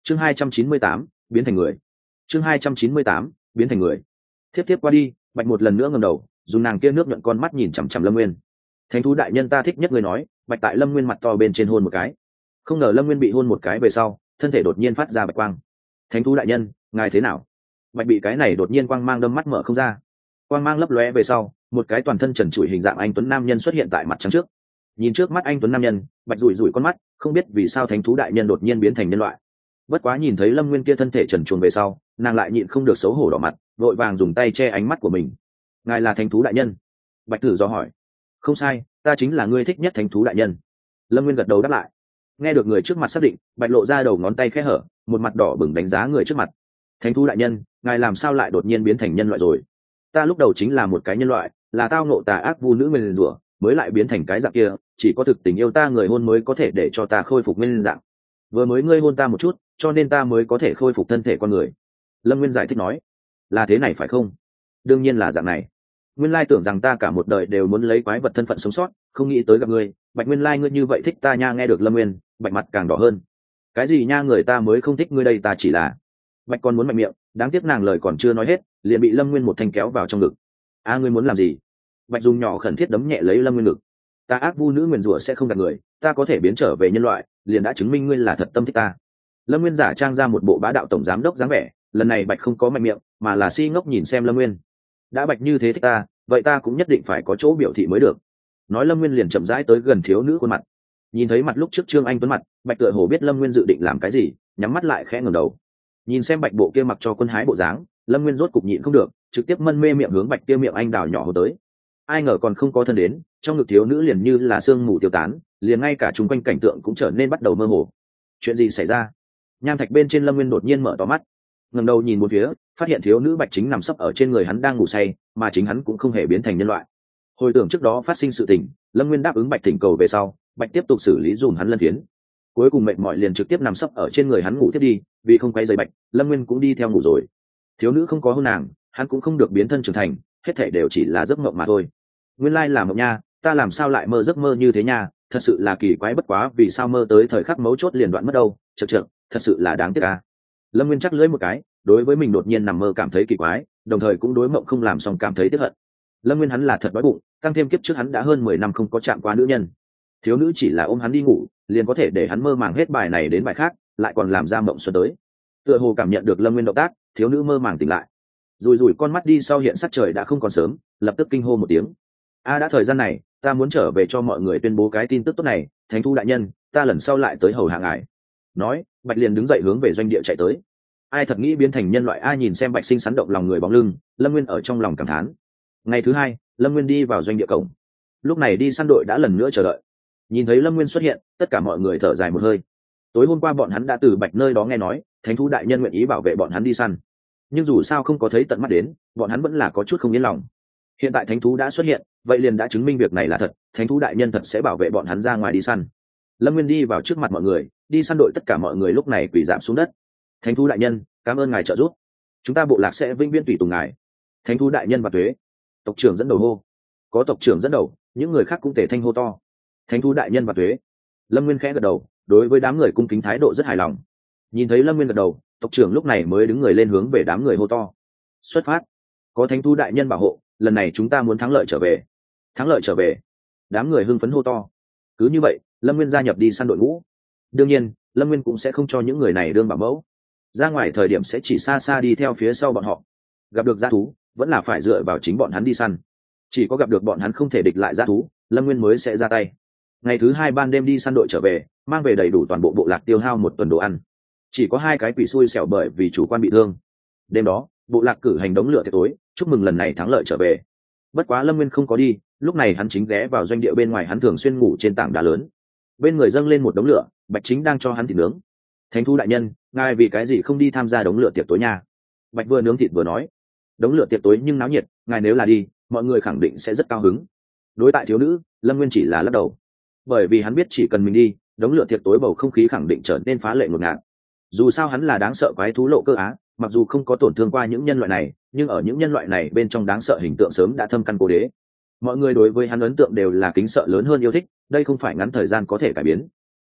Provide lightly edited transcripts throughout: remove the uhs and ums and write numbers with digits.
chương 298, biến thành người. chương 298, biến thành người. Tiếp tiếp qua đi, Bạch một lần nữa ngẩng đầu, dùng nàng kia nước nhuận con mắt nhìn chằm chằm Lâm Nguyên. Thánh thú đại nhân, ta thích nhất người nói. Bạch tại Lâm Nguyên mặt to bên trên hôn một cái. Không ngờ Lâm Nguyên bị hôn một cái về sau, thân thể đột nhiên phát ra bạch quang. Thánh thú đại nhân, ngài thế nào? Bạch bị cái này đột nhiên quang mang đâm mắt mở không ra. Quang mang lấp lóe về sau, một cái toàn thân trần trụi hình dạng anh tuấn nam nhân xuất hiện tại mặt trăng trước. Nhìn trước mắt anh tuấn nam nhân, Bạch rủi rủi con mắt, không biết vì sao thánh thú đại nhân đột nhiên biến thành nhân loại. Bất quá nhìn thấy Lâm Nguyên kia thân thể trần truồng về sau, nàng lại nhịn không được xấu hổ đỏ mặt, vội vàng dùng tay che ánh mắt của mình. Ngài là thánh thú đại nhân? Bạch thử do hỏi. Không sai, ta chính là ngươi thích nhất thánh thú đại nhân. Lâm Nguyên gật đầu đáp lại. Nghe được người trước mặt xác định, Bạch lộ ra đầu ngón tay khẽ hở, một mặt đỏ bừng đánh giá người trước mặt. Thánh thú đại nhân, ngài làm sao lại đột nhiên biến thành nhân loại rồi? Ta lúc đầu chính là một cái nhân loại, là tao ngộ tà ác vu nữ nguyền rủa, mới lại biến thành cái dạng kia, chỉ có thực tình yêu ta người hôn mới có thể để cho ta khôi phục nguyên dạng. Vừa mới ngươi hôn ta một chút, cho nên ta mới có thể khôi phục thân thể con người. Lâm Nguyên giải thích nói. Là thế này phải không? Đương nhiên là dạng này. Nguyên lai tưởng rằng ta cả một đời đều muốn lấy quái vật thân phận sống sót, không nghĩ tới gặp ngươi. Bạch, nguyên lai ngươi như vậy thích ta nha. Nghe được Lâm Nguyên, Bạch mặt càng đỏ hơn. Cái gì nha, người ta mới không thích ngươi đây, ta chỉ là... Bạch còn muốn mạnh miệng, đáng tiếc nàng lời còn chưa nói hết, liền bị Lâm Nguyên một thanh kéo vào trong ngực. Ngươi muốn làm gì? Bạch dùng nhỏ khẩn thiết đấm nhẹ lấy Lâm Nguyên ngực. Ta ác vu nữ nguyền rủa sẽ không gạt người, ta có thể biến trở về nhân loại, liền đã chứng minh ngươi là thật tâm thích ta. Lâm Nguyên giả trang ra một bộ bá đạo tổng giám đốc dáng vẻ, lần này Bạch không có mạnh miệng, mà là si ngốc nhìn xem Lâm Nguyên. Đã Bạch như thế thích ta, vậy ta cũng nhất định phải có chỗ biểu thị mới được. Nói Lâm Nguyên liền chậm rãi tới gần thiếu nữ khuôn mặt. Nhìn thấy mặt lúc trước Trương Anh Tuấn mặt, Bạch tựa hồ biết Lâm Nguyên dự định làm cái gì, nhắm mắt lại khẽ ngẩng đầu. Nhìn xem Bạch bộ kia mặc cho quân hái bộ dáng, Lâm Nguyên rốt cục nhịn không được, trực tiếp mân mê miệng hướng Bạch kia miệng anh đào nhỏ hồ tới. Ai ngờ còn không có thân đến, trong ngực thiếu nữ liền như là sương mù tiêu tán, liền ngay cả chung quanh cảnh tượng cũng trở nên bắt đầu mơ hồ. Chuyện gì xảy ra? Nham thạch bên trên Lâm Nguyên đột nhiên mở to mắt, ngẩng đầu nhìn một phía, phát hiện thiếu nữ Bạch chính nằm sấp ở trên người hắn đang ngủ say, mà chính hắn cũng không hề biến thành nhân loại. Hồi tưởng trước đó phát sinh sự tình, Lâm Nguyên đáp ứng Bạch thỉnh cầu về sau, Bạch tiếp tục xử lý dùm hắn lân phiến. Cuối cùng mệt mỏi liền trực tiếp nằm sấp ở trên người hắn ngủ tiếp đi, vì không quấy rầy Bạch, Lâm Nguyên cũng đi theo ngủ rồi. Thiếu nữ không có hôn nàng, hắn cũng không được biến thân trưởng thành, hết thảy đều chỉ là giấc mộng mà thôi. Nguyên lai là mộng nha, ta làm sao lại mơ giấc mơ như thế nha, thật sự là kỳ quái, bất quá vì sao mơ tới thời khắc mấu chốt liền đoạn mất đâu, chậc chậc, thật sự là đáng tiếc à. Lâm Nguyên chắc lưỡi một cái, đối với mình đột nhiên nằm mơ cảm thấy kỳ quái, đồng thời cũng đối mộng không làm xong cảm thấy tiếc hận. Lâm Nguyên hắn là thật đói bụng, tăng thêm kiếp trước hắn đã hơn 10 năm không có chạm qua nữ nhân. Thiếu nữ chỉ là ôm hắn đi ngủ, liền có thể để hắn mơ màng hết bài này đến bài khác, lại còn làm ra mộng xuân tới. Tựa hồ cảm nhận được Lâm Nguyên động tác, thiếu nữ mơ màng tỉnh lại. Rùi rùi con mắt đi sau hiện sắc trời đã không còn sớm, lập tức kinh hô một tiếng. Đã thời gian này, ta muốn trở về cho mọi người tuyên bố cái tin tức tốt này, Thánh thú đại nhân, ta lần sau lại tới hầu hạ ngài. Nói, Bạch liền đứng dậy hướng về doanh địa chạy tới. Ai thật nghĩ biến thành nhân loại, ai nhìn xem Bạch sinh sắn động lòng người bóng lưng, Lâm Nguyên ở trong lòng cảm thán. Ngày thứ hai, Lâm Nguyên đi vào doanh địa cổng. Lúc này đi săn đội đã lần nữa chờ đợi. Nhìn thấy Lâm Nguyên xuất hiện, tất cả mọi người thở dài một hơi. Tối hôm qua bọn hắn đã từ Bạch nơi đó nghe nói, Thánh thú đại nhân nguyện ý bảo vệ bọn hắn đi săn. Nhưng dù sao không có thấy tận mắt đến, bọn hắn vẫn là có chút không yên lòng. Hiện tại thánh thú đã xuất hiện, vậy liền đã chứng minh việc này là thật, thánh thú đại nhân thật sẽ bảo vệ bọn hắn ra ngoài đi săn. Lâm Nguyên đi vào trước mặt mọi người, đi săn đội tất cả mọi người lúc này quỳ rạp xuống đất. Thánh thú đại nhân, cảm ơn ngài trợ giúp, chúng ta bộ lạc sẽ vĩnh viễn tùy tùng ngài. Thánh thú đại nhân và tuế. Tộc trưởng dẫn đầu hô. Có tộc trưởng dẫn đầu, những người khác cũng tề thanh hô to. Thánh thú đại nhân và tuế. Lâm Nguyên khẽ gật đầu, đối với đám người cung kính thái độ rất hài lòng. Nhìn thấy Lâm Nguyên gật đầu, tộc trưởng lúc này mới đứng người lên hướng về đám người hô to. Xuất phát. Có thánh thú đại nhân bảo hộ, lần này chúng ta muốn thắng lợi trở về. Thắng lợi trở về. Đám người hưng phấn hô to. Cứ như vậy, Lâm Nguyên gia nhập đi săn đội ngũ. Đương nhiên, Lâm Nguyên cũng sẽ không cho những người này đương bảo mẫu. Ra ngoài thời điểm sẽ chỉ xa xa đi theo phía sau bọn họ. Gặp được dã thú, vẫn là phải dựa vào chính bọn hắn đi săn. Chỉ có gặp được bọn hắn không thể địch lại dã thú, Lâm Nguyên mới sẽ ra tay. Ngày thứ hai ban đêm đi săn đội trở về, mang về đầy đủ toàn bộ bộ lạc tiêu hao một tuần đồ ăn. Chỉ có 2 cái quỷ xui xẻo bởi vì chủ quan bị thương. Đêm đó, bộ lạc cử hành đống lửa tiệc tối, chúc mừng lần này thắng lợi trở về. Bất quá Lâm Nguyên không có đi, lúc này hắn chính ghé vào doanh địa bên ngoài, hắn thường xuyên ngủ trên tảng đá lớn. Bên người dâng lên một đống lửa, Bạch chính đang cho hắn thịt nướng. Thánh thú đại nhân, ngài vì cái gì không đi tham gia đống lửa tiệc tối nha? Bạch vừa nướng thịt vừa nói. Đống lửa tiệc tối nhưng náo nhiệt, ngài nếu là đi, mọi người khẳng định sẽ rất cao hứng. Đối tại thiếu nữ, Lâm Nguyên chỉ là lắc đầu, bởi vì hắn biết chỉ cần mình đi, đống lửa tiệc tối bầu không khí khẳng định trở nên phá lệ ngột ngạt. Dù sao hắn là đáng sợ quái thú lộ cơ á, mặc dù không có tổn thương qua những nhân loại này, nhưng ở những nhân loại này bên trong đáng sợ hình tượng sớm đã thâm căn cố đế. Mọi người đối với hắn ấn tượng đều là kính sợ lớn hơn yêu thích, đây không phải ngắn thời gian có thể cải biến.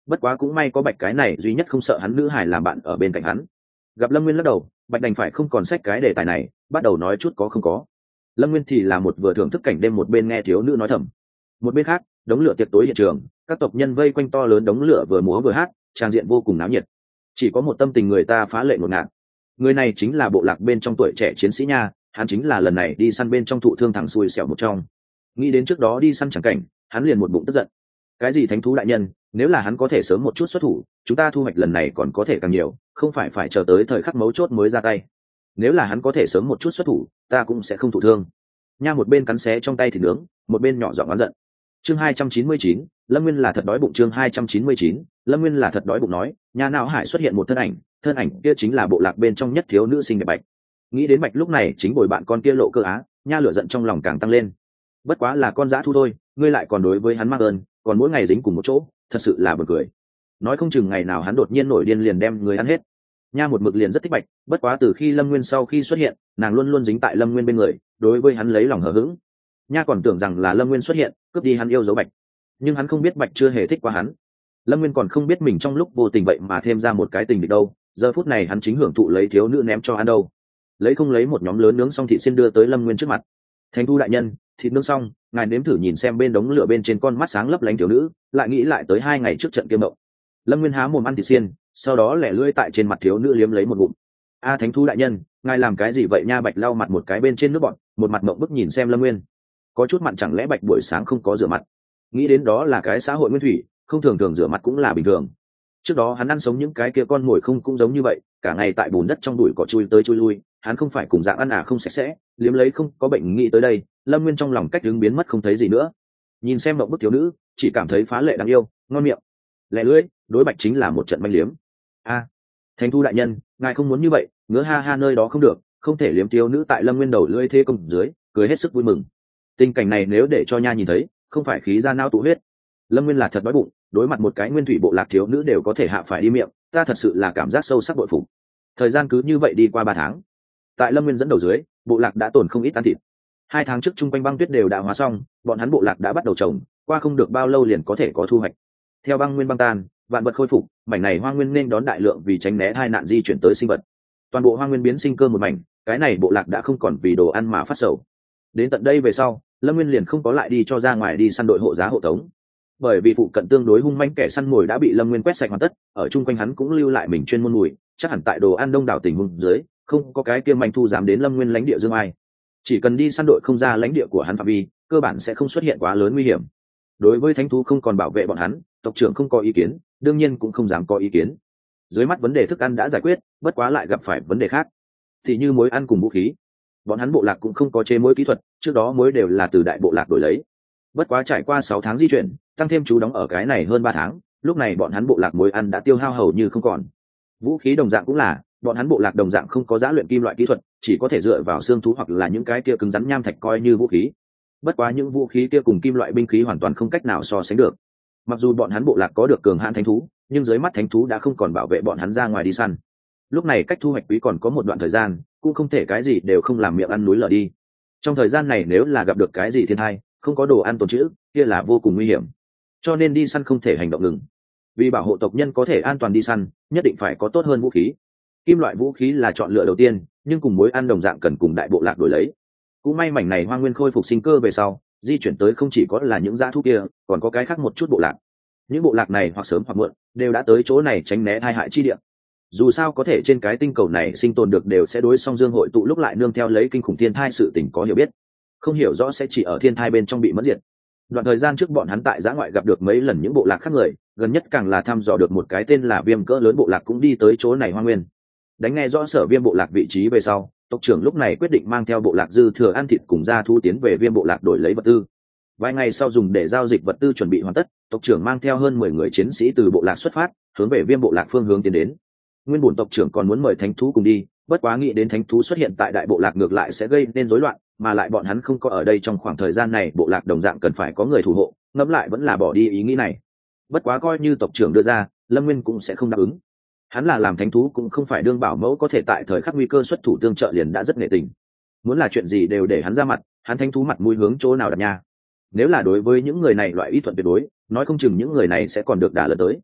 bất quá cũng may có bạch cái này duy nhất không sợ hắn nữ hài làm bạn ở bên cạnh hắn. Gặp Lâm Nguyên lắc đầu, bạch đành phải không còn xách cái đề tài này, bắt đầu nói chút có không có. Lâm Nguyên thì là một vừa thưởng thức cảnh đêm, một bên nghe thiếu nữ nói thầm. Một bên khác, đống lửa tiệc tối hiện trường, các tộc nhân vây quanh to lớn đống lửa vừa múa vừa hát, tràng diện vô cùng náo nhiệt. Chỉ có một tâm tình người ta phá lệ ngột ngạt. Người này chính là bộ lạc bên trong tuổi trẻ chiến sĩ nha, hắn chính là lần này đi săn bên trong thụ thương thằng xui xẻo một trong. Nghĩ đến trước đó đi săn chẳng cảnh, hắn liền một bụng tức giận. Cái gì thánh thú đại nhân, nếu là hắn có thể sớm một chút xuất thủ, chúng ta thu hoạch lần này còn có thể càng nhiều, không phải chờ tới thời khắc mấu chốt mới ra tay. Nếu là hắn có thể sớm một chút xuất thủ, ta cũng sẽ không thụ thương. Nha một bên cắn xé trong tay thịt nướng, một bên nhỏ giọng oán giận. Chương 299, Lâm Nguyên là thật đói bụng. Chương 299, Lâm Nguyên là thật đói bụng nói, nhà não hải xuất hiện một thân ảnh kia chính là bộ lạc bên trong nhất thiếu nữ xinh đẹp Bạch. Nghĩ đến Bạch lúc này chính bồi bạn con kia Lộ Cơ Á, nha lửa giận trong lòng càng tăng lên. Bất quá là con dã thu thôi, ngươi lại còn đối với hắn mang ơn, còn mỗi ngày dính cùng một chỗ, thật sự là buồn cười. Nói không chừng ngày nào hắn đột nhiên nổi điên liền đem người ăn hết. Nha một mực liền rất thích Bạch, bất quá từ khi Lâm Nguyên sau khi xuất hiện, nàng luôn luôn dính tại Lâm Nguyên bên người, đối với hắn lấy lòng hờ hững. Nha còn tưởng rằng là Lâm Nguyên xuất hiện cướp đi hắn yêu dấu Bạch, nhưng hắn không biết Bạch chưa hề thích qua hắn. Lâm Nguyên còn không biết mình trong lúc vô tình vậy mà thêm ra một cái tình địch đâu, giờ phút này hắn chính hưởng thụ lấy thiếu nữ ném cho ăn đâu. Lấy một nhóm lớn nướng xong thịt xin đưa tới Lâm Nguyên trước mặt. Thánh thu đại nhân, thịt nướng xong, ngài nếm thử nhìn xem bên đống lửa bên trên con mắt sáng lấp lánh thiếu nữ, lại nghĩ lại tới 2 ngày trước trận kiêm mộng. Lâm Nguyên há mồm ăn thịt xiên, sau đó lẻ lưỡi tại trên mặt thiếu nữ liếm lấy một ngụm. A thánh thu đại nhân, ngài làm cái gì vậy nha? Bạch lau mặt một cái bên trên nước bọt, một mặt mộng bức nhìn xem Lâm Nguyên. Có chút mặn, chẳng lẽ Bạch buổi sáng không có rửa mặt? Nghĩ đến đó là cái xã hội nguyên thủy, không thường thường rửa mặt cũng là bình thường. Trước đó hắn ăn sống những cái kia con mồi không cũng giống như vậy, cả ngày tại bùn đất trong bụi cỏ chui tới chui lui, hắn không phải cùng dạng ăn không sạch sẽ, liếm lấy không có bệnh. Nghĩ tới đây, Lâm Nguyên trong lòng cách đứng biến mất không thấy gì nữa. Nhìn xem mộng bức thiếu nữ, chỉ cảm thấy phá lệ đáng yêu, ngon miệng. Lẹ lưỡi, đối Bạch chính là một trận manh liếm. A, Thánh thu đại nhân, ngài không muốn như vậy, ngứa ha ha nơi đó không được, không thể liếm thiếu nữ. Tại Lâm Nguyên đầu lưỡi thế công dưới, cười hết sức vui mừng. Tình cảnh này nếu để cho nha nhìn thấy, không phải khí ra não tụ huyết. Lâm Nguyên là thật đói bụng, đối mặt một cái nguyên thủy bộ lạc thiếu nữ đều có thể hạ phải đi miệng, ta thật sự là cảm giác sâu sắc bội phục. Thời gian cứ như vậy đi qua 3 tháng. Tại Lâm Nguyên dẫn đầu dưới, bộ lạc đã tồn không ít ăn thịt. 2 tháng trước trung quanh băng tuyết đều đã hóa xong, bọn hắn bộ lạc đã bắt đầu trồng, qua không được bao lâu liền có thể có thu hoạch. Theo băng nguyên băng tan, vạn vật khôi phục, mảnh này hoang nguyên nên đón đại lượng vì tránh né tai nạn di chuyển tới sinh vật. Toàn bộ hoang nguyên biến sinh cơ một mảnh, cái này bộ lạc đã không còn vì đồ ăn mà phát sầu. Đến tận đây về sau, Lâm Nguyên liền không có lại đi cho ra ngoài đi săn đội hộ giá hộ tống, bởi vì phụ cận tương đối hung manh kẻ săn mồi đã bị Lâm Nguyên quét sạch hoàn tất, ở chung quanh hắn cũng lưu lại mình chuyên môn mùi, chắc hẳn tại đồ ăn đông đảo tình huống dưới, không có cái kia manh thu dám đến Lâm Nguyên lãnh địa dương ai. Chỉ cần đi săn đội không ra lãnh địa của hắn phạm vi, cơ bản sẽ không xuất hiện quá lớn nguy hiểm. Đối với thánh thú không còn bảo vệ bọn hắn, tộc trưởng không có ý kiến, đương nhiên cũng không dám có ý kiến. Dưới mắt vấn đề thức ăn đã giải quyết, bất quá lại gặp phải vấn đề khác, thì như muối ăn cùng vũ khí. Bọn hắn bộ lạc cũng không có chế muối kỹ thuật, trước đó muối đều là từ đại bộ lạc đổi lấy. Bất quá trải qua 6 tháng di chuyển, tăng thêm chú đóng ở cái này hơn 3 tháng, lúc này bọn hắn bộ lạc muối ăn đã tiêu hao hầu như không còn. Vũ khí đồng dạng cũng là, bọn hắn bộ lạc đồng dạng không có giá luyện kim loại kỹ thuật, chỉ có thể dựa vào xương thú hoặc là những cái kia cứng rắn nham thạch coi như vũ khí. Bất quá những vũ khí kia cùng kim loại binh khí hoàn toàn không cách nào so sánh được. Mặc dù bọn hắn bộ lạc có được cường hãn thánh thú, nhưng dưới mắt thánh thú đã không còn bảo vệ bọn hắn ra ngoài đi săn. Lúc này cách thu hoạch quý còn có một đoạn thời gian, cũng không thể cái gì đều không làm miệng ăn núi lở đi. Trong thời gian này nếu là gặp được cái gì thiên tai, không có đồ ăn tồn trữ, kia là vô cùng nguy hiểm. Cho nên đi săn không thể hành động ngừng. Vì bảo hộ tộc nhân có thể an toàn đi săn, nhất định phải có tốt hơn vũ khí. Kim loại vũ khí là chọn lựa đầu tiên, nhưng cùng muối ăn đồng dạng cần cùng đại bộ lạc đổi lấy. Cũng may mảnh này hoang nguyên khôi phục sinh cơ về sau, di chuyển tới không chỉ có là những dã thú kia, còn có cái khác một chút bộ lạc. Những bộ lạc này hoặc sớm hoặc muộn đều đã tới chỗ này tránh né tai hại chi địa. Dù sao có thể trên cái tinh cầu này sinh tồn được đều sẽ đối song dương hội tụ lúc lại nương theo lấy kinh khủng thiên thai sự tình có hiểu biết. Không hiểu rõ sẽ chỉ ở thiên thai bên trong bị mất diệt. Đoạn thời gian trước bọn hắn tại giã ngoại gặp được mấy lần những bộ lạc khác người, gần nhất càng là thăm dò được một cái tên là Viêm cỡ lớn bộ lạc cũng đi tới chỗ này hoang nguyên. Đánh nghe rõ sở Viêm bộ lạc vị trí về sau, tộc trưởng lúc này quyết định mang theo bộ lạc dư thừa ăn thịt cùng gia thu tiến về Viêm bộ lạc đổi lấy vật tư. Vài ngày sau dùng để giao dịch vật tư chuẩn bị hoàn tất, tộc trưởng mang theo hơn 10 người chiến sĩ từ bộ lạc xuất phát, hướng về Viêm bộ lạc phương hướng tiến đến. Nguyên bổn tộc trưởng còn muốn mời thánh thú cùng đi, bất quá nghĩ đến thánh thú xuất hiện tại đại bộ lạc ngược lại sẽ gây nên rối loạn, mà lại bọn hắn không có ở đây trong khoảng thời gian này, bộ lạc đồng dạng cần phải có người thủ hộ, ngẫm lại vẫn là bỏ đi ý nghĩ này. Bất quá coi như tộc trưởng đưa ra, Lâm Nguyên cũng sẽ không đáp ứng. Hắn là làm thánh thú cũng không phải đương bảo mẫu có thể tại thời khắc nguy cơ xuất thủ tương trợ liền đã rất nghệ tình. Muốn là chuyện gì đều để hắn ra mặt, hắn thánh thú mặt mũi hướng chỗ nào đặt nha. Nếu là đối với những người này loại ý thuận tuyệt đối, nói không chừng những người này sẽ còn được đả lật tới.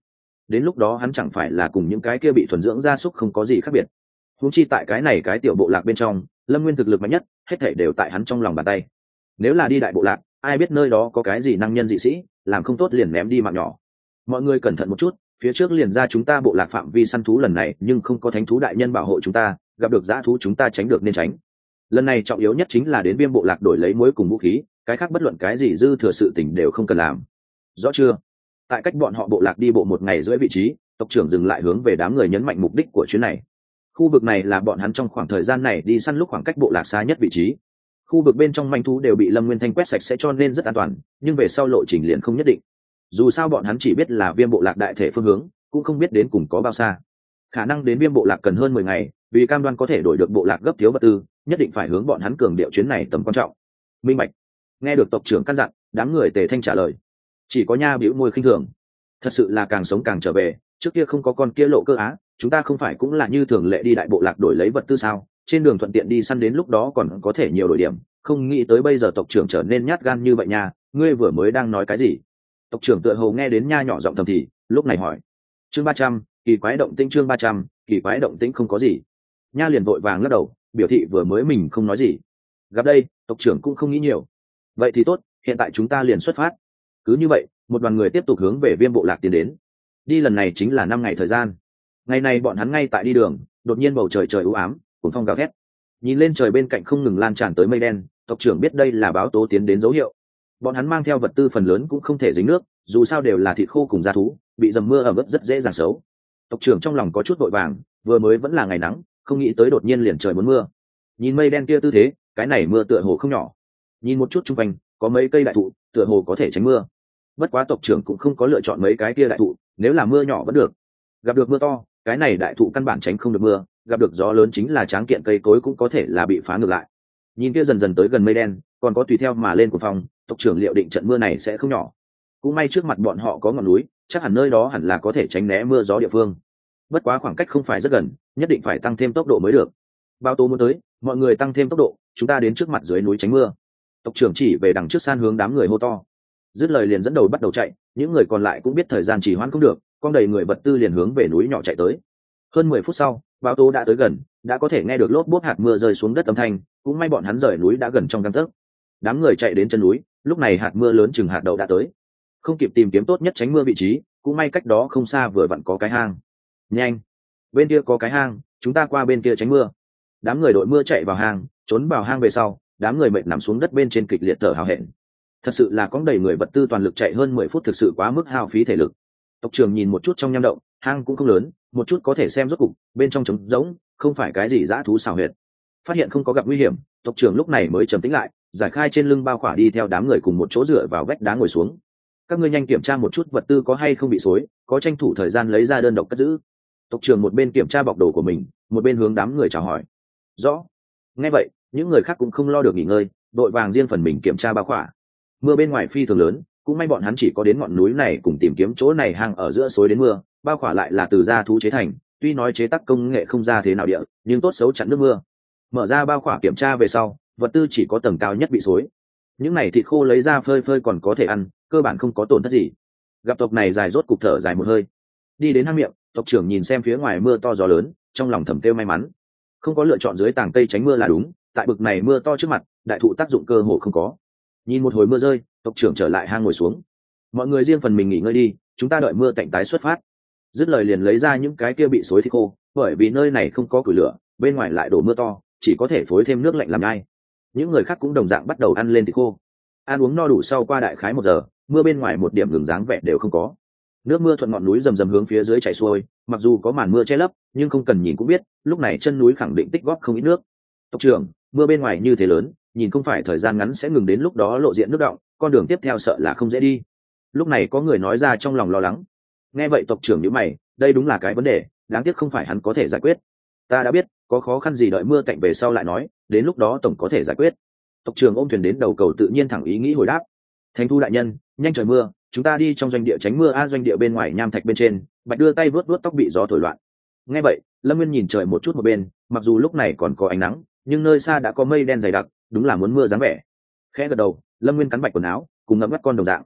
đến lúc đó hắn chẳng phải là cùng những cái kia bị thuần dưỡng gia súc không có gì khác biệt. Huống chi tại cái này cái tiểu bộ lạc bên trong, Lâm Nguyên thực lực mạnh nhất, hết thảy đều tại hắn trong lòng bàn tay. Nếu là đi đại bộ lạc, ai biết nơi đó có cái gì năng nhân dị sĩ, làm không tốt liền ném đi mạng nhỏ. Mọi người cẩn thận một chút, phía trước liền ra chúng ta bộ lạc phạm vi săn thú lần này, nhưng không có thánh thú đại nhân bảo hộ chúng ta, gặp được dã thú chúng ta tránh được nên tránh. Lần này trọng yếu nhất chính là đến Viêm bộ lạc đổi lấy muối cùng vũ khí, cái khác bất luận cái gì dư thừa sự tình đều không cần làm. Rõ chưa? Tại cách bọn họ bộ lạc đi bộ 1 ngày rưỡi vị trí, tộc trưởng dừng lại hướng về đám người nhấn mạnh mục đích của chuyến này. Khu vực này là bọn hắn trong khoảng thời gian này đi săn lúc khoảng cách bộ lạc xa nhất vị trí. Khu vực bên trong manh thú đều bị Lâm Nguyên Thanh quét sạch sẽ cho nên rất an toàn, nhưng về sau lộ trình liền không nhất định. Dù sao bọn hắn chỉ biết là Viêm bộ lạc đại thể phương hướng, cũng không biết đến cùng có bao xa. Khả năng đến Viêm bộ lạc cần hơn 10 ngày, vì cam đoan có thể đổi được bộ lạc gấp thiếu vật tư, nhất định phải hướng bọn hắn cường điệu chuyến này tầm quan trọng. Minh bạch. Nghe được tộc trưởng căn dặn, đám người Tề Thanh trả lời. Chỉ có Nha bĩu môi khinh thường. Thật sự là càng sống càng trở về, trước kia không có con kia Lộ Cơ Á, chúng ta không phải cũng là như thường lệ đi đại bộ lạc đổi lấy vật tư sao? Trên đường thuận tiện đi săn đến lúc đó còn có thể nhiều đổi điểm, không nghĩ tới bây giờ tộc trưởng trở nên nhát gan như vậy nha, ngươi vừa mới đang nói cái gì? Tộc trưởng tựa hồ nghe đến Nha nhỏ giọng thầm thì, lúc này hỏi. Chương 300, kỳ quái động tĩnh. Chương 300, kỳ quái động tĩnh. Không có gì. Nha liền vội vàng lắc đầu, biểu thị vừa mới mình không nói gì. Gặp đây, tộc trưởng cũng không nghĩ nhiều. Vậy thì tốt, hiện tại chúng ta liền xuất phát. Cứ như vậy, một đoàn người tiếp tục hướng về Viêm bộ lạc tiến đến. Đi lần này chính là 5 ngày thời gian. Ngày này bọn hắn ngay tại đi đường, đột nhiên bầu trời trời u ám, cuồng phong gào thét. Nhìn lên trời bên cạnh không ngừng lan tràn tới mây đen, tộc trưởng biết đây là báo tố tiến đến dấu hiệu. Bọn hắn mang theo vật tư phần lớn cũng không thể dính nước, dù sao đều là thịt khô cùng gia thú, bị dầm mưa ẩm ướt rất dễ dàng xấu. Tộc trưởng trong lòng có chút vội vàng, vừa mới vẫn là ngày nắng, không nghĩ tới đột nhiên liền trời muốn mưa. Nhìn mây đen kia tư thế, cái này mưa tựa hồ không nhỏ. Nhìn một chút xung quanh, có mấy cây đại thụ, tựa hồ có thể tránh mưa. Bất quá tộc trưởng cũng không có lựa chọn mấy cái kia đại thụ, nếu là mưa nhỏ vẫn được. Gặp được mưa to, cái này đại thụ căn bản tránh không được mưa, gặp được gió lớn chính là tráng kiện cây cối cũng có thể là bị phá ngược lại. Nhìn kia dần dần tới gần mây đen, còn có tùy theo mà lên của phòng, tộc trưởng liệu định trận mưa này sẽ không nhỏ. Cũng may trước mặt bọn họ có ngọn núi, chắc hẳn nơi đó hẳn là có thể tránh né mưa gió địa phương. Bất quá khoảng cách không phải rất gần, nhất định phải tăng thêm tốc độ mới được. Bao tố muốn tới, mọi người tăng thêm tốc độ, chúng ta đến trước mặt dưới núi tránh mưa. Tộc trưởng chỉ về đằng trước san hướng đám người hô to. Dứt lời liền dẫn đầu bắt đầu chạy, những người còn lại cũng biết thời gian trì hoãn không được, con đầy người vật tư liền hướng về núi nhỏ chạy tới. Hơn 10 phút sau, bão tố đã tới gần, đã có thể nghe được lốp bốp hạt mưa rơi xuống đất âm thanh, cũng may bọn hắn rời núi đã gần trong gang tấc. Đám người chạy đến chân núi, lúc này hạt mưa lớn chừng hạt đậu đã tới. Không kịp tìm kiếm tốt nhất tránh mưa vị trí, cũng may cách đó không xa vừa vặn có cái hang. Nhanh, bên kia có cái hang, chúng ta qua bên kia tránh mưa. Đám người đội mưa chạy vào hang, trốn vào hang về sau, đám người mệt nằm xuống đất bên trên kịch liệt thở hào hẹn. Thật sự là có đầy người vật tư toàn lực chạy hơn 10 phút thực sự quá mức hao phí thể lực. Tộc trưởng nhìn một chút trong nham động, hang cũng không lớn, một chút có thể xem rốt cục, bên trong trống rỗng, không phải cái gì dã thú xào huyệt. Phát hiện không có gặp nguy hiểm, tộc trưởng lúc này mới trầm tĩnh lại, giải khai trên lưng bao khỏa đi theo đám người cùng một chỗ dựa vào vách đá ngồi xuống. Các ngươi nhanh kiểm tra một chút vật tư có hay không bị xối, có tranh thủ thời gian lấy ra đơn độc cất giữ. Tộc trưởng một bên kiểm tra bọc đồ của mình, một bên hướng đám người chào hỏi. Rõ. Nghe vậy, những người khác cũng không lo được nghỉ ngơi, đội vàng riêng phần mình kiểm tra bao khỏa. Mưa bên ngoài phi thường lớn, cũng may bọn hắn chỉ có đến ngọn núi này cùng tìm kiếm chỗ này hang ở giữa xối đến mưa, bao khỏa lại là từ da thú chế thành, tuy nói chế tác công nghệ không ra thế nào địa, nhưng tốt xấu chặn nước mưa. Mở ra bao khỏa kiểm tra về sau, vật tư chỉ có tầng cao nhất bị xối. Những này thịt khô lấy ra phơi phơi còn có thể ăn, cơ bản không có tổn thất gì. Gặp tộc này dài rốt cục thở dài một hơi. Đi đến hang miệng, tộc trưởng nhìn xem phía ngoài mưa to gió lớn, trong lòng thầm kêu may mắn. Không có lựa chọn dưới tàng cây tránh mưa là đúng, tại bực này mưa to trước mặt, đại thụ tác dụng cơ hồ không có. Nhìn một hồi mưa rơi, tộc trưởng trở lại hang ngồi xuống. Mọi người riêng phần mình nghỉ ngơi đi, chúng ta đợi mưa tạnh tái xuất phát. Dứt lời liền lấy ra những cái kia bị xối thịt khô, bởi vì nơi này không có củi lửa, bên ngoài lại đổ mưa to, chỉ có thể phối thêm nước lạnh làm nhai. Những người khác cũng đồng dạng bắt đầu ăn lên thịt khô. Ăn uống no đủ sau qua đại khái 1 giờ, mưa bên ngoài một điểm ngừng dáng vẻ đều không có. Nước mưa thuận ngọn núi rầm rầm hướng phía dưới chảy xuôi, mặc dù có màn mưa che lấp, nhưng không cần nhìn cũng biết, lúc này chân núi khẳng định tích góp không ít nước. Tộc trưởng, mưa bên ngoài như thế lớn, nhìn không phải thời gian ngắn sẽ ngừng, đến lúc đó lộ diện nước đọng, con đường tiếp theo sợ là không dễ đi. Lúc này có người nói ra trong lòng lo lắng. Nghe vậy tộc trưởng nhíu mày, đây đúng là cái vấn đề, đáng tiếc không phải hắn có thể giải quyết. Ta đã biết, có khó khăn gì đợi mưa tạnh về sau lại nói, đến lúc đó tổng có thể giải quyết. Tộc trưởng ôm thuyền đến đầu cầu tự nhiên thẳng ý nghĩ hồi đáp. Thánh thu đại nhân, nhanh trời mưa, chúng ta đi trong doanh địa tránh mưa. Doanh địa bên ngoài nham thạch bên trên, Bạch đưa tay vuốt vuốt tóc bị gió thổi loạn. Nghe vậy, Lâm Nguyên nhìn trời một chút một bên, mặc dù lúc này còn có ánh nắng, nhưng nơi xa đã có mây đen dày đặc, đúng là muốn mưa dáng vẻ. Khẽ gật đầu, Lâm Nguyên cắn Bạch quần áo, cùng ngậm mắt con đồng dạng.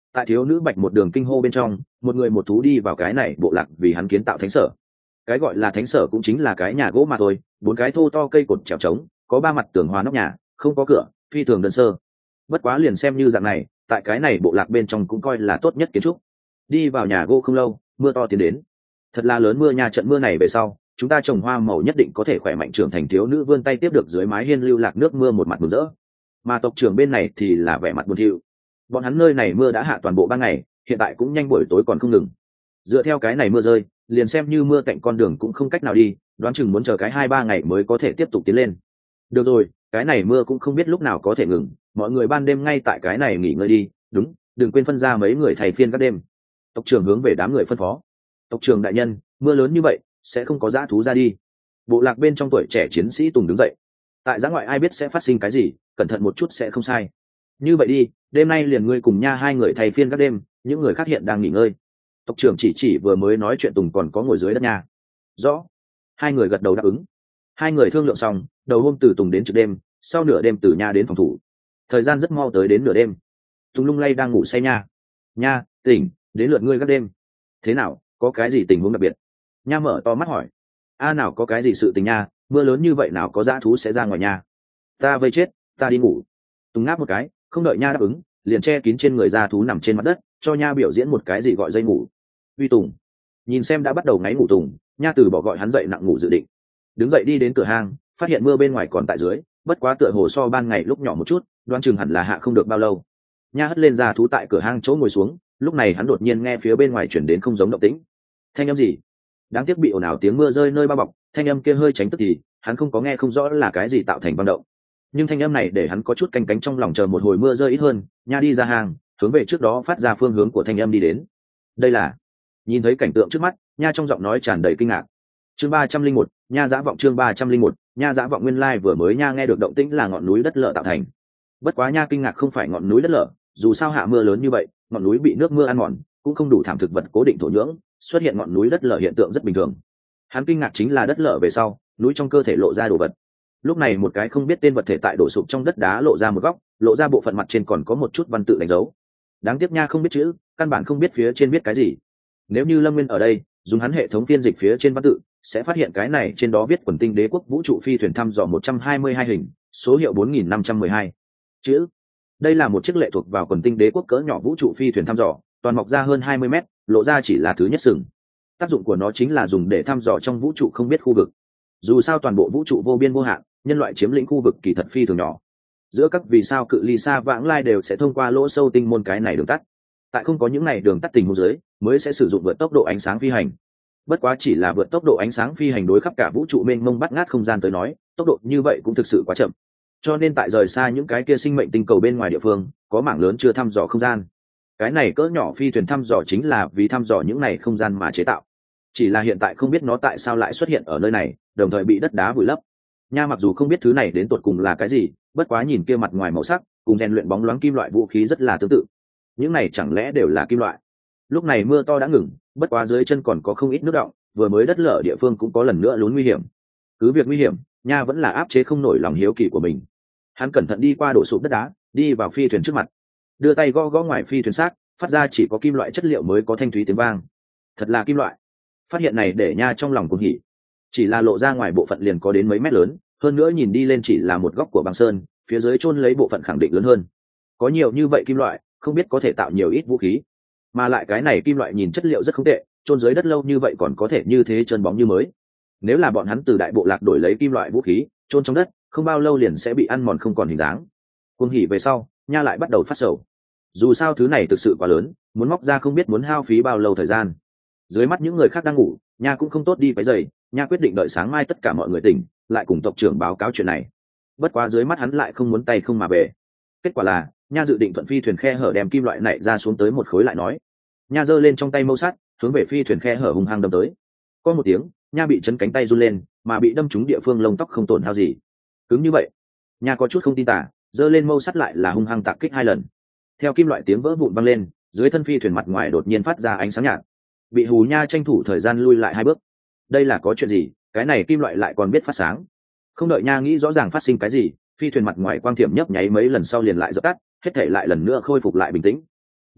Tại thiếu nữ bạch một đường kinh hô bên trong, một người một thú đi vào cái này bộ lạc vì hắn kiến tạo thánh sở. Cái gọi là thánh sở cũng chính là cái nhà gỗ mà thôi, 4 cái thô to cây cột trèo trống, có 3 mặt tường hoa nóc nhà, không có cửa, phi thường đơn sơ. Bất quá liền xem như dạng này, tại cái này bộ lạc bên trong cũng coi là tốt nhất kiến trúc. Đi vào nhà gỗ không lâu, mưa to tiến đến. Thật là lớn mưa nha, trận mưa này về sau, chúng ta trồng hoa màu nhất định có thể khỏe mạnh trưởng thành. Thiếu nữ vươn tay tiếp được dưới mái hiên lưu lạc nước mưa, một mặt mừng rỡ. Mà tộc trưởng bên này thì là vẻ mặt buồn thiu. Bọn hắn nơi này mưa đã hạ toàn bộ ban ngày, hiện tại cũng nhanh buổi tối còn không ngừng. Dựa theo cái này mưa rơi, liền xem như mưa cạnh con đường cũng không cách nào đi, đoán chừng muốn chờ cái 2-3 ngày mới có thể tiếp tục tiến lên. Được rồi, cái này mưa cũng không biết lúc nào có thể ngừng, mọi người ban đêm ngay tại cái này nghỉ ngơi đi. Đúng, đừng quên phân ra mấy người thầy phiên các đêm. Tộc trưởng hướng về đám người phân phó. Tộc trưởng đại nhân, mưa lớn như vậy sẽ không có dã thú ra đi. Bộ lạc bên trong tuổi trẻ chiến sĩ Tùng đứng dậy. Tại giã ngoại ai biết sẽ phát sinh cái gì, cẩn thận một chút sẽ không sai. Như vậy đi, đêm nay liền ngươi cùng nha 2 người thầy phiên các đêm, những người khác hiện đang nghỉ ngơi. Tộc trưởng chỉ vừa mới nói chuyện Tùng còn có ngồi dưới đất nha. Rõ. 2 người gật đầu đáp ứng. 2 người thương lượng xong, đầu hôm từ Tùng đến trực đêm, sau nửa đêm từ nha đến phòng thủ. Thời gian rất mau tới đến nửa đêm. Tùng lung lay đang ngủ say nha. Nha, tỉnh, đến lượt ngươi gác đêm. Thế nào, có cái gì tình huống đặc biệt? Nha mở to mắt hỏi. Nào có cái gì sự tình nha, mưa lớn như vậy nào có dã thú sẽ ra ngoài nhà. Ta vây chết, ta đi ngủ. Tùng ngáp một cái, không đợi nha đáp ứng, liền che kín trên người dã thú nằm trên mặt đất, cho nha biểu diễn một cái gì gọi dây ngủ. Uy Tùng, nhìn xem đã bắt đầu ngáy ngủ Tùng, nha từ bỏ gọi hắn dậy nặng ngủ dự định. Đứng dậy đi đến cửa hang, phát hiện mưa bên ngoài còn tại dưới, bất quá tựa hồ so ban ngày lúc nhỏ một chút, đoán chừng hẳn là hạ không được bao lâu. Nha hất lên dã thú tại cửa hang chỗ ngồi xuống, lúc này hắn đột nhiên nghe phía bên ngoài chuyển đến không giống động tĩnh. Thanh âm gì? Đáng tiếc bị ồn ào tiếng mưa rơi nơi bao bọc, thanh âm kia hơi tránh tức thì hắn không có nghe không rõ là cái gì tạo thành vang động. Nhưng thanh âm này để hắn có chút canh cánh trong lòng, chờ một hồi mưa rơi ít hơn, nha đi ra hàng, hướng về trước đó phát ra phương hướng của thanh âm đi đến. Đây là... Nhìn thấy cảnh tượng trước mắt, nha trong giọng nói tràn đầy kinh ngạc. Chương 301, nha dã vọng. Chương 301, nha dã vọng. Nguyên lai vừa mới nha nghe được động tĩnh là ngọn núi đất lở tạo thành. Bất quá nha kinh ngạc không phải ngọn núi đất lở, dù sao hạ mưa lớn như vậy, ngọn núi bị nước mưa ăn mòn, cũng không đủ thảm thực vật cố định thổ nhưỡng, xuất hiện ngọn núi đất lở hiện tượng rất bình thường. Hắn kinh ngạc chính là đất lở về sau, núi trong cơ thể lộ ra đồ vật. Lúc này một cái không biết tên vật thể tại đổ sụp trong đất đá lộ ra một góc, lộ ra bộ phận mặt trên còn có một chút văn tự đánh dấu. Đáng tiếc nha không biết chữ, căn bản không biết phía trên viết cái gì. Nếu như Lâm Nguyên ở đây, dùng hắn hệ thống phiên dịch phía trên văn tự, sẽ phát hiện cái này trên đó viết Quần Tinh Đế Quốc vũ trụ phi thuyền thăm dò 122 hình, số hiệu 4512. Chữ. Đây là một chiếc lệ thuộc vào Quần Tinh Đế Quốc cỡ nhỏ vũ trụ phi thuyền thăm dò, toàn mọc ra hơn 20 mét, lộ ra chỉ là thứ nhất sừng. Tác dụng của nó chính là dùng để thăm dò trong vũ trụ không biết khu vực. Dù sao toàn bộ vũ trụ vô biên vô hạn, nhân loại chiếm lĩnh khu vực kỳ thật phi thường nhỏ. Giữa các vì sao cự ly xa vãng lai đều sẽ thông qua lỗ sâu tinh môn cái này đường tắt. Tại không có những này đường tắt tình huống dưới, mới sẽ sử dụng vượt tốc độ ánh sáng phi hành. Bất quá chỉ là vượt tốc độ ánh sáng phi hành đối khắp cả vũ trụ mênh mông bắt ngát không gian tới nói, tốc độ như vậy cũng thực sự quá chậm. Cho nên tại rời xa những cái kia sinh mệnh tinh cầu bên ngoài địa phương, có mảng lớn chưa thăm dò không gian. Cái này cỡ nhỏ phi thuyền thăm dò chính là vì thăm dò những này không gian mà chế tạo. Chỉ là hiện tại không biết nó tại sao lại xuất hiện ở nơi này, đồng thời bị đất đá vùi lấp. Nha mặc dù không biết thứ này đến tột cùng là cái gì, bất quá nhìn kia mặt ngoài màu sắc, cùng rèn luyện bóng loáng kim loại vũ khí rất là tương tự. Những này chẳng lẽ đều là kim loại? Lúc này mưa to đã ngừng, bất quá dưới chân còn có không ít nước đọng, vừa mới đất lở địa phương cũng có lần nữa lún nguy hiểm. Cứ việc nguy hiểm, nha vẫn là áp chế không nổi lòng hiếu kỳ của mình. Hắn cẩn thận đi qua đổ sụp đất đá, đi vào phi thuyền trước mặt, đưa tay gõ gõ ngoài phi thuyền xác, phát ra chỉ có kim loại chất liệu mới có thanh thúy tiếng vang. Thật là kim loại. Phát hiện này để nha trong lòng cuồng hỉ. Chỉ là lộ ra ngoài bộ phận liền có đến mấy mét lớn, hơn nữa nhìn đi lên chỉ là một góc của băng sơn, phía dưới chôn lấy bộ phận khẳng định lớn hơn. Có nhiều như vậy kim loại, không biết có thể tạo nhiều ít vũ khí. Mà lại cái này kim loại nhìn chất liệu rất không tệ, chôn dưới đất lâu như vậy còn có thể như thế trơn bóng như mới. Nếu là bọn hắn từ đại bộ lạc đổi lấy kim loại vũ khí, chôn trong đất, không bao lâu liền sẽ bị ăn mòn không còn hình dáng. Cuồng hỉ về sau, nha lại bắt đầu phát sầu. Dù sao thứ này thực sự quá lớn, muốn móc ra không biết muốn hao phí bao lâu thời gian. Dưới mắt những người khác đang ngủ, nha cũng không tốt đi váy giày, nha quyết định đợi sáng mai tất cả mọi người tỉnh, lại cùng tộc trưởng báo cáo chuyện này. Bất quá dưới mắt hắn lại không muốn tay không mà về. Kết quả là nha dự định thuận phi thuyền khe hở đem kim loại này ra xuống tới một khối lại nói. Nha giơ lên trong tay mâu sắt, hướng về phi thuyền khe hở hung hăng đâm tới. Có một tiếng, nha bị chấn cánh tay run lên, mà bị đâm trúng địa phương lông tóc không tổn hao gì. Cứng như vậy, nha có chút không tin tả, giơ lên mâu sắt lại là hung hăng tạc kích 2 lần. Theo kim loại tiếng vỡ vụn vang lên, dưới thân phi thuyền mặt ngoài đột nhiên phát ra ánh sáng nhạt. Bị hù nha tranh thủ thời gian lui lại 2 bước. Đây là có chuyện gì? Cái này kim loại lại còn biết phát sáng. Không đợi nha nghĩ rõ ràng phát sinh cái gì, phi thuyền mặt ngoài quang thiểm nhấp nháy mấy lần sau liền lại dập tắt, hết thể lại lần nữa khôi phục lại bình tĩnh.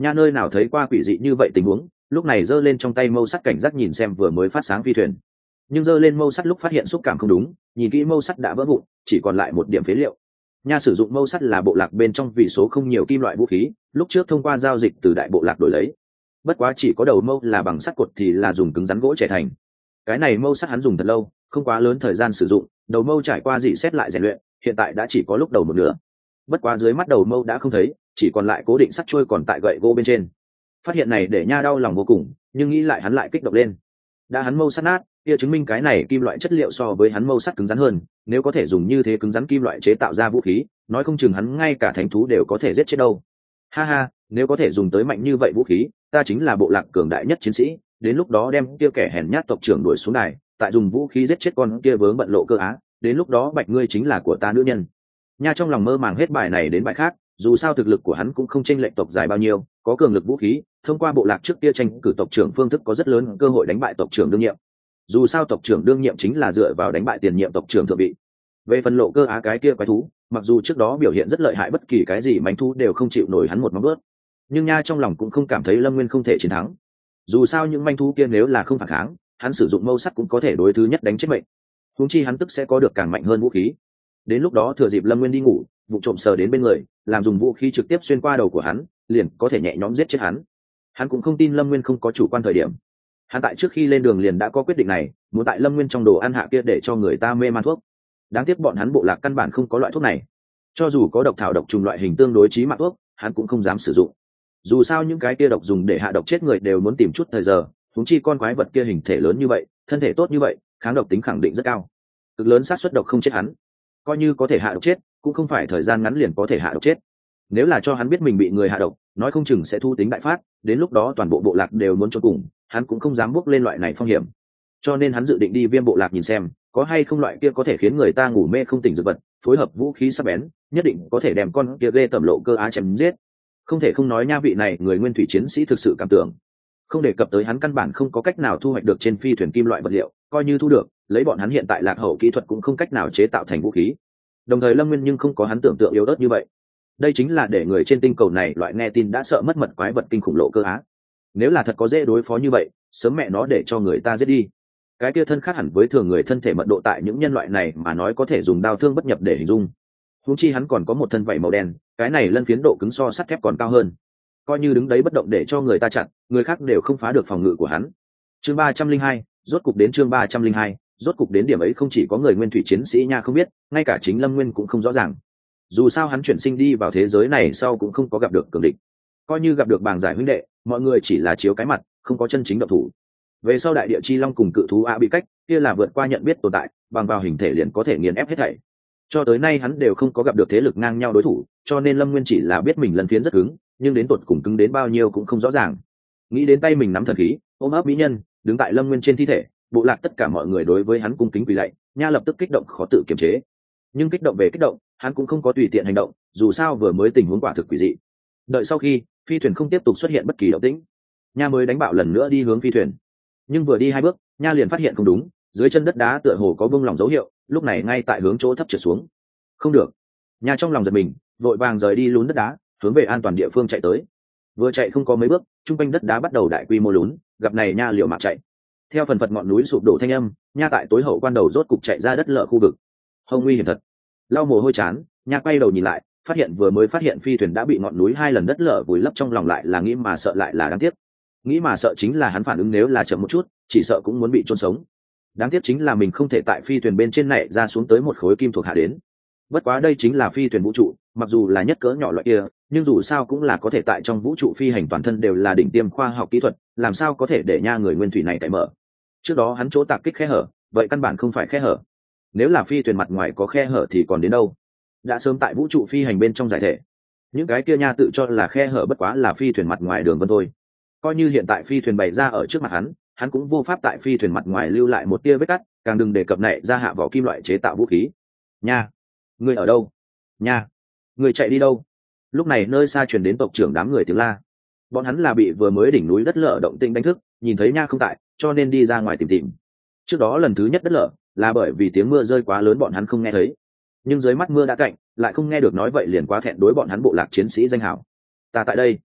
Nha nơi nào thấy qua quỷ dị như vậy tình huống, lúc này giơ lên trong tay mâu sắt cảnh giác nhìn xem vừa mới phát sáng phi thuyền, nhưng giơ lên mâu sắt lúc phát hiện xúc cảm không đúng, nhìn kỹ mâu sắt đã vỡ vụn, chỉ còn lại một điểm phế liệu. Nha sử dụng mâu sắt là bộ lạc bên trong vì số không nhiều kim loại vũ khí, lúc trước thông qua giao dịch từ đại bộ lạc đổi lấy. Bất quá chỉ có đầu mâu là bằng sắt cột thì là dùng cứng rắn gỗ trẻ thành. Cái này mâu sắt hắn dùng thật lâu, không quá lớn thời gian sử dụng, đầu mâu trải qua dị xét lại rèn luyện, hiện tại đã chỉ có lúc đầu một nửa. Bất quá dưới mắt đầu mâu đã không thấy, chỉ còn lại cố định sắt trôi còn tại gậy gỗ bên trên. Phát hiện này để Nha đau lòng vô cùng, nhưng nghĩ lại hắn lại kích động lên. Đã hắn mâu sắt nát, kia chứng minh cái này kim loại chất liệu so với hắn mâu sắt cứng rắn hơn, nếu có thể dùng như thế cứng rắn kim loại chế tạo ra vũ khí, nói không chừng hắn ngay cả thánh thú đều có thể giết chết đâu. Ha ha, nếu có thể dùng tới mạnh như vậy vũ khí, ta chính là bộ lạc cường đại nhất chiến sĩ, đến lúc đó đem kia kẻ hèn nhát tộc trưởng đuổi xuống đài, tại dùng vũ khí giết chết con kia vướng bận lộ cơ á, đến lúc đó Bạch ngươi chính là của ta nữ nhân. Nha trong lòng mơ màng hết bài này đến bài khác, dù sao thực lực của hắn cũng không chênh lệch tộc dài bao nhiêu, có cường lực vũ khí, thông qua bộ lạc trước kia tranh cử tộc trưởng phương thức có rất lớn cơ hội đánh bại tộc trưởng đương nhiệm. Dù sao tộc trưởng đương nhiệm chính là dựa vào đánh bại tiền nhiệm tộc trưởng thượng vị. Về phần lộ cơ á cái kia quái thú, mặc dù trước đó biểu hiện rất lợi hại, bất kỳ cái gì mánh thú đều không chịu nổi hắn một móng vuốt, nhưng Nha trong lòng cũng không cảm thấy Lâm Nguyên không thể chiến thắng. Dù sao những manh thú kia nếu là không phản kháng, hắn sử dụng mâu sắt cũng có thể đối thứ nhất đánh chết mệnh. Huống chi hắn tức sẽ có được càng mạnh hơn vũ khí. Đến lúc đó thừa dịp Lâm Nguyên đi ngủ, vụ trộm sờ đến bên người, làm dùng vũ khí trực tiếp xuyên qua đầu của hắn, liền có thể nhẹ nhõm giết chết hắn. Hắn cũng không tin Lâm Nguyên không có chủ quan thời điểm. Hắn tại trước khi lên đường liền đã có quyết định này, muốn tại Lâm Nguyên trong đồ ăn hạ kia để cho người ta mê man thuốc. Đáng tiếc bọn hắn bộ lạc căn bản không có loại thuốc này. Cho dù có độc thảo độc trùng loại hình tương đối chí mạng thuốc, hắn cũng không dám sử dụng. Dù sao những cái kia độc dùng để hạ độc chết người đều muốn tìm chút thời giờ, huống chi con quái vật kia hình thể lớn như vậy, thân thể tốt như vậy, kháng độc tính khẳng định rất cao. Cực lớn xác suất độc không chết hắn. Coi như có thể hạ độc chết, cũng không phải thời gian ngắn liền có thể hạ độc chết. Nếu là cho hắn biết mình bị người hạ độc, nói không chừng sẽ thu tính đại phát, đến lúc đó toàn bộ bộ lạc đều muốn chôn cùng, hắn cũng không dám bước lên loại này phong hiểm. Cho nên hắn dự định đi Viêm bộ lạc nhìn xem, có hay không loại kia có thể khiến người ta ngủ mê không tỉnh dược vật, phối hợp vũ khí sắc bén, nhất định có thể đem con kia ghê tởm lộ cơ á chém giết. Không thể không nói Nha vị này người nguyên thủy chiến sĩ thực sự cảm tưởng. Không đề cập tới hắn căn bản không có cách nào thu hoạch được trên phi thuyền kim loại vật liệu, coi như thu được, lấy bọn hắn hiện tại lạc hậu kỹ thuật cũng không cách nào chế tạo thành vũ khí. Đồng thời Lâm Nguyên nhưng không có hắn tưởng tượng yếu ớt như vậy. Đây chính là để người trên tinh cầu này loại nghe tin đã sợ mất mật quái vật kinh khủng lộ cơ á. Nếu là thật có dễ đối phó như vậy, sớm mẹ nó để cho người ta giết đi. Cái kia thân khác hẳn với thường người thân thể mật độ tại những nhân loại này mà nói có thể dùng đao thương bất nhập để hình dung. Huống chi hắn còn có một thân vảy màu đen, cái này lân phiến độ cứng so sắt thép còn cao hơn. Coi như đứng đấy bất động để cho người ta chặn, người khác đều không phá được phòng ngự của hắn. Chương 302, rốt cục đến chương 302, rốt cục đến điểm ấy không chỉ có người nguyên thủy chiến sĩ Nha không biết, ngay cả chính Lâm Nguyên cũng không rõ ràng. Dù sao hắn chuyển sinh đi vào thế giới này sau cũng không có gặp được cường địch. Coi như gặp được bàng giải huynh đệ, mọi người chỉ là chiếu cái mặt, không có chân chính động thủ. Về sau đại địa chi long cùng cự thú a bị cách, kia là vượt qua nhận biết tồn tại, bằng vào hình thể liền có thể nghiền ép hết thảy. Cho tới nay hắn đều không có gặp được thế lực ngang nhau đối thủ, cho nên Lâm Nguyên chỉ là biết mình lần phiến rất cứng, nhưng đến tột cùng cứng đến bao nhiêu cũng không rõ ràng. Nghĩ đến tay mình nắm thần khí, ôm ấp mỹ nhân, đứng tại Lâm Nguyên trên thi thể, bộ lạc tất cả mọi người đối với hắn cung kính quỳ lạy, Nha lập tức kích động khó tự kiềm chế. Nhưng kích động về kích động, hắn cũng không có tùy tiện hành động, dù sao vừa mới tình huống quả thực quỷ dị. Đợi sau khi phi thuyền không tiếp tục xuất hiện bất kỳ động tĩnh, Nha mới đánh bạo lần nữa đi hướng phi thuyền. Nhưng vừa đi 2 bước, Nha liền phát hiện không đúng, dưới chân đất đá tựa hồ có bung lỏng dấu hiệu, lúc này ngay tại hướng chỗ thấp trượt xuống. Không được. Nha trong lòng giật mình, vội vàng rời đi lún đất đá, hướng về an toàn địa phương chạy tới. Vừa chạy không có mấy bước, trung quanh đất đá bắt đầu đại quy mô lún, gặp này Nha liều mạng chạy. Theo phần phật ngọn núi sụp đổ thanh âm, Nha tại tối hậu quan đầu rốt cục chạy ra đất lở khu vực. Hông nguy hiểm thật. Lau mồ hôi chán, Nha quay đầu nhìn lại, phát hiện vừa mới phát hiện phi thuyền đã bị ngọn núi 2 lần đất lở vùi lấp, trong lòng lại là nghĩ mà sợ lại là đáng tiếc. Nghĩ mà sợ chính là hắn phản ứng nếu là chậm một chút, chỉ sợ cũng muốn bị chôn sống. Đáng tiếc chính là mình không thể tại phi thuyền bên trên này ra xuống tới một khối kim thuộc hạ đến. Bất quá đây chính là phi thuyền vũ trụ, mặc dù là nhất cỡ nhỏ loại kia, nhưng dù sao cũng là có thể tại trong vũ trụ phi hành, toàn thân đều là đỉnh tiêm khoa học kỹ thuật, làm sao có thể để Nha người nguyên thủy này cậy mở. Trước đó hắn chỗ tạc kích khe hở, vậy căn bản không phải khe hở. Nếu là phi thuyền mặt ngoài có khe hở thì còn đến đâu. Đã sớm tại vũ trụ phi hành bên trong giải thể. Những cái kia Nha tự cho là khe hở bất quá là phi thuyền mặt ngoài đường vân thôi. Coi như hiện tại phi thuyền bày ra ở trước mặt hắn cũng vô pháp tại phi thuyền mặt ngoài lưu lại một tia vết cắt, càng đừng đề cập này ra hạ vỏ kim loại chế tạo vũ khí. Nha, ngươi ở đâu? Nha, ngươi chạy đi đâu? Lúc này nơi xa truyền đến tộc trưởng đám người tiếng la. Bọn hắn là bị vừa mới đỉnh núi đất lở động tĩnh đánh thức, nhìn thấy Nha không tại, cho nên đi ra ngoài tìm tìm. Trước đó lần thứ nhất đất lở là bởi vì tiếng mưa rơi quá lớn bọn hắn không nghe thấy, nhưng dưới mắt mưa đã cạnh, lại không nghe được nói vậy liền quá thẹn đối bọn hắn bộ lạc chiến sĩ danh hảo. Ta tại đây.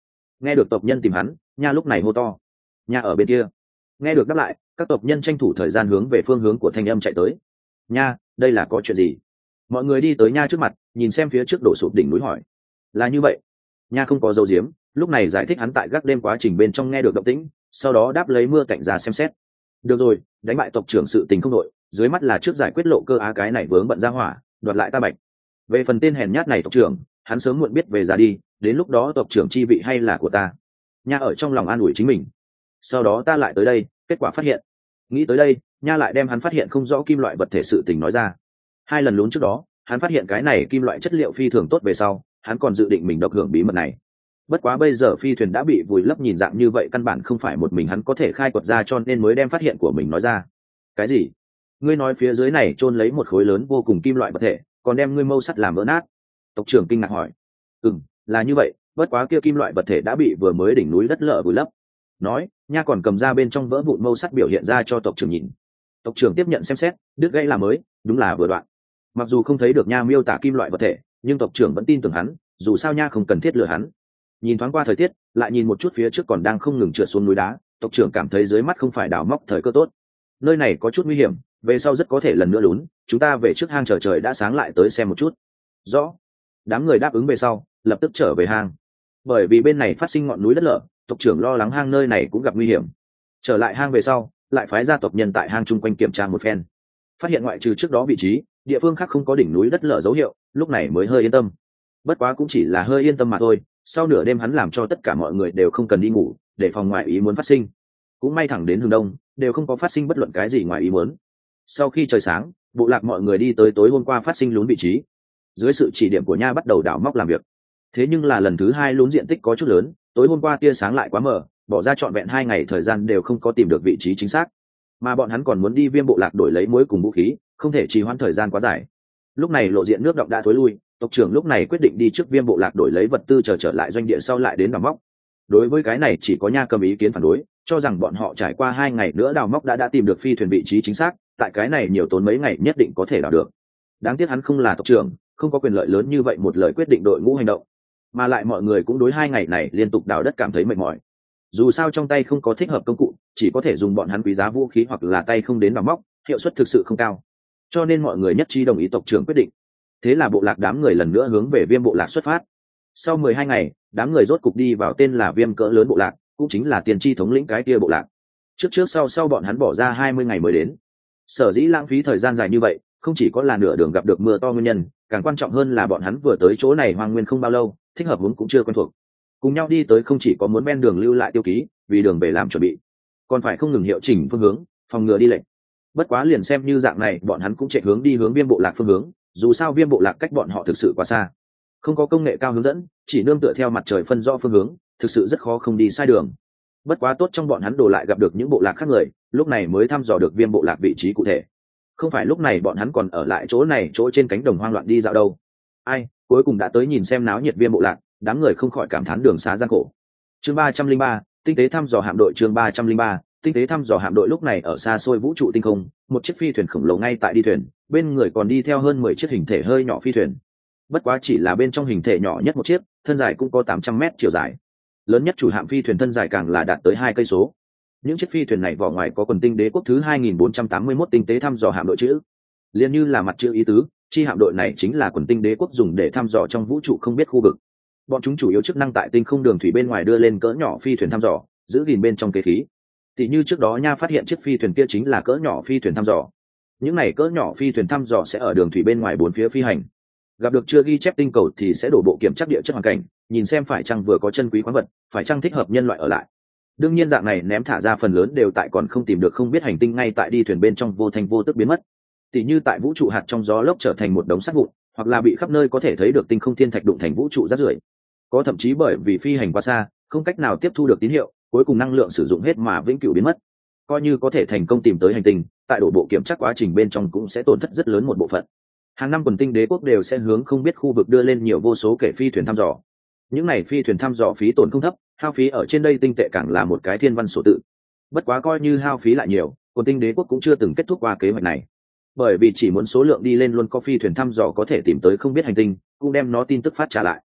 Nghe được tộc nhân tìm hắn, Nha lúc này hô to. Nha ở bên kia. Nghe được đáp lại, các tộc nhân tranh thủ thời gian hướng về phương hướng của thanh âm chạy tới. Nha, đây là có chuyện gì? Mọi người đi tới Nha trước mặt, nhìn xem phía trước đổ sụp đỉnh núi hỏi. Là như vậy. Nha không có dấu diếm, lúc này giải thích hắn tại gác đêm quá trình bên trong nghe được động tĩnh, sau đó đáp lấy mưa cạnh ra xem xét. Được rồi, đánh bại tộc trưởng sự tình không đội, dưới mắt là trước giải quyết Lộ Cơ Á cái này vướng bận ra hỏa, đoạt lại ta Bạch. Về phần tên hèn nhát này tộc trưởng, hắn sớm muộn biết về già đi, đến lúc đó tộc trưởng chi vị hay là của ta. Nha ở trong lòng an ủi chính mình. Sau đó ta lại tới đây, kết quả phát hiện. Nghĩ tới đây, Nha lại đem hắn phát hiện không rõ kim loại vật thể sự tình nói ra. 2 lần lún trước đó, hắn phát hiện cái này kim loại chất liệu phi thường tốt về sau, hắn còn dự định mình độc hưởng bí mật này. Bất quá bây giờ phi thuyền đã bị vùi lấp, nhìn dạng như vậy căn bản không phải một mình hắn có thể khai quật ra, cho nên mới đem phát hiện của mình nói ra. Cái gì? Ngươi nói phía dưới này chôn lấy một khối lớn vô cùng kim loại vật thể, còn đem ngươi mâu sắt làm vỡ nát? Tộc trưởng kinh ngạc hỏi. Là như vậy, bất quá kia kim loại vật thể đã bị vừa mới đỉnh núi đất lở vùi lấp. Nói, Nha còn cầm ra bên trong vỡ vụn mâu sắt biểu hiện ra cho tộc trưởng nhìn. Tộc trưởng tiếp nhận xem xét, đứt gãy là mới, đúng là vừa đoạn. Mặc dù không thấy được Nha miêu tả kim loại vật thể, nhưng tộc trưởng vẫn tin tưởng hắn, dù sao Nha không cần thiết lừa hắn. Nhìn thoáng qua thời tiết, lại nhìn một chút phía trước còn đang không ngừng trượt xuống núi đá, tộc trưởng cảm thấy dưới mắt không phải đào móc thời cơ tốt. Nơi này có chút nguy hiểm, về sau rất có thể lần nữa lún, chúng ta về trước hang, chờ trời đã sáng lại tới xem một chút. Rõ. Đám người đáp ứng về sau, lập tức trở về hang. Bởi vì bên này phát sinh ngọn núi đất lở, tộc trưởng lo lắng hang nơi này cũng gặp nguy hiểm. Trở lại hang về sau, lại phái gia tộc nhân tại hang chung quanh kiểm tra một phen. Phát hiện ngoại trừ trước đó vị trí, địa phương khác không có đỉnh núi đất lở dấu hiệu, lúc này mới hơi yên tâm. Bất quá cũng chỉ là hơi yên tâm mà thôi, sau nửa đêm hắn làm cho tất cả mọi người đều không cần đi ngủ, để phòng ngoại ý muốn phát sinh. Cũng may thẳng đến hướng đông, đều không có phát sinh bất luận cái gì ngoài ý muốn. Sau khi trời sáng, bộ lạc mọi người đi tới tối hôm qua phát sinh lún vị trí. Dưới sự chỉ điểm của Nha bắt đầu đào móc làm việc. Thế nhưng là lần thứ 2 lún diện tích có chút lớn, tối hôm qua tia sáng lại quá mờ, bỏ ra trọn vẹn 2 ngày thời gian đều không có tìm được vị trí chính xác. Mà bọn hắn còn muốn đi Viêm bộ lạc đổi lấy muối cùng vũ khí, không thể trì hoãn thời gian quá dài. Lúc này lộ diện nước động đã thối lui, tộc trưởng lúc này quyết định đi trước Viêm bộ lạc đổi lấy vật tư, trở lại doanh địa sau lại đến đào móc. Đối với cái này chỉ có Nha cầm ý kiến phản đối, cho rằng bọn họ trải qua 2 ngày nữa đào móc đã tìm được phi thuyền vị trí chính xác, tại cái này nhiều tốn mấy ngày nhất định có thể đào được. Đáng tiếc hắn không là tộc trưởng, không có quyền lợi lớn như vậy một lời quyết định đội ngũ hành động. Mà lại mọi người cũng đối 2 ngày này liên tục đào đất cảm thấy mệt mỏi. Dù sao trong tay không có thích hợp công cụ, chỉ có thể dùng bọn hắn quý giá vũ khí hoặc là tay không đến đào móc, hiệu suất thực sự không cao. Cho nên mọi người nhất trí đồng ý tộc trưởng quyết định. Thế là bộ lạc đám người lần nữa hướng về Viêm bộ lạc xuất phát. Sau 12 ngày, đám người rốt cục đi vào tên là Viêm cỡ lớn bộ lạc, cũng chính là tiền tri thống lĩnh cái kia bộ lạc. Trước sau bọn hắn bỏ ra 20 ngày mới đến. Sở dĩ lãng phí thời gian dài như vậy, không chỉ có là nửa đường gặp được mưa to nguyên nhân, càng quan trọng hơn là bọn hắn vừa tới chỗ này hoang nguyên không bao lâu, thích hợp vốn cũng chưa quen thuộc. Cùng nhau đi tới không chỉ có muốn ven đường lưu lại tiêu ký, vì đường về làm chuẩn bị, còn phải không ngừng hiệu chỉnh phương hướng, phòng ngừa đi lệch. Bất quá liền xem như dạng này, bọn hắn cũng chạy hướng đi hướng Viêm bộ lạc phương hướng, dù sao Viêm bộ lạc cách bọn họ thực sự quá xa, không có công nghệ cao hướng dẫn, chỉ nương tựa theo mặt trời phân rõ phương hướng, thực sự rất khó không đi sai đường. Bất quá tốt trong bọn hắn đổ lại gặp được những bộ lạc khác người, lúc này mới thăm dò được Viêm bộ lạc vị trí cụ thể. Không phải lúc này bọn hắn còn ở lại chỗ này, chỗ trên cánh đồng hoang loạn đi dạo đâu. Ai, cuối cùng đã tới nhìn xem náo nhiệt Viêm bộ lạc, đám người không khỏi cảm thán đường xá gian khổ. Chương 303, tinh tế thăm dò hạm đội. Chương 303, tinh tế thăm dò hạm đội. Lúc này ở xa xôi vũ trụ tinh không, một chiếc phi thuyền khổng lồ ngay tại đi thuyền, bên người còn đi theo hơn 10 chiếc hình thể hơi nhỏ phi thuyền. Bất quá chỉ là bên trong hình thể nhỏ nhất một chiếc, thân dài cũng có 800 mét chiều dài. Lớn nhất chủ hạm phi thuyền thân dài càng là đạt tới 2 cây số. Những chiếc phi thuyền này vỏ ngoài có quần tinh đế quốc thứ 2481 tinh tế thăm dò hạm đội chữ. Liên như là mặt chữ ý tứ, chi hạm đội này chính là quần tinh đế quốc dùng để thăm dò trong vũ trụ không biết khu vực. Bọn chúng chủ yếu chức năng tại tinh không đường thủy bên ngoài đưa lên cỡ nhỏ phi thuyền thăm dò, giữ gìn bên trong kế khí. Tỷ như trước đó Nha phát hiện chiếc phi thuyền kia chính là cỡ nhỏ phi thuyền thăm dò. Những này cỡ nhỏ phi thuyền thăm dò sẽ ở đường thủy bên ngoài 4 phía phi hành. Gặp được chưa ghi chép tinh cầu thì sẽ đổ bộ kiểm tra địa chất hoàn cảnh, nhìn xem phải chăng vừa có chân quý khoáng vật, phải chăng thích hợp nhân loại ở lại. Đương nhiên dạng này ném thả ra phần lớn đều tại còn không tìm được không biết hành tinh ngay tại đi thuyền bên trong vô thanh vô tức biến mất. Tỷ như tại vũ trụ hạt trong gió lốc trở thành một đống sắt vụn, hoặc là bị khắp nơi có thể thấy được tinh không thiên thạch đụng thành vũ trụ rác rưởi. Có thậm chí bởi vì phi hành quá xa, không cách nào tiếp thu được tín hiệu, cuối cùng năng lượng sử dụng hết mà vĩnh cửu biến mất. Coi như có thể thành công tìm tới hành tinh, tại đổ bộ kiểm tra quá trình bên trong cũng sẽ tổn thất rất lớn một bộ phận. Hàng năm quần tinh đế quốc đều sẽ hướng không biết khu vực đưa lên nhiều vô số kể phi thuyền thăm dò. Những này phi thuyền thăm dò phí tổn không thấp, hao phí ở trên đây tinh tệ càng là một cái thiên văn số tự. Bất quá coi như hao phí lại nhiều, quần tinh đế quốc cũng chưa từng kết thúc qua kế hoạch này, bởi vì chỉ muốn số lượng đi lên luôn có phi thuyền thăm dò có thể tìm tới không biết hành tinh, cũng đem nó tin tức phát trả lại.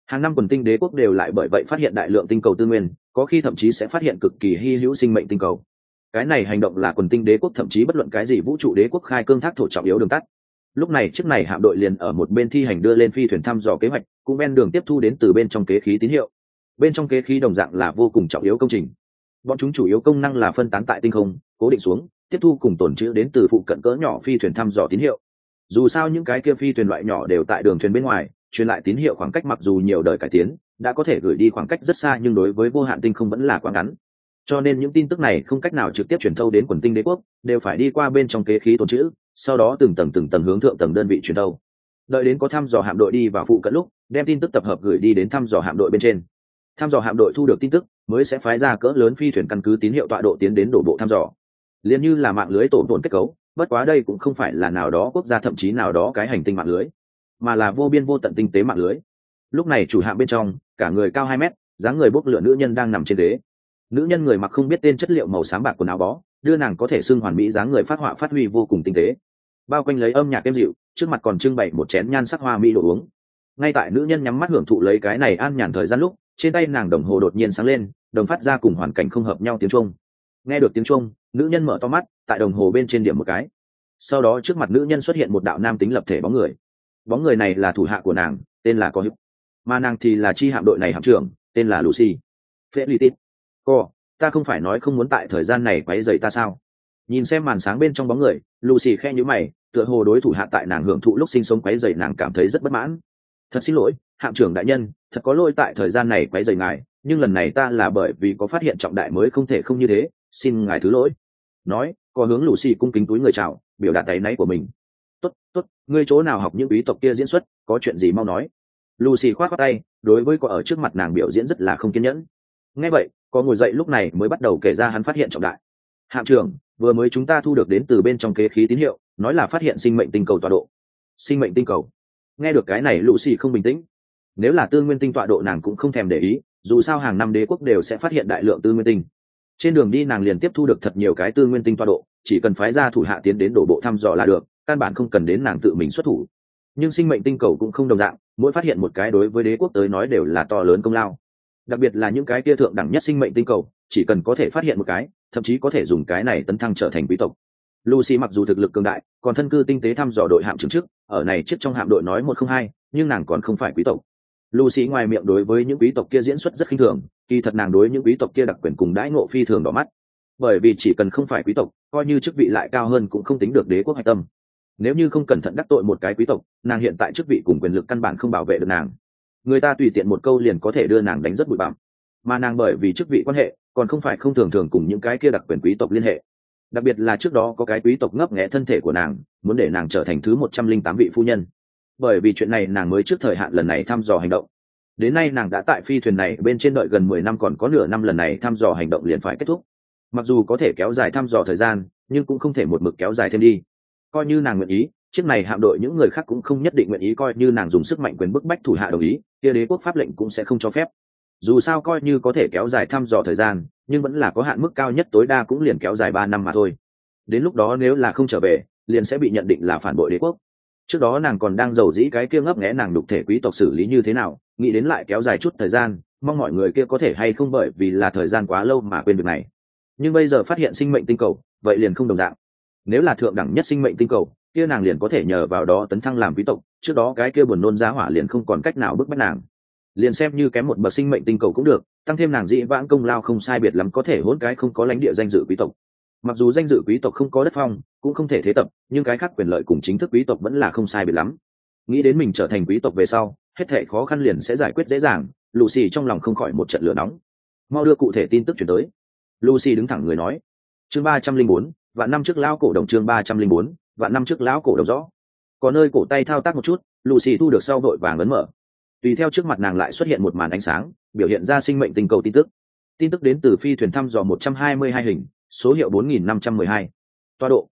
Hàng năm quần tinh đế quốc đều lại bởi vậy phát hiện đại lượng tinh cầu tư nguyên, có khi thậm chí sẽ phát hiện cực kỳ hy hữu sinh mệnh tinh cầu. Cái này hành động là quần tinh đế quốc thậm chí bất luận cái gì vũ trụ đế quốc khai cương thác thổ trọng yếu đường tắt. Lúc này chiếc này hạm đội liền ở một bên thi hành đưa lên phi thuyền thăm dò kế hoạch, cũng ven đường tiếp thu đến từ bên trong kế khí tín hiệu. Bên trong kế khí đồng dạng là vô cùng trọng yếu công trình. Bọn chúng chủ yếu công năng là phân tán tại tinh không, cố định xuống, tiếp thu cùng tổn trữ đến từ phụ cận cỡ nhỏ phi thuyền thăm dò tín hiệu. Dù sao những cái kia phi thuyền loại nhỏ đều tại đường thuyền bên ngoài, truyền lại tín hiệu khoảng cách mặc dù nhiều đời cải tiến, đã có thể gửi đi khoảng cách rất xa, nhưng đối với vô hạn tinh không vẫn là quá ngắn. Cho nên những tin tức này không cách nào trực tiếp truyền thâu đến quần tinh đế quốc, đều phải đi qua bên trong kế khí tồn trữ, sau đó từng tầng hướng thượng tầng đơn vị truyền thâu. Đợi đến có thăm dò hạm đội đi vào phụ cận lúc, đem tin tức tập hợp gửi đi đến thăm dò hạm đội bên trên. Thăm dò hạm đội thu được tin tức mới sẽ phái ra cỡ lớn phi thuyền căn cứ tín hiệu tọa độ tiến đến đổ bộ thăm dò. Liên như là mạng lưới tổ tồn kết cấu, bất quá đây cũng không phải là nào đó quốc gia thậm chí nào đó cái hành tinh mạng lưới, mà là vô biên vô tận tinh tế mạng lưới. Lúc này chủ hạm bên trong, cả người cao 2 mét, dáng người bốc lửa nữ nhân đang nằm trên ghế. Nữ nhân người mặc không biết tên chất liệu màu xám bạc quần áo bó, đưa nàng có thể xưng hoàn mỹ dáng người phát họa phát huy vô cùng tinh tế. Bao quanh lấy âm nhạc êm dịu, trước mặt còn trưng bày một chén nhan sắc hoa mỹ đồ uống. Ngay tại nữ nhân nhắm mắt hưởng thụ lấy cái này an nhàn thời gian lúc, trên tay nàng đồng hồ đột nhiên sáng lên, đồng phát ra cùng hoàn cảnh không hợp nhau tiếng chuông. Nghe được tiếng chuông, nữ nhân mở to mắt, tại đồng hồ bên trên điểm một cái. Sau đó trước mặt nữ nhân xuất hiện một đạo nam tính lập thể bóng người. Bóng người này là thủ hạ của nàng, tên là Có Hữu, mà nàng thì là chi hạm đội này hạm trưởng, tên là Lucy. Felicitas. Cô, ta không phải nói không muốn tại thời gian này quấy rầy ta sao? Nhìn xem màn sáng bên trong bóng người, Lucy khẽ nhíu mày, tựa hồ đối thủ hạ tại nàng hưởng thụ lúc sinh sống quấy rầy nàng cảm thấy rất bất mãn. Thật xin lỗi, hạm trưởng đại nhân, thật có lỗi tại thời gian này quấy rầy ngài, nhưng lần này ta là bởi vì có phát hiện trọng đại mới không thể không như thế, xin ngài thứ lỗi. Nói, có hướng Lucy cung kính túi người chào, biểu đạt áy náy của mình. Tốt, ngươi chỗ nào học những quý tộc kia diễn xuất, có chuyện gì mau nói. Lucy khoát khoát tay, đối với có ở trước mặt nàng biểu diễn rất là không kiên nhẫn. Nghe vậy, có ngồi dậy lúc này mới bắt đầu kể ra hắn phát hiện trọng đại. Hạm trưởng, vừa mới chúng ta thu được đến từ bên trong kế khí tín hiệu, nói là phát hiện sinh mệnh tinh cầu tọa độ. Sinh mệnh tinh cầu? Nghe được cái này Lucy không bình tĩnh. Nếu là tư nguyên tinh tọa độ nàng cũng không thèm để ý, dù sao hàng năm đế quốc đều sẽ phát hiện đại lượng tư nguyên tinh. Trên đường đi nàng liền tiếp thu được thật nhiều cái tư nguyên tinh tọa độ, chỉ cần phái ra thủ hạ tiến đến đổ bộ thăm dò là được, căn bản không cần đến nàng tự mình xuất thủ. Nhưng sinh mệnh tinh cầu cũng không đồng dạng, mỗi phát hiện một cái đối với đế quốc tới nói đều là to lớn công lao. Đặc biệt là những cái kia thượng đẳng nhất sinh mệnh tinh cầu, chỉ cần có thể phát hiện một cái, thậm chí có thể dùng cái này tấn thăng trở thành quý tộc. Lucy mặc dù thực lực cường đại, còn thân cư tinh tế thăm dò đội hạm trưởng trước, ở này chiếc trong hạm đội nói 102, nhưng nàng còn không phải quý tộc. Lucy ngoài miệng đối với những quý tộc kia diễn xuất rất khinh thường, kỳ thật nàng đối những quý tộc kia đặc quyền cùng đãi ngộ phi thường đỏ mắt. Bởi vì chỉ cần không phải quý tộc, coi như chức vị lại cao hơn cũng không tính được đế quốc hạch tâm. Nếu như không cẩn thận đắc tội một cái quý tộc, nàng hiện tại chức vị cùng quyền lực căn bản không bảo vệ được nàng. Người ta tùy tiện một câu liền có thể đưa nàng đánh rất bụi bặm. Mà nàng bởi vì chức vị quan hệ, còn không phải không thường thường cùng những cái kia đặc quyền quý tộc liên hệ. Đặc biệt là trước đó có cái quý tộc ngấp nghé thân thể của nàng, muốn để nàng trở thành thứ 108 vị phu nhân. Bởi vì chuyện này nàng mới trước thời hạn lần này thăm dò hành động. Đến nay nàng đã tại phi thuyền này bên trên đợi gần 10 năm, còn có nửa năm lần này thăm dò hành động liền phải kết thúc. Mặc dù có thể kéo dài thăm dò thời gian, nhưng cũng không thể một mực kéo dài thêm đi. Coi như nàng nguyện ý, chiếc này hạm đội những người khác cũng không nhất định nguyện ý, coi như nàng dùng sức mạnh quyền bức bách thủ hạ đồng ý, kia đế quốc pháp lệnh cũng sẽ không cho phép. Dù sao coi như có thể kéo dài thăm dò thời gian, nhưng vẫn là có hạn mức cao nhất tối đa cũng liền kéo dài 3 năm mà thôi. Đến lúc đó nếu là không trở về, liền sẽ bị nhận định là phản bội đế quốc. Trước đó nàng còn đang giàu dĩ cái kia ngấp nghé nàng đục thể quý tộc xử lý như thế nào, nghĩ đến lại kéo dài chút thời gian, mong mọi người kia có thể hay không bởi vì là thời gian quá lâu mà quên việc này. Nhưng bây giờ phát hiện sinh mệnh tinh cầu, vậy liền không đồng dạng. Nếu là thượng đẳng nhất sinh mệnh tinh cầu, kia nàng liền có thể nhờ vào đó tấn thăng làm quý tộc, trước đó cái kia buồn nôn giá hỏa liền không còn cách nào bức bách nàng. Liền xem như kém một bậc sinh mệnh tinh cầu cũng được, tăng thêm nàng dĩ vãng công lao không sai biệt lắm, có thể hôn cái không có lãnh địa danh dự quý tộc. Mặc dù danh dự quý tộc không có đất phong, cũng không thể thế tập, nhưng cái khác quyền lợi cùng chính thức quý tộc vẫn là không sai biệt lắm. Nghĩ đến mình trở thành quý tộc về sau, hết thảy khó khăn liền sẽ giải quyết dễ dàng, Lucy trong lòng không khỏi một trận lửa nóng. Mau đưa cụ thể tin tức chuyển tới. Lucy đứng thẳng người nói. Chương 304, vạn năm trước lão cổ đồng. Chương 304, vạn năm trước lão cổ đồng rõ. Có nơi cổ tay thao tác một chút, Lucy thu được sau vội vàng ấn mở. Tùy theo trước mặt nàng lại xuất hiện một màn ánh sáng, biểu hiện ra sinh mệnh tinh cầu tin tức. Tin tức đến từ phi thuyền thăm dò 122 hình, số hiệu 4512. Tọa độ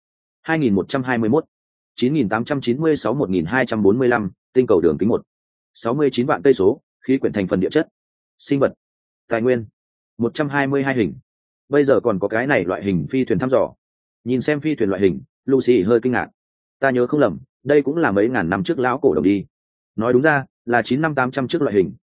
2121. 9896-1245, tinh cầu đường kính 1. 69 vạn cây số, khí quyển thành phần địa chất. Sinh vật. Tài nguyên. 122 hình. Bây giờ còn có cái này loại hình phi thuyền thăm dò. Nhìn xem phi thuyền loại hình, Lucy hơi kinh ngạc. Ta nhớ không lầm, đây cũng là mấy ngàn năm trước lão cổ đồng đi. Nói đúng ra, là 9 năm 800 trước loại hình,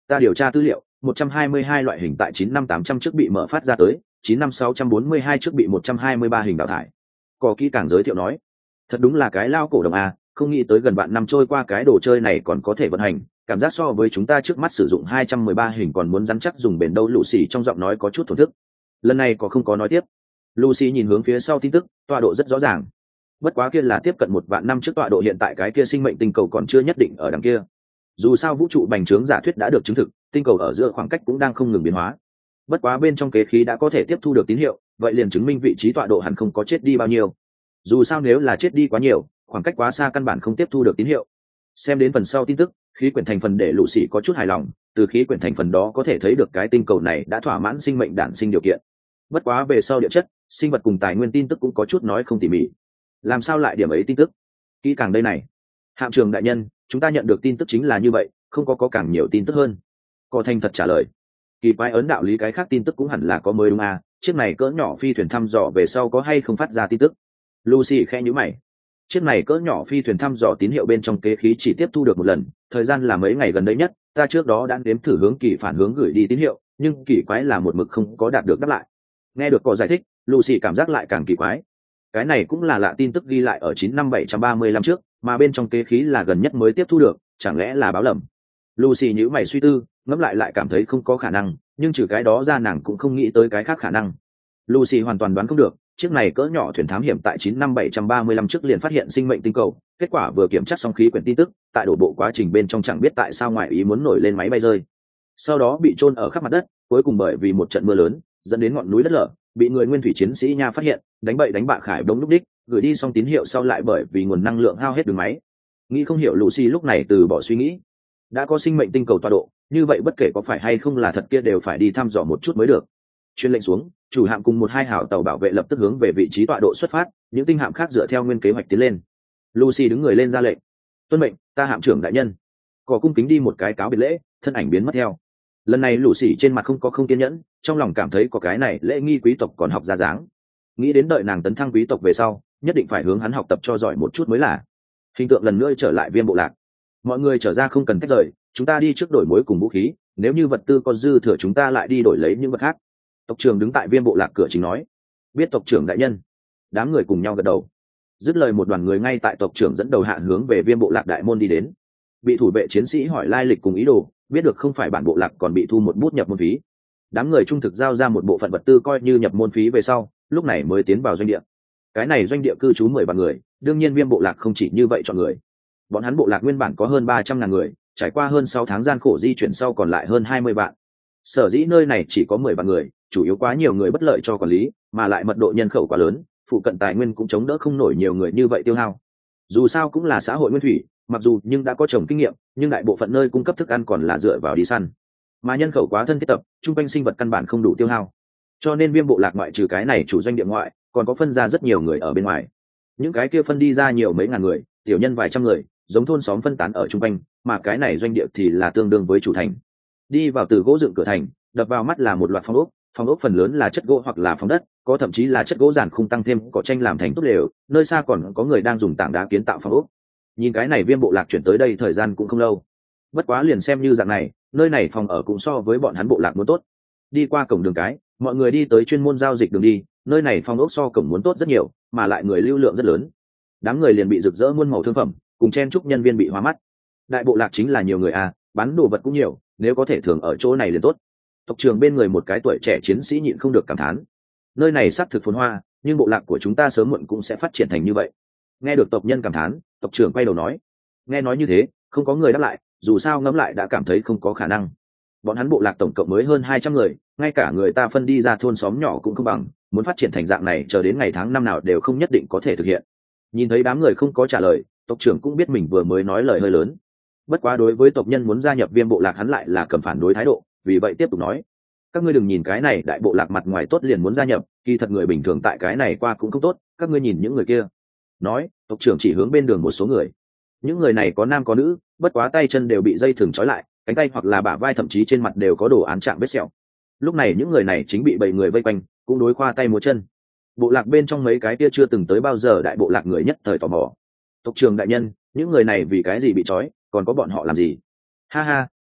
ta điều tra tư liệu, 122 loại hình tại 9 năm 800 trước bị mở phát ra tới, 9 năm 642 trước bị 123 hình đào thải. Có kỹ càng giới thiệu nói, thật đúng là cái lao cổ đồng a, không nghĩ tới gần vạn năm trôi qua cái đồ chơi này còn có thể vận hành, cảm giác so với chúng ta trước mắt sử dụng 213 hình còn muốn rắn chắc dùng bền đâu. Lucy trong giọng nói có chút thổn thức. Lần này có không có nói tiếp. Lucy nhìn hướng phía sau tin tức, tọa độ rất rõ ràng. Bất quá kia là tiếp cận 1 vạn năm trước tọa độ, hiện tại cái kia sinh mệnh tinh cầu còn chưa nhất định ở đằng kia. Dù sao vũ trụ bành trướng giả thuyết đã được chứng thực, tinh cầu ở giữa khoảng cách cũng đang không ngừng biến hóa. Bất quá bên trong kế khí đã có thể tiếp thu được tín hiệu, vậy liền chứng minh vị trí tọa độ hẳn không có chết đi bao nhiêu. Dù sao nếu là chết đi quá nhiều, khoảng cách quá xa căn bản không tiếp thu được tín hiệu. Xem đến phần sau tin tức, khí quyển thành phần để Lucy có chút hài lòng, từ khí quyển thành phần đó có thể thấy được cái tinh cầu này đã thỏa mãn sinh mệnh đản sinh điều kiện. Bất quá về sau địa chất, sinh vật cùng tài nguyên tin tức cũng có chút nói không tỉ mỉ. Làm sao lại điểm ấy tin tức kỹ càng đây này? Hạm trưởng đại nhân, chúng ta nhận được tin tức chính là như vậy, không có càng nhiều tin tức hơn. Có Thanh thật trả lời. Kỳ quái ấn đạo lý cái khác tin tức cũng hẳn là có mới đúng à, chiếc này cỡ nhỏ phi thuyền thăm dò về sau có hay không phát ra tin tức? Lucy khẽ nhíu mày. Chiếc này cỡ nhỏ phi thuyền thăm dò tín hiệu bên trong kế khí chỉ tiếp thu được một lần, thời gian là mấy ngày gần đây nhất, ta trước đó đã đếm thử hướng kỳ phản hướng gửi đi tín hiệu, nhưng kỳ quái là một mực không có đạt được đáp lại. Nghe được có giải thích, Lucy cảm giác lại càng kỳ quái. Cái này cũng là lạ tin tức ghi lại ở 9 năm 735 trước, mà bên trong kế khí là gần nhất mới tiếp thu được, chẳng lẽ là báo lầm? Lucy nhíu mày suy tư, ngẫm lại cảm thấy không có khả năng, nhưng trừ cái đó ra nàng cũng không nghĩ tới cái khác khả năng. Lucy hoàn toàn đoán không được, chiếc này cỡ nhỏ thuyền thám hiểm tại 9 năm 735 trước liền phát hiện sinh mệnh tinh cầu, kết quả vừa kiểm tra xong khí quyển tin tức, tại đổ bộ quá trình bên trong chẳng biết tại sao ngoại ý muốn nổi lên máy bay rơi. Sau đó bị chôn ở khắp mặt đất, cuối cùng bởi vì một trận mưa lớn, dẫn đến ngọn núi đất lở, bị người nguyên thủy chiến sĩ nha phát hiện, đánh bậy đánh bạ khải đống lúc đích, gửi đi xong tín hiệu sau lại bởi vì nguồn năng lượng hao hết đường máy. Nghĩ không hiểu Lucy lúc này từ bỏ suy nghĩ. Đã có sinh mệnh tinh cầu tọa độ, như vậy bất kể có phải hay không là thật kia đều phải đi thăm dò một chút mới được. Truyền lệnh xuống, chủ hạm cùng 1-2 hào tàu bảo vệ lập tức hướng về vị trí tọa độ xuất phát, những tinh hạm khác dựa theo nguyên kế hoạch tiến lên. Lucy đứng người lên ra lệnh. Tuân mệnh, ta hạm trưởng đại nhân. Cỏ cung kính đi một cái cáo biệt lễ, thân ảnh biến mất theo. Lần này Lucy trên mặt không kiên nhẫn, trong lòng cảm thấy có cái này lễ nghi quý tộc còn học ra dáng. Nghĩ đến đợi nàng tấn thăng quý tộc về sau, nhất định phải hướng hắn học tập cho giỏi một chút mới là. Hình tượng lần nữa trở lại Viêm bộ lạc. Mọi người trở ra không cần tách rời, chúng ta đi trước đổi mối cùng vũ khí, nếu như vật tư có dư thừa chúng ta lại đi đổi lấy những vật khác. Tộc trưởng đứng tại Viêm bộ lạc cửa chính nói. Biết tộc trưởng đại nhân. Đám người cùng nhau gật đầu. Dứt lời một đoàn người ngay tại tộc trưởng dẫn đầu hạ hướng về Viêm bộ lạc đại môn đi đến. Bị thủ vệ chiến sĩ hỏi lai lịch cùng ý đồ, biết được không phải bản bộ lạc còn bị thu một bút nhập môn phí. Đám người trung thực giao ra một bộ phận vật tư coi như nhập môn phí về sau, lúc này mới tiến vào doanh địa. Cái này doanh địa cư trú 10 vạn người, đương nhiên Viêm bộ lạc không chỉ như vậy chọn người. Bọn hắn bộ lạc nguyên bản có hơn 300.000 người, trải qua hơn 6 tháng gian khổ di chuyển sau còn lại hơn 20 vạn. Sở dĩ nơi này chỉ có 10 vạn người, chủ yếu quá nhiều người bất lợi cho quản lý, mà lại mật độ nhân khẩu quá lớn, phụ cận tài nguyên cũng chống đỡ không nổi nhiều người như vậy tiêu hao. Dù sao cũng là xã hội nguyên thủy, mặc dù nhưng đã có trồng kinh nghiệm, nhưng đại bộ phận nơi cung cấp thức ăn còn là dựa vào đi săn. Mà nhân khẩu quá thân thiết tập, trung quanh sinh vật căn bản không đủ tiêu hao. Cho nên Viêm bộ lạc ngoại trừ cái này chủ doanh địa ngoại, còn có phân ra rất nhiều người ở bên ngoài. Những cái kia phân đi ra nhiều mấy ngàn người, tiểu nhân vài trăm người, giống thôn xóm phân tán ở trung quanh, mà cái này doanh địa thì là tương đương với chủ thành. Đi vào từ gỗ dựng cửa thành, đập vào mắt là một loạt phòng ốc phần lớn là chất gỗ hoặc là phòng đất, có thậm chí là chất gỗ giản khung tăng thêm cỏ tranh làm thành tốt lều, nơi xa còn có người đang dùng tảng đá kiến tạo phòng ốc. Nhìn cái này Viêm bộ lạc chuyển tới đây thời gian cũng không lâu. Bất quá liền xem như dạng này, nơi này phòng ở cũng so với bọn hắn bộ lạc muốn tốt. Đi qua cổng đường cái, mọi người đi tới chuyên môn giao dịch đường đi, nơi này phòng ốc so cổng muốn tốt rất nhiều, mà lại người lưu lượng rất lớn. Đám người liền bị rực rỡ muôn màu thương phẩm, cùng chen chúc nhân viên bị hóa mắt. Đại bộ lạc chính là nhiều người à, bán đồ vật cũng nhiều, nếu có thể thường ở chỗ này liền tốt. Tộc trưởng bên người một cái tuổi trẻ chiến sĩ nhịn không được cảm thán. Nơi này xác thực phồn hoa, nhưng bộ lạc của chúng ta sớm muộn cũng sẽ phát triển thành như vậy. Nghe được tộc nhân cảm thán, tộc trưởng quay đầu nói. Nghe nói như thế, không có người đáp lại, dù sao ngẫm lại đã cảm thấy không có khả năng. Bọn hắn bộ lạc tổng cộng mới hơn 200 người, ngay cả người ta phân đi ra thôn xóm nhỏ cũng không bằng, muốn phát triển thành dạng này chờ đến ngày tháng năm nào đều không nhất định có thể thực hiện. Nhìn thấy đám người không có trả lời, tộc trưởng cũng biết mình vừa mới nói lời hơi lớn. Bất quá đối với tộc nhân muốn gia nhập Viêm bộ lạc hắn lại là cầm phản đối thái độ, vì vậy tiếp tục nói. Các ngươi đừng nhìn cái này đại bộ lạc mặt ngoài tốt liền muốn gia nhập, kỳ thật người bình thường tại cái này qua cũng không tốt, các ngươi nhìn những người kia. Nói, tộc trưởng chỉ hướng bên đường một số người. Những người này có nam có nữ, bất quá tay chân đều bị dây thừng trói lại, cánh tay hoặc là bả vai thậm chí trên mặt đều có đồ án chạm vết sẹo. Lúc này những người này chính bị 7 người vây quanh, cũng đối khoa tay múa chân. Bộ lạc bên trong mấy cái kia chưa từng tới bao giờ đại bộ lạc người nhất thời tò mò. Tộc trưởng đại nhân, những người này vì cái gì bị trói, còn có bọn họ làm gì? Ha ha,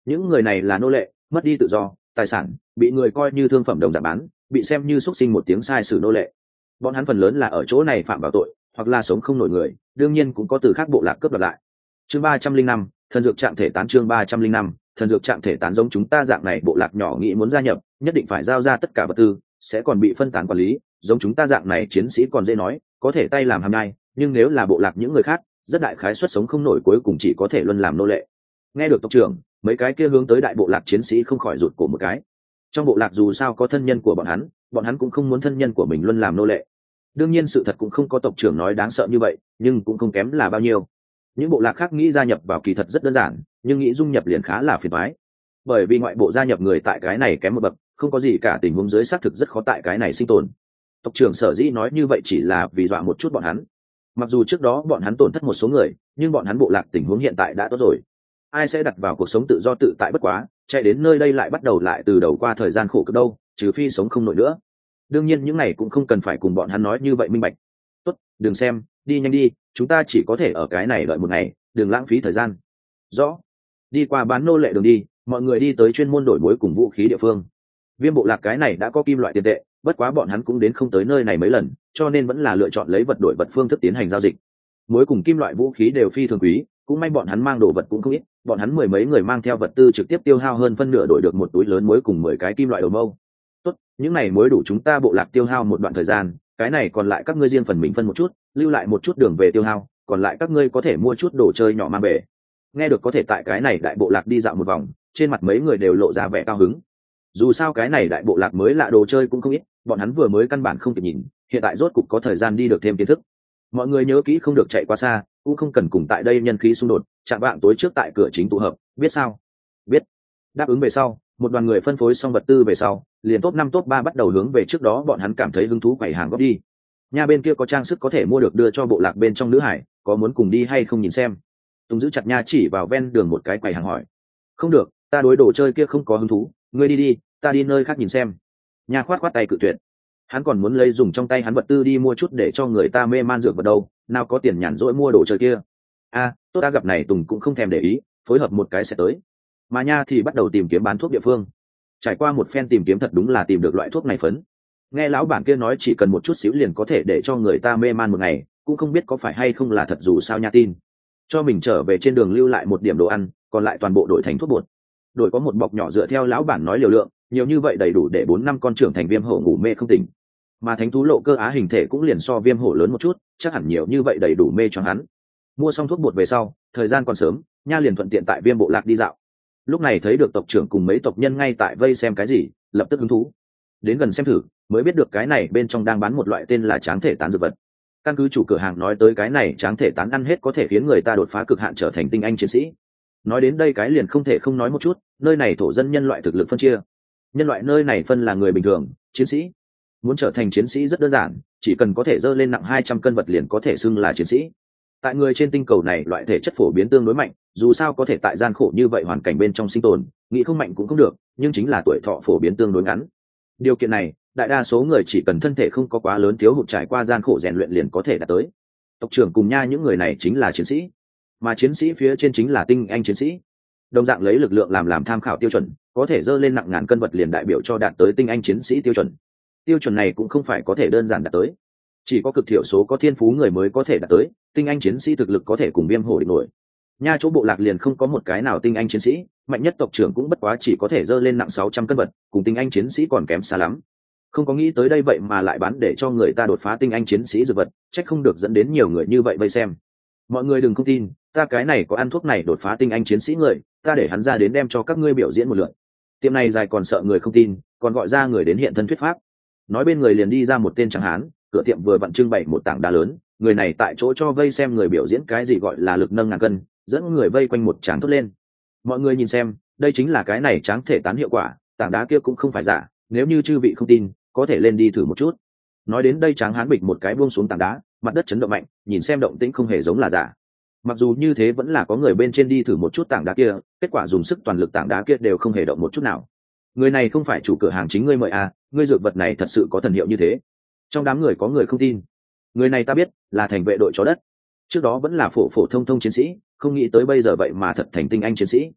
những người này là nô lệ, mất đi tự do, tài sản bị người coi như thương phẩm đồng dạng bán, bị xem như xuất sinh một tiếng sai sử nô lệ. Bọn hắn phần lớn là ở chỗ này phạm vào tội, hoặc là sống không nổi người, đương nhiên cũng có từ khác bộ lạc cướp đoạt lại. Chương 305, thần dược trạng thể tán. Chương 305, thần dược trạng thể tán. Giống chúng ta dạng này bộ lạc nhỏ nghĩ muốn gia nhập, nhất định phải giao ra tất cả vật tư, sẽ còn bị phân tán quản lý. Giống chúng ta dạng này chiến sĩ còn dễ nói, có thể tay làm hàm nhai, nhưng nếu là bộ lạc những người khác, rất đại khái suất sống không nổi, cuối cùng chỉ có thể luân làm nô lệ. Nghe được tộc trưởng, mấy cái kia hướng tới đại bộ lạc chiến sĩ không khỏi rụt cổ một cái. Trong bộ lạc dù sao có thân nhân của bọn hắn cũng không muốn thân nhân của mình luân làm nô lệ. Đương nhiên sự thật cũng không có tộc trưởng nói đáng sợ như vậy, nhưng cũng không kém là bao nhiêu. Những bộ lạc khác nghĩ gia nhập vào kỳ thật rất đơn giản, nhưng nghĩ dung nhập liền khá là phiền toái. Bởi vì ngoại bộ gia nhập người tại cái này kém một bậc, không có gì cả, tình huống dưới xác thực rất khó tại cái này sinh tồn. Tộc trưởng sở dĩ nói như vậy chỉ là vì dọa một chút bọn hắn. Mặc dù trước đó bọn hắn tổn thất một số người, nhưng bọn hắn bộ lạc tình huống hiện tại đã tốt rồi. Ai sẽ đặt vào cuộc sống tự do tự tại bất quá, chạy đến nơi đây lại bắt đầu lại từ đầu qua thời gian khổ cực đâu, trừ phi sống không nổi nữa. Đương nhiên những này cũng không cần phải cùng bọn hắn nói như vậy minh bạch. Tốt, đừng xem, đi nhanh đi, chúng ta chỉ có thể ở cái này đợi một ngày, đừng lãng phí thời gian. Rõ. Đi qua bán nô lệ đường đi, mọi người đi tới chuyên môn đổi muối cùng vũ khí địa phương. Viêm bộ lạc cái này đã có kim loại tiền tệ, bất quá bọn hắn cũng đến không tới nơi này mấy lần, cho nên vẫn là lựa chọn lấy vật đổi vật phương thức tiến hành giao dịch. Muối cùng kim loại vũ khí đều phi thường quý, cũng may bọn hắn mang đồ vật cũng không ít, bọn hắn mười mấy người mang theo vật tư trực tiếp tiêu hao hơn phân nửa đổi được một túi lớn muối cùng 10 cái kim loại đầu mâu. Tốt, những này muối đủ chúng ta bộ lạc tiêu hao một đoạn thời gian, cái này còn lại các ngươi riêng phần mình phân một chút, lưu lại một chút đường về tiêu hao, còn lại các ngươi có thể mua chút đồ chơi nhỏ mang về. Nghe được có thể tại cái này đại bộ lạc đi dạo một vòng, trên mặt mấy người đều lộ ra vẻ cao hứng. Dù sao cái này đại bộ lạc mới lạ, đồ chơi cũng không ít, bọn hắn vừa mới căn bản không kịp nhìn, hiện tại rốt cục có thời gian đi được thêm kiến thức. Mọi người nhớ kỹ không được chạy quá xa, cũng không cần cùng tại đây nhân khí xung đột, chạm vạng tối trước tại cửa chính tụ hợp, biết sao? Biết. Đáp ứng về sau, một đoàn người phân phối xong vật tư về sau, liền top 5 top 3 bắt đầu hướng về trước đó bọn hắn cảm thấy hứng thú quầy hàng góp đi. Nhà bên kia có trang sức có thể mua được đưa cho bộ lạc bên trong nữ hải, có muốn cùng đi hay không nhìn xem? Tùng giữ chặt Nha chỉ vào ven đường một cái quầy hàng hỏi. Không được, ta đối đồ chơi kia không có hứng thú, ngươi đi đi, ta đi nơi khác nhìn xem. Nha khoát khoát tay cự tuyệt. Hắn còn muốn lấy dùng trong tay hắn vật tư đi mua chút để cho người ta mê man dược vật đâu, nào có tiền nhàn rỗi mua đồ chơi kia. Tốt, đã gặp này Tùng cũng không thèm để ý, phối hợp một cái sẽ tới. Mà Nha thì bắt đầu tìm kiếm bán thuốc địa phương. Trải qua một phen tìm kiếm thật đúng là tìm được loại thuốc này phấn. Nghe lão bản kia nói chỉ cần một chút xíu liền có thể để cho người ta mê man một ngày, cũng không biết có phải hay không là thật, dù sao Nha tin. Cho mình trở về trên đường lưu lại một điểm đồ ăn, còn lại toàn bộ đổi thành thuốc bột. Đổi có một bọc nhỏ dựa theo lão bản nói liều lượng, nhiều như vậy đầy đủ để 4-5 con trưởng thành viêm hổ ngủ mê không tỉnh. Mà thánh thú lộ cơ á hình thể cũng liền so viêm hổ lớn một chút, chắc hẳn nhiều như vậy đầy đủ mê cho hắn. Mua xong thuốc bột về sau, thời gian còn sớm, Nha liền thuận tiện tại viêm bộ lạc đi dạo. Lúc này thấy được tộc trưởng cùng mấy tộc nhân ngay tại vây xem cái gì, lập tức hứng thú. Đến gần xem thử, mới biết được cái này bên trong đang bán một loại tên là tráng thể tán dược vật. Căn cứ chủ cửa hàng nói tới, cái này tráng thể tán ăn hết có thể khiến người ta đột phá cực hạn trở thành tinh anh chiến sĩ. Nói đến đây cái liền không thể không nói một chút, nơi này thổ dân nhân loại thực lực phân chia. Nhân loại nơi này phân là người bình thường, chiến sĩ. Muốn trở thành chiến sĩ rất đơn giản, chỉ cần có thể dơ lên nặng 200 cân vật liền có thể xưng là chiến sĩ. Tại người trên tinh cầu này loại thể chất phổ biến tương đối mạnh, dù sao có thể tại gian khổ như vậy hoàn cảnh bên trong sinh tồn, nghĩ không mạnh cũng không được, nhưng chính là tuổi thọ phổ biến tương đối ngắn. Điều kiện này, đại đa số người chỉ cần thân thể không có quá lớn thiếu hụt, trải qua gian khổ rèn luyện liền có thể đạt tới. Tộc trưởng cùng Nha những người này chính là chiến sĩ, mà chiến sĩ phía trên chính là tinh anh chiến sĩ. Đồng dạng lấy lực lượng làm tham khảo tiêu chuẩn, có thể dơ lên nặng ngàn cân vật liền đại biểu cho đạt tới tinh anh chiến sĩ tiêu chuẩn. Tiêu chuẩn này cũng không phải có thể đơn giản đạt tới, chỉ có cực thiểu số có thiên phú người mới có thể đạt tới. Tinh anh chiến sĩ thực lực có thể cùng viêm hổ địch nổi. Nha chỗ bộ lạc liền không có một cái nào tinh anh chiến sĩ, mạnh nhất tộc trưởng cũng bất quá chỉ có thể dơ lên nặng 600 cân vật, cùng tinh anh chiến sĩ còn kém xa lắm. Không có nghĩ tới đây vậy mà lại bán để cho người ta đột phá tinh anh chiến sĩ dược vật, trách không được dẫn đến nhiều người như vậy vây xem. Mọi người đừng không tin, ta cái này có ăn thuốc này đột phá tinh anh chiến sĩ người, ta để hắn ra đến đem cho các ngươi biểu diễn một lượt. Tiệm này dài còn sợ người không tin, còn gọi ra người đến hiện thân thuyết pháp. Nói bên người liền đi ra một tên tráng hán, cửa tiệm vừa vặn trưng bày một tảng đá lớn, người này tại chỗ cho vây xem người biểu diễn cái gì gọi là lực nâng ngàn cân, dẫn người vây quanh một tráng thốt lên. Mọi người nhìn xem, đây chính là cái này tráng thể tán hiệu quả, tảng đá kia cũng không phải giả, nếu như chư vị không tin, có thể lên đi thử một chút. Nói đến đây tráng hán bịch một cái buông xuống tảng đá, mặt đất chấn động mạnh, nhìn xem động tĩnh không hề giống là giả. Mặc dù như thế vẫn là có người bên trên đi thử một chút tảng đá kia, kết quả dùng sức toàn lực tảng đá kia đều không hề động một chút nào. Người này không phải chủ cửa hàng chính ngươi mời à, ngươi dược vật này thật sự có thần hiệu như thế? Trong đám người có người không tin. Người này ta biết, là thành vệ đội chó đất, trước đó vẫn là phổ phổ thông thông chiến sĩ, không nghĩ tới bây giờ vậy mà thật thành tinh anh chiến sĩ.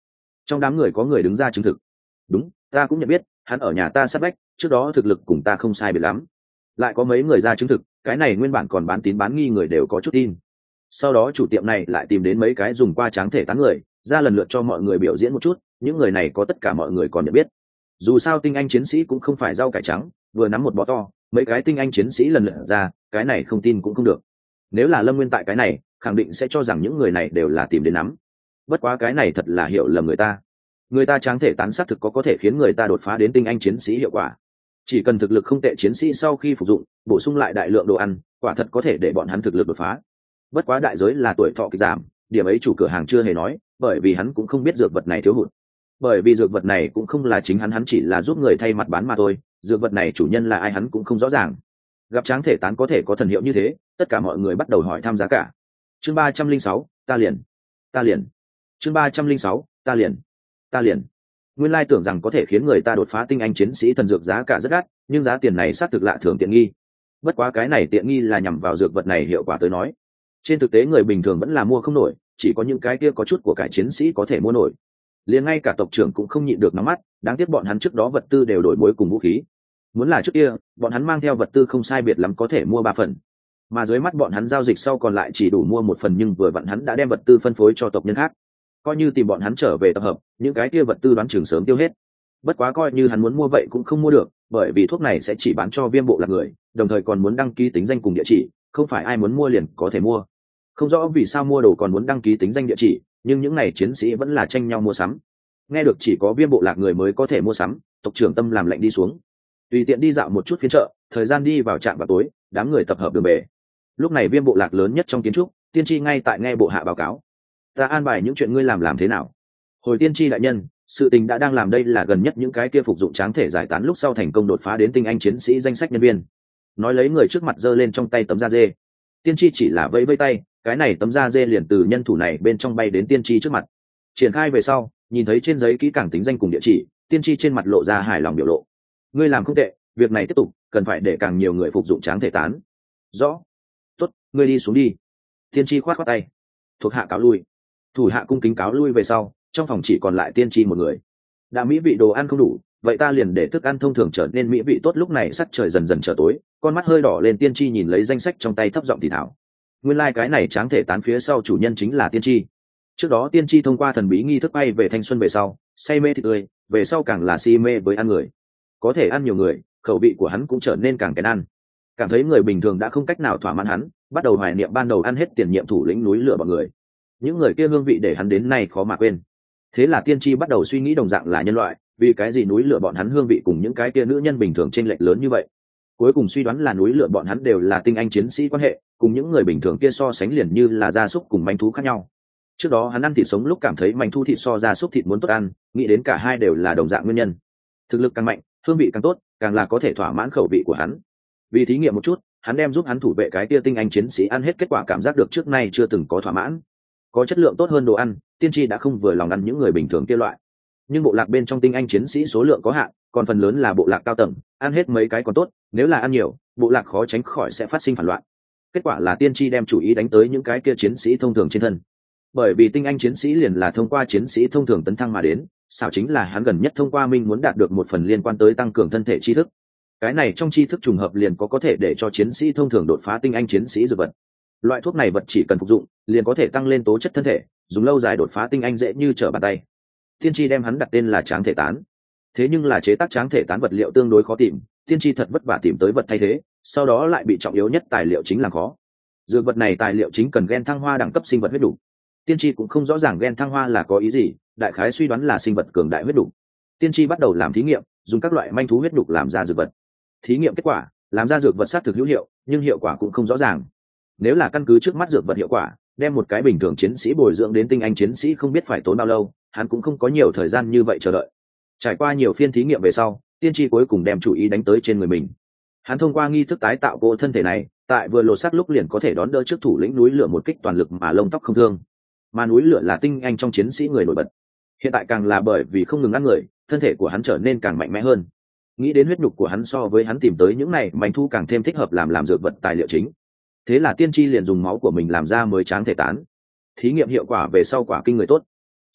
Trong đám người có người đứng ra chứng thực. Đúng, ta cũng nhận biết, hắn ở nhà ta sát vách, trước đó thực lực cùng ta không sai biệt lắm. Lại có mấy người ra chứng thực, cái này nguyên bản còn bán tín bán nghi người đều có chút tin. Sau đó chủ tiệm này lại tìm đến mấy cái dùng qua tráng thể tán người, ra lần lượt cho mọi người biểu diễn một chút, những người này có tất cả mọi người còn nhận biết. Dù sao tinh anh chiến sĩ cũng không phải rau cải trắng, vừa nắm một bó to, mấy cái tinh anh chiến sĩ lần lượt ra, cái này không tin cũng không được. Nếu là Lâm Nguyên tại cái này, khẳng định sẽ cho rằng những người này đều là tìm đến nắm. Bất quá cái này thật là hiểu lầm người ta. Người ta tráng thể tán xác thực có thể khiến người ta đột phá đến tinh anh chiến sĩ hiệu quả. Chỉ cần thực lực không tệ chiến sĩ sau khi phục dụng, bổ sung lại đại lượng đồ ăn, quả thật có thể để bọn hắn thực lực đột phá. Bất quá đại giới là tuổi thọ kịch giảm, điểm ấy chủ cửa hàng chưa hề nói, bởi vì hắn cũng không biết dược vật này thiếu hụt. Bởi vì dược vật này cũng không là chính hắn chỉ là giúp người thay mặt bán mà thôi, dược vật này chủ nhân là ai hắn cũng không rõ ràng. Gặp tráng thể tán có thể có thần hiệu như thế, tất cả mọi người bắt đầu hỏi thăm giá cả. Chương 306, ta liền. Chương 306, ta liền. Nguyên lai tưởng rằng có thể khiến người ta đột phá tinh anh chiến sĩ thần dược giá cả rất đắt, nhưng giá tiền này xác thực lạ thường tiện nghi. Bất quá cái này tiện nghi là nhằm vào dược vật này hiệu quả tới nói. Trên thực tế người bình thường vẫn là mua không nổi, chỉ có những cái kia có chút của cải chiến sĩ có thể mua nổi. Liền ngay cả tộc trưởng cũng không nhịn được nóng mắt, đáng tiếc bọn hắn trước đó vật tư đều đổi muối cùng vũ khí. Muốn là trước kia, bọn hắn mang theo vật tư không sai biệt lắm có thể mua 3 phần. Mà dưới mắt bọn hắn giao dịch sau còn lại chỉ đủ mua 1 phần, nhưng vừa vặn hắn đã đem vật tư phân phối cho tộc nhân khác. Coi như tìm bọn hắn trở về tập hợp, những cái kia vật tư đoán chừng sớm tiêu hết. Bất quá coi như hắn muốn mua vậy cũng không mua được, bởi vì thuốc này sẽ chỉ bán cho Viêm bộ lạc người, đồng thời còn muốn đăng ký tính danh cùng địa chỉ, không phải ai muốn mua liền có thể mua. Không rõ vì sao mua đồ còn muốn đăng ký tính danh địa chỉ, nhưng những này chiến sĩ vẫn là tranh nhau mua sắm. Nghe được chỉ có Viêm bộ lạc người mới có thể mua sắm, tộc trưởng Tâm làm lệnh đi xuống, tùy tiện đi dạo một chút phiên chợ. Thời gian đi vào trạm vào tối, đám người tập hợp đường bể. Lúc này Viêm bộ lạc lớn nhất trong kiến trúc, tiên tri ngay tại nghe bộ hạ báo cáo. Ta an bài những chuyện ngươi làm thế nào? Hồi tiên tri đại nhân, sự tình đã đang làm, đây là gần nhất những cái kia phục dụng tráng thể giải tán lúc sau thành công đột phá đến tinh anh chiến sĩ danh sách nhân viên. Nói lấy người trước mặt giơ lên trong tay tấm da dê. Tiên tri chỉ là vẫy vẫy tay, cái này tấm da dê liền từ nhân thủ này bên trong bay đến tiên tri trước mặt. Triển khai về sau, nhìn thấy trên giấy kỹ càng tính danh cùng địa chỉ, tiên tri trên mặt lộ ra hài lòng biểu lộ. Ngươi làm không tệ, việc này tiếp tục, cần phải để càng nhiều người phục dụng tráng thể tán. Rõ. Tốt, ngươi đi xuống đi. Tiên tri khoát khoát tay. Thuộc hạ cáo lui. Thủ hạ cung kính cáo lui về sau, trong phòng chỉ còn lại tiên tri một người. Đã mỹ vị đồ ăn không đủ, vậy ta liền để thức ăn thông thường trở nên mỹ vị tốt. Lúc này sắc trời dần dần trở tối, con mắt hơi đỏ lên, tiên tri nhìn lấy danh sách trong tay thấp giọng thì thảo. Nguyên lai cái này tráng thể tán phía sau chủ nhân chính là tiên tri. Trước đó tiên tri thông qua thần bí nghi thức bay về thanh xuân về sau, say mê thịt tươi, về sau càng là si mê với ăn người. Có thể ăn nhiều người, khẩu vị của hắn cũng trở nên càng kén ăn. Cảm thấy người bình thường đã không cách nào thỏa mãn hắn, bắt đầu hoài niệm ban đầu ăn hết tiền nhiệm thủ lĩnh núi lửa bọn người. Những người kia hương vị để hắn đến nay khó mà quên. Thế là tiên tri bắt đầu suy nghĩ đồng dạng là nhân loại, vì cái gì núi lửa bọn hắn hương vị cùng những cái kia nữ nhân bình thường chênh lệch lớn như vậy. Cuối cùng suy đoán là núi lửa bọn hắn đều là tinh anh chiến sĩ quan hệ, cùng những người bình thường kia so sánh liền như là gia súc cùng manh thú khác nhau. Trước đó hắn ăn thịt sống lúc cảm thấy manh thú thịt so gia súc thịt muốn tốt ăn, nghĩ đến cả hai đều là đồng dạng nguyên nhân. Thực lực càng mạnh, hương vị càng tốt, càng là có thể thỏa mãn khẩu vị của hắn. Vì thí nghiệm một chút, hắn đem giúp hắn thủ vệ cái kia tinh anh chiến sĩ ăn hết, kết quả cảm giác được trước nay chưa từng có thỏa mãn. Có chất lượng tốt hơn đồ ăn, tiên tri đã không vừa lòng ăn những người bình thường kia loại. Nhưng bộ lạc bên trong tinh anh chiến sĩ số lượng có hạn, còn phần lớn là bộ lạc cao tầng, ăn hết mấy cái còn tốt, nếu là ăn nhiều, bộ lạc khó tránh khỏi sẽ phát sinh phản loạn. Kết quả là tiên tri đem chủ ý đánh tới những cái kia chiến sĩ thông thường trên thân. Bởi vì tinh anh chiến sĩ liền là thông qua chiến sĩ thông thường tấn thăng mà đến, sao chính là hắn gần nhất thông qua minh muốn đạt được một phần liên quan tới tăng cường thân thể tri thức. Cái này trong tri thức trùng hợp liền có thể để cho chiến sĩ thông thường đột phá tinh anh chiến sĩ dược vật. Loại thuốc này vật chỉ cần phục dụng liền có thể tăng lên tố chất thân thể, dùng lâu dài đột phá tinh anh dễ như trở bàn tay. Tiên tri đem hắn đặt tên là tráng thể tán. Thế nhưng là chế tác tráng thể tán vật liệu tương đối khó tìm, tiên tri thật vất vả tìm tới vật thay thế, sau đó lại bị trọng yếu nhất tài liệu chính làm khó. Dược vật này tài liệu chính cần gen thăng hoa đẳng cấp sinh vật huyết đủ. Tiên tri cũng không rõ ràng gen thăng hoa là có ý gì, đại khái suy đoán là sinh vật cường đại huyết đủ. Tiên tri bắt đầu làm thí nghiệm, dùng các loại manh thú huyết đục làm ra dược vật. Thí nghiệm kết quả, làm ra dược vật xác thực hữu hiệu, nhưng hiệu quả cũng không rõ ràng. Nếu là căn cứ trước mắt dược vật hiệu quả, đem một cái bình thường chiến sĩ bồi dưỡng đến tinh anh chiến sĩ không biết phải tốn bao lâu, hắn cũng không có nhiều thời gian như vậy chờ đợi. Trải qua nhiều phiên thí nghiệm về sau, tiên tri cuối cùng đem chủ ý đánh tới trên người mình. Hắn thông qua nghi thức tái tạo bộ thân thể này, tại vừa lột xác lúc liền có thể đón đỡ trước thủ lĩnh núi lửa một kích toàn lực mà lông tóc không thương. Mà núi lửa là tinh anh trong chiến sĩ người nổi bật. Hiện tại càng là bởi vì không ngừng ăn người, thân thể của hắn trở nên càng mạnh mẽ hơn. Nghĩ đến huyết nhục của hắn so với hắn tìm tới những này manh thu càng thêm thích hợp làm dược vật tài liệu chính. Thế là tiên tri liền dùng máu của mình làm ra mới tráng thể tán. Thí nghiệm hiệu quả về sau quả kinh người tốt.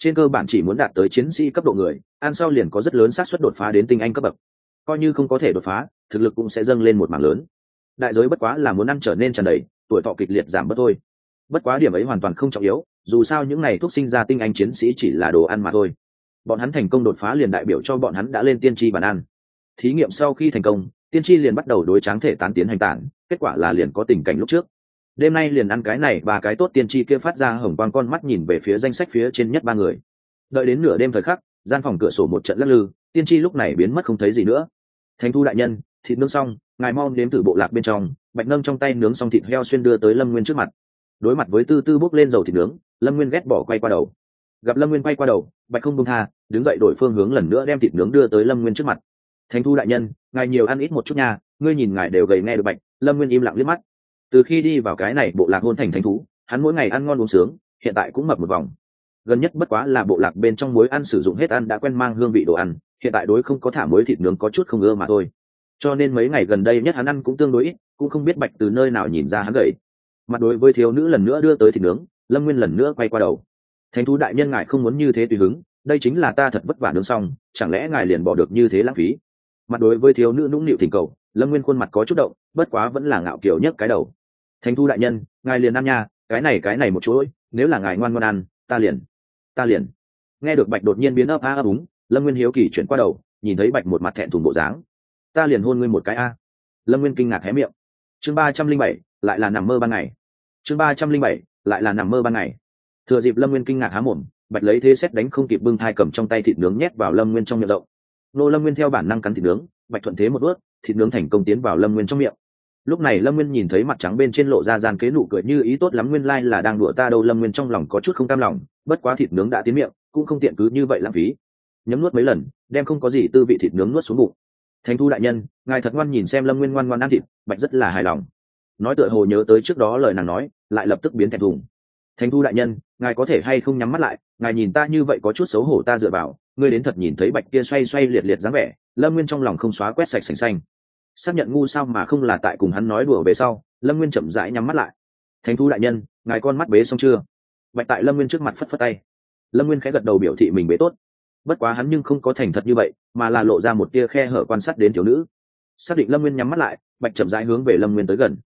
trên cơ bản chỉ muốn đạt tới chiến sĩ cấp độ người ăn sau liền có rất lớn xác suất đột phá đến tinh anh cấp bậc, coi như không có thể đột phá thực lực cũng sẽ dâng lên một mảng lớn. Đại giới bất quá là muốn ăn trở nên tràn đầy, tuổi thọ kịch liệt giảm bớt thôi. Bất quá điểm ấy hoàn toàn không trọng yếu, dù sao những này thuốc sinh ra tinh anh chiến sĩ chỉ là đồ ăn mà thôi. Bọn hắn thành công đột phá liền đại biểu cho bọn hắn đã lên tiên tri bàn ăn. Thí nghiệm sau khi thành công, tiên tri liền bắt đầu đối tráng thể tán tiến hành tản, kết quả là liền có tình cảnh lúc trước. Đêm nay liền ăn cái này ba cái tốt, tiên tri kia phát ra hồng quang con mắt nhìn về phía danh sách phía trên nhất ba người. Đợi đến nửa đêm thời khắc, gian phòng cửa sổ một trận lắc lư, tiên tri lúc này biến mất không thấy gì nữa. Thánh thu đại nhân, thịt nướng xong, ngài mau nếm thử bộ lạc bên trong. Bạch nâng trong tay nướng xong thịt heo xuyên đưa tới Lâm Nguyên trước mặt. Đối mặt với tư tư bốc lên dầu thịt nướng, Lâm Nguyên ghét bỏ quay qua đầu. Gặp Lâm Nguyên quay qua đầu, Bạch không buông tha, đứng dậy đổi phương hướng lần nữa đem thịt nướng đưa tới Lâm Nguyên trước mặt. Thánh thu đại nhân, ngài nhiều ăn ít một chút nha, ngươi nhìn ngài đều gầy nghe được. Bạch Lâm Nguyên im lặng liếc mắt. Từ khi đi vào cái này bộ lạc hôn thành thánh thú, hắn mỗi ngày ăn ngon uống sướng, hiện tại cũng mập một vòng. Gần nhất bất quá là bộ lạc bên trong muối ăn sử dụng hết, ăn đã quen mang hương vị đồ ăn, hiện tại đối không có thả muối thịt nướng có chút không ưa mà thôi. Cho nên mấy ngày gần đây nhất hắn ăn cũng tương đối ít, cũng không biết Bạch từ nơi nào nhìn ra hắn gầy. Mặt đối với thiếu nữ lần nữa đưa tới thịt nướng, Lâm Nguyên lần nữa quay qua đầu. Thánh thú đại nhân, ngài không muốn như thế tùy hứng, đây chính là ta thật vất vả nướng xong, chẳng lẽ ngài liền bỏ được như thế lãng phí? Mặt đối với thiếu nữ nũng nịu thỉnh cầu, Lâm Nguyên khuôn mặt có chút động, bất quá vẫn là ngạo kiều nhấc cái đầu. Thánh thú đại nhân, ngài liền ăn nha, cái này một chuỗi, nếu là ngài ngoan ngoãn ăn, ta liền. Nghe được Bạch đột nhiên biến ấp ấp úng, Lâm Nguyên hiếu kỳ chuyển qua đầu, nhìn thấy Bạch một mặt thẹn thùng bộ dáng. Ta liền hôn ngươi một cái a. Lâm Nguyên kinh ngạc hé miệng. Chương 307, lại là nằm mơ ban ngày. Chương 307, lại là nằm mơ ban ngày. Thừa dịp Lâm Nguyên kinh ngạc há mồm, Bạch lấy thế xét đánh không kịp bưng thai cầm trong tay thịt nướng nhét vào Lâm Nguyên trong miệng rộng. Nô Lâm Nguyên theo bản năng cắn thịt nướng, Bạch thuận thế một ướt, thịt nướng thành công tiến vào Lâm Nguyên trong miệng. Lúc này Lâm Nguyên nhìn thấy mặt trắng bên trên lộ ra gian kế nụ cười như ý tốt lắm, nguyên lai là đang đùa ta đâu. Lâm Nguyên trong lòng có chút không cam lòng, bất quá thịt nướng đã tiến miệng, cũng không tiện cứ như vậy lãng phí. Nhấm nuốt mấy lần, đem không có gì tư vị thịt nướng nuốt xuống bụng. Thánh thu đại nhân, ngài thật ngoan. Nhìn xem Lâm Nguyên ngoan ngoan ăn thịt, Bạch rất là hài lòng. Nói tựa hồ nhớ tới trước đó lời nàng nói, lại lập tức biến thẹn thùng. Thánh thu đại nhân, ngài có thể hay không nhắm mắt lại, ngài nhìn ta như vậy có chút xấu hổ. Ta dựa vào, ngươi đến thật nhìn thấy Bạch kia xoay xoay liệt liệt dáng vẻ, Lâm Nguyên trong lòng không xóa quét sạch sành xanh. Xác nhận ngu sao mà không là tại cùng hắn nói đùa về sau, Lâm Nguyên chậm rãi nhắm mắt lại. Thánh thú đại nhân, ngài con mắt bế xong chưa? Bạch tại Lâm Nguyên trước mặt phất phất tay. Lâm Nguyên khẽ gật đầu biểu thị mình bế tốt. Bất quá hắn nhưng không có thành thật như vậy, mà là lộ ra một tia khe hở quan sát đến thiếu nữ. Xác định Lâm Nguyên nhắm mắt lại, Bạch chậm rãi hướng về Lâm Nguyên tới gần.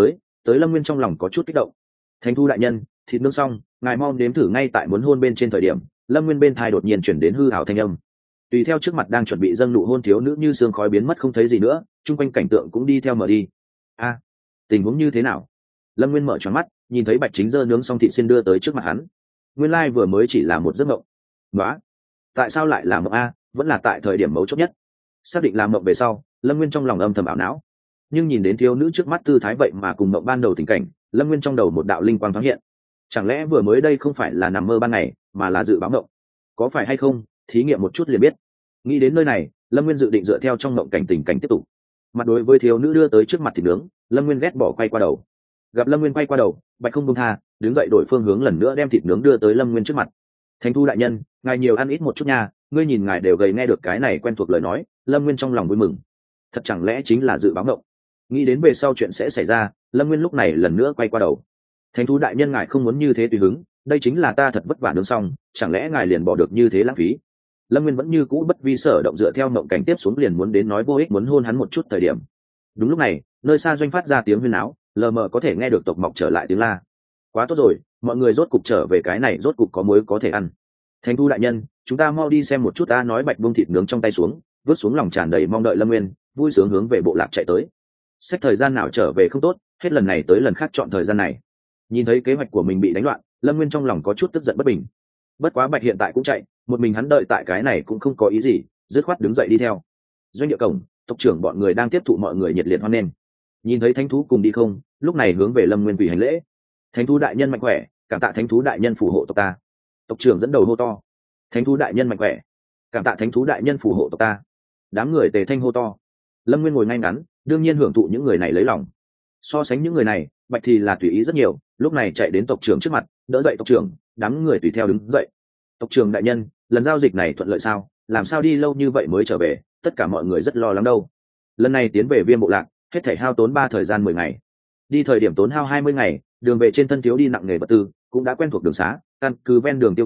Tới Lâm Nguyên trong lòng có chút kích động. Thánh thú đại nhân, thịt nướng xong, ngài mau nếm thử. Ngay tại muốn hôn bên trên thời điểm, Lâm Nguyên bên thai đột nhiên chuyển đến hư ảo thanh âm. Tùy theo trước mặt đang chuẩn bị dâng nụ hôn thiếu nữ như sương khói biến mất không thấy gì nữa, chung quanh cảnh tượng cũng đi theo mở đi. A, tình huống như thế nào? Lâm Nguyên mở tròn mắt, nhìn thấy Bạch chính giơ nướng xong thịt xin đưa tới trước mặt hắn. Nguyên lai vừa mới chỉ là một giấc mộng. Nóa, tại sao lại là mộng a? Vẫn là tại thời điểm mấu chốt nhất. Xác định là mộng về sau, Lâm Nguyên trong lòng âm thầm ảo não. Nhưng nhìn đến thiếu nữ trước mắt tư thái vậy mà cùng mộng ban đầu tình cảnh, Lâm Nguyên trong đầu một đạo linh quang thoáng hiện. Chẳng lẽ vừa mới đây không phải là nằm mơ ban ngày, mà là dự báo mộng? Có phải hay không? Thí nghiệm một chút liền biết. Nghĩ đến nơi này, Lâm Nguyên dự định dựa theo trong mộng cảnh tình cảnh tiếp tục. Mặt đối với thiếu nữ đưa tới trước mặt thịt nướng, Lâm Nguyên ghét bỏ quay qua đầu. Gặp Lâm Nguyên quay qua đầu, Bạch không buông tha, đứng dậy đổi phương hướng lần nữa đem thịt nướng đưa tới Lâm Nguyên trước mặt. Thánh thu đại nhân, ngài nhiều ăn ít một chút nha, ngươi nhìn ngài đều gầy. Nghe được cái này quen thuộc lời nói, Lâm Nguyên trong lòng vui mừng. Thật chẳng lẽ chính là dự báo mộng? Nghĩ đến về sau chuyện sẽ xảy ra, Lâm Nguyên lúc này lần nữa quay qua đầu. Thánh thú đại nhân, ngài không muốn như thế tùy hứng, đây chính là ta thật vất vả nướng xong, chẳng lẽ ngài liền bỏ được như thế lãng phí? Lâm Nguyên vẫn như cũ bất vi sở động, dựa theo mộng cảnh tiếp xuống liền muốn đến nói vô ích muốn hôn hắn một chút thời điểm. Đúng lúc này, nơi xa doanh phát ra tiếng huyên náo, lờ mờ có thể nghe được tộc mọc trở lại tiếng la. Quá tốt rồi, mọi người rốt cục trở về, cái này rốt cục có muối có thể ăn. Thánh thu đại nhân, chúng ta mau đi xem một chút. Ta nói. Bạch buông thịt nướng trong tay xuống, vứt xuống lòng tràn đầy mong đợi Lâm Nguyên, vui sướng hướng về bộ lạc chạy tới. Xét thời gian nào trở về không tốt, hết lần này tới lần khác chọn thời gian này. Nhìn thấy kế hoạch của mình bị đánh loạn, Lâm Nguyên trong lòng có chút tức giận bất bình. Bất quá Bạch hiện tại cũng chạy, một mình hắn đợi tại cái này cũng không có ý gì, dứt khoát đứng dậy đi theo. Doanh địa cổng, tộc trưởng bọn người đang tiếp thụ mọi người nhiệt liệt hoan nghênh. Nhìn thấy thánh thú cùng đi không, lúc này hướng về Lâm Nguyên quỳ hành lễ. Thánh thú đại nhân mạnh khỏe, cảm tạ thánh thú đại nhân phù hộ tộc ta. Tộc trưởng dẫn đầu hô to. Thánh thú đại nhân mạnh khỏe, cảm tạ thánh thú đại nhân phù hộ tộc ta. Đám người tề thanh hô to. Lâm Nguyên ngồi ngay ngắn, đương nhiên hưởng thụ những người này lấy lòng. So sánh những người này, Bạch thì là tùy ý rất nhiều, lúc này chạy đến tộc trưởng trước mặt, đỡ dậy tộc trưởng, đám người tùy theo đứng dậy. Tộc trưởng đại nhân, lần giao dịch này thuận lợi sao? Làm sao đi lâu như vậy mới trở về? Tất cả mọi người rất lo lắng đâu. Lần này tiến về Viêm bộ lạc, hết thảy hao tốn 3 thời gian 10 ngày. Đi thời điểm tốn hao 20 ngày, đường về trên thân thiếu đi nặng nghề vật tư, cũng đã quen thuộc đường xá, căn cứ ven đường tiêu ký,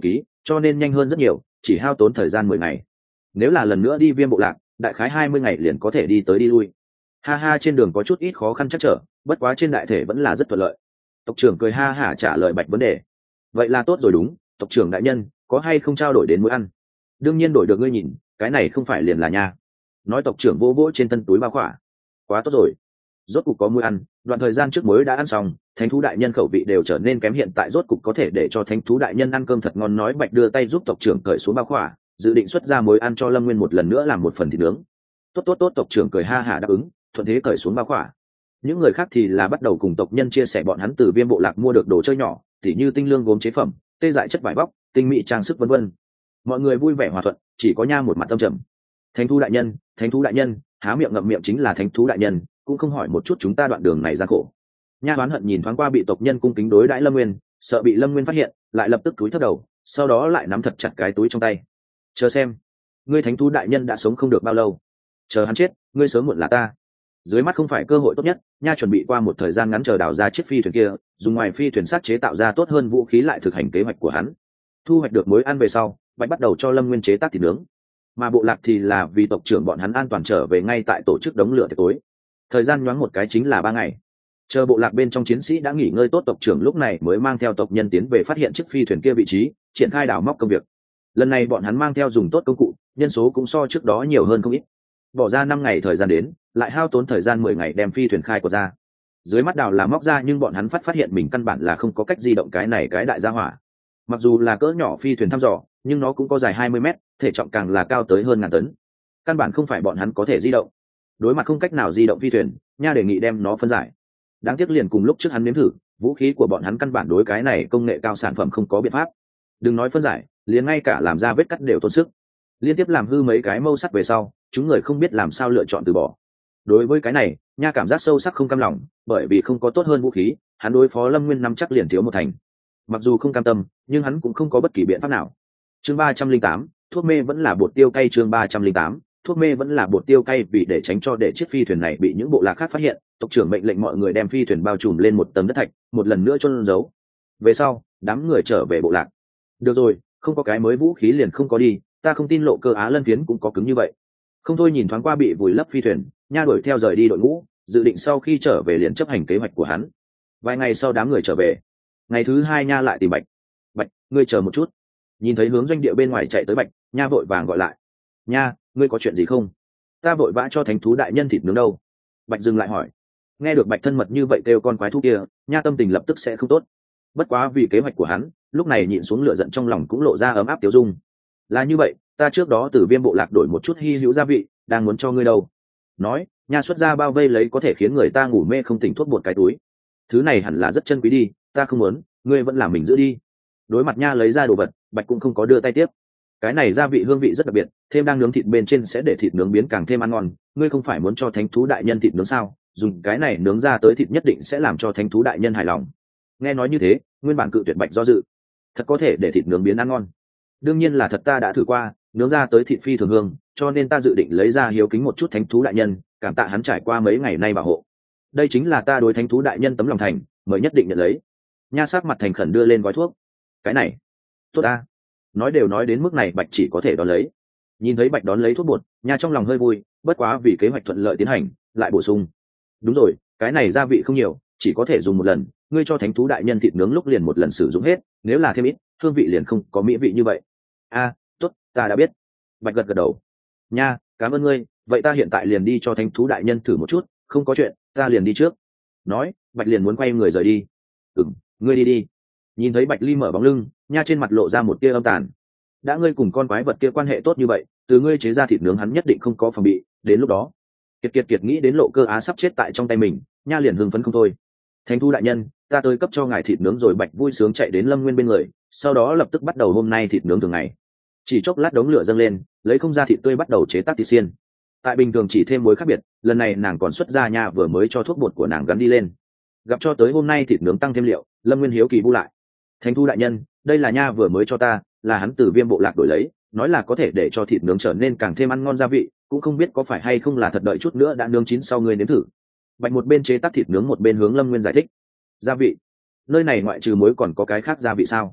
cho nên nhanh hơn rất nhiều, chỉ hao tốn thời gian 10 ngày. Nếu là lần nữa đi Viêm Bộ Lạc, đại khái 20 ngày liền có thể đi tới đi lui. Ha ha, trên đường có chút ít khó khăn chắc trở, bất quá trên đại thể vẫn là rất thuận lợi. Tộc trưởng cười ha hả trả lời Bạch vấn đề. Vậy là tốt rồi, đúng, tộc trưởng đại nhân, có hay không trao đổi đến muối ăn? Đương nhiên đổi được, ngươi nhìn, cái này không phải liền là nha. Nói tộc trưởng vỗ vỗ trên thân túi bao khỏa. Quá tốt rồi, rốt cục có muối ăn. Đoạn thời gian trước muối đã ăn xong, thánh thú đại nhân khẩu vị đều trở nên kém, hiện tại rốt cục có thể để cho thánh thú đại nhân ăn cơm thật ngon. Nói Bạch đưa tay giúp tộc trưởng cởi xuống bao khỏa, dự định xuất ra muối ăn cho Lâm Nguyên một lần nữa làm một phần thịt nướng. Tốt tốt tốt, tộc trưởng cười ha hả đáp ứng, thuận thế cởi xuống bao khỏa. Những người khác thì là bắt đầu cùng tộc nhân chia sẻ bọn hắn từ Viêm Bộ Lạc mua được đồ chơi nhỏ, tỉ như tinh lương gốm chế phẩm, tê dại chất vải vóc, tinh mỹ trang sức vân vân. Mọi người vui vẻ hòa thuận, chỉ có Nha một mặt tâm trầm. Thánh thú đại nhân, thánh thú đại nhân, há miệng ngậm miệng chính là thánh thú đại nhân, cũng không hỏi một chút chúng ta đoạn đường này gian khổ. Nha oán hận nhìn thoáng qua bị tộc nhân cung kính đối đãi Lâm Nguyên, sợ bị Lâm Nguyên phát hiện, lại lập tức cúi thấp đầu, sau đó lại nắm thật chặt cái túi trong tay. Chờ xem, ngươi thánh thú đại nhân đã sống không được bao lâu, chờ hắn chết, ngươi sớm muộn là ta. Dưới mắt không phải cơ hội tốt nhất, Nha chuẩn bị qua một thời gian ngắn chờ đào ra chiếc phi thuyền kia, dùng ngoài phi thuyền sắt chế tạo ra tốt hơn vũ khí lại thực hành kế hoạch của hắn. Thu hoạch được mối ăn về sau, Bạch bắt đầu cho Lâm Nguyên chế tác thịt nướng, mà Bộ Lạc thì là vì tộc trưởng bọn hắn an toàn trở về ngay tại tổ chức đống lửa tiệc tối. Thời gian nhoáng một cái chính là 3 ngày. Chờ Bộ Lạc bên trong chiến sĩ đã nghỉ ngơi tốt, tộc trưởng lúc này mới mang theo tộc nhân tiến về phát hiện chiếc phi thuyền kia vị trí, triển khai đào móc công việc. Lần này bọn hắn mang theo dùng tốt công cụ, nhân số cũng so trước đó nhiều hơn không ít. Bỏ ra 5 ngày thời gian đến, lại hao tốn thời gian 10 ngày đem phi thuyền khai của ra. Dưới mắt đào là móc ra, nhưng bọn hắn phát hiện mình căn bản là không có cách di động cái này cái đại gia hỏa. Mặc dù là cỡ nhỏ phi thuyền thăm dò, nhưng nó cũng có dài 20 mét, thể trọng càng là cao tới hơn 1000 tấn. Căn bản không phải bọn hắn có thể di động. Đối mặt không cách nào di động phi thuyền, Nha đề nghị đem nó phân giải. Đáng tiếc liền cùng lúc trước hắn nếm thử, vũ khí của bọn hắn căn bản đối cái này công nghệ cao sản phẩm không có biện pháp. Đừng nói phân giải, liền ngay cả làm ra vết cắt đều tốn sức. Liên tiếp làm hư mấy cái mâu sắt về sau, chúng người không biết làm sao lựa chọn từ bỏ. Đối với cái này, Nha cảm giác sâu sắc không cam lòng, bởi vì không có tốt hơn vũ khí, hắn đối phó Lâm Nguyên nắm chắc liền thiếu một thành. Mặc dù không cam tâm, nhưng hắn cũng không có bất kỳ biện pháp nào. Chương 308, thuốc mê vẫn là bột tiêu cay. Chương 308, thuốc mê vẫn là bột tiêu cay. Vì để tránh cho để chiếc phi thuyền này bị những bộ lạc khác phát hiện, tộc trưởng mệnh lệnh mọi người đem phi thuyền bao trùm lên một tấm đất thạch, một lần nữa chôn giấu. Về sau, đám người trở về bộ lạc. Được rồi, không có cái mới vũ khí liền không có đi, ta không tin Lộ Cơ Á Lân phiến cũng có cứng như vậy. Không thôi, nhìn thoáng qua bị vùi lấp phi thuyền, Nha đuổi theo rời đi đội ngũ, dự định sau khi trở về liền chấp hành kế hoạch của hắn. Vài ngày sau đám người trở về. Ngày thứ 2 Nha lại tìm Bạch. Bạch, ngươi chờ một chút. Nhìn thấy hướng doanh địa bên ngoài chạy tới Bạch, Nha vội vàng gọi lại. Nha, ngươi có chuyện gì không? Ta vội vã cho thánh thú đại nhân thịt nướng đâu. Bạch dừng lại hỏi. Nghe được Bạch thân mật như vậy kêu con quái thú kia, Nha tâm tình lập tức sẽ không tốt. Bất quá vì kế hoạch của hắn, lúc này nhịn xuống lửa giận trong lòng cũng lộ ra ấm áp tiêu dung. Là như vậy, ta trước đó từ Viêm Bộ Lạc đổi một chút hy hữu gia vị, đang muốn cho ngươi đâu. Nói, Nha xuất ra bao vây lấy có thể khiến người ta ngủ mê không tỉnh thuốc bột cái túi. Thứ này hẳn là rất chân quý đi, ta không muốn, ngươi vẫn làm mình giữ đi. Đối mặt Nha lấy ra đồ vật, Bạch cũng không có đưa tay tiếp. Cái này gia vị hương vị rất đặc biệt, thêm đang nướng thịt bên trên sẽ để thịt nướng biến càng thêm ăn ngon. Ngươi không phải muốn cho thánh thú đại nhân thịt nướng sao? Dùng cái này nướng ra tới thịt nhất định sẽ làm cho thánh thú đại nhân hài lòng. Nghe nói như thế, nguyên bản cự tuyệt Bạch do dự. Thật có thể để thịt nướng biến ăn ngon? Đương nhiên là thật, ta đã thử qua, nướng ra tới thịt phi thường hương, cho nên ta dự định lấy ra hiếu kính một chút thánh thú đại nhân, cảm tạ hắn trải qua mấy ngày nay bảo hộ. Đây chính là ta đối thánh thú đại nhân tấm lòng thành, mới nhất định nhận lấy. Nha sát mặt thành khẩn đưa lên gói thuốc. Cái này tốt ta. Nói đều nói đến mức này, Bạch chỉ có thể đón lấy. Nhìn thấy Bạch đón lấy thuốc bột, Nha trong lòng hơi vui, bất quá vì kế hoạch thuận lợi tiến hành, lại bổ sung. Đúng rồi, cái này gia vị không nhiều, chỉ có thể dùng một lần, ngươi cho thánh thú đại nhân thịt nướng lúc liền một lần sử dụng hết, nếu là thêm ít, hương vị liền không có mỹ vị như vậy. Tốt, ta đã biết. Bạch gật gật đầu. Nha, cảm ơn ngươi, vậy ta hiện tại liền đi cho thánh thú đại nhân thử một chút, không có chuyện, ta liền đi trước. Nói, Bạch liền muốn quay người rời đi. Ngươi đi đi. Nhìn thấy Bạch Ly mở bóng lưng, Nha trên mặt lộ ra một tia âm tàn. Đã ngươi cùng con quái vật kia quan hệ tốt như vậy, từ ngươi chế ra thịt nướng hắn nhất định không có phòng bị, đến lúc đó kiệt nghĩ đến Lộ Cơ Á sắp chết tại trong tay mình, Nha liền hưng phấn không thôi. Thánh thú đại nhân, ta tới cấp cho ngài thịt nướng rồi. Bạch vui sướng chạy đến Lâm Nguyên bên người, sau đó lập tức bắt đầu hôm nay thịt nướng thường ngày. Chỉ chốc lát đống lửa dâng lên, lấy không ra thịt tươi bắt đầu chế tác thịt xiên. Tại bình thường chỉ thêm muối khác biệt, lần này nàng còn xuất ra Nha vừa mới cho thuốc bột của nàng gắn đi lên. Gặp cho tới hôm nay thịt nướng tăng thêm liệu, Lâm Nguyên hiếu kỳ bu lại. Thánh thú đại nhân, đây là Nha vừa mới cho ta, là hắn từ Viêm Bộ Lạc đổi lấy, nói là có thể để cho thịt nướng trở nên càng thêm ăn ngon gia vị, cũng không biết có phải hay không là thật, đợi chút nữa đã nướng chín sau ngươi nếm thử. Bạch một bên chế tác thịt nướng một bên hướng Lâm Nguyên giải thích. Gia vị? Nơi này ngoại trừ muối còn có cái khác gia vị sao?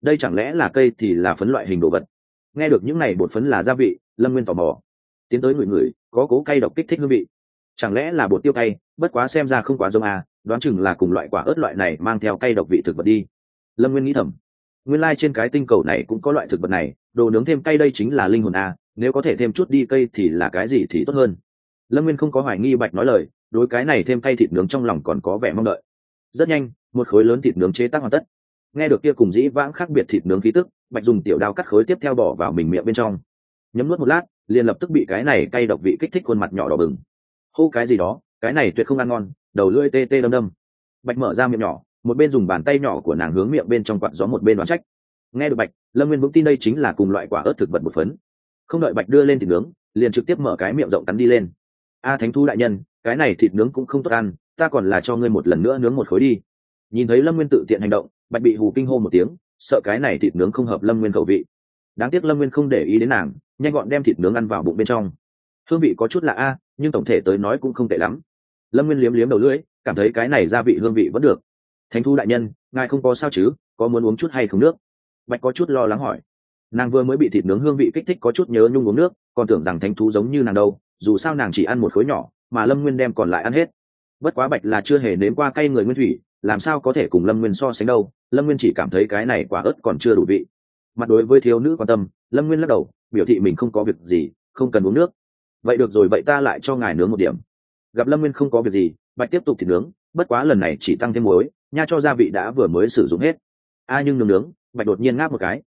đây chẳng lẽ là cây thì là phấn loại hình đồ vật? Nghe được những này bột phấn là gia vị, Lâm Nguyên tò mò tiến tới ngửi ngửi, có cố cay độc kích thích hương vị. Chẳng lẽ là bột tiêu cay? Bất quá xem ra không quá giống à, đoán chừng là cùng loại quả ớt loại này mang theo cay độc vị thực vật đi. Lâm Nguyên nghĩ thầm, nguyên lai trên cái tinh cầu này cũng có loại thực vật này, đồ nướng thêm cay đây chính là linh hồn à, nếu có thể thêm chút đi cây thì là cái gì thì tốt hơn. Lâm Nguyên không có hoài nghi Bạch nói lời, đối cái này thêm cay thịt nướng trong lòng còn có vẻ mong đợi. Rất nhanh, một khối lớn thịt nướng chế tác hoàn tất. Nghe được kia cùng dĩ vãng khác biệt thịt nướng khí tức, Bạch dùng tiểu đao cắt khối tiếp theo bỏ vào mình miệng bên trong, nhấm nuốt một lát, liền lập tức bị cái này cay độc vị kích thích khuôn mặt nhỏ đỏ bừng. Hô cái gì đó, cái này tuyệt không ăn ngon, đầu lưỡi tê tê đâm đâm. Bạch mở ra miệng nhỏ, một bên dùng bàn tay nhỏ của nàng hướng miệng bên trong quặn gió, một bên đoán trách. Nghe được Bạch, Lâm Nguyên vững tin đây chính là cùng loại quả ớt thực vật một phấn. Không đợi Bạch đưa lên thịt nướng, liền trực tiếp mở cái miệng rộng cắn đi lên. A thánh thú đại nhân, cái này thịt nướng cũng không tốt ăn, ta còn là cho ngươi một lần nữa nướng một khối đi. Nhìn thấy Lâm Nguyên tự tiện hành động, Bạch bị hù kinh hô một tiếng, sợ cái này thịt nướng không hợp Lâm Nguyên khẩu vị. Đáng tiếc Lâm Nguyên không để ý đến nàng, nhanh gọn đem thịt nướng ăn vào bụng bên trong. Hương vị có chút lạ a, nhưng tổng thể tới nói cũng không tệ lắm. Lâm Nguyên liếm liếm đầu lưỡi, cảm thấy cái này gia vị hương vị vẫn được. Thánh thú đại nhân, ngài không có sao chứ, có muốn uống chút hay không nước? Bạch có chút lo lắng hỏi. Nàng vừa mới bị thịt nướng hương vị kích thích có chút nhớ nhung uống nước, còn tưởng rằng thánh thú giống như nàng đâu, dù sao nàng chỉ ăn một khối nhỏ, mà Lâm Nguyên đem còn lại ăn hết. Bất quá Bạch là chưa hề nếm qua cay người nguyên thủy, làm sao có thể cùng Lâm Nguyên so sánh đâu. Lâm Nguyên chỉ cảm thấy cái này quả ớt còn chưa đủ vị. Mặt đối với thiếu nữ quan tâm, Lâm Nguyên lắc đầu, biểu thị mình không có việc gì, không cần uống nước. Vậy được rồi, vậy ta lại cho ngài nướng một điểm. Gặp Lâm Nguyên không có việc gì, Bạch tiếp tục thịt nướng, bất quá lần này chỉ tăng thêm muối, nha cho gia vị đã vừa mới sử dụng hết. Nhưng nướng, Bạch đột nhiên ngáp một cái.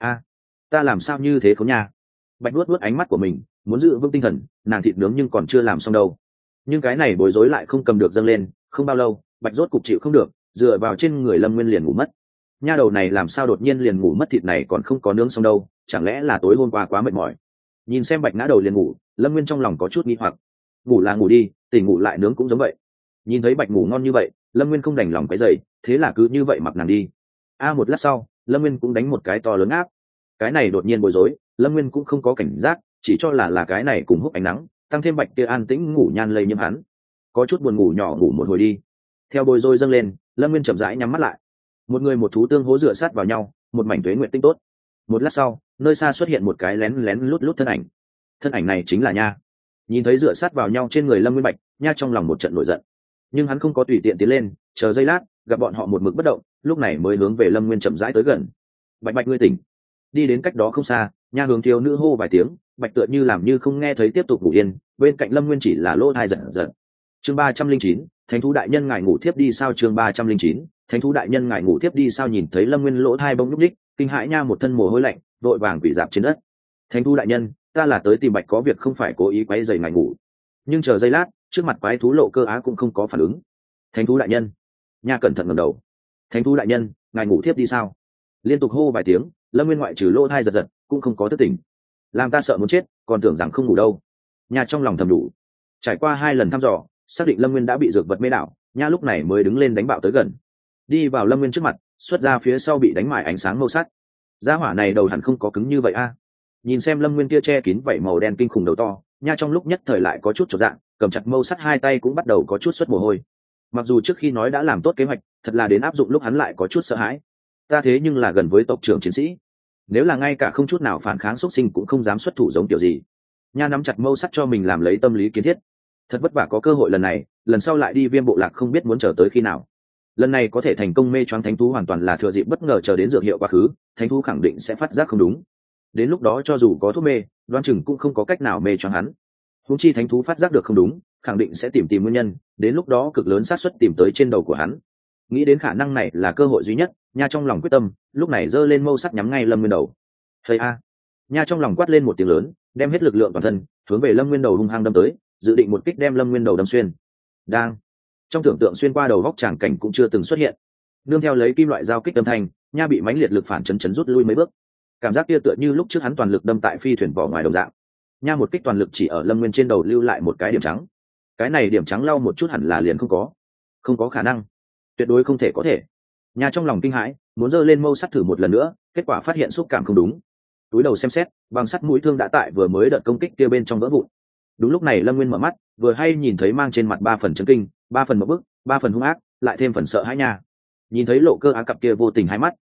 Ta làm sao như thế khốn nha. Bạch nuốt ánh mắt của mình, muốn giữ vững tinh thần, nàng thịt nướng nhưng còn chưa làm xong đâu. Nhưng cái này bối rối lại không cầm được dâng lên, không bao lâu, Bạch rốt cục chịu không được, dựa vào trên người Lâm Nguyên liền ngủ mất. Nha đầu này làm sao đột nhiên liền ngủ mất, thịt này còn không có nướng xong đâu, chẳng lẽ là tối hôm qua quá mệt mỏi. Nhìn xem Bạch ngã đầu liền ngủ, Lâm Nguyên trong lòng có chút nghi hoặc. Ngủ là ngủ đi, tỉnh ngủ lại nướng cũng giống vậy. Nhìn thấy Bạch ngủ ngon như vậy, Lâm Nguyên không đành lòng quấy rầy, thế là cứ như vậy mặc nàng đi. Một lát sau, Lâm Nguyên cũng đánh một cái to lớn áp. Cái này đột nhiên bối rối, Lâm Nguyên cũng không có cảnh giác, chỉ cho là cái này cùng hút ánh nắng, tăng thêm Bạch kia an tĩnh ngủ nhan lây nhiễm hắn. Có chút buồn ngủ nhỏ ngủ một hồi đi. Theo bối rối dâng lên, Lâm Nguyên chậm rãi nhắm mắt lại. Một người một thú tương hỗ dựa sát vào nhau, một mảnh tuế nguyện tinh tốt. Một lát sau, nơi xa xuất hiện một cái lén lén lút lút thân ảnh. Thân ảnh này chính là Nha. Nhìn thấy dựa sát vào nhau trên người Lâm Nguyên Bạch, Nha trong lòng một trận nổi giận, nhưng hắn không có tùy tiện tiến lên, chờ giây lát, gặp bọn họ một mực bất động, lúc này mới hướng về Lâm Nguyên chậm rãi tới gần. Bạch Bạch ngươi tỉnh. Đi đến cách đó không xa, Nha hướng thiếu nữ hô vài tiếng, Bạch tựa như làm như không nghe thấy tiếp tục ngủ yên, bên cạnh Lâm Nguyên chỉ là lỗ tai giận giận. Chương 309, Thánh thú đại nhân ngài ngủ thiếp đi sao? Chương 309, Thánh thú đại nhân ngài ngủ thiếp đi sao? Nhìn thấy Lâm Nguyên lỗ tai bỗng nhúc nhích, kinh hãi Nha một thân mồ hôi lạnh, vội vàng quỳ rạp trên đất. Thánh thú đại nhân, ta là tới tìm Bạch có việc, không phải cố ý quấy rầy ngài ngủ. Nhưng chờ giây lát, trước mặt quái thú Lộ Cơ Á cũng không có phản ứng. Thánh thú đại nhân. Nha cẩn thận ngẩng đầu. Thánh thú đại nhân, ngài ngủ thiếp đi sao? Liên tục hô vài tiếng, Lâm Nguyên ngoại trừ lỗ tai giật giật, cũng không có thức tỉnh. Làm ta sợ muốn chết, còn tưởng rằng không ngủ đâu. Nha trong lòng thầm đủ. Trải qua 2 lần thăm dò, xác định Lâm Nguyên đã bị dược vật mê đảo, Nha lúc này mới đứng lên đánh bạo tới gần, đi vào Lâm Nguyên trước mặt, xuất ra phía sau bị đánh mài ánh sáng màu sắc. Gia hỏa này đầu hẳn không có cứng như vậy a. Nhìn xem Lâm Nguyên kia che kín vảy màu đen kinh khủng đầu to, Nha trong lúc nhất thời lại có chút chột dạ, cầm chặt mâu sắt hai tay cũng bắt đầu có chút xuất mồ hôi. Mặc dù trước khi nói đã làm tốt kế hoạch, thật là đến áp dụng lúc hắn lại có chút sợ hãi. Ta thế nhưng là gần với tộc trưởng chiến sĩ, nếu là ngay cả không chút nào phản kháng xuất sinh cũng không dám xuất thủ giống kiểu gì. Nha nắm chặt mâu sắt cho mình làm lấy tâm lý kiến thiết. Thật vất vả có cơ hội lần này, lần sau lại đi Viêm bộ lạc không biết muốn chờ tới khi nào. Lần này có thể thành công mê choáng thánh thú hoàn toàn là thừa dịp bất ngờ, chờ đến dược hiệu quá khứ, thánh thú khẳng định sẽ phát giác không đúng. Đến lúc đó cho dù có thuốc mê, đoán chừng cũng không có cách nào mê choáng hắn. Huống chi thánh thú phát giác được không đúng, khẳng định sẽ tìm nguyên nhân, đến lúc đó cực lớn xác suất tìm tới trên đầu của hắn. Nghĩ đến khả năng này là cơ hội duy nhất, Nha trong lòng quyết tâm, lúc này giơ lên mâu sắt nhắm ngay Lâm Nguyên đầu. Thầy a! Nha trong lòng quát lên một tiếng lớn, đem hết lực lượng toàn thân, hướng về Lâm Nguyên đầu hung hăng đâm tới, dự định một kích đem Lâm Nguyên đầu đâm xuyên. Đang trong tưởng tượng xuyên qua đầu góc tràng cảnh cũng chưa từng xuất hiện, nương theo lấy kim loại giao kích âm thanh, Nha bị mãnh liệt lực phản chấn rút lui mấy bước. Cảm giác kia tựa như lúc trước hắn toàn lực đâm tại phi thuyền vỏ ngoài đồng dạng. Nha một kích toàn lực chỉ ở Lâm Nguyên trên đầu lưu lại một cái điểm trắng. Cái này điểm trắng lau một chút hẳn là liền không có khả năng, tuyệt đối không thể có thể. Nha trong lòng kinh hãi, muốn giơ lên mâu sắt thử một lần nữa, kết quả phát hiện xúc cảm không đúng. Túi đầu xem xét, bằng sắt mũi thương đã tại vừa mới đợt công kích kia bên trong vỡ vụn. Đúng lúc này Lâm Nguyên mở mắt, vừa hay nhìn thấy mang trên mặt 3 phần chấn kinh, 3 phần một bức, 3 phần hung ác, lại thêm phần sợ hãi Nha. Nhìn thấy Lộ Cơ Á cặp kia vô tình hai mắt,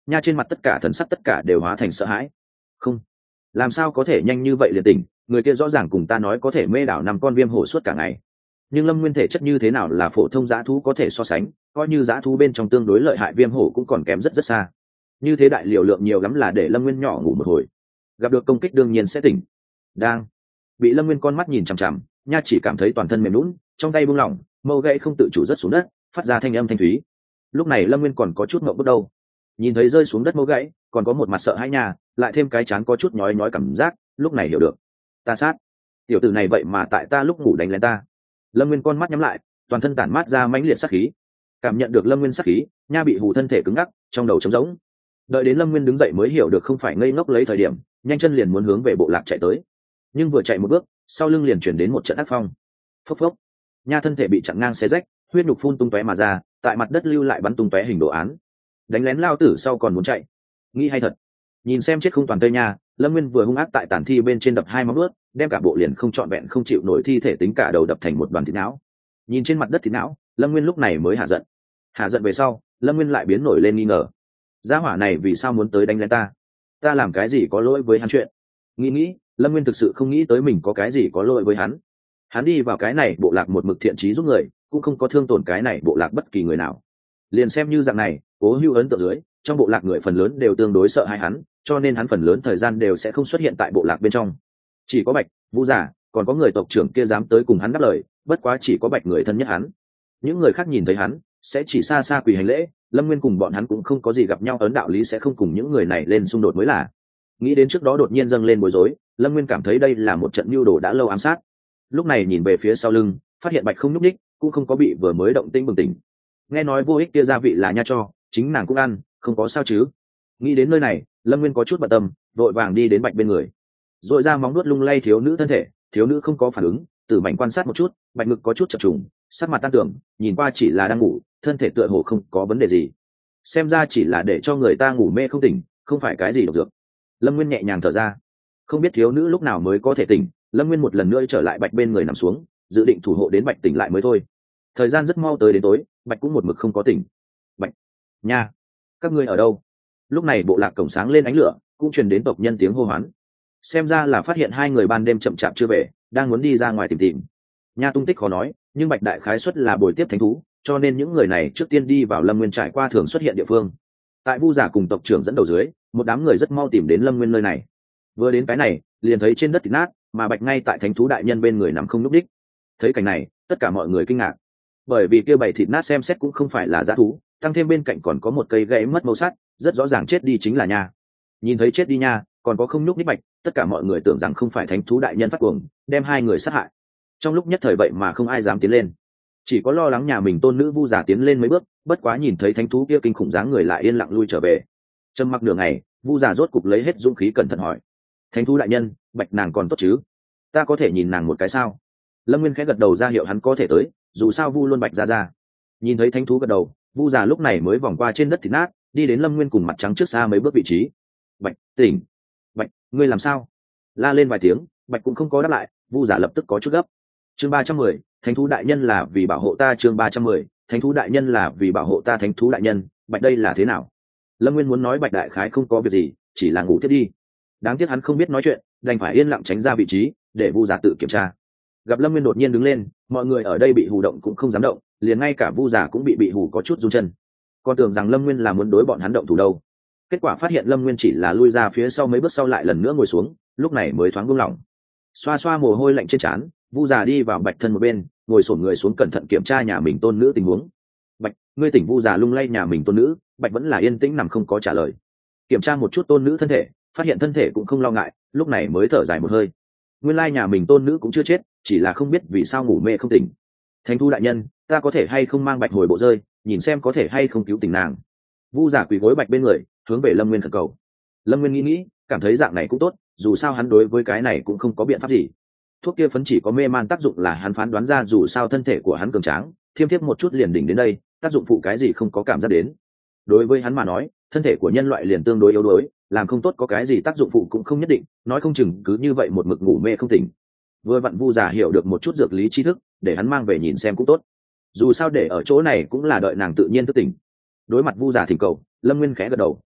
nha trên mặt tất cả thần sắc tất cả đều hóa thành sợ hãi. Không, làm sao có thể nhanh như vậy liền tỉnh, người kia rõ ràng cùng ta nói có thể mê đảo 5 con viêm hổ suốt cả ngày. Nhưng Lâm Nguyên thể chất như thế nào là phổ thông dã thú có thể so sánh, coi như dã thú bên trong tương đối lợi hại viêm hổ cũng còn kém rất rất xa. Như thế đại liều lượng nhiều lắm là để Lâm Nguyên nhỏ ngủ một hồi, gặp được công kích đương nhiên sẽ tỉnh. Đang bị Lâm Nguyên con mắt nhìn chằm chằm, nha chỉ cảm thấy toàn thân mềm lún, trong tay buông lỏng, mâu gãy không tự chủ rớt xuống đất, phát ra thanh âm thanh thúy. Lúc này Lâm Nguyên còn có chút ngượng bước đầu, nhìn thấy rơi xuống đất mâu gãy, còn có một mặt sợ hãi nha, lại thêm cái chán có chút nhói nhói cảm giác, lúc này hiểu được, ta sát, tiểu tử này vậy mà tại ta lúc ngủ đánh lén ta. Lâm Nguyên con mắt nhắm lại, toàn thân tản mát ra mãnh liệt sát khí. Cảm nhận được Lâm Nguyên sát khí, nha bị hù thân thể cứng ngắc, trong đầu trống rỗng. Đợi đến Lâm Nguyên đứng dậy mới hiểu được không phải ngây ngốc lấy thời điểm, nhanh chân liền muốn hướng về bộ lạc chạy tới. Nhưng vừa chạy một bước, sau lưng liền chuyển đến một trận ác phong. Phốc phốc, nha thân thể bị chặn ngang xé rách, huyết nhục phun tung tóe mà ra, tại mặt đất lưu lại bắn tung tóe hình đồ án. Đánh lén lao tử sau còn muốn chạy, nghĩ hay thật. Nhìn xem chết không toàn tơi nha, Lâm Nguyên vừa hung ác tại tàn thi bên trên đập 2 móng vuốt, đem cả bộ liền không trọn vẹn không chịu nổi thi thể tính cả đầu đập thành một đoàn thịt não. Nhìn trên mặt đất thịt não, Lâm Nguyên lúc này mới hạ giận. Hạ giận về sau, Lâm Nguyên lại biến nổi lên nghi ngờ. Gia hỏa này vì sao muốn tới đánh lén ta? Ta làm cái gì có lỗi với hắn chuyện? Nghĩ, Lâm Nguyên thực sự không nghĩ tới mình có cái gì có lỗi với hắn. Hắn đi vào cái này bộ lạc một mực thiện chí giúp người, cũng không có thương tổn cái này bộ lạc bất kỳ người nào. Liền xem như dạng này, Cố Hưu ấn tượng dưới, trong bộ lạc người phần lớn đều tương đối sợ hãi hắn, cho nên hắn phần lớn thời gian đều sẽ không xuất hiện tại bộ lạc bên trong. Chỉ có Bạch, Vũ Giả, còn có người tộc trưởng kia dám tới cùng hắn đáp lời, bất quá chỉ có Bạch người thân nhất hắn. Những người khác nhìn thấy hắn, sẽ chỉ xa xa quỳ hành lễ. Lâm Nguyên cùng bọn hắn cũng không có gì gặp nhau, ấn đạo lý sẽ không cùng những người này lên xung đột mới là. Nghĩ đến trước đó đột nhiên dâng lên bối rối, Lâm Nguyên cảm thấy đây là một trận mưu đồ đã lâu ám sát. Lúc này nhìn về phía sau lưng, phát hiện Bạch không nhúc nhích, cũng không có bị vừa mới động tĩnh bừng tỉnh. Nghe nói vô ích kia gia vị là nha cho, chính nàng cũng ăn, không có sao chứ. Nghĩ đến nơi này, Lâm Nguyên có chút bận tâm, vội vàng đi đến Bạch bên người, rồi ra móng nuốt lung lay thiếu nữ thân thể. Thiếu nữ không có phản ứng, Tử Mảnh quan sát một chút, Bạch ngực có chút chập trùng, sắc mặt tan tưởng, nhìn qua chỉ là đang ngủ, thân thể tựa hồ không có vấn đề gì. Xem ra chỉ là để cho người ta ngủ mê không tỉnh, không phải cái gì độc dược. Lâm Nguyên nhẹ nhàng thở ra, không biết thiếu nữ lúc nào mới có thể tỉnh. Lâm Nguyên một lần nữa trở lại Bạch bên người nằm xuống, dự định thủ hộ đến Bạch tỉnh lại mới thôi. Thời gian rất mau tới đến tối, Bạch cũng một mực không có tỉnh. Bạch, nha, các ngươi ở đâu? Lúc này bộ lạc cổng sáng lên ánh lửa, cũng truyền đến tộc nhân tiếng hô hoán. Xem ra là phát hiện 2 người ban đêm chậm chạp chưa về, đang muốn đi ra ngoài tìm. Nha tung tích khó nói, nhưng Bạch đại khái suất là bồi tiếp thánh thú, cho nên những người này trước tiên đi vào Lâm Nguyên trải qua thường xuất hiện địa phương. Tại Vu Giả cùng tộc trưởng dẫn đầu dưới, một đám người rất mau tìm đến Lâm Nguyên nơi này. Vừa đến cái này, liền thấy trên đất thịt nát, mà Bạch ngay tại thánh thú đại nhân bên người nằm không nhúc đích. Thấy cảnh này, tất cả mọi người kinh ngạc, bởi vì kia bầy thịt nát xem xét cũng không phải là dã thú, tăng thêm bên cạnh còn có một cây gãy mất màu sắc, rất rõ ràng chết đi chính là nha. Nhìn thấy chết đi nha, còn có không nhúc nhích Bạch, tất cả mọi người tưởng rằng không phải thánh thú đại nhân phát cuồng, đem 2 người sát hại. Trong lúc nhất thời vậy mà không ai dám tiến lên, chỉ có lo lắng nhà mình tôn nữ Vu Giả tiến lên mấy bước, bất quá nhìn thấy thánh thú kia kinh khủng dáng người lại yên lặng lui trở về. Trầm mặc nửa ngày, Vu Giả rốt cục lấy hết dũng khí cẩn thận hỏi: thánh thú đại nhân, Bạch nàng còn tốt chứ? Ta có thể nhìn nàng một cái sao? Lâm Nguyên khẽ gật đầu ra hiệu hắn có thể tới, dù sao Vu luôn Bạch ra. Nhìn thấy thánh thú gật đầu, Vu Giả lúc này mới vòng qua trên đất thịt nát, đi đến Lâm Nguyên cùng mặt trắng trước xa mấy bước vị trí. Bạch, tỉnh! Bạch, ngươi làm sao? La lên vài tiếng, Bạch cũng không có đáp lại. Vu Giả lập tức có chút gấp. Chương 310, thánh thú đại nhân là vì bảo hộ ta. Chương 310, thánh thú đại nhân là vì bảo hộ ta. Thánh thú đại nhân, Bạch đây là thế nào? Lâm Nguyên muốn nói Bạch đại khái không có việc gì, chỉ là ngủ tiếp đi. Đáng tiếc hắn không biết nói chuyện, đành phải yên lặng tránh ra vị trí để Vu Giả tự kiểm tra. Gặp Lâm Nguyên đột nhiên đứng lên, mọi người ở đây bị hù động cũng không dám động, liền ngay cả Vu Giả cũng bị hù có chút run chân. Còn tưởng rằng Lâm Nguyên là muốn đối bọn hắn động thủ đâu. Kết quả phát hiện Lâm Nguyên chỉ là lui ra phía sau mấy bước sau lại lần nữa ngồi xuống, lúc này mới thoáng buông lỏng. Xoa xoa mồ hôi lạnh trên trán, Vu Giả đi vào Bạch thân một bên, ngồi xổm người xuống cẩn thận kiểm tra nhà mình tôn nữ tình huống. Bạch, ngươi tỉnh? Vu Giả lung lay nhà mình tôn nữ. Bạch vẫn là yên tĩnh nằm không có trả lời. Kiểm tra một chút tôn nữ thân thể, phát hiện thân thể cũng không lo ngại, lúc này mới thở dài một hơi. Nguyên lai nhà mình tôn nữ cũng chưa chết, chỉ là không biết vì sao ngủ mê không tỉnh. Thánh thú đại nhân, ta có thể hay không mang Bạch hồi bộ rơi, nhìn xem có thể hay không cứu tỉnh nàng? Vu Giả quỳ gối Bạch bên người, hướng về Lâm Nguyên khẩn cầu. Lâm Nguyên nghĩ, cảm thấy dạng này cũng tốt, dù sao hắn đối với cái này cũng không có biện pháp gì. Thuốc kia phấn chỉ có mê man tác dụng là hắn phán đoán ra, dù sao thân thể của hắn cường tráng, thiêm thiếp một chút liền đỉnh đến đây, tác dụng phụ cái gì không có cảm giác đến. Đối với hắn mà nói, thân thể của nhân loại liền tương đối yếu đuối, làm không tốt có cái gì tác dụng phụ cũng không nhất định, nói không chừng cứ như vậy một mực ngủ mê không tỉnh. Vừa vặn Vu Giả hiểu được một chút dược lý tri thức, để hắn mang về nhìn xem cũng tốt, dù sao để ở chỗ này cũng là đợi nàng tự nhiên thức tỉnh. Đối mặt Vu Giả thỉnh cầu, Lâm Nguyên khẽ gật đầu,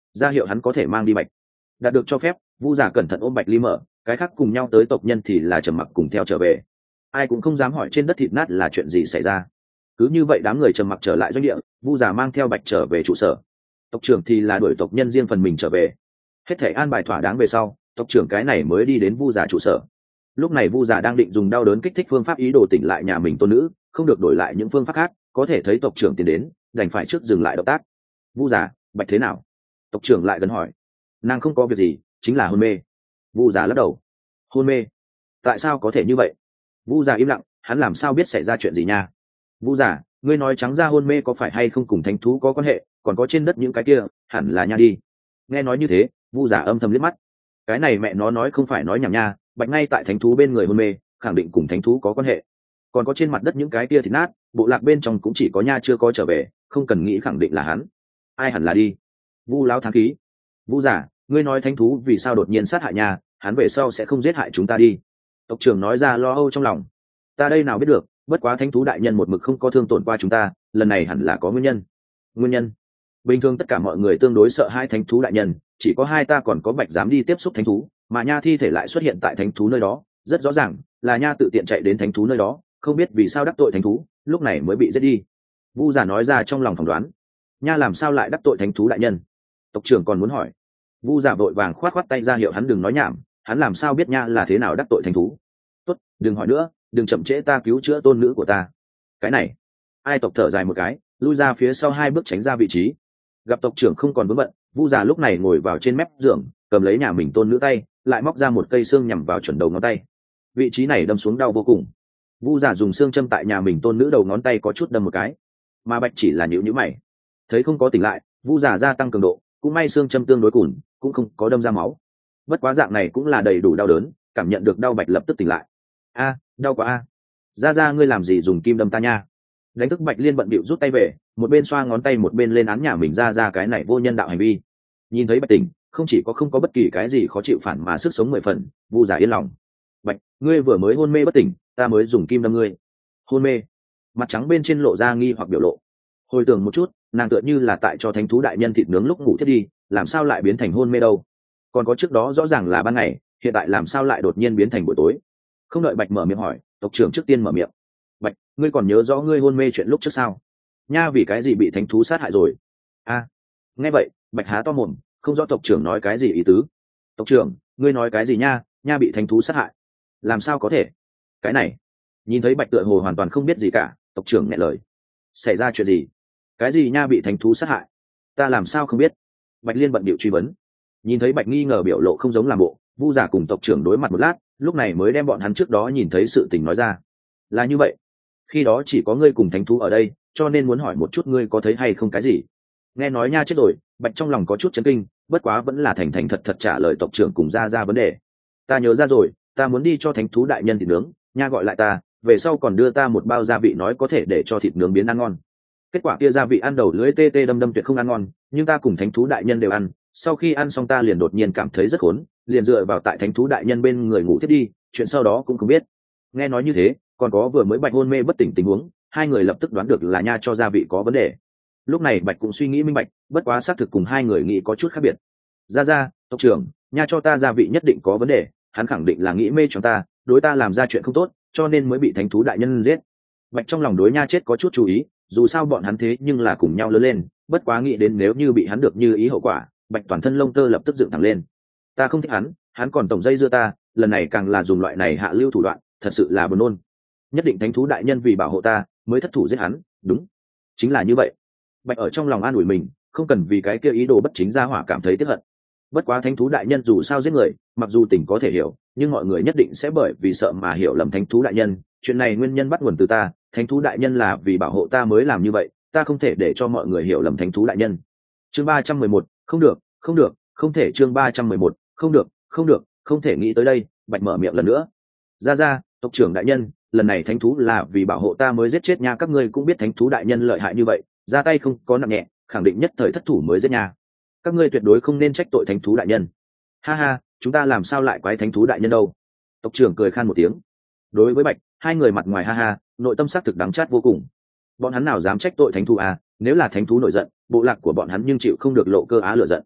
ra hiệu hắn có thể mang đi bạch. Đạt được cho phép, vu giả cẩn thận ôm bạch ly mở, cái khác cùng nhau tới tộc nhân thì là trầm mặc cùng theo trở về. Ai cũng không dám hỏi trên đất thịt nát là chuyện gì xảy ra. Cứ như vậy đám người trầm mặc trở lại doanh địa, vu giả mang theo bạch trở về trụ sở. Tộc trưởng thì là đuổi tộc nhân riêng phần mình trở về. Hết thể an bài thỏa đáng về sau, tộc trưởng cái này mới đi đến vu giả trụ sở. Lúc này vu giả đang định dùng đau đớn kích thích phương pháp ý đồ tỉnh lại nhà mình tôn nữ, không được đổi lại những phương pháp khác, có thể thấy tộc trưởng tiến đến, đành phải trước dừng lại động tác. Vu giả, bạch thế nào? Tộc trưởng lại gần hỏi. Nàng không có việc gì, chính là hôn mê. Vu giả lắc đầu. Hôn mê? Tại sao có thể như vậy? Vu giả im lặng, hắn làm sao biết xảy ra chuyện gì nha? Vu giả, ngươi nói trắng ra hôn mê có phải hay không cùng thánh thú có quan hệ, còn có trên đất những cái kia hẳn là nha đi. Nghe nói như thế, vu giả âm thầm liếc mắt. Cái này mẹ nó nói không phải nói nhảm nha, bạch ngay tại thánh thú bên người hôn mê, khẳng định cùng thánh thú có quan hệ. Còn có trên mặt đất những cái kia thì nát, bộ lạc bên trong cũng chỉ có nha chưa có trở về, không cần nghĩ khẳng định là hắn. Ai hẳn là đi? Vu lão thắng khí. Vu giả, ngươi nói thánh thú vì sao đột nhiên sát hại nha, hắn về sau sẽ không giết hại chúng ta đi. Tộc trưởng nói ra lo âu trong lòng. Ta đây nào biết được, bất quá thánh thú đại nhân một mực không có thương tổn qua chúng ta, lần này hẳn là có nguyên nhân. Nguyên nhân? Bình thường tất cả mọi người tương đối sợ hai thánh thú đại nhân, chỉ có hai ta còn có bạch dám đi tiếp xúc thánh thú, mà nha thi thể lại xuất hiện tại thánh thú nơi đó, rất rõ ràng là nha tự tiện chạy đến thánh thú nơi đó, không biết vì sao đắc tội thánh thú, lúc này mới bị giết đi. Vu giả nói ra trong lòng phỏng đoán. Nha làm sao lại đắc tội thánh thú đại nhân? Tộc trưởng còn muốn hỏi. Vu giả vội vàng khoát khoát tay ra hiệu hắn đừng nói nhảm, hắn làm sao biết nha là thế nào đắc tội thánh thú. Tốt, đừng hỏi nữa, đừng chậm trễ ta cứu chữa tôn nữ của ta. Cái này, ai tộc thở dài một cái, lui ra phía sau 2 bước tránh ra vị trí. Gặp tộc trưởng không còn vướng bận, vu giả lúc này ngồi vào trên mép giường, cầm lấy nhà mình tôn nữ tay, lại móc ra một cây xương nhằm vào chuẩn đầu ngón tay. Vị trí này đâm xuống đau vô cùng. Vu giả dùng xương châm tại nhà mình tôn nữ đầu ngón tay có chút đâm một cái, mà bạch chỉ là nhíu mày. Thấy không có tỉnh lại, vu giả gia tăng cường độ, cũng may xương châm tương đối cùn, cũng không có đâm ra máu. Bất quá dạng này cũng là đầy đủ đau đớn, cảm nhận được đau bạch lập tức tỉnh lại. A, đau quá a. Ra ngươi làm gì dùng kim đâm ta nha? Đánh thức bạch liên bận bịu rút tay về, một bên xoa ngón tay một bên lên án nhà mình ra cái này vô nhân đạo hành vi. Nhìn thấy bạch tỉnh, không chỉ có không có bất kỳ cái gì khó chịu phản mà sức sống 10 phần, vu giả yên lòng. Bạch, ngươi vừa mới hôn mê bất tỉnh, ta mới dùng kim đâm ngươi. Hôn mê? Mặt trắng bên trên lộ ra nghi hoặc biểu lộ. Hồi tưởng một chút, nàng tựa như là tại cho thánh thú đại nhân thịt nướng lúc ngủ thiết đi, làm sao lại biến thành hôn mê đâu? Còn có trước đó rõ ràng là ban ngày, hiện tại làm sao lại đột nhiên biến thành buổi tối? Không đợi bạch mở miệng hỏi, tộc trưởng trước tiên mở miệng. Bạch, ngươi còn nhớ rõ ngươi hôn mê chuyện lúc trước sao? Nha vì cái gì bị thánh thú sát hại rồi? A, nghe vậy, bạch há to mồm, không rõ tộc trưởng nói cái gì ý tứ. Tộc trưởng, ngươi nói cái gì nha? Nha bị thánh thú sát hại? Làm sao có thể? Cái này, nhìn thấy bạch tựa hồ hoàn toàn không biết gì cả, tộc trưởng nghẹn lời. Xảy ra chuyện gì? Cái gì nha bị thánh thú sát hại? Ta làm sao không biết? Bạch liên bận bịu truy vấn. Nhìn thấy bạch nghi ngờ biểu lộ không giống làm bộ, vu giả cùng tộc trưởng đối mặt một lát, lúc này mới đem bọn hắn trước đó nhìn thấy sự tình nói ra. Là như vậy, khi đó chỉ có ngươi cùng thánh thú ở đây, cho nên muốn hỏi một chút ngươi có thấy hay không cái gì. Nghe nói nha chết rồi, bạch trong lòng có chút chấn kinh, bất quá vẫn là thành thành thật thật trả lời tộc trưởng cùng ra vấn đề. Ta nhớ ra rồi, ta muốn đi cho thánh thú đại nhân thịt nướng, nha gọi lại ta, về sau còn đưa ta một bao gia vị nói có thể để cho thịt nướng biến ăn ngon. Kết quả kia gia vị ăn đầu lưỡi tê tê đâm đâm tuyệt không ăn ngon, nhưng ta cùng thánh thú đại nhân đều ăn, sau khi ăn xong ta liền đột nhiên cảm thấy rất khốn, liền dựa vào tại thánh thú đại nhân bên người ngủ thiết đi, chuyện sau đó cũng không biết. Nghe nói như thế, còn có vừa mới bạch hôn mê bất tỉnh tình huống, hai người lập tức đoán được là nha cho gia vị có vấn đề. Lúc này bạch cũng suy nghĩ minh bạch, bất quá xác thực cùng hai người nghĩ có chút khác biệt. Ra tộc trưởng, nha cho ta gia vị nhất định có vấn đề, hắn khẳng định là nghĩ mê cho ta, đối ta làm ra chuyện không tốt, cho nên mới bị thánh thú đại nhân giết. Bạch trong lòng đối nha chết có chút chú ý, dù sao bọn hắn thế nhưng là cùng nhau lớn lên, bất quá nghĩ đến nếu như bị hắn được như ý hậu quả, bạch toàn thân lông tơ lập tức dựng thẳng lên. Ta không thích hắn còn tổng dây dưa ta, lần này càng là dùng loại này hạ lưu thủ đoạn, thật sự là buồn nôn. Nhất định thánh thú đại nhân vì bảo hộ ta mới thất thủ giết hắn, đúng, chính là như vậy. Bạch ở trong lòng an ủi mình, không cần vì cái kia ý đồ bất chính ra hỏa cảm thấy tiếc hận. Bất quá thánh thú đại nhân dù sao giết người, mặc dù tình có thể hiểu, nhưng mọi người nhất định sẽ bởi vì sợ mà hiểu lầm thánh thú đại nhân. Chuyện này nguyên nhân bắt nguồn từ ta, thánh thú đại nhân là vì bảo hộ ta mới làm như vậy, ta không thể để cho mọi người hiểu lầm thánh thú đại nhân. Chương 311, không được, không thể. Chương 311, không được, không thể. Nghĩ tới đây, Bạch mở miệng lần nữa. Ra, tộc trưởng đại nhân, lần này thánh thú là vì bảo hộ ta mới giết chết nha, các ngươi cũng biết thánh thú đại nhân lợi hại như vậy, ra tay không có nặng nhẹ, khẳng định nhất thời thất thủ mới giết nha. Các ngươi tuyệt đối không nên trách tội thánh thú đại nhân. Ha, chúng ta làm sao lại quái thánh thú đại nhân đâu? Tộc trưởng cười khan một tiếng. Đối với Bạch, hai người mặt ngoài ha, nội tâm xác thực đắng chát vô cùng. Bọn hắn nào dám trách tội thánh thú à? Nếu là thánh thú nổi giận, bộ lạc của bọn hắn nhưng chịu không được lộ cơ á lửa giận.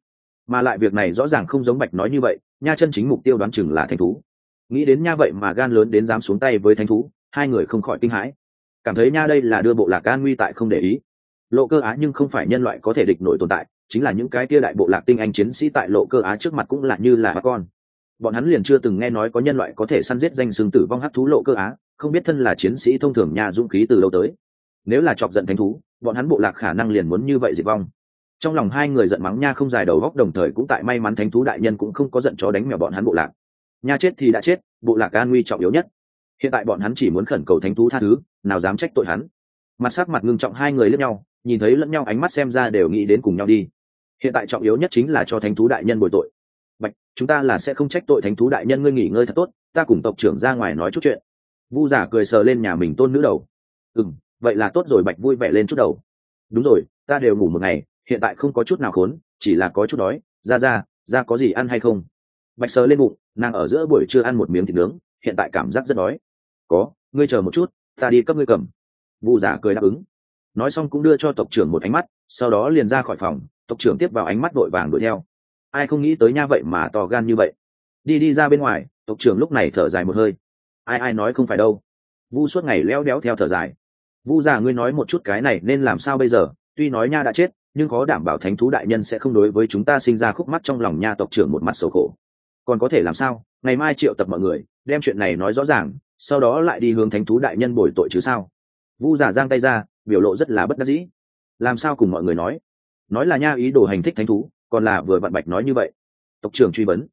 mà lại việc này rõ ràng không giống Bạch nói như vậy, nha chân chính mục tiêu đoán chừng là thánh thú. Nghĩ đến nha vậy mà gan lớn đến dám xuống tay với thánh thú, hai người không khỏi kinh hãi, cảm thấy nha đây là đưa bộ lạc an nguy tại không để ý. Lộ Cơ Á nhưng không phải nhân loại có thể địch nổi tồn tại, chính là những cái kia đại bộ lạc tinh anh chiến sĩ tại Lộ Cơ Á trước mặt cũng là như là con. Bọn hắn liền chưa từng nghe nói có nhân loại có thể săn giết danh xưng tử vong hắc thú Lộ Cơ Á, không biết thân là chiến sĩ thông thường nha dũng khí từ lâu tới. Nếu là chọc giận thánh thú, bọn hắn bộ lạc khả năng liền muốn như vậy diệt vong. Trong lòng hai người giận mắng nha không dài đầu góc, đồng thời cũng tại may mắn thánh thú đại nhân cũng không có giận chó đánh mèo bọn hắn bộ lạc. Nha chết thì đã chết, bộ lạc an nguy trọng yếu nhất. Hiện tại bọn hắn chỉ muốn khẩn cầu thánh thú tha thứ, nào dám trách tội hắn. Mặt sắc mặt ngưng trọng hai người liếc nhau, nhìn thấy lẫn nhau ánh mắt xem ra đều nghĩ đến cùng nhau đi. Hiện tại trọng yếu nhất chính là cho thánh thú đại nhân bồi tội. Bạch, chúng ta là sẽ không trách tội thánh thú đại nhân, ngươi nghỉ ngơi thật tốt, ta cùng tộc trưởng ra ngoài nói chút chuyện. Vu giả cười sờ lên nhà mình tôn nữ đầu. Vậy là tốt rồi. Bạch vui vẻ lên chút đầu. Đúng rồi, ta đều ngủ một ngày, hiện tại không có chút nào khốn, chỉ là có chút đói. Ra có gì ăn hay không? Bạch sờ lên bụng, nàng ở giữa buổi trưa ăn một miếng thịt nướng, hiện tại cảm giác rất đói. Có, ngươi chờ một chút, ta đi cấp ngươi cầm. Vu giả cười đáp ứng, nói xong cũng đưa cho tộc trưởng một ánh mắt, sau đó liền ra khỏi phòng. Tộc trưởng tiếp vào ánh mắt vội vàng đuổi theo. Ai không nghĩ tới nha vậy mà to gan như vậy. Đi ra bên ngoài, tộc trưởng lúc này thở dài một hơi. Ai nói không phải đâu. Vu suốt ngày leo đéo theo thở dài. Vu già, ngươi nói một chút cái này nên làm sao bây giờ? Tuy nói nha đã chết, nhưng khó đảm bảo thánh thú đại nhân sẽ không đối với chúng ta sinh ra khúc mắc trong lòng nha. Tộc trưởng một mặt xấu khổ. Còn có thể làm sao? Ngày mai triệu tập mọi người, đem chuyện này nói rõ ràng, sau đó lại đi hướng thánh thú đại nhân bồi tội chứ sao? Vu già giang tay ra, biểu lộ rất là bất đắc dĩ. Làm sao cùng mọi người nói là nha ý đồ hành thích thánh thú, còn là vừa vặn Bạch nói như vậy? Tộc trưởng truy vấn.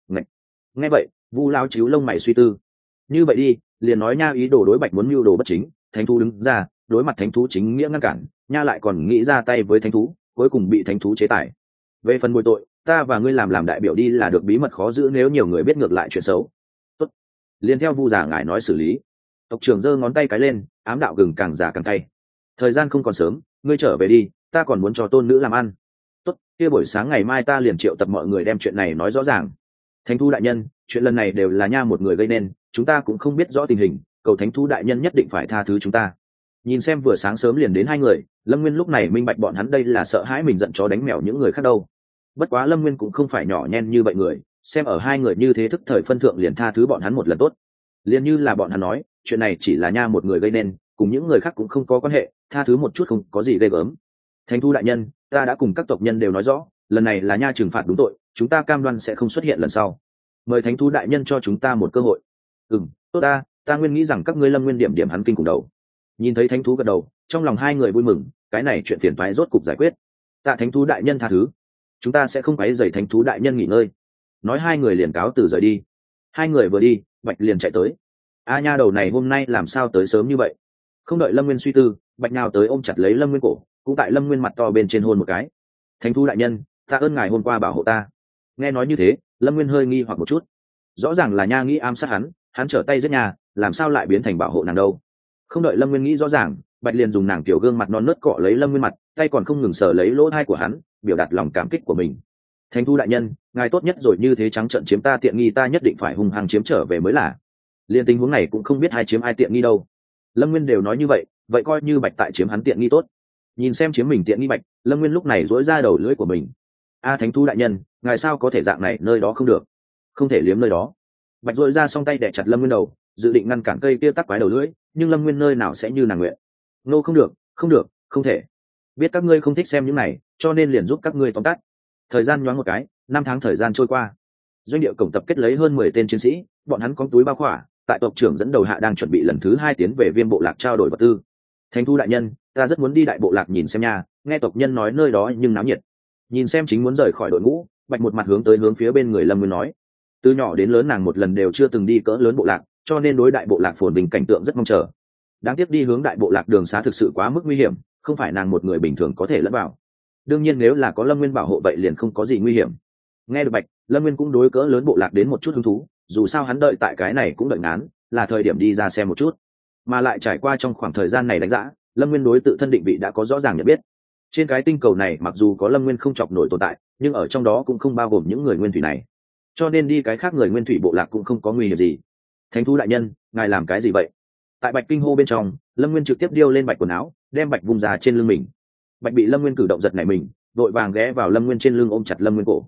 Nghe vậy, Vu lao chíu lông mày suy tư. Như vậy đi, liền nói nha ý đồ đối Bạch muốn mưu đồ bất chính, thánh thú đứng ra đối mặt thánh thú chính nghĩa ngăn cản, nha lại còn nghĩ ra tay với thánh thú, cuối cùng bị thánh thú chế tài. Về phần bồi tội, ta và ngươi làm đại biểu đi là được, bí mật khó giữ, nếu nhiều người biết ngược lại chuyện xấu. Tốt, liền theo Vu già ngài nói xử lý. Tộc trưởng giơ ngón tay cái lên, ám đạo gừng càng già càng cay. Thời gian không còn sớm, ngươi trở về đi, ta còn muốn cho tôn nữ làm ăn. Tốt, kia buổi sáng ngày mai ta liền triệu tập mọi người đem chuyện này nói rõ ràng. Thánh thú đại nhân, chuyện lần này đều là nha một người gây nên, chúng ta cũng không biết rõ tình hình, cầu thánh thú đại nhân nhất định phải tha thứ chúng ta. Nhìn xem vừa sáng sớm liền đến hai người, Lâm Nguyên lúc này minh bạch bọn hắn đây là sợ hãi mình giận chó đánh mèo những người khác đâu. Bất quá Lâm Nguyên cũng không phải nhỏ nhen như vậy người, xem ở hai người như thế thức thời phân thượng liền tha thứ bọn hắn một lần tốt. Liền như là bọn hắn nói, chuyện này chỉ là nha một người gây nên, cùng những người khác cũng không có quan hệ, tha thứ một chút không có gì ghê gớm. Thánh thú đại nhân, ta đã cùng các tộc nhân đều nói rõ, lần này là nha trừng phạt đúng tội, chúng ta cam đoan sẽ không xuất hiện lần sau. Mời thánh thú đại nhân cho chúng ta một cơ hội. Tốt, ta nguyên nghĩ rằng các ngươi Lâm Nguyên điểm hắn kinh cùng đầu. Nhìn thấy thánh thú gật đầu, trong lòng hai người vui mừng, cái này chuyện phiền toái rốt cục giải quyết. Tạ thánh thú đại nhân tha thứ, chúng ta sẽ không quấy rầy thánh thú đại nhân nghỉ ngơi. Nói hai người liền cáo từ rời đi. Hai người vừa đi, Bạch liền chạy tới. Nha đầu này hôm nay làm sao tới sớm như vậy? Không đợi Lâm Nguyên suy tư, Bạch nào tới ôm chặt lấy Lâm Nguyên cổ, cũng tại Lâm Nguyên mặt to bên trên hôn một cái. Thánh thú đại nhân, ta ơn ngài hôm qua bảo hộ ta. Nghe nói như thế, Lâm Nguyên hơi nghi hoặc một chút. Rõ ràng là nha nghĩ ám sát hắn trở tay giết nha, làm sao lại biến thành bảo hộ nàng đâu? Không đợi Lâm Nguyên nghĩ rõ ràng, Bạch liền dùng nàng tiểu gương mặt non nớt cọ lấy Lâm Nguyên mặt, tay còn không ngừng sờ lấy lỗ tai của hắn, biểu đạt lòng cảm kích của mình. Thánh thú đại nhân, ngài tốt nhất rồi, như thế trắng trợn chiếm ta tiện nghi, ta nhất định phải hung hăng chiếm trở về mới là. Liên tình huống này cũng không biết ai chiếm ai tiện nghi đâu. Lâm Nguyên đều nói như vậy, vậy coi như Bạch tại chiếm hắn tiện nghi tốt. Nhìn xem chiếm mình tiện nghi Bạch, Lâm Nguyên lúc này dỗi ra đầu lưỡi của mình. Thánh thú đại nhân, ngài sao có thể dạng này, nơi đó không được, không thể liếm nơi đó. Bạch dội ra song tay đè chặt Lâm Nguyên đầu, dự định ngăn cản cây kia tắc quái đầu lưỡi, nhưng Lâm Nguyên nơi nào sẽ như nàng nguyện. Nô, không thể. Biết các ngươi không thích xem những này, cho nên liền giúp các ngươi tóm tắt. Thời gian nhoáng một cái, 5 tháng thời gian trôi qua. Doanh địa cổng tập kết lấy hơn 10 tên chiến sĩ, bọn hắn có túi bao khỏa, tại tộc trưởng dẫn đầu hạ đang chuẩn bị lần thứ 2 tiến về Viêm bộ lạc trao đổi vật tư. Thánh thú đại nhân, ta rất muốn đi đại bộ lạc nhìn xem nha, nghe tộc nhân nói nơi đó nhưng náo nhiệt. Nhìn xem chính muốn rời khỏi đội ngũ, Bạch một mặt hướng phía bên người Lâm Nguyên nói. Từ nhỏ đến lớn nàng một lần đều chưa từng đi cỡ lớn bộ lạc, cho nên đối đại bộ lạc phồn bình cảnh tượng rất mong chờ. Đáng tiếc đi hướng đại bộ lạc đường xá thực sự quá mức nguy hiểm, không phải nàng một người bình thường có thể lẫn vào. Đương nhiên nếu là có Lâm Nguyên bảo hộ vậy liền không có gì nguy hiểm. Nghe được Bạch, Lâm Nguyên cũng đối cỡ lớn bộ lạc đến một chút hứng thú, dù sao hắn đợi tại cái này cũng đợi ngán, là thời điểm đi ra xem một chút. Mà lại trải qua trong khoảng thời gian này đánh giá, Lâm Nguyên đối tự thân định vị đã có rõ ràng nhận biết. Trên cái tinh cầu này mặc dù có Lâm Nguyên không chọc nổi tồn tại, nhưng ở trong đó cũng không bao gồm những người nguyên thủy này, cho nên đi cái khác người nguyên thủy bộ lạc cũng không có nguy hiểm gì. Thánh thú đại nhân, ngài làm cái gì vậy? Tại Bạch kinh hô bên trong, Lâm Nguyên trực tiếp điêu lên Bạch quần áo, đem Bạch vùng ra trên lưng mình. Bạch bị Lâm Nguyên cử động giật nảy mình, vội vàng ghé vào Lâm Nguyên trên lưng ôm chặt Lâm Nguyên cổ.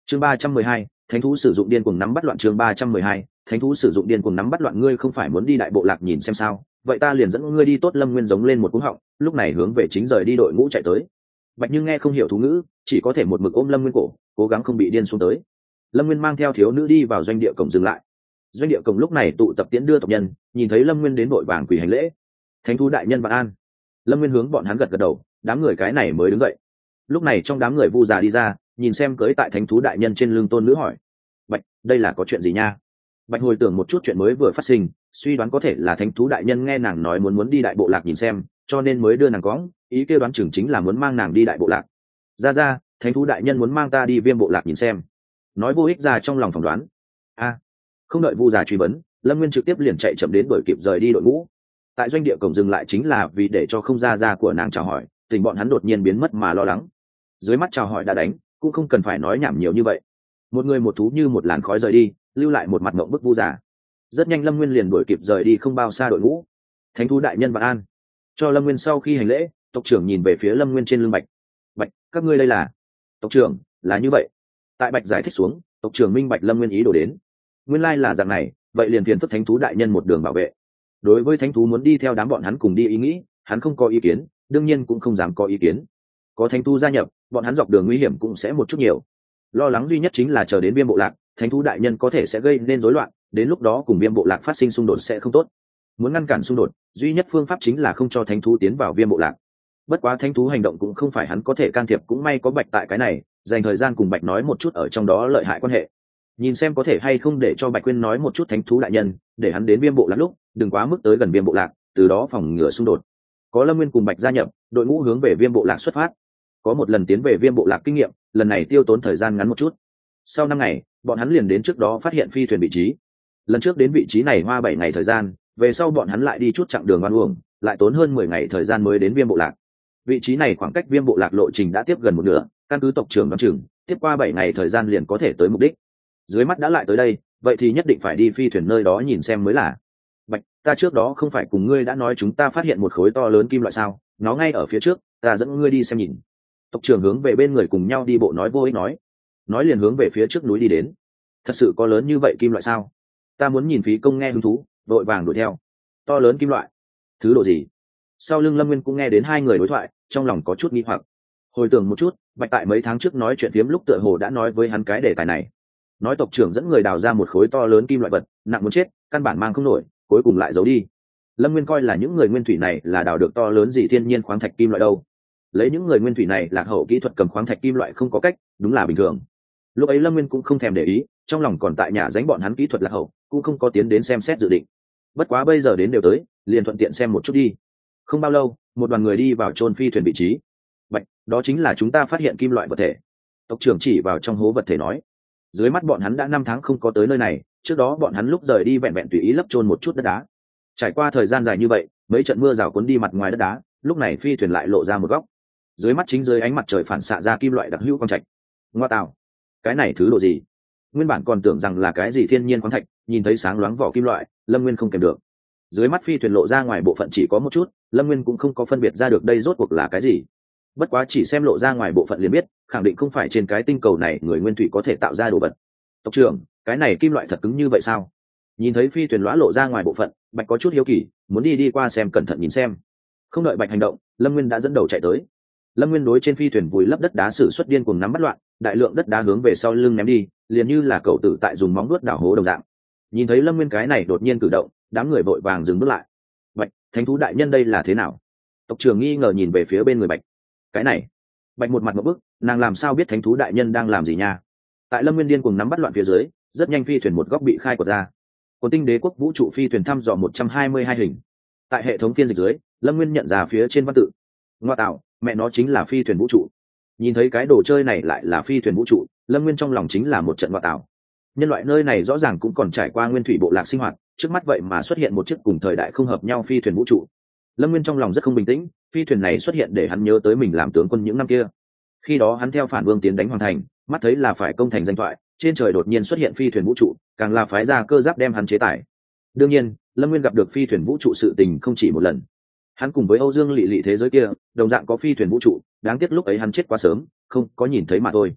chương 312, thánh thú sử dụng điên cuồng nắm bắt loạn. chương 312, thánh thú sử dụng điên cuồng nắm bắt loạn. Ngươi không phải muốn đi đại bộ lạc nhìn xem sao? Vậy ta liền dẫn ngươi đi. Tốt. Lâm Nguyên giống lên một cú họng, lúc này hướng về chính rời đi đội ngũ chạy tới. Bạch Như nghe không hiểu thú ngữ, chỉ có thể một mực ôm Lâm Nguyên cổ, cố gắng không bị điên xuống tới. Lâm Nguyên mang theo thiếu nữ đi vào doanh địa cổng dừng lại. Doanh địa cổng lúc này tụ tập tiễn đưa tộc nhân, nhìn thấy Lâm Nguyên đến vội vàng quỳ hành lễ. Thánh thú đại nhân vạn an. Lâm Nguyên hướng bọn hắn gật gật đầu, đám người cái này mới đứng dậy. Lúc này trong đám người vu già đi ra, nhìn xem cưới tại thánh thú đại nhân trên lưng tôn nữ hỏi: Bạch, đây là có chuyện gì nha? Bạch hồi tưởng một chút chuyện mới vừa phát sinh, suy đoán có thể là thánh thú đại nhân nghe nàng nói muốn đi đại bộ lạc nhìn xem, cho nên mới đưa nàng cõng, ý kêu đoán chừng chính là muốn mang nàng đi đại bộ lạc. Ra, thánh thú đại nhân muốn mang ta đi Viêm bộ lạc nhìn xem. Nói vô ích ra trong lòng phỏng đoán. Không đợi vu già truy vấn, Lâm Nguyên trực tiếp liền chạy chậm đến đuổi kịp rời đi đội ngũ. Tại doanh địa cổng dừng lại chính là vì để cho không ra của nàng chào hỏi, tình bọn hắn đột nhiên biến mất mà lo lắng. Dưới mắt chào hỏi đã đánh, cũng không cần phải nói nhảm nhiều như vậy. Một người một thú như một làn khói rời đi, lưu lại một mặt mộng bức vu già. Rất nhanh Lâm Nguyên liền đuổi kịp rời đi không bao xa đội ngũ. Thánh thú đại nhân vạn an. Cho Lâm Nguyên sau khi hành lễ, tộc trưởng nhìn về phía Lâm Nguyên trên lưng Bạch. Bạch, các ngươi đây là? Tộc trưởng, là như vậy. Tại Bạch giải thích xuống, tộc trưởng minh bạch Lâm Nguyên ý đồ đến. Nguyên lai là dạng này, vậy liền phiền phức thánh thú đại nhân một đường bảo vệ. Đối với thánh thú muốn đi theo đám bọn hắn cùng đi ý nghĩ, hắn không có ý kiến, đương nhiên cũng không dám có ý kiến. Có thánh thú gia nhập, bọn hắn dọc đường nguy hiểm cũng sẽ một chút nhiều. Lo lắng duy nhất chính là chờ đến Viêm bộ lạc, thánh thú đại nhân có thể sẽ gây nên rối loạn, đến lúc đó cùng Viêm bộ lạc phát sinh xung đột sẽ không tốt. Muốn ngăn cản xung đột, duy nhất phương pháp chính là không cho thánh thú tiến vào Viêm bộ lạc. Bất quá thánh thú hành động cũng không phải hắn có thể can thiệp, cũng may có Bạch tại cái này, dành thời gian cùng Bạch nói một chút ở trong đó lợi hại quan hệ. Nhìn xem có thể hay không để cho Bạch Quyên nói một chút thánh thú đại nhân, để hắn đến Viêm bộ lạc lúc đừng quá mức tới gần Viêm bộ lạc, từ đó phòng ngừa xung đột. Có Lâm Nguyên cùng Bạch gia nhập, đội ngũ hướng về Viêm bộ lạc xuất phát. Có một lần tiến về Viêm bộ lạc kinh nghiệm, lần này tiêu tốn thời gian ngắn một chút. Sau 5 ngày, bọn hắn liền đến trước đó phát hiện phi thuyền vị trí. Lần trước đến vị trí này hoa 7 ngày thời gian, về sau bọn hắn lại đi chút chặng đường oan uổng, lại tốn hơn 10 ngày thời gian mới đến Viêm bộ lạc. Vị trí này khoảng cách Viêm bộ lạc lộ trình đã tiếp gần một nửa, căn cứ tộc trưởng đoán chừng, tiếp qua 7 ngày thời gian liền có thể tới mục đích. Dưới mắt đã lại tới đây, vậy thì nhất định phải đi phi thuyền nơi đó nhìn xem mới là. Bạch, ta trước đó không phải cùng ngươi đã nói chúng ta phát hiện một khối to lớn kim loại sao? Nó ngay ở phía trước, ta dẫn ngươi đi xem nhìn. Tộc trưởng hướng về bên người cùng nhau đi bộ nói vô ích nói liền hướng về phía trước núi đi đến. Thật sự có lớn như vậy kim loại sao? Ta muốn nhìn. Phí công nghe hứng thú, vội vàng đuổi theo. To lớn kim loại? Thứ độ gì? Sau lưng Lâm Nguyên cũng nghe đến hai người đối thoại, trong lòng có chút nghi hoặc. Hồi tưởng một chút, Bạch tại mấy tháng trước nói chuyện phiếm lúc tựa hồ đã nói với hắn cái đề tài này. Nói tộc trưởng dẫn người đào ra một khối to lớn kim loại vật, nặng muốn chết, căn bản mang không nổi, cuối cùng lại giấu đi. Lâm Nguyên coi là những người nguyên thủy này là đào được to lớn gì thiên nhiên khoáng thạch kim loại đâu. Lấy những người nguyên thủy này lạc hậu kỹ thuật cầm khoáng thạch kim loại không có cách, đúng là bình thường. Lúc ấy Lâm Nguyên cũng không thèm để ý, trong lòng còn tại nhà dánh bọn hắn kỹ thuật lạc hậu, cũng không có tiến đến xem xét dự định. Bất quá bây giờ đến đều tới, liền thuận tiện xem một chút đi. Không bao lâu, một đoàn người đi vào chôn phi thuyền vị trí. Bạch, đó chính là chúng ta phát hiện kim loại vật thể. Tộc trưởng chỉ vào trong hố vật thể nói. Dưới mắt bọn hắn đã 5 tháng không có tới nơi này, trước đó bọn hắn lúc rời đi vẹn vẹn tùy ý lấp chôn một chút đất đá. Trải qua thời gian dài như vậy, mấy trận mưa rào cuốn đi mặt ngoài đất đá, lúc này phi thuyền lại lộ ra một góc. Dưới mắt chính dưới ánh mặt trời phản xạ ra kim loại đặc hữu quang trạch. Ngoa tạo, cái này thứ độ gì? Nguyên bản còn tưởng rằng là cái gì thiên nhiên khoáng thạch, nhìn thấy sáng loáng vỏ kim loại, Lâm Nguyên không kèm được. Dưới mắt phi thuyền lộ ra ngoài bộ phận chỉ có một chút, Lâm Nguyên cũng không có phân biệt ra được đây rốt cuộc là cái gì. Bất quá chỉ xem lộ ra ngoài bộ phận liền biết, khẳng định không phải trên cái tinh cầu này người nguyên thủy có thể tạo ra đồ vật. Tộc trưởng, cái này kim loại thật cứng như vậy sao? Nhìn thấy phi thuyền lõa lộ ra ngoài bộ phận, Bạch có chút hiếu kỳ, muốn đi qua xem cẩn thận nhìn xem. Không đợi Bạch hành động, Lâm Nguyên đã dẫn đầu chạy tới. Lâm Nguyên đối trên phi thuyền vùi lấp đất đá sử xuất điên cuồng nắm bắt loạn, đại lượng đất đá hướng về sau lưng ném đi, liền như là cậu tử tại dùng móng vuốt đào hố đồng dạng. Nhìn thấy Lâm Nguyên cái này đột nhiên cử động, đám người vội vàng dừng bước lại. Bạch, thánh thú đại nhân đây là thế nào? Tộc trưởng nghi ngờ nhìn về phía bên người Bạch. Cái này, Bạch một mặt một bức, nàng làm sao biết thánh thú đại nhân đang làm gì nha? Tại Lâm Nguyên điên cuồng nắm bắt loạn phía dưới, rất nhanh phi thuyền một góc bị khai quật ra. Cồn Tinh Đế quốc vũ trụ phi thuyền thăm dò 122 hình. Tại hệ thống phiên dịch dưới, Lâm Nguyên nhận ra phía trên văn tự. Ngoa tạo, mẹ nó chính là phi thuyền vũ trụ. Nhìn thấy cái đồ chơi này lại là phi thuyền vũ trụ, Lâm Nguyên trong lòng chính là một trận ngoa tạo. Nhân loại nơi này rõ ràng cũng còn trải qua nguyên thủy bộ lạc sinh hoạt, trước mắt vậy mà xuất hiện một chiếc cùng thời đại không hợp nhau phi thuyền vũ trụ. Lâm Nguyên trong lòng rất không bình tĩnh, phi thuyền này xuất hiện để hắn nhớ tới mình làm tướng quân những năm kia. Khi đó hắn theo phản vương tiến đánh hoàn thành, mắt thấy là phải công thành danh thoại, trên trời đột nhiên xuất hiện phi thuyền vũ trụ, càng là phái ra cơ giáp đem hắn chế tải. Đương nhiên, Lâm Nguyên gặp được phi thuyền vũ trụ sự tình không chỉ một lần. Hắn cùng với Âu Dương Lệ Lệ thế giới kia, đồng dạng có phi thuyền vũ trụ, đáng tiếc lúc ấy hắn chết quá sớm, không có nhìn thấy mà thôi.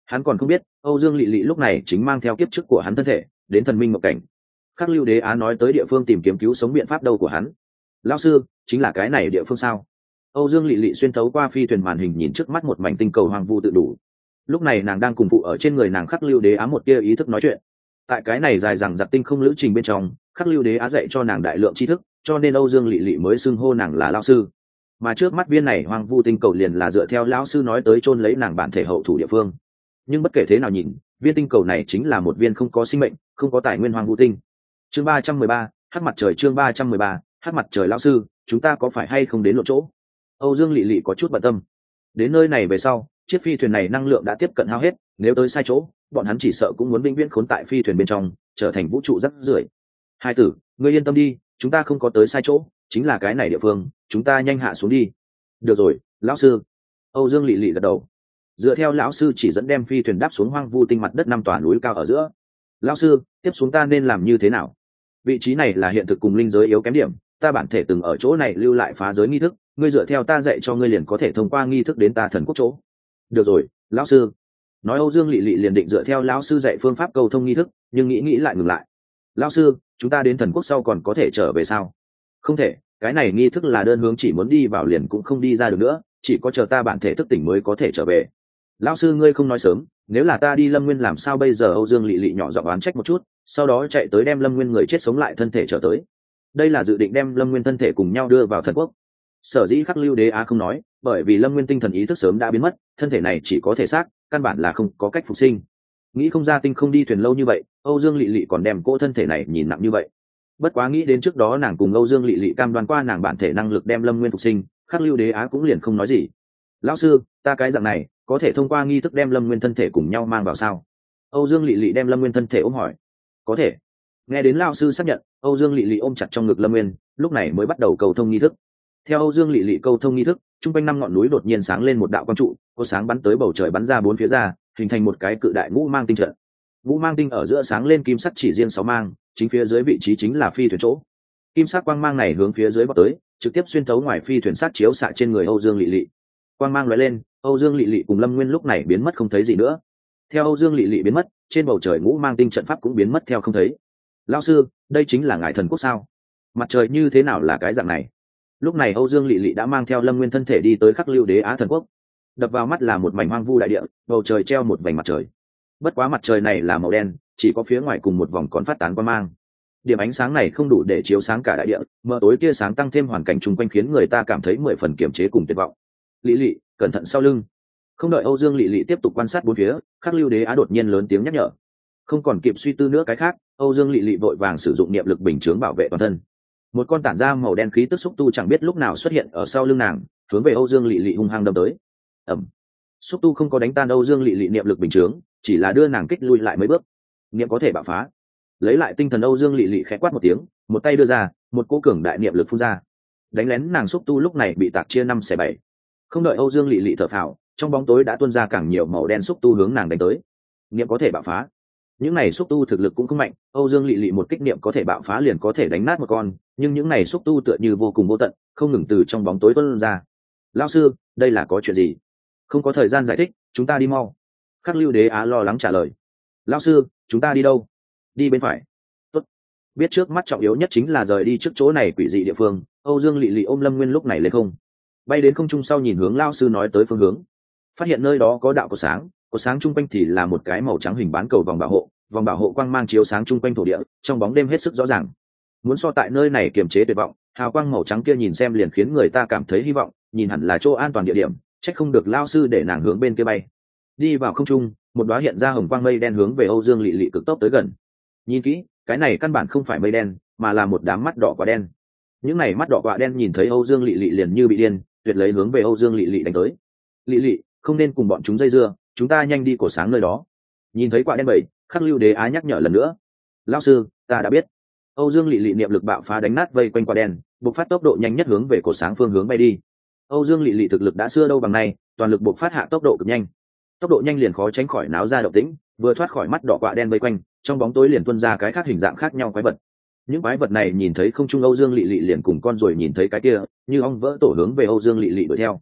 Hắn còn không biết Âu Dương Lệ Lệ lúc này chính mang theo kiếp trước của hắn thân thể đến thần minh mộng cảnh. Khắc Lưu Đế Á nói tới địa phương tìm kiếm cứu sống biện pháp đâu của hắn. Lão sư, chính là cái này địa phương sao? Âu Dương Lệ Lệ xuyên thấu qua phi thuyền màn hình nhìn trước mắt một mảnh tinh cầu hoang vu tự đủ. Lúc này nàng đang cùng phụ ở trên người nàng Khắc Lưu Đế Á một tia ý thức nói chuyện. Tại cái này dài dằng dặc tinh không lữ trình bên trong, Khắc Lưu Đế Á dạy cho nàng đại lượng tri thức, cho nên Âu Dương Lệ Lệ mới xưng hô nàng là lão sư. Mà trước mắt viên này hoang vu tinh cầu liền là dựa theo lão sư nói tới chôn lấy nàng bản thể hậu thủ địa phương. Nhưng bất kể thế nào nhìn, viên tinh cầu này chính là một viên không có sinh mệnh, không có tài nguyên hoang vu tinh. Chương 313, hắc mặt trời. Chương 313, hắc mặt trời. Lão sư, chúng ta có phải hay không đến lộ chỗ? Âu Dương Lệ Lệ có chút bận tâm. Đến nơi này về sau, chiếc phi thuyền này năng lượng đã tiếp cận hao hết, nếu tới sai chỗ, bọn hắn chỉ sợ cũng muốn vĩnh viễn khốn tại phi thuyền bên trong, trở thành vũ trụ rác rưởi. Hai tử, ngươi yên tâm đi, chúng ta không có tới sai chỗ, chính là cái này địa phương, chúng ta nhanh hạ xuống đi. Được rồi, lão sư. Âu Dương Lệ Lệ gật đầu. Dựa theo lão sư chỉ dẫn đem phi thuyền đáp xuống hoang vu tinh mặt đất 5 tòa núi cao ở giữa. Lão sư, tiếp xuống ta nên làm như thế nào? Vị trí này là hiện thực cùng linh giới yếu kém điểm, ta bản thể từng ở chỗ này lưu lại phá giới nghi thức, ngươi dựa theo ta dạy cho ngươi liền có thể thông qua nghi thức đến ta thần quốc chỗ. Được rồi, lão sư. Nói Âu Dương Lệ Lệ liền định dựa theo lão sư dạy phương pháp cầu thông nghi thức, nhưng nghĩ lại ngừng lại. Lão sư, chúng ta đến thần quốc sau còn có thể trở về sao? Không thể, cái này nghi thức là đơn hướng, chỉ muốn đi vào liền cũng không đi ra được nữa, chỉ có chờ ta bản thể thức tỉnh mới có thể trở về. Lão sư ngươi không nói sớm, nếu là ta đi Lâm Nguyên làm sao bây giờ? Âu Dương Lệ Lệ nhỏ giọng oán trách một chút, sau đó chạy tới đem Lâm Nguyên người chết sống lại thân thể trở tới. Đây là dự định đem Lâm Nguyên thân thể cùng nhau đưa vào thần quốc. Sở dĩ Khắc Lưu Đế Á không nói, bởi vì Lâm Nguyên tinh thần ý thức sớm đã biến mất, thân thể này chỉ có thể xác, căn bản là không có cách phục sinh. Nghĩ không ra tinh không đi thuyền lâu như vậy, Âu Dương Lệ Lệ còn đem cỗ thân thể này nhìn nặng như vậy. Bất quá nghĩ đến trước đó nàng cùng Âu Dương Lệ Lệ cam đoan qua nàng bản thể năng lực đem Lâm Nguyên phục sinh, Khắc Lưu Đế Á cũng liền không nói gì. Lão sư, ta cái dạng này có thể thông qua nghi thức đem Lâm Nguyên thân thể cùng nhau mang vào sao? Âu Dương Lệ Lệ đem Lâm Nguyên thân thể ôm hỏi. Có thể. Nghe đến lão sư xác nhận, Âu Dương Lệ Lệ ôm chặt trong ngực Lâm Nguyên, lúc này mới bắt đầu cầu thông nghi thức. Theo Âu Dương Lệ Lệ cầu thông nghi thức, trung quanh 5 ngọn núi đột nhiên sáng lên một đạo quang trụ, có sáng bắn tới bầu trời bắn ra 4 phía ra, hình thành một cái cự đại ngũ mang tinh trận. Ngũ mang tinh ở giữa sáng lên kim sắc chỉ riêng 6 mang, chính phía dưới vị trí chính là phi thuyền chỗ. Kim sắc quang mang này hướng phía dưới bắn tới, trực tiếp xuyên thấu ngoài phi thuyền sát chiếu xạ trên người Âu Dương Lệ Lệ. Quang mang lóe lên, Âu Dương Lệ Lệ cùng Lâm Nguyên lúc này biến mất không thấy gì nữa. Theo Âu Dương Lệ Lệ biến mất, trên bầu trời ngũ mang tinh trận pháp cũng biến mất theo không thấy. Lão sư, đây chính là ngài thần quốc sao? Mặt trời như thế nào là cái dạng này? Lúc này Âu Dương Lệ Lệ đã mang theo Lâm Nguyên thân thể đi tới Khắc Lưu Đế Á thần quốc. Đập vào mắt là một mảnh hoang vu đại địa, bầu trời treo một vành mặt trời. Bất quá mặt trời này là màu đen, chỉ có phía ngoài cùng một vòng còn phát tán quang mang. Điểm ánh sáng này không đủ để chiếu sáng cả đại địa, mờ tối tia sáng tăng thêm hoàn cảnh chung quanh khiến người ta cảm thấy 10 phần kiềm chế cùng tuyệt vọng. Lệ Lệ, cẩn thận sau lưng. Không đợi Âu Dương Lệ Lệ tiếp tục quan sát bốn phía, Khắc Lưu Đế Á đột nhiên lớn tiếng nhắc nhở. Không còn kịp suy tư nữa cái khác, Âu Dương Lệ Lệ vội vàng sử dụng niệm lực bình chướng bảo vệ toàn thân. Một con tản ra màu đen khí tức xúc tu chẳng biết lúc nào xuất hiện ở sau lưng nàng, hướng về Âu Dương Lệ Lệ hung hăng đâm tới. Ầm. Xúc tu không có đánh tan Âu Dương Lệ Lệ niệm lực bình chướng, chỉ là đưa nàng kích lui lại mấy bước. Niệm có thể bạo phá. Lấy lại tinh thần Âu Dương Lệ Lệ khẽ quát một tiếng, một tay đưa ra, một cỗ cường đại niệm lực phun ra. Đánh lén nàng xúc tu lúc này bị tạc chia 5/7. Không đợi Âu Dương Lệ Lệ thở phào, trong bóng tối đã tuôn ra càng nhiều màu đen xúc tu hướng nàng đánh tới. Niệm có thể bạo phá. Những này xúc tu thực lực cũng không mạnh, Âu Dương Lệ Lệ một kích niệm có thể bạo phá liền có thể đánh nát một con, nhưng những này xúc tu tựa như vô cùng vô tận, không ngừng từ trong bóng tối tuôn ra. Lão sư, đây là có chuyện gì? Không có thời gian giải thích, chúng ta đi mau. Khắc Lưu Đế Á lo lắng trả lời. Lão sư, chúng ta đi đâu? Đi bên phải. Tốt. Biết trước mắt trọng yếu nhất chính là rời đi trước chỗ này quỷ dị địa phương, Âu Dương Lệ Lệ ôm Lâm Nguyên lúc này lên không. Bay đến không trung sau nhìn hướng lão sư nói tới phương hướng. Phát hiện nơi đó có đạo cột sáng trung quanh thì là một cái màu trắng hình bán cầu vòng bảo hộ quang mang chiếu sáng trung quanh thổ địa, trong bóng đêm hết sức rõ ràng. Muốn so tại nơi này kiềm chế tuyệt vọng, hào quang màu trắng kia nhìn xem liền khiến người ta cảm thấy hy vọng, nhìn hẳn là chỗ an toàn địa điểm, trách không được lao sư để nàng hướng bên kia bay. Đi vào không trung, một đóa hiện ra hồng quang mây đen hướng về Âu Dương Lệ Lệ cực tốc tới gần. Nhìn kỹ, cái này căn bản không phải mây đen, mà là một đám mắt đỏ quả đen. Những này mắt đỏ quả đen nhìn thấy Âu Dương Lệ Lệ liền như bị điên, tuyệt lấy hướng về Âu Dương Lệ Lệ đánh tới. Lệ Lệ, không nên cùng bọn chúng dây dưa, chúng ta nhanh đi cổ sáng nơi đó. Nhìn thấy quả đen bầy, Khắc Lưu Đế Á nhắc nhở lần nữa. Lão sư, ta đã biết. Âu Dương Lệ Lệ niệm lực bạo phá đánh nát vây quanh quả đen, bộc phát tốc độ nhanh nhất hướng về cổ sáng phương hướng bay đi. Âu Dương Lệ Lệ thực lực đã xưa đâu bằng nay, toàn lực bộc phát hạ tốc độ cực nhanh. Tốc độ nhanh liền khó tránh khỏi náo ra động tĩnh, vừa thoát khỏi mắt đỏ quả đen vây quanh, trong bóng tối liền tuôn ra cái khác hình dạng khác nhau quái vật. Những quái vật này nhìn thấy không trung Âu Dương Lệ Lệ liền cùng con rồi nhìn thấy cái kia, như ong vỡ tổ hướng về Âu Dương Lệ Lệ đuổi theo.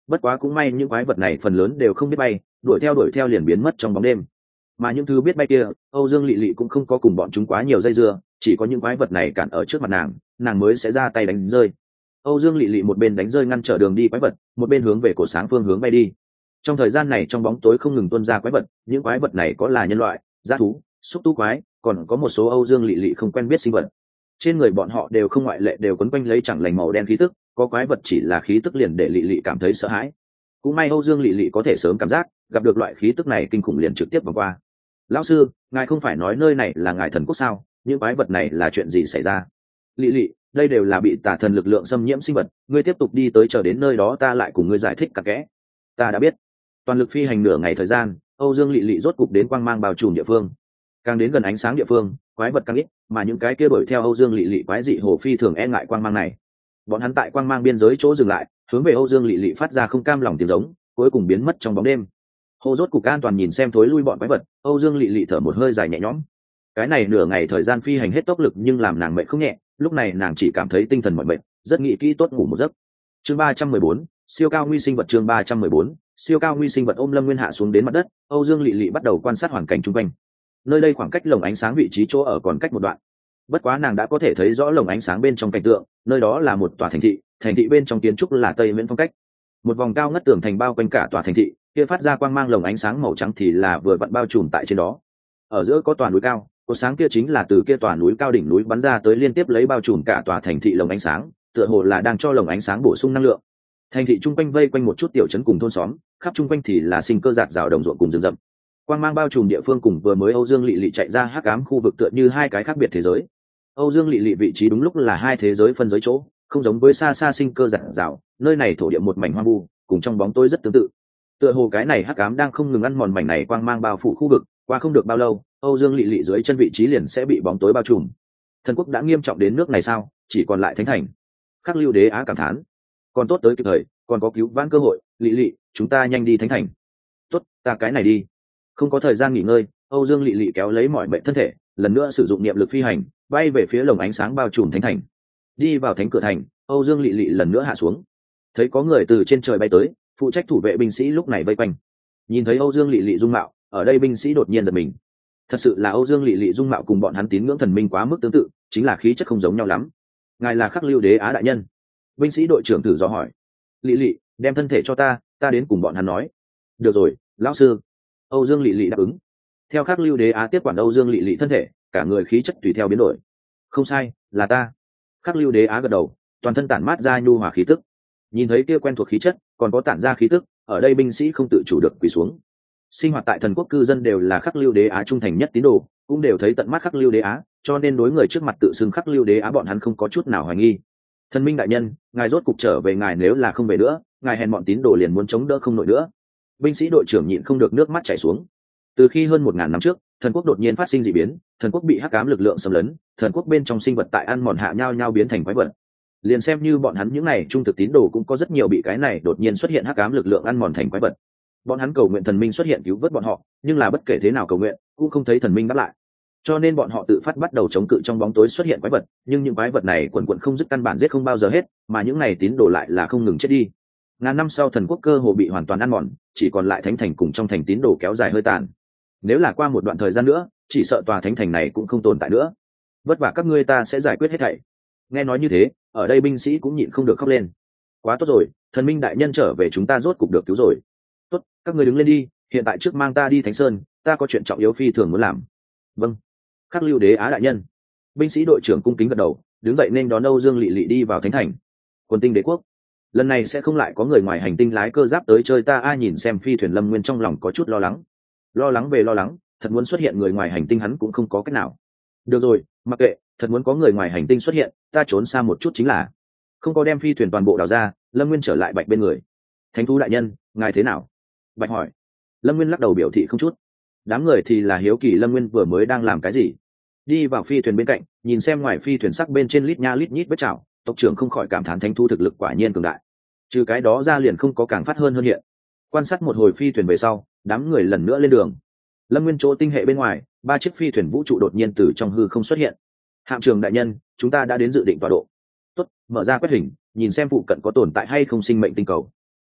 bất quá cũng may những quái vật này phần lớn đều không biết bay, đuổi theo liền biến mất trong bóng đêm. Mà những thứ biết bay kia, Âu Dương Lệ Lệ cũng không có cùng bọn chúng quá nhiều dây dưa, chỉ có những quái vật này cản ở trước mặt nàng mới sẽ ra tay đánh rơi. Âu Dương Lệ Lệ một bên đánh rơi ngăn trở đường đi quái vật, một bên hướng về cổ sáng phương hướng bay đi. Trong thời gian này trong bóng tối không ngừng tuôn ra quái vật, những quái vật này có là nhân loại, dã thú, xúc tu quái, còn có một số Âu Dương Lệ Lệ không quen biết sinh vật. Trên người bọn họ đều không ngoại lệ đều quấn quanh lấy chẳng lành màu đen khí tức, có quái vật chỉ là khí tức liền để Lệ Lệ cảm thấy sợ hãi. Cũng may Âu Dương Lệ Lệ có thể sớm cảm giác, gặp được loại khí tức này kinh khủng liền trực tiếp vòng qua. Lão sư, ngài không phải nói nơi này là ngài thần quốc sao? Những quái vật này là chuyện gì xảy ra? Lệ Lệ, đây đều là bị tà thần lực lượng xâm nhiễm sinh vật, ngươi tiếp tục đi tới chờ đến nơi đó ta lại cùng ngươi giải thích cặn kẽ. Ta đã biết. Toàn lực phi hành nửa ngày thời gian, Âu Dương Lệ Lệ rốt cục đến quang mang bao trùm địa phương. Càng đến gần ánh sáng địa phương, quái vật càng ít, mà những cái kia đuổi theo Âu Dương Lệ Lệ quái dị hồ phi thường e ngại quang mang này. Bọn hắn tại quang mang biên giới chỗ dừng lại, hướng về Âu Dương Lệ Lệ phát ra không cam lòng tiếng giống, cuối cùng biến mất trong bóng đêm. Hồ rốt cục an toàn nhìn xem thối lui bọn quái vật, Âu Dương Lệ Lệ thở một hơi dài nhẹ nhõm. Cái này nửa ngày thời gian phi hành hết tốc lực nhưng làm nàng mệt không nhẹ, lúc này nàng chỉ cảm thấy tinh thần mỏi mệt, rất nghĩ kỹ tốt ngủ một giấc. Chương 314, siêu cao nguy sinh vật. Chương 314, siêu cao nguy sinh vật. Ôm Lâm Nguyên hạ xuống đến mặt đất, Âu Dương Lệ Lệ bắt đầu quan sát hoàn cảnh xung quanh. Nơi đây khoảng cách lồng ánh sáng vị trí chỗ ở còn cách một đoạn, bất quá nàng đã có thể thấy rõ lồng ánh sáng bên trong cảnh tượng. Nơi đó là một tòa thành thị bên trong kiến trúc là Tây Miễn phong cách, một vòng cao ngất tường thành bao quanh cả tòa thành thị, kia phát ra quang mang lồng ánh sáng màu trắng thì là vừa vặn bao trùm tại trên đó. Ở giữa có tòa núi cao, cột sáng kia chính là từ kia tòa núi cao đỉnh núi bắn ra tới liên tiếp lấy bao trùm cả tòa thành thị lồng ánh sáng, tựa hồ là đang cho lồng ánh sáng bổ sung năng lượng. Thành thị trung quanh vây quanh một chút tiểu trấn cùng thôn xóm, khắp trung quanh thì là sinh cơ rạc rào đồng ruộng cùng rừng rậm. Quang mang bao trùm địa phương cùng vừa mới Âu Dương Lệ Lệ chạy ra hắc ám khu vực tựa như hai cái khác biệt thế giới. Âu Dương Lệ Lệ vị trí đúng lúc là hai thế giới phân giới chỗ, không giống với xa xa sinh cơ rạc rào, nơi này thổ địa một mảnh hoang vu, cùng trong bóng tối rất tương tự. Tựa hồ cái này hắc ám đang không ngừng ăn mòn mảnh này quang mang bao phủ khu vực, qua không được bao lâu, Âu Dương Lệ Lệ dưới chân vị trí liền sẽ bị bóng tối bao trùm. Thần quốc đã nghiêm trọng đến nước này sao? Chỉ còn lại thánh thành. Khắc Lưu Đế Á cảm thán. Còn tốt tới kịp thời, còn có cứu vãn cơ hội, Lệ Lệ, chúng ta nhanh đi thánh thành. Tốt, ta cái này đi. Không có thời gian nghỉ ngơi, Âu Dương Lệ Lệ kéo lấy mọi mệnh thân thể, lần nữa sử dụng niệm lực phi hành, bay về phía lồng ánh sáng bao trùm thánh thành. Đi vào thánh cửa thành, Âu Dương Lệ Lệ lần nữa hạ xuống. Thấy có người từ trên trời bay tới, phụ trách thủ vệ binh sĩ lúc này vây quanh. Nhìn thấy Âu Dương Lệ Lệ dung mạo, ở đây binh sĩ đột nhiên giật mình. Thật sự là Âu Dương Lệ Lệ dung mạo cùng bọn hắn tín ngưỡng thần minh quá mức tương tự, chính là khí chất không giống nhau lắm. Ngài là Khắc Lưu Đế Á đại nhân? Binh sĩ đội trưởng thử dò hỏi. Lệ Lệ, đem thân thể cho ta đến cùng bọn hắn nói. Được rồi, lão sư. Âu Dương Lệ Lệ đáp ứng. Theo Khắc Lưu Đế Á tiếp quản Âu Dương Lệ Lệ thân thể, cả người khí chất tùy theo biến đổi. Không sai, là ta. Khắc Lưu Đế Á gật đầu, toàn thân tản mát ra nhu hòa khí tức. Nhìn thấy kia quen thuộc khí chất, còn có tản ra khí tức, ở đây binh sĩ không tự chủ được quỳ xuống. Sinh hoạt tại thần quốc cư dân đều là Khắc Lưu Đế Á trung thành nhất tín đồ, cũng đều thấy tận mắt Khắc Lưu Đế Á, cho nên đối người trước mặt tự xưng Khắc Lưu Đế Á bọn hắn không có chút nào hoài nghi. Thần minh đại nhân, ngài rốt cục trở về, ngài nếu là không về nữa, ngài hèn bọn tín đồ liền muốn chống đỡ không nổi nữa. Binh sĩ đội trưởng nhịn không được nước mắt chảy xuống. Từ khi hơn 1000 năm trước, thần quốc đột nhiên phát sinh dị biến, thần quốc bị hắc ám lực lượng xâm lấn, thần quốc bên trong sinh vật tại ăn mòn hạ nhau biến thành quái vật. Liền xem như bọn hắn những này trung thực tín đồ cũng có rất nhiều bị cái này đột nhiên xuất hiện hắc ám lực lượng ăn mòn thành quái vật. Bọn hắn cầu nguyện thần minh xuất hiện cứu vớt bọn họ, nhưng là bất kể thế nào cầu nguyện, cũng không thấy thần minh đáp lại. Cho nên bọn họ tự phát bắt đầu chống cự trong bóng tối xuất hiện quái vật, nhưng những quái vật này quần quần không dứt, căn bản giết không bao giờ hết, mà những này tín đồ lại là không ngừng chết đi. Ngàn năm sau thần quốc cơ hồ bị hoàn toàn ăn mòn, chỉ còn lại thánh thành cùng trong thành tín đồ kéo dài hơi tàn. Nếu là qua một đoạn thời gian nữa, chỉ sợ tòa thánh thành này cũng không tồn tại nữa. Vất vả các ngươi, ta sẽ giải quyết hết thảy. Nghe nói như thế, ở đây binh sĩ cũng nhịn không được khóc lên. Quá tốt rồi, thần minh đại nhân trở về, chúng ta rốt cục được cứu rồi. Tốt, các ngươi đứng lên đi, hiện tại trước mang ta đi Thánh Sơn, ta có chuyện trọng yếu phi thường muốn làm. Vâng. Khắc Lưu Đế Á đại nhân. Binh sĩ đội trưởng cung kính gật đầu, đứng dậy nên đón Âu Dương Lệ Lệ đi vào thánh thành. Quân tinh đế quốc, lần này sẽ không lại có người ngoài hành tinh lái cơ giáp tới chơi ta. Ai nhìn xem phi thuyền Lâm Nguyên trong lòng có chút lo lắng. Lo lắng về lo lắng, thật muốn xuất hiện người ngoài hành tinh hắn cũng không có cách nào. Được rồi, mặc kệ, thật muốn có người ngoài hành tinh xuất hiện, ta trốn xa một chút chính là. Không có đem phi thuyền toàn bộ đào ra, Lâm Nguyên trở lại Bạch bên người. Thánh thú đại nhân, ngài thế nào? Bạch hỏi. Lâm Nguyên lắc đầu biểu thị không chút. Đám người thì là hiếu kỳ Lâm Nguyên vừa mới đang làm cái gì. Đi vào phi thuyền bên cạnh, nhìn xem ngoài phi thuyền sắc bên trên lít nha lít nhít vết chảo, tộc trưởng không khỏi cảm thán thánh thú thực lực quả nhiên cường đại. Trừ cái đó ra liền không có càng phát hơn hiện. Quan sát một hồi phi thuyền về sau, đám người lần nữa lên đường. Lâm Nguyên chỗ tinh hệ bên ngoài, 3 chiếc phi thuyền vũ trụ đột nhiên từ trong hư không xuất hiện. Hạm trưởng đại nhân, chúng ta đã đến dự định tọa độ. Tốt, mở ra quét hình, nhìn xem phụ cận có tồn tại hay không sinh mệnh tinh cầu.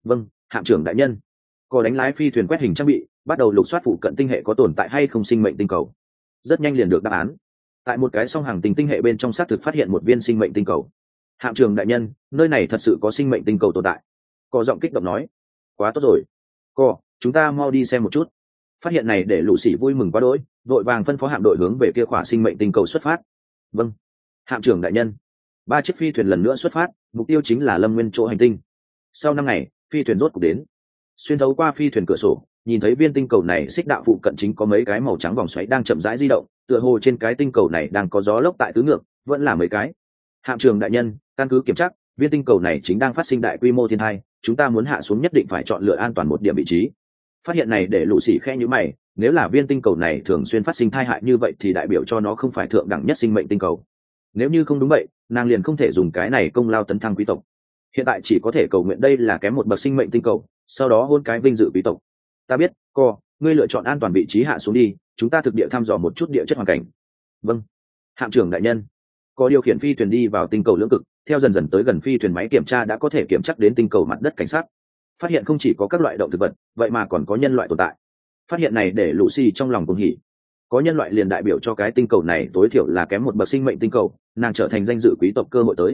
Vâng, hạm trưởng đại nhân. Có đánh lái phi thuyền quét hình trang bị, bắt đầu lục soát phụ cận tinh hệ có tồn tại hay không sinh mệnh tinh cầu. Rất nhanh liền được đáp án. Tại một cái song hàng tinh tinh hệ bên trong xác thực phát hiện một viên sinh mệnh tinh cầu. Hạm trưởng đại nhân, nơi này thật sự có sinh mệnh tinh cầu tồn tại. Có giọng kích động nói. Quá tốt rồi. Có, chúng ta mau đi xem một chút. Phát hiện này để Lũ Xỉ vui mừng quá đỗi, đội vàng phân phó hạm đội hướng về kia khỏa sinh mệnh tinh cầu xuất phát. Vâng, hạm trưởng đại nhân. 3 chiếc phi thuyền lần nữa xuất phát, mục tiêu chính là Lâm Nguyên chỗ hành tinh. Sau 5 ngày, phi thuyền rốt cục đến. Xuyên thấu qua phi thuyền cửa sổ, nhìn thấy viên tinh cầu này xích đạo phụ cận chính có mấy cái màu trắng vòng xoáy đang chậm rãi di động, tựa hồ trên cái tinh cầu này đang có gió lốc tại tứ ngược, vẫn là mấy cái. Hạm trưởng đại nhân, căn cứ kiểm tra, viên tinh cầu này chính đang phát sinh đại quy mô thiên tai, chúng ta muốn hạ xuống nhất định phải chọn lựa an toàn một điểm vị trí. Phát hiện này để Lũ Xỉ khẽ nhíu mày, nếu là viên tinh cầu này thường xuyên phát sinh tai hại như vậy thì đại biểu cho nó không phải thượng đẳng nhất sinh mệnh tinh cầu. Nếu như không đúng vậy, nàng liền không thể dùng cái này công lao tấn thăng quý tộc. Hiện tại chỉ có thể cầu nguyện đây là kém một bậc sinh mệnh tinh cầu, sau đó hôn cái vinh dự quý tộc. Ta biết, ngươi lựa chọn an toàn vị trí hạ xuống đi, chúng ta thực địa thăm dò một chút địa chất hoàn cảnh. Vâng, hạm trưởng đại nhân. Có điều khiển phi thuyền đi vào tinh cầu lưỡng cực, theo dần dần tới gần phi thuyền máy kiểm tra đã có thể kiểm chắc đến tinh cầu mặt đất cảnh sát. Phát hiện không chỉ có các loại động thực vật, vậy mà còn có nhân loại tồn tại. Phát hiện này để Lucy trong lòng cuồng hỉ. Có nhân loại liền đại biểu cho cái tinh cầu này tối thiểu là kém một bậc sinh mệnh tinh cầu, nàng trở thành danh dự quý tộc cơ hội tới.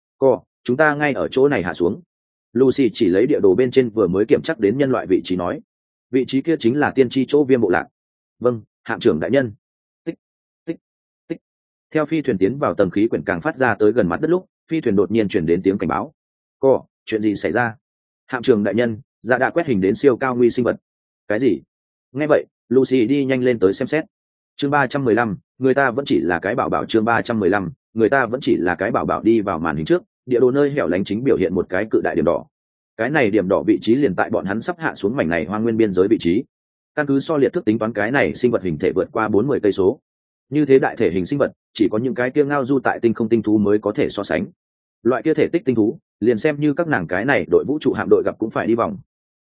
Chúng ta ngay ở chỗ này hạ xuống. Lucy chỉ lấy địa đồ bên trên vừa mới kiểm chắc đến nhân loại vị trí nói. Vị trí kia chính là tiên tri chỗ Viêm bộ lạc. Vâng, hạm trưởng đại nhân. Tích, tích, tích. Theo phi thuyền tiến vào tầng khí quyển càng phát ra tới gần mặt đất lúc, phi thuyền đột nhiên chuyển đến tiếng cảnh báo. Chuyện gì xảy ra? Hạm trưởng đại nhân, dạ đã quét hình đến siêu cao nguy sinh vật. Cái gì? Nghe vậy, Lucy đi nhanh lên tới xem xét. Chương 315, người ta vẫn chỉ là cái bảo bảo. Chương 315, người ta vẫn chỉ là cái bảo bảo. Đi vào màn hình trước, địa đồ nơi hẻo lánh chính biểu hiện một cái cự đại điểm đỏ. Cái này điểm đỏ vị trí liền tại bọn hắn sắp hạ xuống mảnh này hoang nguyên biên giới vị trí. Căn cứ so liệt thức tính toán cái này sinh vật hình thể vượt qua 40 cây số. Như thế đại thể hình sinh vật, chỉ có những cái kia ngao du tại tinh không tinh thú mới có thể so sánh. Loại kia thể tích tinh thú, liền xem như các nàng cái này đội vũ trụ hạm đội gặp cũng phải đi vòng.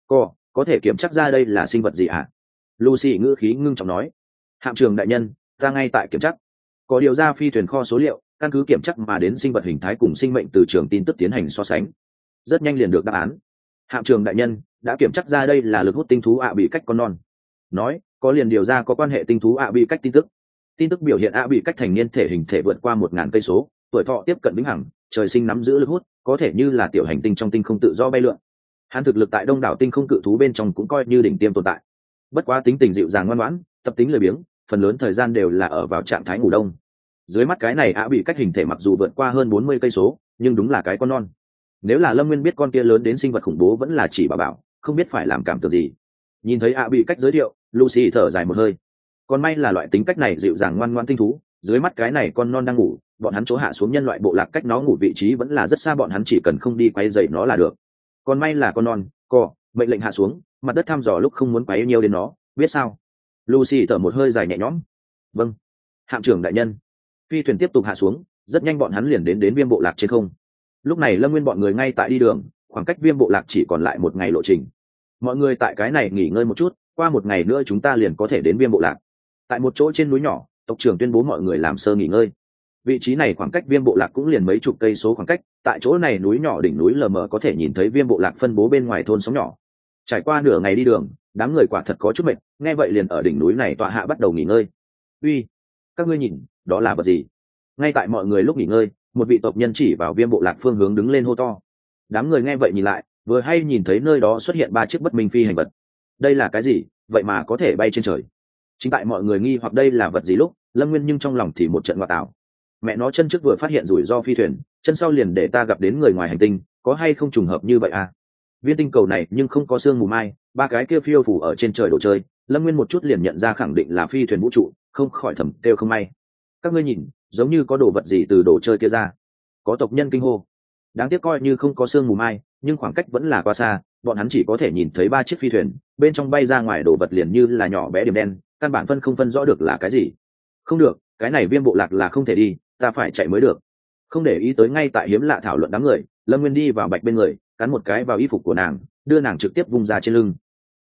Có thể kiểm chắc ra đây là sinh vật gì ạ? Lucy ngữ khí ngưng trọng nói. Hạm trưởng đại nhân, ta ngay tại kiểm chắc. Có điều ra phi thuyền kho số liệu, căn cứ kiểm chắc mà đến sinh vật hình thái cùng sinh mệnh từ trường tin tức tiến hành so sánh. Rất nhanh liền được đáp án. Hạm trưởng đại nhân đã kiểm chắc ra đây là lực hút tinh thú bị cách con non. Nói, có liền điều ra có quan hệ tinh thú bị cách tin tức. Tin tức biểu hiện bị cách thành niên thể hình thể vượt qua 1000 cây số, tuổi thọ tiếp cận vĩnh hằng, trời sinh nắm giữ lực hút, có thể như là tiểu hành tinh trong tinh không tự do bay lượn. Hắn thực lực tại đông đảo tinh không cự thú bên trong cũng coi như đỉnh tiêm tồn tại. Bất quá tính tình dịu dàng ngoan ngoãn, tập tính lười biếng, phần lớn thời gian đều là ở vào trạng thái ngủ đông. Dưới mắt cái này bị cách hình thể mặc dù vượt qua hơn 40 cây số, nhưng đúng là cái con non. Nếu là Lâm Nguyên biết con kia lớn đến sinh vật khủng bố vẫn là chỉ bảo, không biết phải làm cảm tưởng gì. Nhìn thấy bị cách giới thiệu, Lucy thở dài một hơi. Còn may là loại tính cách này dịu dàng ngoan ngoãn tinh thú, dưới mắt cái này con non đang ngủ, bọn hắn chỗ hạ xuống nhân loại bộ lạc cách nó ngủ vị trí vẫn là rất xa, bọn hắn chỉ cần không đi quấy rầy nó là được. Còn may là con non, mệnh lệnh hạ xuống, mặt đất thăm dò lúc không muốn quấy nhiều đến nó, biết sao? Lucy thở một hơi dài nhẹ nhõm. Vâng, hạm trưởng đại nhân. Phi thuyền tiếp tục hạ xuống, rất nhanh bọn hắn liền đến Viêm bộ lạc trên không. Lúc này Lâm Nguyên bọn người ngay tại đi đường, khoảng cách Viêm bộ lạc chỉ còn lại 1 ngày lộ trình. Mọi người tại cái này nghỉ ngơi một chút, qua 1 ngày nữa chúng ta liền có thể đến Viêm bộ lạc. Tại một chỗ trên núi nhỏ, tộc trưởng tuyên bố mọi người làm sơ nghỉ ngơi. Vị trí này khoảng cách Viêm bộ lạc cũng liền mấy chục cây số khoảng cách, tại chỗ này núi nhỏ đỉnh núi lờ mờ có thể nhìn thấy Viêm bộ lạc phân bố bên ngoài thôn xóm nhỏ. Trải qua nửa ngày đi đường, đám người quả thật có chút mệt, nghe vậy liền ở đỉnh núi này tọa hạ bắt đầu nghỉ ngơi. Uy, các ngươi nhìn, đó là vật gì? Ngay tại mọi người lúc nghỉ ngơi, một vị tộc nhân chỉ vào Viêm bộ lạc phương hướng đứng lên hô to. Đám người nghe vậy nhìn lại, vừa hay nhìn thấy nơi đó xuất hiện 3 chiếc bất minh phi hành vật. Đây là cái gì, vậy mà có thể bay trên trời? Chính tại mọi người nghi hoặc đây là vật gì lúc, Lâm Nguyên nhưng trong lòng thì một trận ngoại tảo. Mẹ nó, chân trước vừa phát hiện rủi ro phi thuyền, chân sau liền để ta gặp đến người ngoài hành tinh, có hay không trùng hợp như vậy à? Viên tinh cầu này nhưng không có sương mù mai, 3 cái kia phiêu phủ ở trên trời đồ chơi, Lâm Nguyên một chút liền nhận ra khẳng định là phi thuyền vũ trụ, không khỏi thầm kêu không may. Các ngươi nhìn, giống như có đồ vật gì từ đồ chơi kia ra. Có tộc nhân kinh hô. Đáng tiếc coi như không có sương mù mai, nhưng khoảng cách vẫn là quá xa, bọn hắn chỉ có thể nhìn thấy 3 chiếc phi thuyền, bên trong bay ra ngoài đồ vật liền như là nhỏ bé điểm đen, căn bản không phân rõ được là cái gì. Không được, cái này Viêm bộ lạc là không thể đi, ta phải chạy mới được. Không để ý tới ngay tại hiếm lạ thảo luận đám người, Lâm Nguyên đi vào Bạch bên người, cắn một cái vào y phục của nàng, đưa nàng trực tiếp vung ra trên lưng.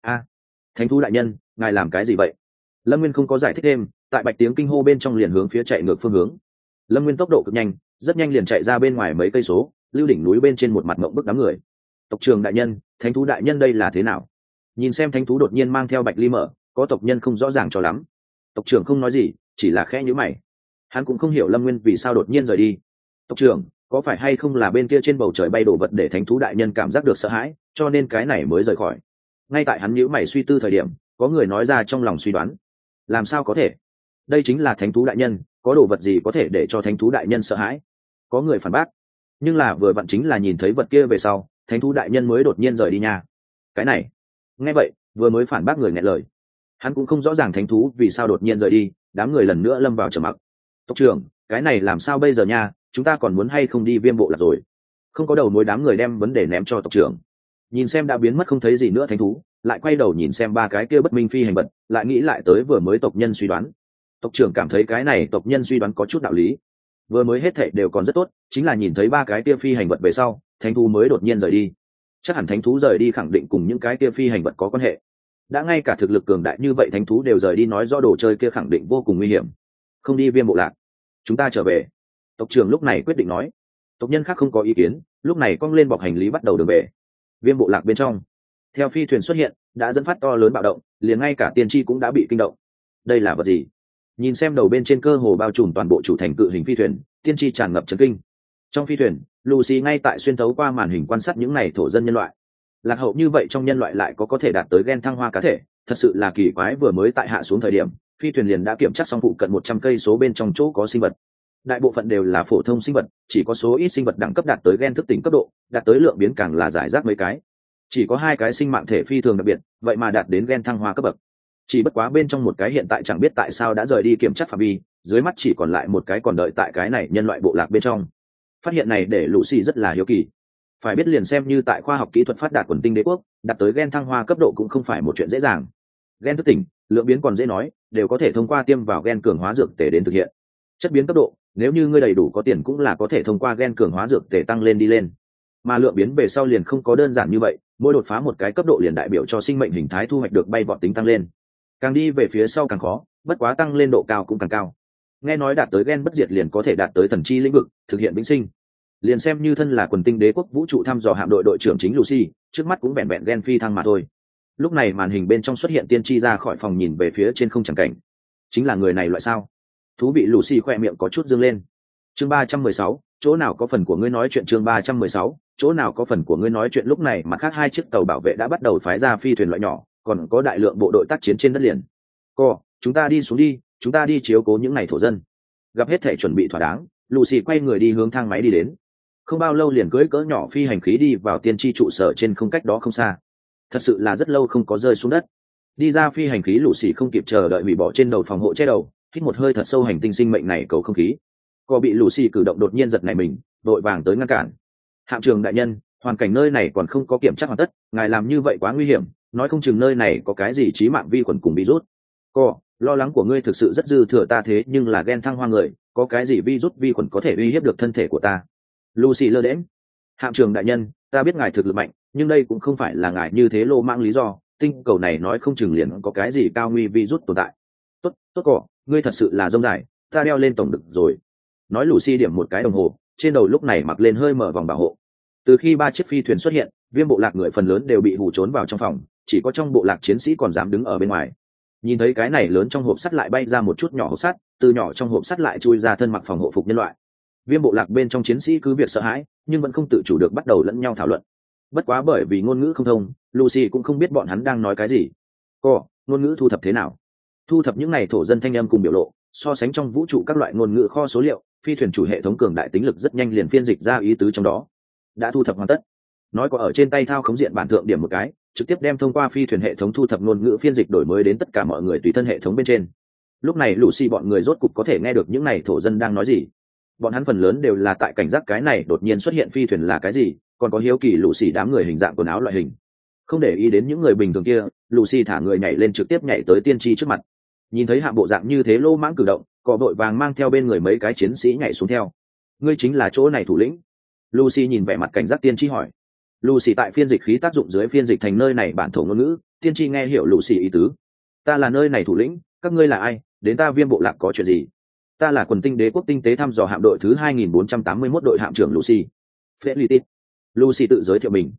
Thánh thú đại nhân, ngài làm cái gì vậy? Lâm Nguyên không có giải thích thêm, tại Bạch tiếng kinh hô bên trong liền hướng phía chạy ngược phương hướng. Lâm Nguyên tốc độ cực nhanh, rất nhanh liền chạy ra bên ngoài mấy cây số, lưu đỉnh núi bên trên một mặt mộng bức đám người. Tộc trưởng đại nhân, thánh thú đại nhân đây là thế nào? Nhìn xem thánh thú đột nhiên mang theo Bạch Ly mở, có tộc nhân không rõ ràng cho lắm. Tộc trưởng không nói gì, chỉ là khẽ nhíu mày. Hắn cũng không hiểu Lâm Nguyên vì sao đột nhiên rời đi. Tộc trưởng, có phải hay không là bên kia trên bầu trời bay đồ vật để thánh thú đại nhân cảm giác được sợ hãi, cho nên cái này mới rời khỏi? Ngay tại hắn nhíu mày suy tư thời điểm, có người nói ra trong lòng suy đoán. Làm sao có thể? Đây chính là thánh thú đại nhân, có đồ vật gì có thể để cho thánh thú đại nhân sợ hãi? Có người phản bác. Nhưng là vừa vặn chính là nhìn thấy vật kia về sau, thánh thú đại nhân mới đột nhiên rời đi nha. Cái này, nghe vậy, vừa mới phản bác người nghẹn lời. Hắn cũng không rõ ràng thánh thú vì sao đột nhiên rời đi, đám người lần nữa lâm vào trầm mặc. Tộc trưởng, cái này làm sao bây giờ nha, chúng ta còn muốn hay không đi Viêm Bộ Lạc rồi? Không có đầu mối, đám người đem vấn đề ném cho tộc trưởng. Nhìn xem đã biến mất không thấy gì nữa thánh thú, lại quay đầu nhìn xem ba cái kia bất minh phi hành vật, lại nghĩ lại tới vừa mới tộc nhân suy đoán. Tộc trưởng cảm thấy cái này tộc nhân suy đoán có chút đạo lý. Vừa mới hết thảy đều còn rất tốt, chính là nhìn thấy ba cái kia phi hành vật về sau, thánh thú mới đột nhiên rời đi. Chắc hẳn thánh thú rời đi khẳng định cùng những cái kia phi hành vật có quan hệ. Đã ngay cả thực lực cường đại như vậy thánh thú đều rời đi, nói rõ đồ chơi kia khẳng định vô cùng nguy hiểm. Không đi Viêm Bộ Lạc, chúng ta trở về. Tộc trưởng lúc này quyết định nói. Tộc nhân khác không có ý kiến, lúc này cong lên bọc hành lý bắt đầu đường về. Viêm Bộ Lạc bên trong, theo phi thuyền xuất hiện, đã dẫn phát to lớn bạo động, liền ngay cả tiên tri cũng đã bị kinh động. Đây là vật gì? Nhìn xem đầu bên trên cơ hồ bao trùm toàn bộ chủ thành cự hình phi thuyền, tiên tri tràn ngập chấn kinh. Trong phi thuyền, Lucy ngay tại xuyên thấu qua màn hình quan sát những này thổ dân nhân loại. Lạc hậu như vậy trong nhân loại lại có thể đạt tới gen thăng hoa cá thể, thật sự là kỳ quái. Vừa mới tại hạ xuống thời điểm, phi thuyền liền đã kiểm tra xong phụ cận 100 cây số bên trong chỗ có sinh vật. Đại bộ phận đều là phổ thông sinh vật, chỉ có số ít sinh vật đẳng cấp đạt tới gen thức tỉnh cấp độ, đạt tới lượng biến càng là giải rác mấy cái. Chỉ có 2 cái sinh mạng thể phi thường đặc biệt, vậy mà đạt đến gen thăng hoa cấp bậc. Chỉ bất quá bên trong một cái hiện tại chẳng biết tại sao đã rời đi kiểm tra phạm vi, dưới mắt chỉ còn lại một cái còn đợi tại cái này nhân loại bộ lạc bên trong. Phát hiện này để Lucy rất là hiếu kỳ. Phải biết liền xem như tại khoa học kỹ thuật phát đạt quần tinh đế quốc, đạt tới gen thăng hoa cấp độ cũng không phải một chuyện dễ dàng. Gen thức tỉnh, lượng biến còn dễ nói, đều có thể thông qua tiêm vào gen cường hóa dược tề đến thực hiện. Chất biến cấp độ, nếu như ngươi đầy đủ có tiền cũng là có thể thông qua gen cường hóa dược tề tăng lên đi lên. Mà lượng biến về sau liền không có đơn giản như vậy, mỗi đột phá một cái cấp độ liền đại biểu cho sinh mệnh hình thái thu hoạch được bay vọt tính tăng lên. Càng đi về phía sau càng khó, bất quá tăng lên độ cao cũng càng cao. Nghe nói đạt tới gen bất diệt liền có thể đạt tới thần chi lĩnh vực, thực hiện vĩnh sinh. Liền xem như thân là quần tinh đế quốc vũ trụ thăm dò hạm đội đội trưởng chính Lucy, trước mắt cũng vẹn vẹn gen phi thăng mà thôi. Lúc này màn hình bên trong xuất hiện tiên tri ra khỏi phòng nhìn về phía trên không chẳng cảnh. Chính là người này loại sao? Thú bị Lucy khoe miệng có chút dương lên. Chương 316, chỗ nào có phần của ngươi nói chuyện. Chương 316, chỗ nào có phần của ngươi nói chuyện. Lúc này mặt khác 2 chiếc tàu bảo vệ đã bắt đầu phái ra phi thuyền loại nhỏ, còn có đại lượng bộ đội tác chiến trên đất liền. Chúng ta đi xuống đi, chúng ta đi chiếu cố những này thổ dân. Gặp hết thể chuẩn bị thỏa đáng, Lucy quay người đi hướng thang máy đi đến. Không bao lâu liền cưỡi cỡ nhỏ phi hành khí đi vào tiên tri trụ sở trên không cách đó không xa. Thật sự là rất lâu không có rơi xuống đất. Đi ra phi hành khí, Lucy không kịp chờ đợi hủy bỏ trên đầu phòng hộ che đầu, hít một hơi thật sâu hành tinh sinh mệnh này cầu không khí. Có bị Lucy cử động đột nhiên giật nảy mình, đội vàng tới ngăn cản. Hạm trưởng đại nhân, hoàn cảnh nơi này còn không có kiểm tra hoàn tất, ngài làm như vậy quá nguy hiểm, nói không chừng nơi này có cái gì chí mạng vi khuẩn cùng virus. Lo lắng của ngươi thực sự rất dư thừa, ta thế nhưng là gen thăng hoa người, có cái gì virus vi khuẩn có thể uy hiếp được thân thể của ta? Lucy lơ đễnh. Hạm trưởng đại nhân, ta biết ngài thực lực mạnh, nhưng đây cũng không phải là ngài như thế lô mang lý do, tinh cầu này nói không chừng liền có cái gì cao nguy virus tồn tại. Tốt, ngươi thật sự là rông dài, ta đeo lên tổng đực rồi. Nói Lucy điểm một cái đồng hồ, trên đầu lúc này mặc lên hơi mở vòng bảo hộ. Từ khi 3 chiếc phi thuyền xuất hiện, Viêm Bộ Lạc người phần lớn đều bị hù trốn vào trong phòng, chỉ có trong bộ lạc chiến sĩ còn dám đứng ở bên ngoài. Nhìn thấy cái này lớn trong hộp sắt lại bay ra một chút nhỏ hộp sắt, từ nhỏ trong hộp sắt lại chui ra thân mặc phòng hộ phục nhân loại. Viêm Bộ Lạc bên trong chiến sĩ cứ việc sợ hãi, nhưng vẫn không tự chủ được bắt đầu lẫn nhau thảo luận. Bất quá bởi vì ngôn ngữ không thông, Lucy cũng không biết bọn hắn đang nói cái gì. Ngôn ngữ thu thập thế nào? Thu thập những này thổ dân thanh âm cùng biểu lộ, so sánh trong vũ trụ các loại ngôn ngữ kho số liệu, phi thuyền chủ hệ thống cường đại tính lực rất nhanh liền phiên dịch ra ý tứ trong đó. Đã thu thập hoàn tất. Nói có ở trên tay thao khống diện bản thượng điểm một cái, trực tiếp đem thông qua phi thuyền hệ thống thu thập ngôn ngữ phiên dịch đổi mới đến tất cả mọi người tùy thân hệ thống bên trên. Lúc này Lucy bọn người rốt cục có thể nghe được những này thổ dân đang nói gì. Bọn hắn phần lớn đều là tại cảnh giác cái này đột nhiên xuất hiện phi thuyền là cái gì, còn có hiếu kỳ Lucy đám người hình dạng quần áo loại hình. Không để ý đến những người bình thường kia, Lucy thả người nhảy lên trực tiếp nhảy tới tiên tri trước mặt. Nhìn thấy hạng bộ dạng như thế lô mãng cử động, cọ đội vàng mang theo bên người mấy cái chiến sĩ nhảy xuống theo. Ngươi chính là chỗ này thủ lĩnh? Lucy nhìn vẻ mặt cảnh giác tiên tri hỏi. Lucy tại phiên dịch khí tác dụng dưới phiên dịch thành nơi này bản thổ ngôn ngữ, tiên tri nghe hiểu Lucy ý tứ. Ta là nơi này thủ lĩnh, các ngươi là ai, đến ta Viêm Bộ Lạc có chuyện gì? Ta là quần tinh đế quốc tinh tế thăm dò hạm đội thứ 2481 đội hạm trưởng Lucy. Felix. Lucy tự giới thiệu mình.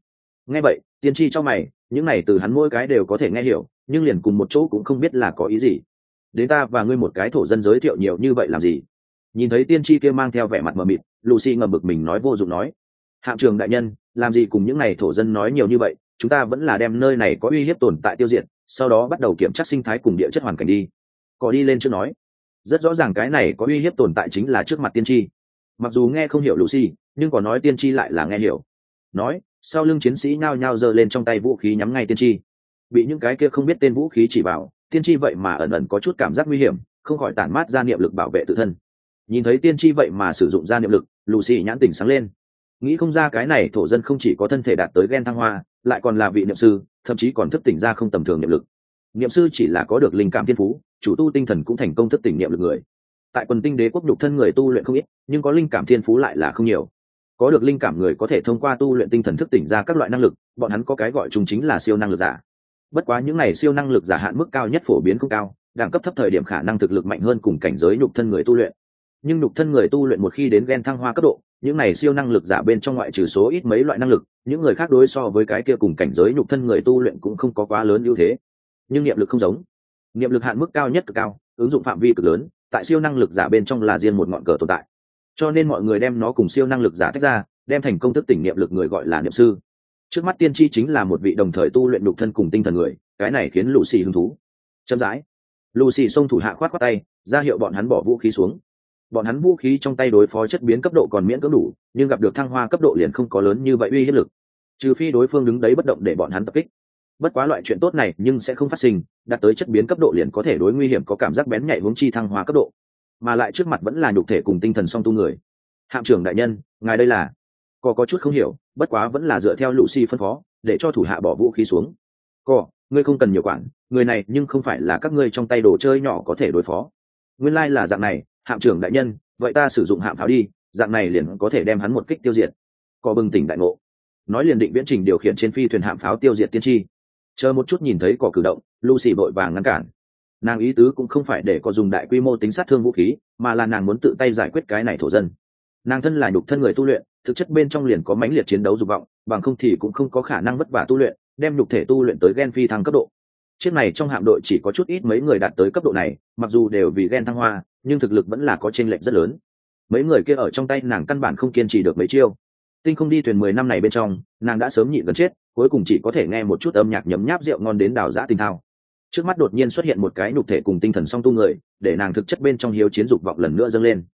Nghe vậy tiên tri cho mày, những này từ hắn mỗi cái đều có thể nghe hiểu, nhưng liền cùng một chỗ cũng không biết là có ý gì. Đến ta và ngươi một cái thổ dân giới thiệu nhiều như vậy làm gì? Nhìn thấy tiên tri kia mang theo vẻ mặt mờ mịt, Lucy ngầm bực mình nói vô dụng nói: hạm trưởng đại nhân, làm gì cùng những này thổ dân nói nhiều như vậy, chúng ta vẫn là đem nơi này có uy hiếp tồn tại tiêu diệt, sau đó bắt đầu kiểm tra sinh thái cùng địa chất hoàn cảnh đi. Có đi lên trước nói, rất rõ ràng cái này có uy hiếp tồn tại chính là trước mặt tiên tri. Mặc dù nghe không hiểu Lucy, nhưng có nói tiên tri lại là nghe hiểu. Nói, sau lưng chiến sĩ nhao nhao giơ lên trong tay vũ khí nhắm ngay tiên tri. Bị những cái kia không biết tên vũ khí chỉ vào, tiên tri vậy mà ẩn ẩn có chút cảm giác nguy hiểm, không khỏi tản mát ra niệm lực bảo vệ tự thân. Nhìn thấy tiên tri vậy mà sử dụng ra niệm lực, Lucy nhãn tỉnh sáng lên. Nghĩ không ra cái này thổ dân không chỉ có thân thể đạt tới gen thăng hoa, lại còn là vị niệm sư, thậm chí còn thức tỉnh ra không tầm thường niệm lực. Niệm sư chỉ là có được linh cảm thiên phú, chủ tu tinh thần cũng thành công thức tỉnh niệm lực người. Tại quần tinh đế quốc nhục thân người tu luyện không ít, nhưng có linh cảm thiên phú lại là không nhiều. Có được linh cảm người có thể thông qua tu luyện tinh thần thức tỉnh ra các loại năng lực, bọn hắn có cái gọi chung chính là siêu năng lực giả. Bất quá những này siêu năng lực giả hạn mức cao nhất phổ biến không cao, đẳng cấp thấp thời điểm khả năng thực lực mạnh hơn cùng cảnh giới nhục thân người tu luyện. Nhưng nhục thân người tu luyện một khi đến gen thăng hoa cấp độ, những này siêu năng lực giả bên trong ngoại trừ số ít mấy loại năng lực, những người khác đối so với cái kia cùng cảnh giới nhục thân người tu luyện cũng không có quá lớn ưu thế. Nhưng niệm lực không giống, niệm lực hạn mức cao nhất cực cao, ứng dụng phạm vi cực lớn, tại siêu năng lực giả bên trong là riêng một ngọn cờ tồn tại. Cho nên mọi người đem nó cùng siêu năng lực giả tách ra, đem thành công thức tỉnh niệm lực người gọi là niệm sư. Trước mắt tiên tri chính là một vị đồng thời tu luyện nhục thân cùng tinh thần người, cái này khiến Lucy hứng thú. Chậm rãi, Lucy xông thủ hạ khoát khoát tay, ra hiệu bọn hắn bỏ vũ khí xuống. Bọn hắn vũ khí trong tay đối phó chất biến cấp độ còn miễn cưỡng đủ, nhưng gặp được thăng hoa cấp độ liền không có lớn như vậy uy hiếp lực, trừ phi đối phương đứng đấy bất động để bọn hắn tập kích. Bất quá loại chuyện tốt này nhưng sẽ không phát sinh, đạt tới chất biến cấp độ liền có thể đối nguy hiểm có cảm giác bén nhạy hướng chi thăng hoa cấp độ, mà lại trước mặt vẫn là nhục thể cùng tinh thần song tu người. Hạm trưởng đại nhân, ngài đây là? Có chút không hiểu, bất quá vẫn là dựa theo Lucy phân phó, để cho thủ hạ bỏ vũ khí xuống. Ngươi không cần nhiều quản, người này nhưng không phải là các ngươi trong tay đồ chơi nhỏ có thể đối phó. Nguyên lai là dạng này, hạm trưởng đại nhân, vậy ta sử dụng hạm pháo đi, dạng này liền có thể đem hắn một kích tiêu diệt. Có bừng tỉnh đại ngộ, nói liền định viễn trình điều khiển trên phi thuyền hạm pháo tiêu diệt tiên tri. Chờ một chút nhìn thấy có cử động, Lucy vội vàng ngăn cản. Nàng ý tứ cũng không phải để có dùng đại quy mô tính sát thương vũ khí, mà là nàng muốn tự tay giải quyết cái này thổ dân. Nàng thân là nhục thân người tu luyện, thực chất bên trong liền có mãnh liệt chiến đấu dục vọng, bằng không thì cũng không có khả năng vất vả tu luyện, đem nhục thể tu luyện tới gen phi thăng cấp độ. Chiếc này trong hạm đội chỉ có chút ít mấy người đạt tới cấp độ này, mặc dù đều vì gen thăng hoa, nhưng thực lực vẫn là có chênh lệch rất lớn. Mấy người kia ở trong tay nàng căn bản không kiên trì được mấy chiêu. Tinh không đi thuyền 10 năm này bên trong, nàng đã sớm nhịn gần chết, cuối cùng chỉ có thể nghe một chút âm nhạc nhấm nháp rượu ngon đến đào dã tinh thao. Trước mắt đột nhiên xuất hiện một cái nhục thể cùng tinh thần song tu người, để nàng thực chất bên trong hiếu chiến dục vọng lần nữa dâng lên.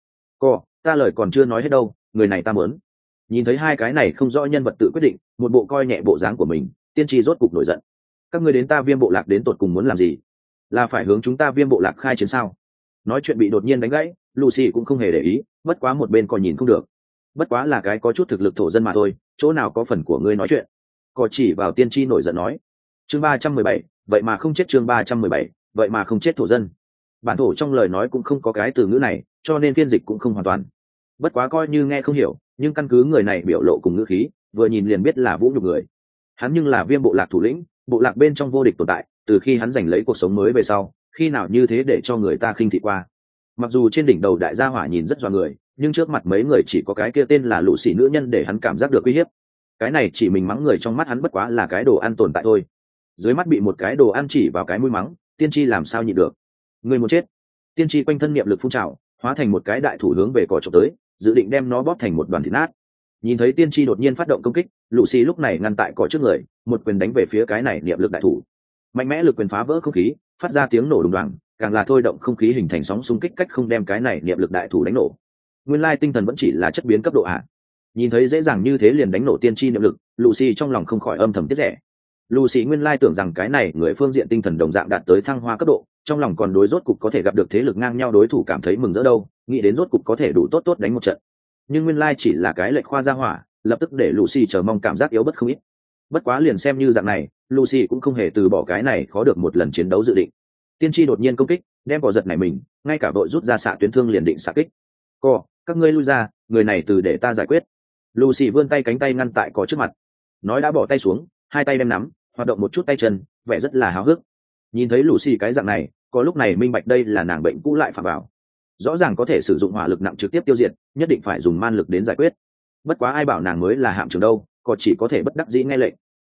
Ta lời còn chưa nói hết đâu, người này ta muốn. Nhìn thấy hai cái này không rõ nhân vật tự quyết định, một bộ coi nhẹ bộ dáng của mình, tiên tri rốt cục nổi giận. Các ngươi đến ta Viêm Bộ Lạc đến tột cùng muốn làm gì? Là phải hướng chúng ta Viêm Bộ Lạc khai chiến sao? Nói chuyện bị đột nhiên đánh gãy, Lucy cũng không hề để ý, bất quá một bên còn nhìn không được. Bất quá là cái có chút thực lực thổ dân mà thôi, chỗ nào có phần của ngươi nói chuyện? Có chỉ vào tiên tri nổi giận nói. Chương 317, vậy mà không chết. Chương 317, vậy mà không chết thổ dân. Bản thổ trong lời nói cũng không có cái từ ngữ này, cho nên phiên dịch cũng không hoàn toàn. Bất quá coi như nghe không hiểu, nhưng căn cứ người này biểu lộ cùng ngữ khí, vừa nhìn liền biết là vũ nhục người. Hắn nhưng là Viêm Bộ Lạc thủ lĩnh, bộ lạc bên trong vô địch tồn tại, từ khi hắn giành lấy cuộc sống mới về sau, khi nào như thế để cho người ta khinh thị qua. Mặc dù trên đỉnh đầu đại gia hỏa nhìn rất dọa người, nhưng trước mặt mấy người chỉ có cái kia tên là Lucy nữ nhân để hắn cảm giác được uy hiếp. Cái này chỉ mình mắng người trong mắt hắn bất quá là cái đồ ăn tồn tại thôi. Dưới mắt bị một cái đồ ăn chỉ vào cái mũi mắng, tiên tri làm sao nhịn được. Người muốn chết. Tiên tri quanh thân niệm lực phun trào, hóa thành một cái đại thủ hướng về cỏ trộm tới, dự định đem nó bóp thành một đoàn thịt nát. Nhìn thấy tiên tri đột nhiên phát động công kích, Lucy lúc này ngăn tại cỏ trước người, một quyền đánh về phía cái này niệm lực đại thủ. Mạnh mẽ lực quyền phá vỡ không khí, phát ra tiếng nổ đùng đoàng, càng là thôi động không khí hình thành sóng xung kích cách không đem cái này niệm lực đại thủ đánh nổ. Nguyên lai tinh thần vẫn chỉ là chất biến cấp độ ạ. Nhìn thấy dễ dàng như thế liền đánh nổ tiên tri niệm lực, Lucy trong lòng không khỏi âm thầm tiếc rẻ. Lucy nguyên lai tưởng rằng cái này người phương diện tinh thần đồng dạng đạt tới thăng hoa cấp độ, trong lòng còn đối rốt cục có thể gặp được thế lực ngang nhau đối thủ cảm thấy mừng rỡ đâu, nghĩ đến rốt cục có thể đủ tốt tốt đánh một trận. Nhưng nguyên lai chỉ là cái lệch khoa gia hỏa, lập tức để Lucy chờ mong cảm giác yếu bất không ít. Bất quá liền xem như dạng này, Lucy cũng không hề từ bỏ cái này khó được một lần chiến đấu dự định. Tiên tri đột nhiên công kích, đem cỏ giật này mình, ngay cả đội rút ra xạ tuyến thương liền định xạ kích. Các ngươi lui ra, người này từ để ta giải quyết. Lucy vươn tay cánh tay ngăn tại cỏ trước mặt, nói đã bỏ tay xuống, hai tay đem nắm, hoạt động một chút tay chân, vẻ rất là háo hức. Nhìn thấy Lucy cái dạng này, có lúc này minh bạch đây là nàng bệnh cũ lại phạm vào. Rõ ràng có thể sử dụng hỏa lực nặng trực tiếp tiêu diệt, nhất định phải dùng man lực đến giải quyết. Bất quá ai bảo nàng mới là hạm trưởng đâu, có chỉ có thể bất đắc dĩ nghe lệnh.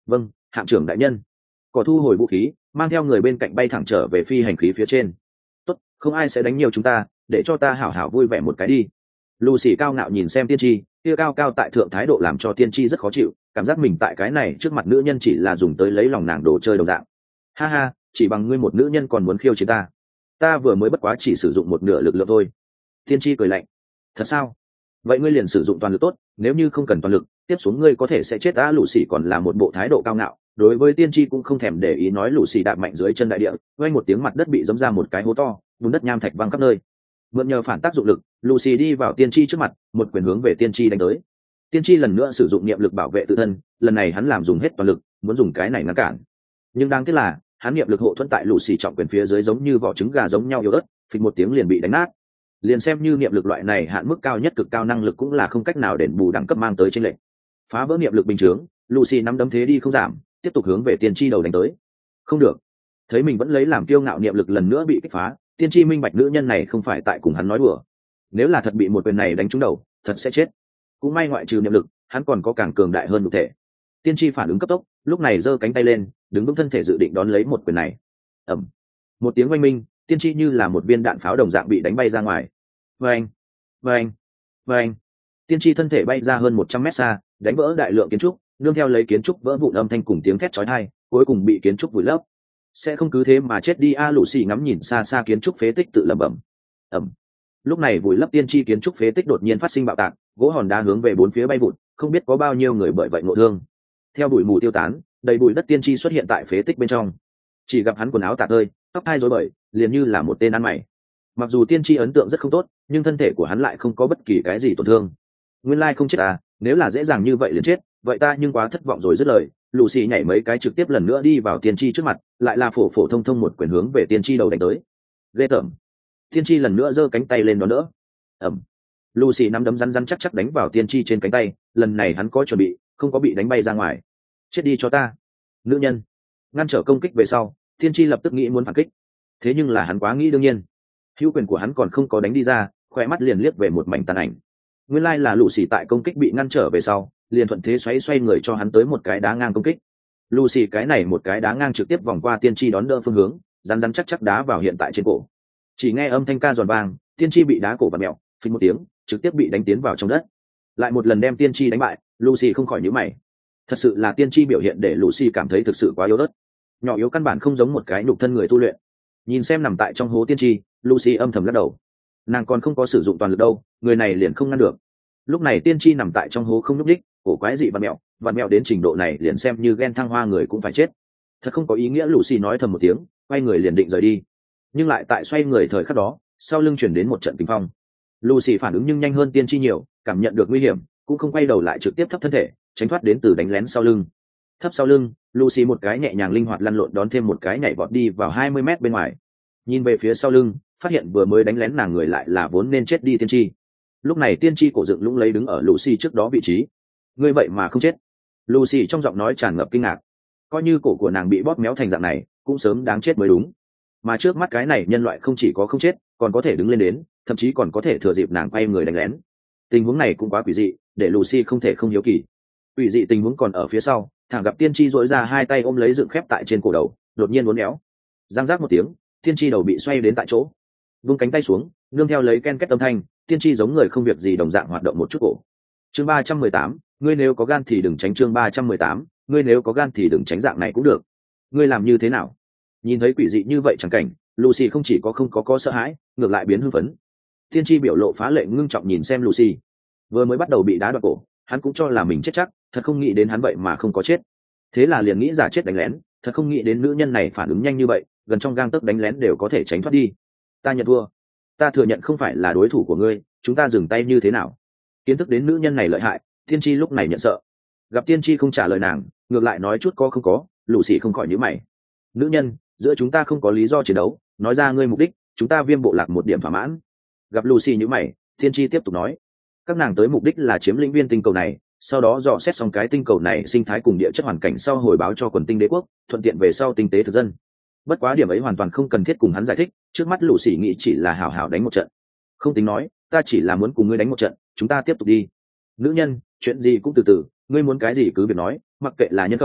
Vâng, hạm trưởng đại nhân. Cỏ thu hồi vũ khí, mang theo người bên cạnh bay thẳng trở về phi hành khí phía trên. Tốt, không ai sẽ đánh nhiều chúng ta, để cho ta hảo hảo vui vẻ một cái đi. Lucy cao ngạo nhìn xem tiên tri, kia cao cao tại thượng thái độ làm cho tiên tri rất khó chịu, cảm giác mình tại cái này trước mặt nữ nhân chỉ là dùng tới lấy lòng nàng đồ chơi đồng dạng. Ha ha, chỉ bằng ngươi một nữ nhân còn muốn khiêu chiến ta? Ta vừa mới bất quá chỉ sử dụng một nửa lực lượng thôi. Tiên tri cười lạnh. Thật sao? Vậy ngươi liền sử dụng toàn lực tốt, nếu như không cần toàn lực, tiếp xuống ngươi có thể sẽ chết. Đã Lucy còn là một bộ thái độ cao ngạo, đối với tiên tri cũng không thèm để ý, nói Lucy đạp mạnh dưới chân đại địa, vang một tiếng mặt đất bị giẫm ra một cái hố to, bùn đất nham thạch văng khắp nơi. Mượn nhờ phản tác dụng lực, Lucy đi vào tiên tri trước mặt, một quyền hướng về tiên tri đánh tới. Tiên tri lần nữa sử dụng niệm lực bảo vệ tự thân, lần này hắn làm dùng hết toàn lực, muốn dùng cái này ngăn cản. Nhưng đáng tiếc là, hắn niệm lực hộ thuẫn tại Lucy trọng quyền phía dưới giống như vỏ trứng gà giống nhau yếu ớt, phịch một tiếng liền bị đánh nát. Liền xem như niệm lực loại này hạn mức cao nhất cực cao năng lực cũng là không cách nào đền bù đẳng cấp mang tới chênh lệch. Phá vỡ niệm lực bình chướng, Lucy nắm đấm thế đi không giảm, tiếp tục hướng về tiên tri đầu đánh tới. Không được, thấy mình vẫn lấy làm kiêu ngạo niệm lực lần nữa bị kích phá, tiên tri minh bạch nữ nhân này không phải tại cùng hắn nói đùa. Nếu là thật bị một quyền này đánh trúng đầu, thật sẽ chết. Cũng may ngoại trừ niệm lực, hắn còn có càng cường đại hơn nhục thể. Tiên tri phản ứng cấp tốc, lúc này giơ cánh tay lên, đứng vững thân thể dự định đón lấy một quyền này. Ầm, một tiếng oanh minh, tiên tri như là một viên đạn pháo đồng dạng bị đánh bay ra ngoài. Vâng, vâng, vâng. Tiên tri thân thể bay ra hơn 100 mét xa, đánh vỡ đại lượng kiến trúc, nương theo lấy kiến trúc vỡ vụn âm thanh cùng tiếng thét chói tai, cuối cùng bị kiến trúc vùi lấp. Sẽ không cứ thế mà chết đi a. Lucy ngắm nhìn xa xa kiến trúc phế tích tự lẩm bẩm. Ầm. Lúc này vùi lấp tiên tri kiến trúc phế tích đột nhiên phát sinh bạo tạc, gỗ hòn đá hướng về bốn phía bay vụt, không biết có bao nhiêu người bởi vậy ngộ thương. Theo bụi mù tiêu tán, đầy bụi đất tiên tri xuất hiện tại phế tích bên trong. Chỉ gặp hắn quần áo tả tơi, tóc hai rối bời, liền như là một tên ăn mày. Mặc dù tiên tri ấn tượng rất không tốt, nhưng thân thể của hắn lại không có bất kỳ cái gì tổn thương. Nguyên lai không chết à, nếu là dễ dàng như vậy liền chết, vậy ta nhưng quá thất vọng rồi. Dứt lời, Lucy nhảy mấy cái trực tiếp lần nữa đi vào tiên tri trước mặt, lại là phổ phổ thông thông một quyền hướng về tiên tri đầu đánh tới. Ghê tởm. Tiên tri lần nữa giơ cánh tay lên đón đỡ. Ầm. Lucy nắm đấm rắn rắn chắc chắc đánh vào tiên tri trên cánh tay, lần này hắn có chuẩn bị, không có bị đánh bay ra ngoài. Chết đi cho ta, nữ nhân. Ngăn trở công kích về sau, tiên tri lập tức nghĩ muốn phản kích, thế nhưng là hắn quá nghĩ đương nhiên, hữu quyền của hắn còn không có đánh đi ra, khoe mắt liền liếc về một mảnh tàn ảnh. Nguyên lai là Lucy tại công kích bị ngăn trở về sau, liền thuận thế xoay người cho hắn tới một cái đá ngang công kích. Lucy cái này một cái đá ngang trực tiếp vòng qua tiên tri đón đỡ phương hướng, rắn rắn chắc chắc đá vào hiện tại trên cổ. Chỉ nghe âm thanh ca giòn vang, tiên tri bị đá cổ vặn mèo, phình một tiếng, trực tiếp bị đánh tiến vào trong đất. Lại một lần đem tiên tri đánh bại, Lucy không khỏi nhíu mày. Thật sự là tiên tri biểu hiện để Lucy cảm thấy thực sự quá yếu ớt, nhỏ yếu căn bản không giống một cái nhục thân người tu luyện. Nhìn xem nằm tại trong hố tiên tri, Lucy âm thầm lắc đầu. Nàng còn không có sử dụng toàn lực đâu, người này liền không ngăn được. Lúc này tiên tri nằm tại trong hố không nhúc đích, cổ quái dị vặn mẹo đến trình độ này liền xem như ghen thăng hoa người cũng phải chết. Thật không có ý nghĩa. Lucy nói thầm một tiếng, quay người liền định rời đi. Nhưng lại tại xoay người thời khắc đó, sau lưng chuyển đến một trận kinh phong. Lucy phản ứng nhưng nhanh hơn tiên tri nhiều, cảm nhận được nguy hiểm, cũng không quay đầu lại, trực tiếp thấp thân thể, tránh thoát đến từ đánh lén sau lưng. Thấp sau lưng, Lucy một cái nhẹ nhàng linh hoạt lăn lộn đón thêm một cái nhảy vọt đi vào 20 mét bên ngoài. Nhìn về phía sau lưng, phát hiện vừa mới đánh lén nàng người lại là vốn nên chết đi tiên tri. Lúc này tiên tri cổ dựng lũng lấy đứng ở Lucy trước đó vị trí. Ngươi vậy mà không chết? Lucy trong giọng nói tràn ngập kinh ngạc. Coi như cổ của nàng bị bóp méo thành dạng này, cũng sớm đáng chết mới đúng. Mà trước mắt cái này nhân loại không chỉ có không chết, còn có thể đứng lên đến, thậm chí còn có thể thừa dịp nàng quay người đánh lén. Tình huống này cũng quá quỷ dị, để Lucy không thể không hiếu kỳ. Quỷ dị tình huống còn ở phía sau, thẳng gặp tiên tri duỗi ra hai tay ôm lấy dựng khép tại trên cổ đầu, đột nhiên uốn éo. Giang giác một tiếng, tiên tri đầu bị xoay đến tại chỗ. Vung cánh tay xuống, nương theo lấy ken két âm thanh, tiên tri giống người không việc gì đồng dạng hoạt động một chút cổ. Chương 318, ngươi nếu có gan thì đừng tránh. Chương 318, ngươi nếu có gan thì đừng tránh. Dạng này cũng được. Ngươi làm như thế nào? Nhìn thấy quỷ dị như vậy chẳng cảnh, Lucy không chỉ có không có sợ hãi, ngược lại biến hưng phấn. Tiên tri biểu lộ phá lệ ngưng trọng nhìn xem Lucy. Vừa mới bắt đầu bị đá đoạt cổ, hắn cũng cho là mình chết chắc, thật không nghĩ đến hắn vậy mà không có chết. Thế là liền nghĩ giả chết đánh lén, thật không nghĩ đến nữ nhân này phản ứng nhanh như vậy, gần trong gang tấc đánh lén đều có thể tránh thoát đi. Ta nhận thua, ta thừa nhận không phải là đối thủ của ngươi, chúng ta dừng tay như thế nào? Kiến thức đến nữ nhân này lợi hại, tiên tri lúc này nhận sợ. Gặp tiên tri không trả lời nàng, ngược lại nói chút có không có, Lucy không khỏi nhíu mày. Nữ nhân, giữa chúng ta không có lý do chiến đấu, nói ra ngươi mục đích, chúng ta Viêm bộ lạc một điểm thỏa mãn. Gặp Lucy nhíu mày, tiên tri tiếp tục nói, các nàng tới mục đích là chiếm lĩnh viên tinh cầu này, sau đó dò xét xong cái tinh cầu này sinh thái cùng địa chất hoàn cảnh sau hồi báo cho quần tinh đế quốc, thuận tiện về sau tinh tế thực dân. Bất quá điểm ấy hoàn toàn không cần thiết cùng hắn giải thích, trước mắt Lucy nghĩ chỉ là hảo hảo đánh một trận. Không tính nói, ta chỉ là muốn cùng ngươi đánh một trận, chúng ta tiếp tục đi. Nữ nhân, chuyện gì cũng từ từ, ngươi muốn cái gì cứ việc nói, mặc kệ là nhân khẩu,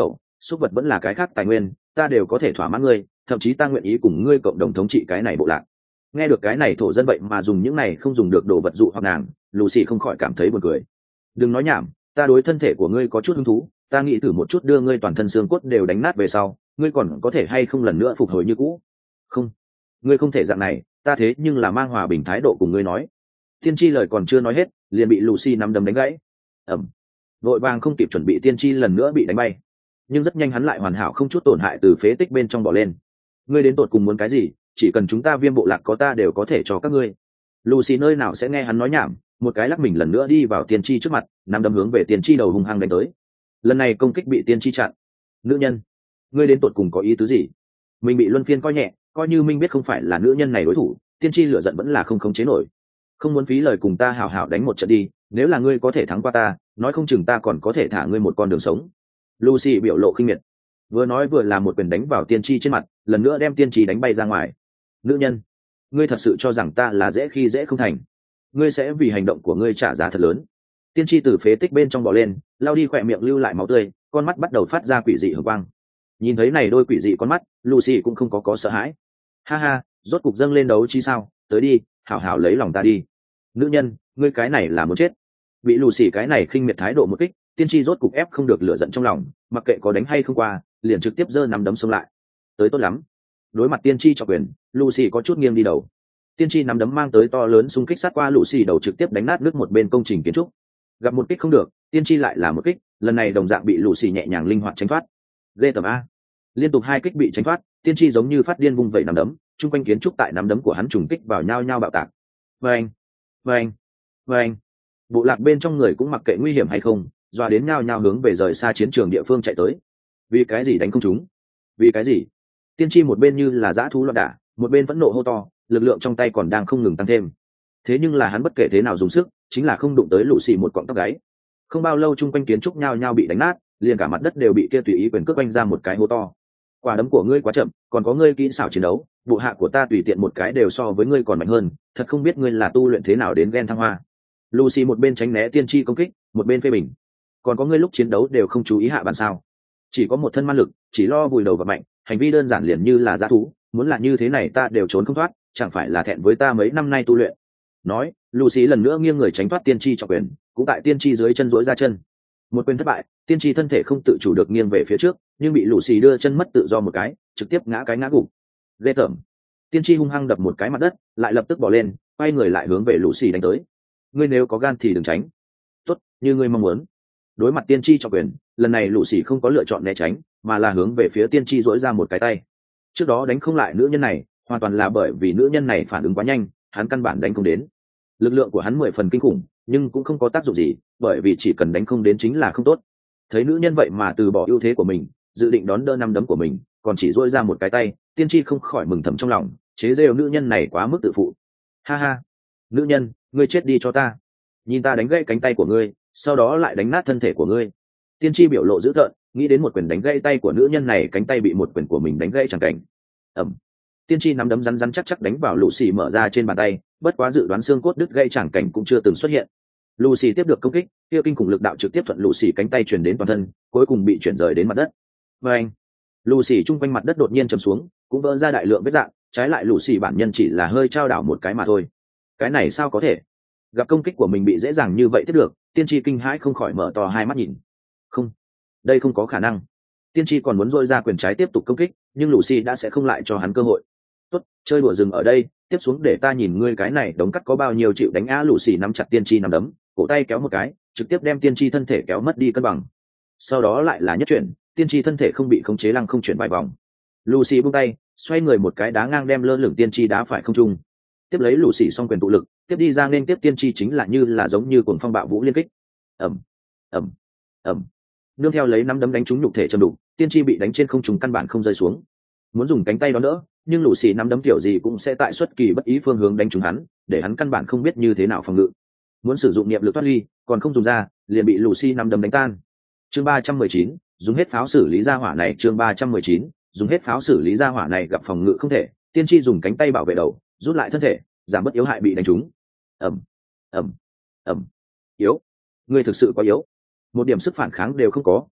súc vật vẫn là cái khác tài nguyên, ta đều có thể thỏa mãn ngươi, thậm chí ta nguyện ý cùng ngươi cộng đồng thống trị cái này bộ lạc. Nghe được cái này thổ dân vậy mà dùng những này không dùng được đồ vật dụ hoặc nàng, Lucy không khỏi cảm thấy buồn cười. Đừng nói nhảm, ta đối thân thể của ngươi có chút hứng thú, ta nghĩ thử một chút đưa ngươi toàn thân xương cốt đều đánh nát về sau, ngươi còn có thể hay không lần nữa phục hồi như cũ. Không, ngươi không thể dạng này, ta thế nhưng là mang hòa bình thái độ cùng ngươi nói. Tiên tri lời còn chưa nói hết, liền bị Lucy nắm đấm đánh gãy. Ẩm. Vội vàng không kịp chuẩn bị, tiên tri lần nữa bị đánh bay, nhưng rất nhanh hắn lại hoàn hảo không chút tổn hại từ phế tích bên trong bỏ lên. Ngươi đến tột cùng muốn cái gì? Chỉ cần chúng ta Viêm bộ lạc có ta đều có thể cho các ngươi. Lucy nơi nào sẽ nghe hắn nói nhảm, một cái lắc mình lần nữa đi vào tiên tri trước mặt, nắm đấm hướng về tiên tri đầu hung hăng đánh tới. Lần này công kích bị tiên tri chặn. Nữ nhân, ngươi đến tột cùng có ý tứ gì? Mình bị luân phiên coi nhẹ, coi như minh biết không phải là nữ nhân này đối thủ, tiên tri lửa giận vẫn là không khống chế nổi. Không muốn phí lời cùng ta hảo hảo đánh một trận đi, nếu là ngươi có thể thắng qua ta, nói không chừng ta còn có thể thả ngươi một con đường sống. Lucy biểu lộ khinh miệt, vừa nói vừa làm một quyền đánh vào tiên tri trên mặt, lần nữa đem tiên tri đánh bay ra ngoài. Nữ nhân, ngươi thật sự cho rằng ta là dễ khi dễ không thành? Ngươi sẽ vì hành động của ngươi trả giá thật lớn. Tiên tri từ phế tích bên trong bò lên, lao đi khỏe miệng lưu lại máu tươi, con mắt bắt đầu phát ra quỷ dị hường quang. Nhìn thấy này đôi quỷ dị con mắt, Lucy cũng không có sợ hãi. Ha ha, rốt cục dâng lên đấu chi sao? Tới đi, hảo hảo lấy lòng ta đi. Nữ nhân, ngươi cái này là muốn chết. Bị Lucy cái này khinh miệt thái độ một kích, tiên tri rốt cục ép không được lửa giận trong lòng, mặc kệ có đánh hay không qua, liền trực tiếp giơ nắm đấm xông lại. Tới tốt lắm. Đối mặt tiên tri cho quyền, Lucy có chút nghiêng đi đầu. Tiên tri nắm đấm mang tới to lớn xung kích sát qua Lucy đầu, trực tiếp đánh nát nước một bên công trình kiến trúc. Gặp một kích không được, tiên tri lại là một kích, lần này đồng dạng bị Lucy nhẹ nhàng linh hoạt tránh thoát. Ghê tởm a. Liên tục hai kích bị tránh thoát, tiên tri giống như phát điên vung vẩy nắm đấm, chung quanh kiến trúc tại nắm đấm của hắn trùng kích vào nhau nhau bạo tạc. Vâng, vâng, vâng. Bộ lạc bên trong người cũng mặc kệ nguy hiểm hay không, dọa đến nhau nhau hướng về rời xa chiến trường địa phương chạy tới. Vì cái gì đánh không chúng? Vì cái gì? Tiên tri một bên như là dã thú loạn đả, một bên vẫn nộ hô to, lực lượng trong tay còn đang không ngừng tăng thêm. Thế nhưng là hắn bất kể thế nào dùng sức, chính là không đụng tới Lucy một cọng tóc gáy. Không bao lâu chung quanh kiến trúc nhau nhau bị đánh nát, liền cả mặt đất đều bị kia tùy ý quyền cước quanh ra một cái hố to. Quả đấm của ngươi quá chậm, còn có ngươi kỹ xảo chiến đấu, bộ hạ của ta tùy tiện một cái đều so với ngươi còn mạnh hơn, thật không biết ngươi là tu luyện thế nào đến ghen thăng hoa. Lucy một bên tránh né tiên tri công kích, một bên phê bình. Còn có ngươi lúc chiến đấu đều không chú ý hạ bàn sao? Chỉ có một thân man lực, chỉ lo vùi đầu vào mạnh, hành vi đơn giản liền như là dã thú, muốn là như thế này ta đều trốn không thoát, chẳng phải là thẹn với ta mấy năm nay tu luyện. Nói, Lucy lần nữa nghiêng người tránh thoát tiên tri trọng quyền, cũng tại tiên tri dưới chân duỗi ra chân. Một quyền thất bại, tiên tri thân thể không tự chủ được nghiêng về phía trước, nhưng bị Lucy đưa chân mất tự do một cái, trực tiếp ngã gục. Ghê tởm. Tiên tri hung hăng đập một cái mặt đất, lại lập tức bỏ lên, quay người lại hướng về Lucy đánh tới. Ngươi nếu có gan thì đừng tránh. Tốt, như ngươi mong muốn. Đối mặt tiên tri trọng quyền, lần này Lucy không có lựa chọn né tránh, mà là hướng về phía tiên tri duỗi ra một cái tay. Trước đó đánh không lại nữ nhân này, hoàn toàn là bởi vì nữ nhân này phản ứng quá nhanh, hắn căn bản đánh không đến. Lực lượng của hắn 10 phần kinh khủng, nhưng cũng không có tác dụng gì, bởi vì chỉ cần đánh không đến chính là không tốt. Thấy nữ nhân vậy mà từ bỏ ưu thế của mình, dự định đón đỡ năm đấm của mình, còn chỉ duỗi ra một cái tay, tiên tri không khỏi mừng thầm trong lòng, chế giễu nữ nhân này quá mức tự phụ. Ha ha, nữ nhân, ngươi chết đi cho ta. Nhìn ta đánh gãy cánh tay của ngươi, sau đó lại đánh nát thân thể của ngươi. Tiên tri biểu lộ dữ tợn, nghĩ đến một quyền đánh gãy tay của nữ nhân này, cánh tay bị một quyền của mình đánh gãy chẳng cảnh. Ầm. Tiên tri nắm đấm rắn rắn chắc chắc đánh vào Lucy mở ra trên bàn tay, bất quá dự đoán xương cốt đứt gãy chẳng cảnh cũng chưa từng xuất hiện. Lucy tiếp được công kích, kia kinh khủng lực đạo trực tiếp thuận Lucy cánh tay truyền đến toàn thân, cuối cùng bị chuyển rời đến mặt đất. Và anh, Lucy chung quanh mặt đất đột nhiên trầm xuống, cũng vỡ ra đại lượng vết rạn, trái lại Lucy bản nhân chỉ là hơi trao đảo một cái mà thôi. Cái này sao có thể? Gặp công kích của mình bị dễ dàng như vậy tiếp được, tiên tri kinh hãi không khỏi mở to hai mắt nhìn. Không, đây không có khả năng. Tiên tri còn muốn dôi ra quyền trái tiếp tục công kích, nhưng Lucy đã sẽ không lại cho hắn cơ hội. Tốt, chơi đùa dừng ở đây, tiếp xuống để ta nhìn ngươi cái này đống cắt có bao nhiêu chịu đánh á. Lucy nắm chặt tiên tri nắm đấm, cổ tay kéo một cái, trực tiếp đem tiên tri thân thể kéo mất đi cân bằng. Sau đó lại là nhất chuyển, tiên tri thân thể không bị khống chế lăng không chuyển vài vòng. Lucy buông tay, xoay người một cái đá ngang đem lơ lửng tiên tri đá phải không trung. Tiếp lấy Lucy xong quyền tụ lực, tiếp đi ra nên tiếp tiên tri chính là như là giống như cuồng phong bạo vũ liên kích. Ầm, ầm, ầm. Nương theo lấy nắm đấm đánh trúng nhục thể trầm đục, tiên tri bị đánh trên không trung căn bản không rơi xuống. Muốn dùng cánh tay đón đỡ, nhưng Lucy nắm đấm kiểu gì cũng sẽ tại xuất kỳ bất ý phương hướng đánh trúng hắn, để hắn căn bản không biết như thế nào phòng ngự. Muốn sử dụng niệm lực thoát ly, còn không dùng ra, liền bị Lucy nắm đấm đánh tan. Chương 319, dùng hết pháo xử lý ra hỏa này. Chương 319, dùng hết pháo xử lý ra hỏa này. Gặp phòng ngự không thể, tiên tri dùng cánh tay bảo vệ đầu, rút lại thân thể, giảm bớt yếu hại bị đánh trúng. Ầm, ầm, ầm. Yếu, ngươi thực sự quá yếu, một điểm sức phản kháng đều không có.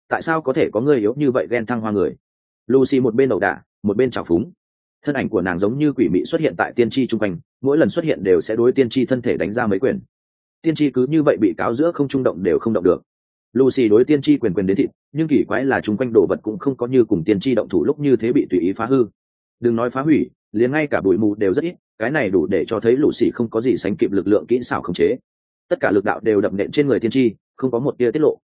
tại sao có thể có người yếu như vậy ghen thăng hoa người. Lucy một bên ẩu đả một bên trào phúng, thân ảnh của nàng giống như quỷ mị xuất hiện tại tiên tri chung quanh, mỗi lần xuất hiện đều sẽ đối tiên tri thân thể đánh ra mấy quyền. Tiên tri cứ như vậy bị cáo giữa không trung động đều không động được. Lucy đối tiên tri quyền quyền đến thịt, nhưng kỳ quái là chung quanh đồ vật cũng không có như cùng tiên tri động thủ lúc như thế bị tùy ý phá hư. Đừng nói phá hủy, liền ngay cả bụi mù đều rất ít, cái này đủ để cho thấy Lucy không có gì sánh kịp lực lượng kỹ xảo khống chế. Tất cả lực đạo đều đập nện trên người tiên tri, không có một tia tiết lộ.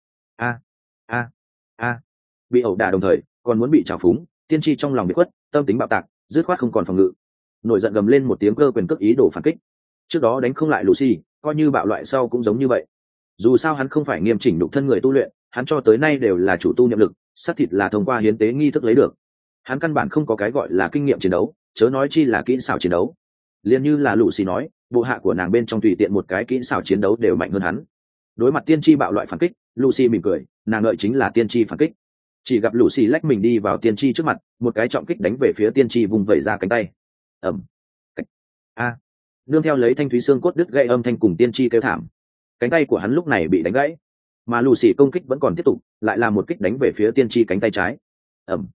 A bị ẩu đả đồng thời còn muốn bị trào phúng, tiên tri trong lòng bị khuất, tâm tính bạo tạc, dứt khoát không còn phòng ngự, nổi giận gầm lên một tiếng cơ quyền cước ý đồ phản kích. Trước đó đánh không lại Lucy, coi như bạo loại sau cũng giống như vậy. Dù sao hắn không phải nghiêm chỉnh đục thân người tu luyện, hắn cho tới nay đều là chủ tu niệm lực, xác thịt là thông qua hiến tế nghi thức lấy được. Hắn căn bản không có cái gọi là kinh nghiệm chiến đấu, chớ nói chi là kỹ xảo chiến đấu. Liên như là Lucy nói, bộ hạ của nàng bên trong tùy tiện một cái kỹ xảo chiến đấu đều mạnh hơn hắn. Đối mặt tiên tri bạo loại phản kích, Lucy mỉm cười, nàng đợi chính là tiên tri phản kích. Chỉ gặp Lucy lách mình đi vào tiên tri trước mặt, một cái trọng kích đánh về phía tiên tri, vùng vẩy ra cánh tay. Ầm. Nương theo lấy thanh thúy xương cốt đứt gãy âm thanh cùng tiên tri kêu thảm, cánh tay của hắn lúc này bị đánh gãy, mà Lucy công kích vẫn còn tiếp tục, lại là một kích đánh về phía tiên tri cánh tay trái. Ầm.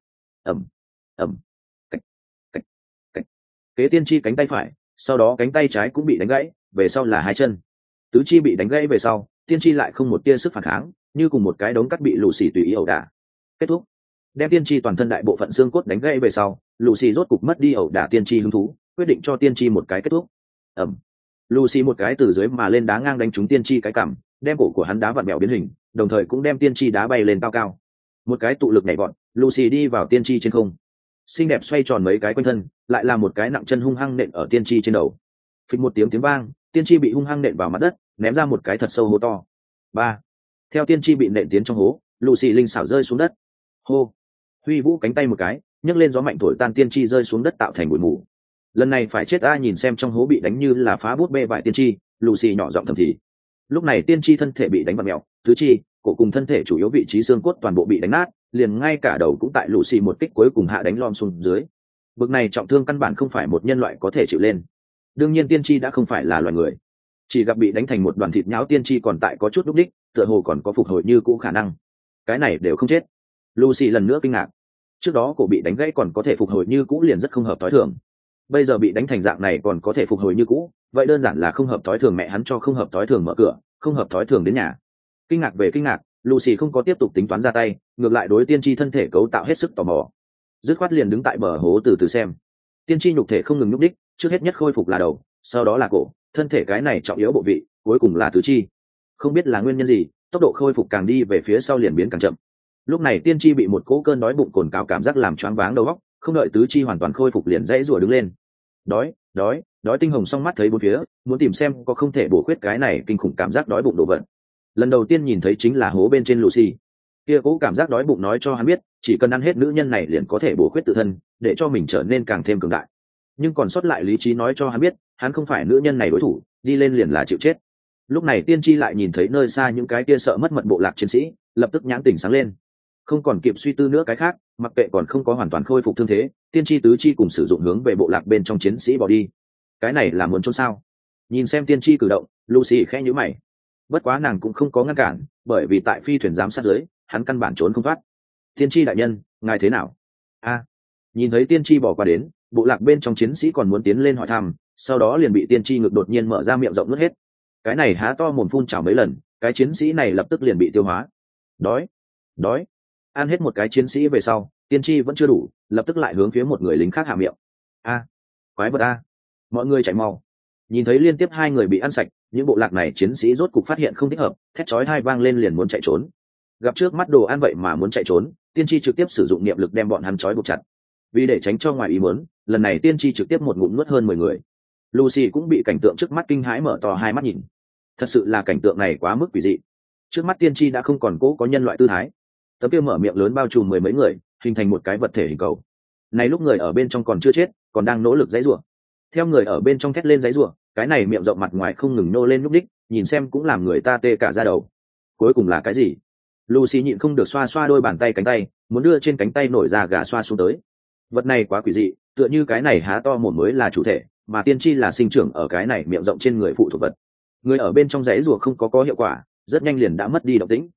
Kế tiên tri cánh tay phải, sau đó cánh tay trái cũng bị đánh gãy, về sau là hai chân. Tứ chi bị đánh gãy về sau, tiên tri lại không một tia sức phản kháng, như cùng một cái đống cắt bị Lucy tùy ý ẩu đả. Kết thúc. Đem tiên tri toàn thân đại bộ phận xương cốt đánh gãy về sau, Lucy rốt cục mất đi ẩu đả tiên tri hứng thú, quyết định cho tiên tri một cái kết thúc. Lucy một cái từ dưới mà lên đá ngang đánh trúng tiên tri cái cằm, đem cổ của hắn đá vặn mèo biến hình, đồng thời cũng đem tiên tri đá bay lên cao cao. Một cái tụ lực nhảy vọt, Lucy đi vào tiên tri trên không, xinh đẹp xoay tròn mấy cái quanh thân, lại là một cái nặng chân hung hăng nện ở tiên tri trên đầu. Phịch một tiếng vang, tiên tri bị hung hăng nện vào mặt đất, ném ra một cái thật sâu hố to. Theo tiên tri bị nện tiến trong hố, Lucy linh xảo rơi xuống đất. Hô. Huy vũ cánh tay một cái, nhấc lên gió mạnh thổi tan tiên tri rơi xuống đất tạo thành bụi mù. Lần này phải chết ai, nhìn xem trong hố bị đánh như là phá bút bê vải tiên tri, Lucy nhỏ giọng thầm thì. Lúc này tiên tri thân thể bị đánh vặn mèo, tứ chi, cổ cùng thân thể chủ yếu vị trí xương cốt toàn bộ bị đánh nát, liền ngay cả đầu cũng tại Lucy một kích cuối cùng hạ đánh lom xuống dưới. Bực này trọng thương căn bản không phải một nhân loại có thể chịu lên. Đương nhiên tiên tri đã không phải là loài người, chỉ gặp bị đánh thành một đoàn thịt nhão tiên tri còn tại có chút lúc đích, tựa hồ còn có phục hồi như cũ khả năng. Cái này đều không chết. Lucy lần nữa kinh ngạc. Trước đó cổ bị đánh gãy còn có thể phục hồi như cũ liền rất không hợp tối thường. Bây giờ bị đánh thành dạng này còn có thể phục hồi như cũ, vậy đơn giản là không hợp tối thường, mẹ hắn cho không hợp tối thường mở cửa, không hợp tối thường đến nhà. Kinh ngạc về kinh ngạc, Lucy không có tiếp tục tính toán ra tay, ngược lại đối tiên tri thân thể cấu tạo hết sức tò mò. Dứt khoát liền đứng tại bờ hố từ từ xem. Tiên tri nhục thể không ngừng nhúc đích, trước hết nhất khôi phục là đầu, sau đó là cổ, thân thể cái này trọng yếu bộ vị, cuối cùng là tứ chi. Không biết là nguyên nhân gì, tốc độ khôi phục càng đi về phía sau liền biến càng chậm. Lúc này tiên tri bị một cỗ cơn đói bụng cồn cào cảm giác làm choáng váng đầu óc, không đợi tứ chi hoàn toàn khôi phục liền dãy rủa đứng lên. Đói tinh hồng song mắt thấy bốn phía, muốn tìm xem có không thể bổ khuyết cái này kinh khủng cảm giác đói bụng đồ vật. Lần đầu tiên nhìn thấy chính là hố bên trên Lucy. Kia cỗ cảm giác đói bụng nói cho hắn biết, chỉ cần ăn hết nữ nhân này liền có thể bổ khuyết tự thân, để cho mình trở nên càng thêm cường đại. Nhưng còn sót lại lý trí nói cho hắn biết, hắn không phải nữ nhân này đối thủ, đi lên liền là chịu chết. Lúc này tiên tri lại nhìn thấy nơi xa những cái kia sợ mất mật bộ lạc chiến sĩ, lập tức nhãn tỉnh sáng lên. Không còn kịp suy tư nữa cái khác, mặc kệ còn không có hoàn toàn khôi phục thương thế, tiên tri tứ chi cùng sử dụng hướng về bộ lạc bên trong chiến sĩ bỏ đi. Cái này là muốn trốn sao? Nhìn xem tiên tri cử động, Lucy khẽ nhíu mày. Bất quá nàng cũng không có ngăn cản, bởi vì tại phi thuyền giám sát dưới, hắn căn bản trốn không thoát. Tiên tri đại nhân, ngài thế nào? Nhìn thấy tiên tri bỏ qua đến, bộ lạc bên trong chiến sĩ còn muốn tiến lên hỏi thăm, sau đó liền bị tiên tri ngực đột nhiên mở ra miệng rộng nuốt hết. Cái này há to mồm phun trào mấy lần, cái chiến sĩ này lập tức liền bị tiêu hóa. Đói. Ăn hết một cái chiến sĩ về sau, tiên tri vẫn chưa đủ, lập tức lại hướng phía một người lính khác hạ miệng. Quái vật a! Mọi người chạy mau. Nhìn thấy liên tiếp hai người bị ăn sạch, những bộ lạc này chiến sĩ rốt cục phát hiện không thích hợp, thét chói tai vang lên liền muốn chạy trốn. Gặp trước mắt đồ ăn vậy mà muốn chạy trốn, tiên tri trực tiếp sử dụng niệm lực đem bọn hắn trói buộc chặt. Vì để tránh cho ngoài ý muốn, lần này tiên tri trực tiếp một ngụm nuốt hơn 10 người. Lucy cũng bị cảnh tượng trước mắt kinh hãi mở to hai mắt nhìn. Thật sự là cảnh tượng này quá mức quỷ dị. Trước mắt tiên tri đã không còn cố có nhân loại tư thái, tấm kia mở miệng lớn bao trùm mười mấy người, hình thành một cái vật thể hình cầu. Này lúc người ở bên trong còn chưa chết, còn đang nỗ lực giãy giụa. Theo người ở bên trong thét lên giãy giụa, cái này miệng rộng mặt ngoài không ngừng nô lên núp đích, nhìn xem cũng làm người ta tê cả da đầu. Cuối cùng là cái gì? Lucy nhịn không được xoa xoa đôi bàn tay cánh tay, muốn đưa trên cánh tay nổi ra gà xoa xuống tới. Vật này quá quỷ dị, tựa như cái này há to mồm mới là chủ thể, mà tiên tri là sinh trưởng ở cái này miệng rộng trên người phụ thuộc vật. Người ở bên trong giãy giụa không có hiệu quả, rất nhanh liền đã mất đi động tĩnh.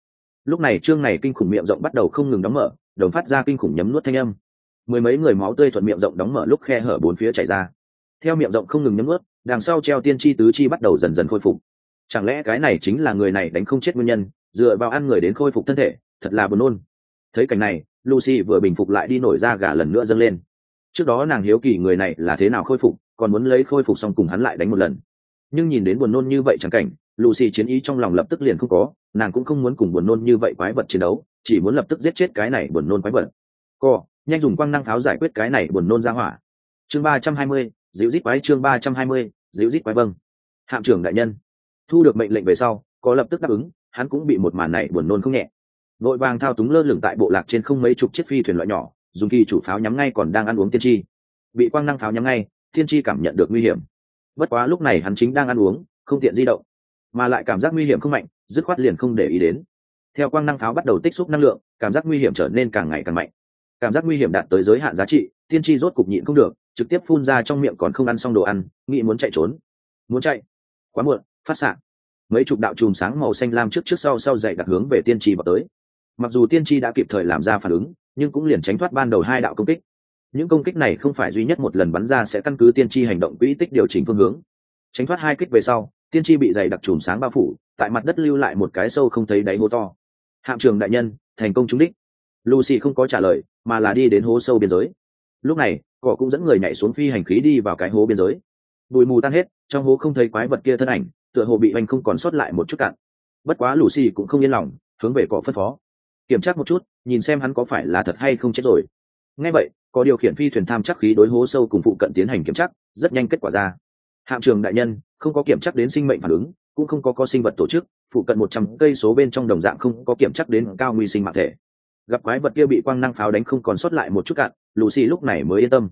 Lúc này chương này kinh khủng miệng rộng bắt đầu không ngừng đóng mở, đồng phát ra kinh khủng nhấm nuốt thanh âm. Mười mấy người máu tươi thuận miệng rộng đóng mở lúc khe hở bốn phía chảy ra. Theo miệng rộng không ngừng nhấm nuốt, đằng sau treo tiên tri tứ chi bắt đầu dần dần khôi phục. Chẳng lẽ cái này chính là người này đánh không chết nguyên nhân, dựa vào ăn người đến khôi phục thân thể, thật là buồn nôn. Thấy cảnh này, Lucy vừa bình phục lại đi nổi da gà lần nữa dâng lên. Trước đó nàng hiếu kỳ người này là thế nào khôi phục, còn muốn lấy khôi phục xong cùng hắn lại đánh một lần. Nhưng nhìn đến buồn nôn như vậy chẳng cảnh, Lucy chiến ý trong lòng lập tức liền không có, nàng cũng không muốn cùng buồn nôn như vậy quái vật chiến đấu, chỉ muốn lập tức giết chết cái này buồn nôn quái vật. Nhanh dùng quang năng pháo giải quyết cái này buồn nôn ra hỏa. Chương 320, dịu rít quái. Chương 320, dịu rít quái. Vâng, hạm trưởng đại nhân. Thu được mệnh lệnh về sau, có lập tức đáp ứng, hắn cũng bị một màn này buồn nôn không nhẹ. Vội vàng thao túng lơ lửng tại bộ lạc trên không mấy chục chiếc phi thuyền loại nhỏ, dùng kỳ chủ pháo nhắm ngay còn đang ăn uống tiên tri. Bị quang năng pháo nhắm ngay, tiên tri cảm nhận được nguy hiểm. Bất quá lúc này hắn chính đang ăn uống, không tiện di động, mà lại cảm giác nguy hiểm không mạnh, dứt khoát liền không để ý đến. Theo quang năng pháo bắt đầu tích xúc năng lượng, cảm giác nguy hiểm trở nên càng ngày càng mạnh. Cảm giác nguy hiểm đạt tới giới hạn giá trị, tiên tri rốt cục nhịn không được, trực tiếp phun ra trong miệng còn không ăn xong đồ ăn, nghĩ muốn chạy trốn. Muốn chạy, quá muộn, phát xạ. Mấy chục đạo chùm sáng màu xanh lam trước sau dậy đặt hướng về tiên tri vào tới. Mặc dù tiên tri đã kịp thời làm ra phản ứng, nhưng cũng liền tránh thoát ban đầu hai đạo công kích. Những công kích này không phải duy nhất một lần bắn ra sẽ căn cứ tiên tri hành động quỹ tích điều chỉnh phương hướng. Tránh thoát hai kích về sau, tiên tri bị dày đặc chùm sáng bao phủ, tại mặt đất lưu lại một cái sâu không thấy đáy hố to. Hạm trưởng đại nhân, thành công trúng đích. Lucy không có trả lời, mà là đi đến hố sâu biên giới. Lúc này, cỏ cũng dẫn người nhảy xuống phi hành khí đi vào cái hố biên giới. Bụi mù tan hết, trong hố không thấy quái vật kia thân ảnh, tựa hồ bị anh không còn sót lại một chút cạn. Bất quá Lucy cũng không yên lòng, hướng về cỏ phân phó, kiểm tra một chút, nhìn xem hắn có phải là thật hay không chết rồi. Nghe vậy, có điều khiển phi thuyền tham chắc khí đối hố sâu cùng phụ cận tiến hành kiểm tra, rất nhanh kết quả ra. Hạm trưởng đại nhân, không có kiểm tra đến sinh mệnh phản ứng, cũng không có sinh vật tổ chức, phụ cận 100 cây số bên trong đồng dạng không có kiểm tra đến cao nguy sinh mạng thể. Gặp quái vật kia bị quang năng pháo đánh không còn sót lại một chút cạn, Lucy lúc này mới yên tâm.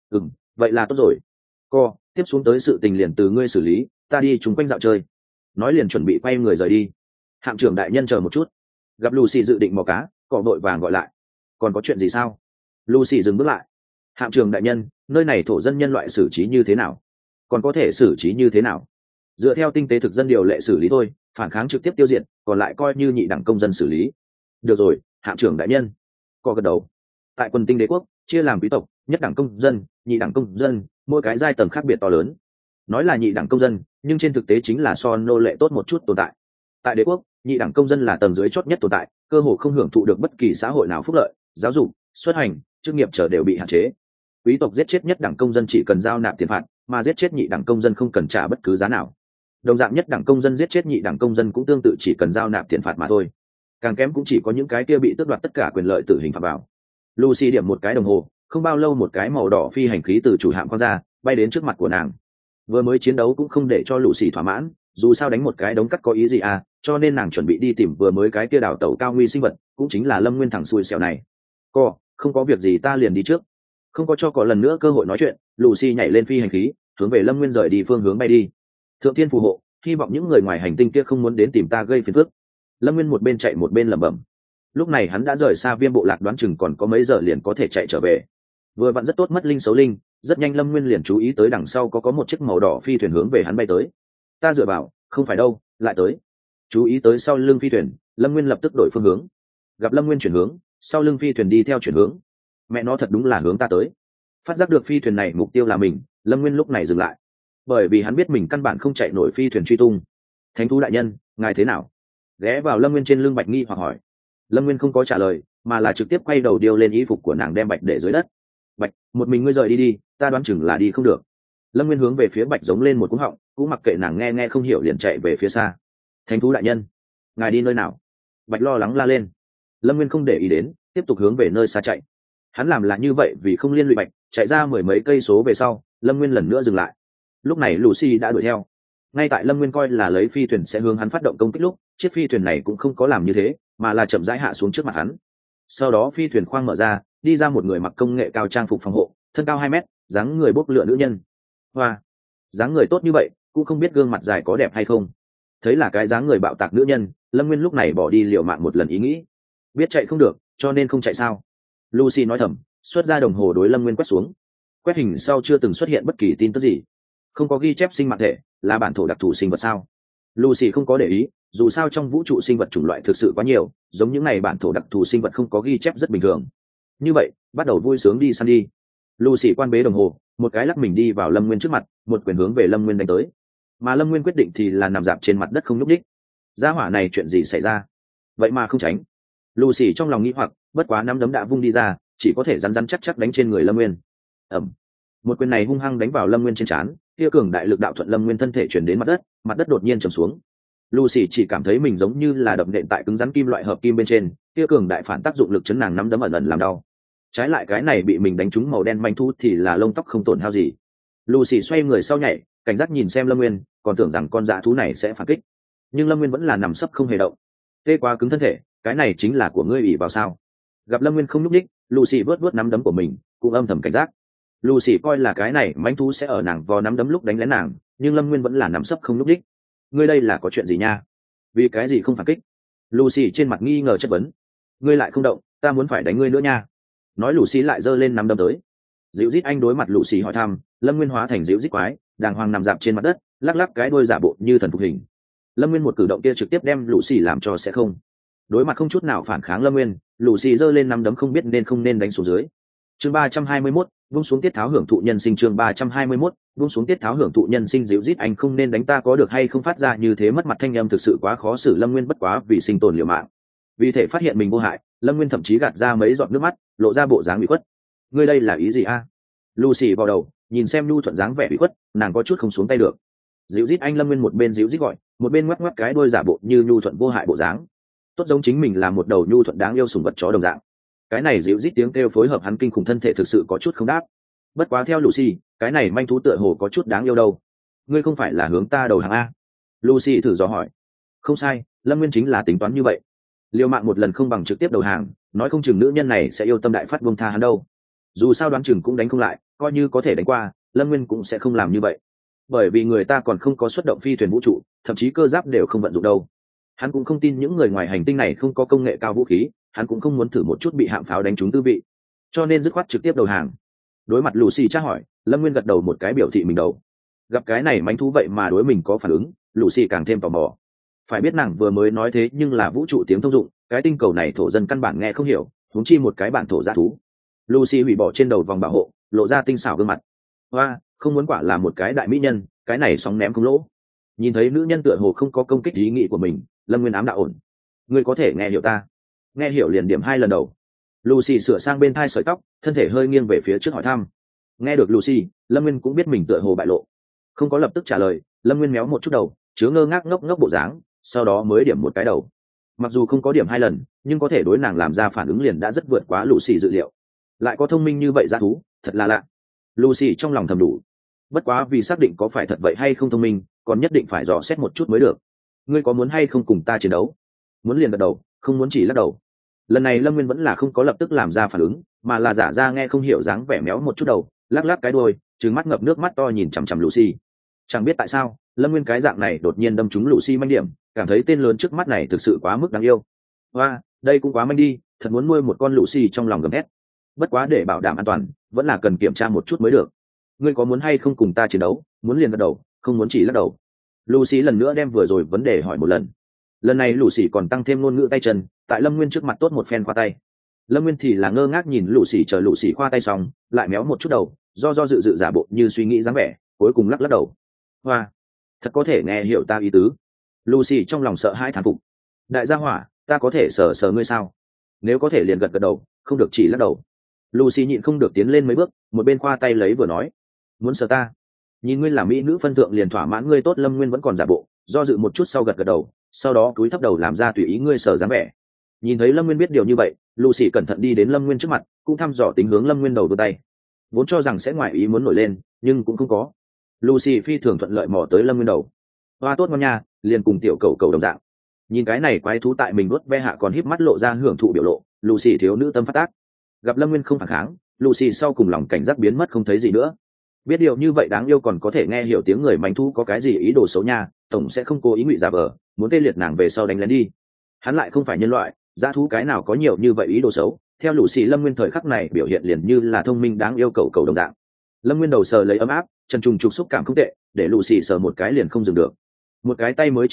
Vậy là tốt rồi. Tiếp xuống tới sự tình liền từ ngươi xử lý, ta đi chúng quanh dạo chơi. Nói liền chuẩn bị quay người rời đi. Hạm trưởng đại nhân chờ một chút. Gặp Lucy dự định mò cá, cỏ vội vàng gọi lại. Còn có chuyện gì sao? Lucy dừng bước lại. Hạm trưởng đại nhân, nơi này thổ dân nhân loại xử trí như thế nào? Còn có thể xử trí như thế nào? Dựa theo tinh tế thực dân điều lệ xử lý thôi, phản kháng trực tiếp tiêu diệt, còn lại coi như nhị đẳng công dân xử lý. Được rồi, hạm trưởng đại nhân. Cỏ gật đầu. Tại Quần Tinh Đế quốc, chia làm quý tộc, nhất đẳng công dân, nhị đẳng công dân, mỗi cái giai tầng khác biệt to lớn. Nói là nhị đẳng công dân, nhưng trên thực tế chính là so nô lệ tốt một chút tồn tại. Tại đế quốc, nhị đẳng công dân là tầng dưới chót nhất tồn tại, cơ hồ không hưởng thụ được bất kỳ xã hội nào phúc lợi, giáo dục, xuất hành, chức nghiệp trở đều bị hạn chế. Quý tộc giết chết nhất đẳng công dân chỉ cần giao nạp tiền phạt, mà giết chết nhị đẳng công dân không cần trả bất cứ giá nào. Đồng dạng nhất đẳng công dân giết chết nhị đẳng công dân cũng tương tự chỉ cần giao nạp tiền phạt mà thôi. Càng kém cũng chỉ có những cái kia bị tước đoạt tất cả quyền lợi tử hình phạm vào. Lucy điểm một cái đồng hồ, không bao lâu một cái màu đỏ phi hành khí từ chủ hạm khoang ra, bay đến trước mặt của nàng. Vừa mới chiến đấu cũng không để cho Lucy thỏa mãn, dù sao đánh một cái đống cắt có ý gì à, cho nên nàng chuẩn bị đi tìm vừa mới cái kia đảo tàu cao nguy sinh vật, cũng chính là Lâm Nguyên thằng xui xẻo này. Không có việc gì ta liền đi trước. Không có cho có lần nữa cơ hội nói chuyện, Lucy nhảy lên phi hành khí, hướng về Lâm Nguyên rời đi phương hướng bay đi. Thượng thiên phù hộ, hy vọng những người ngoài hành tinh kia không muốn đến tìm ta gây phiền phức. Lâm Nguyên một bên chạy một bên lẩm bẩm. Lúc này hắn đã rời xa Viêm bộ lạc, đoán chừng còn có mấy giờ liền có thể chạy trở về. Vừa vặn rất tốt mất linh xấu linh, rất nhanh Lâm Nguyên liền chú ý tới đằng sau có một chiếc màu đỏ phi thuyền hướng về hắn bay tới. Ta dựa vào, không phải đâu, lại tới. Chú ý tới sau lưng phi thuyền, Lâm Nguyên lập tức đổi phương hướng. Gặp Lâm Nguyên chuyển hướng, sau lưng phi thuyền đi theo chuyển hướng. Mẹ nó thật đúng là hướng ta tới. Phát giác được phi thuyền này mục tiêu là mình, Lâm Nguyên lúc này dừng lại, bởi vì hắn biết mình căn bản không chạy nổi phi thuyền truy tung. Thánh thú đại nhân, ngài thế nào? Ghé vào Lâm Nguyên trên lưng Bạch nghi hoặc hỏi. Lâm Nguyên không có trả lời, mà là trực tiếp quay đầu điêu lên y phục của nàng đem Bạch để dưới đất. Bạch, một mình ngươi rời đi đi, ta đoán chừng là đi không được. Lâm Nguyên hướng về phía Bạch giống lên một cú họng, cũng mặc kệ nàng nghe không hiểu liền chạy về phía xa. Thánh thú đại nhân, ngài đi nơi nào? Bạch lo lắng la lên. Lâm Nguyên không để ý đến, tiếp tục hướng về nơi xa chạy. Hắn làm là như vậy vì không liên lụy Bạch. Chạy ra mười mấy cây số về sau, Lâm Nguyên lần nữa dừng lại. Lúc này Lucy đã đuổi theo. Ngay tại Lâm Nguyên coi là lấy phi thuyền sẽ hướng hắn phát động công kích lúc, chiếc phi thuyền này cũng không có làm như thế, mà là chậm rãi hạ xuống trước mặt hắn. Sau đó phi thuyền khoang mở ra, đi ra một người mặc công nghệ cao trang phục phòng hộ, thân cao 2 mét, dáng người bốc lửa nữ nhân. Hoa, dáng người tốt như vậy, cũng không biết gương mặt dài có đẹp hay không. Thấy là cái dáng người bạo tạc nữ nhân, Lâm Nguyên lúc này bỏ đi liều mạng một lần ý nghĩ. Biết chạy không được, cho nên không chạy sao? Lucy nói thầm, xuất ra đồng hồ đối Lâm Nguyên quét xuống. Quét hình sau chưa từng xuất hiện bất kỳ tin tức gì. Không có ghi chép sinh mạng thể, là bản thổ đặc thù sinh vật sao? Lucy không có để ý, dù sao trong vũ trụ sinh vật chủng loại thực sự quá nhiều, giống những này bản thổ đặc thù sinh vật không có ghi chép rất bình thường. Như vậy bắt đầu vui sướng đi săn đi. Lucy quan bế đồng hồ, một cái lắc mình đi vào Lâm Nguyên trước mặt, một quyền hướng về Lâm Nguyên đánh tới. Mà Lâm Nguyên quyết định thì là nằm dạp trên mặt đất không nhúc nhích. Gia hỏa này chuyện gì xảy ra? Vậy mà không tránh. Lucy trong lòng nghĩ hoặc, bất quá nắm đấm đã vung đi ra, chỉ có thể rắn rắn chắc chắc đánh trên người Lâm Nguyên. Ầm. Một quyền này hung hăng đánh vào Lâm Nguyên trên trán, kia cường đại lực đạo thuận Lâm Nguyên thân thể chuyển đến mặt đất đột nhiên trầm xuống. Lucy chỉ cảm thấy mình giống như là đập nện tại cứng rắn kim loại hợp kim bên trên, kia cường đại phản tác dụng lực chấn nàng nắm đấm ẩn ẩn làm đau. Trái lại cái này bị mình đánh trúng màu đen manh thu thì là lông tóc không tổn hao gì. Lucy xoay người sau nhảy, cảnh giác nhìn xem Lâm Nguyên, còn tưởng rằng con dã thú này sẽ phản kích, nhưng Lâm Nguyên vẫn là nằm sấp không hề động. Tê quá cứng thân thể, cái này chính là của ngươi ỷ vào sao? Gặp Lâm Nguyên không nhúc nhích, Lucy vớt nắm đấm của mình, cũng âm thầm cảnh giác. Lucy coi là cái này manh thú sẽ ở nàng vò nắm đấm lúc đánh lén nàng, nhưng Lâm Nguyên vẫn là nằm sấp không nhúc nhích. Ngươi đây là có chuyện gì nha? Vì cái gì không phản kích? Lucy trên mặt nghi ngờ chất vấn. Ngươi lại không động, ta muốn phải đánh ngươi nữa nha. Nói Lucy lại giơ lên nắm đấm tới. Dịu Dít Anh đối mặt Lucy hỏi thăm, Lâm Nguyên hóa thành Dịu Dít quái, đàng hoàng nằm dạp trên mặt đất, lắc lắc cái đuôi giả bộ như thần phục hình. Lâm Nguyên một cử động kia trực tiếp đem Lucy làm cho sẽ không. Đối mặt không chút nào phản kháng Lâm Nguyên, Lucy giơ lên nắm đấm không biết nên không nên đánh xuống dưới. Chương 321, vung xuống tiết tháo hưởng thụ nhân sinh. Chương 321, vung xuống tiết tháo hưởng thụ nhân sinh. Dịu Dít Anh không nên đánh ta có được hay không, phát ra như thế mất mặt thanh âm thực sự quá khó xử Lâm Nguyên, bất quá vì sinh tồn liều mạng. Vì thể phát hiện mình vô hại, Lâm Nguyên thậm chí gạt ra mấy giọt nước mắt, lộ ra bộ dáng bị khuất. Ngươi đây là ý gì a? Lucy vào đầu, nhìn xem nhu thuận dáng vẻ bị khuất, nàng có chút không xuống tay được. Dịu Dít Anh. Lâm Nguyên một bên dịu dít gọi, một bên ngoắc ngoắc cái đuôi giả bộ như nhu thuận vô hại bộ dáng, tốt giống chính mình là một đầu nhu thuận đáng yêu sủng vật chó đồng dạng. Cái này dịu dít tiếng kêu phối hợp hắn kinh khủng thân thể thực sự có chút không đáp. Bất quá theo Lucy, cái này manh thú tựa hồ có chút đáng yêu đâu. Ngươi không phải là hướng ta đầu hàng a? Lucy thử dò hỏi. Không sai, Lâm Nguyên chính là tính toán như vậy. Liều mạng một lần không bằng trực tiếp đầu hàng, nói không chừng nữ nhân này sẽ yêu tâm đại phát buông tha hắn đâu. Dù sao đoán chừng cũng đánh không lại, coi như có thể đánh qua, Lâm Nguyên cũng sẽ không làm như vậy. Bởi vì người ta còn không có xuất động phi thuyền vũ trụ, thậm chí cơ giáp đều không vận dụng đâu. Hắn cũng không tin những người ngoài hành tinh này không có công nghệ cao vũ khí, hắn cũng không muốn thử một chút bị hạm pháo đánh trúng tư vị, cho nên dứt khoát trực tiếp đầu hàng. Đối mặt Lucy tra hỏi, Lâm Nguyên gật đầu một cái biểu thị mình đầu. Gặp cái này mánh thú vậy mà đối mình có phản ứng, Lucy càng thêm tò mò. Phải biết nàng vừa mới nói thế nhưng là vũ trụ tiếng thông dụng, cái tinh cầu này thổ dân căn bản nghe không hiểu, huống chi một cái bản thổ dã thú. Lucy hủy bỏ trên đầu vòng bảo hộ, lộ ra tinh xảo gương mặt. Hoa, không muốn quả là một cái đại mỹ nhân, cái này sóng ném không lỗ. Nhìn thấy nữ nhân tựa hồ không có công kích ý nghĩ của mình, Lâm Nguyên ám đạo ổn. Ngươi có thể nghe hiểu ta? Nghe hiểu liền điểm 2 lần đầu. Lucy sửa sang bên thai sợi tóc, thân thể hơi nghiêng về phía trước hỏi thăm. Nghe được Lucy, Lâm Nguyên cũng biết mình tựa hồ bại lộ, không có lập tức trả lời. Lâm Nguyên méo một chút đầu, chứa ngơ ngác ngốc ngốc bộ dáng, sau đó mới điểm một cái đầu. Mặc dù không có điểm 2 lần, nhưng có thể đối nàng làm ra phản ứng liền đã rất vượt quá Lucy dự liệu. Lại có thông minh như vậy dã thú, thật là lạ. Lucy trong lòng thầm đủ. Bất quá vì xác định có phải thật vậy hay không thông minh, còn nhất định phải dò xét một chút mới được. Ngươi có muốn hay không cùng ta chiến đấu? Muốn liền gật đầu, không muốn chỉ lắc đầu. Lần này Lâm Nguyên vẫn là không có lập tức làm ra phản ứng, mà là giả ra nghe không hiểu dáng vẻ méo một chút đầu, lắc lắc cái đuôi, trừng mắt ngập nước mắt to nhìn chằm chằm Lucy. Chẳng biết tại sao, Lâm Nguyên cái dạng này đột nhiên đâm trúng Lucy manh điểm, cảm thấy tên lớn trước mắt này thực sự quá mức đáng yêu. Hoa, đây cũng quá manh đi, thật muốn nuôi một con Lucy trong lòng gầm thét. Bất quá để bảo đảm an toàn, vẫn là cần kiểm tra một chút mới được. Ngươi có muốn hay không cùng ta chiến đấu? Muốn liền gật đầu, không muốn chỉ lắc đầu. Lucy lần nữa đem vừa rồi vấn đề hỏi một lần. Lần này Lucy còn tăng thêm ngôn ngữ tay chân, tại Lâm Nguyên trước mặt tốt một phen khoa tay. Lâm Nguyên thì là ngơ ngác nhìn Lucy, chờ Lucy khoa tay xong, lại méo một chút đầu, do dự giả bộ như suy nghĩ dáng vẻ, cuối cùng lắc lắc đầu. Hoa, thật có thể nghe hiểu ta ý tứ. Lucy trong lòng sợ hãi thán phục. Đại gia hỏa, ta có thể sờ sờ ngươi sao? Nếu có thể liền gật gật đầu, không được chỉ lắc đầu. Lucy nhịn không được tiến lên mấy bước, một bên khoa tay lấy vừa nói. Muốn sờ ta? Nhìn ngươi là mỹ nữ phân thượng liền thỏa mãn ngươi tốt. Lâm Nguyên vẫn còn giả bộ, do dự một chút sau gật gật đầu, sau đó cúi thấp đầu làm ra tùy ý ngươi sờ dáng vẻ. Nhìn thấy Lâm Nguyên biết điều như vậy, Lucy cẩn thận đi đến Lâm Nguyên trước mặt, cũng thăm dò tính hướng Lâm Nguyên đầu đôi tay. Vốn cho rằng sẽ ngoài ý muốn nổi lên, nhưng cũng không có. Lucy phi thường thuận lợi mò tới Lâm Nguyên đầu. Hoa tốt ngon nha, liền cùng tiểu cầu cầu đồng dạng. Nhìn cái này quái thú tại mình đuốt ve hạ còn híp mắt lộ ra hưởng thụ biểu lộ, Lucy thiếu nữ tâm phát tác. Gặp Lâm Nguyên không phản kháng, Lucy sau cùng lòng cảnh giác biến mất không thấy gì nữa. Biết điều như vậy đáng yêu còn có thể nghe hiểu tiếng người manh thú có cái gì ý đồ xấu nha, tổng sẽ không cố ý ngụy giả vờ, muốn tê liệt nàng về sau đánh lén đi. Hắn lại không phải nhân loại, dã thú cái nào có nhiều như vậy ý đồ xấu. Theo Lucy, Lâm Nguyên thời khắc này biểu hiện liền như là thông minh đáng yêu cầu cầu đồng dạng. Lâm Nguyên đầu sờ lấy ấm áp, chân trùng trục xúc cảm không tệ, để Lucy sờ một cái liền không dừng được. Một cái tay mới chỉ nghiện,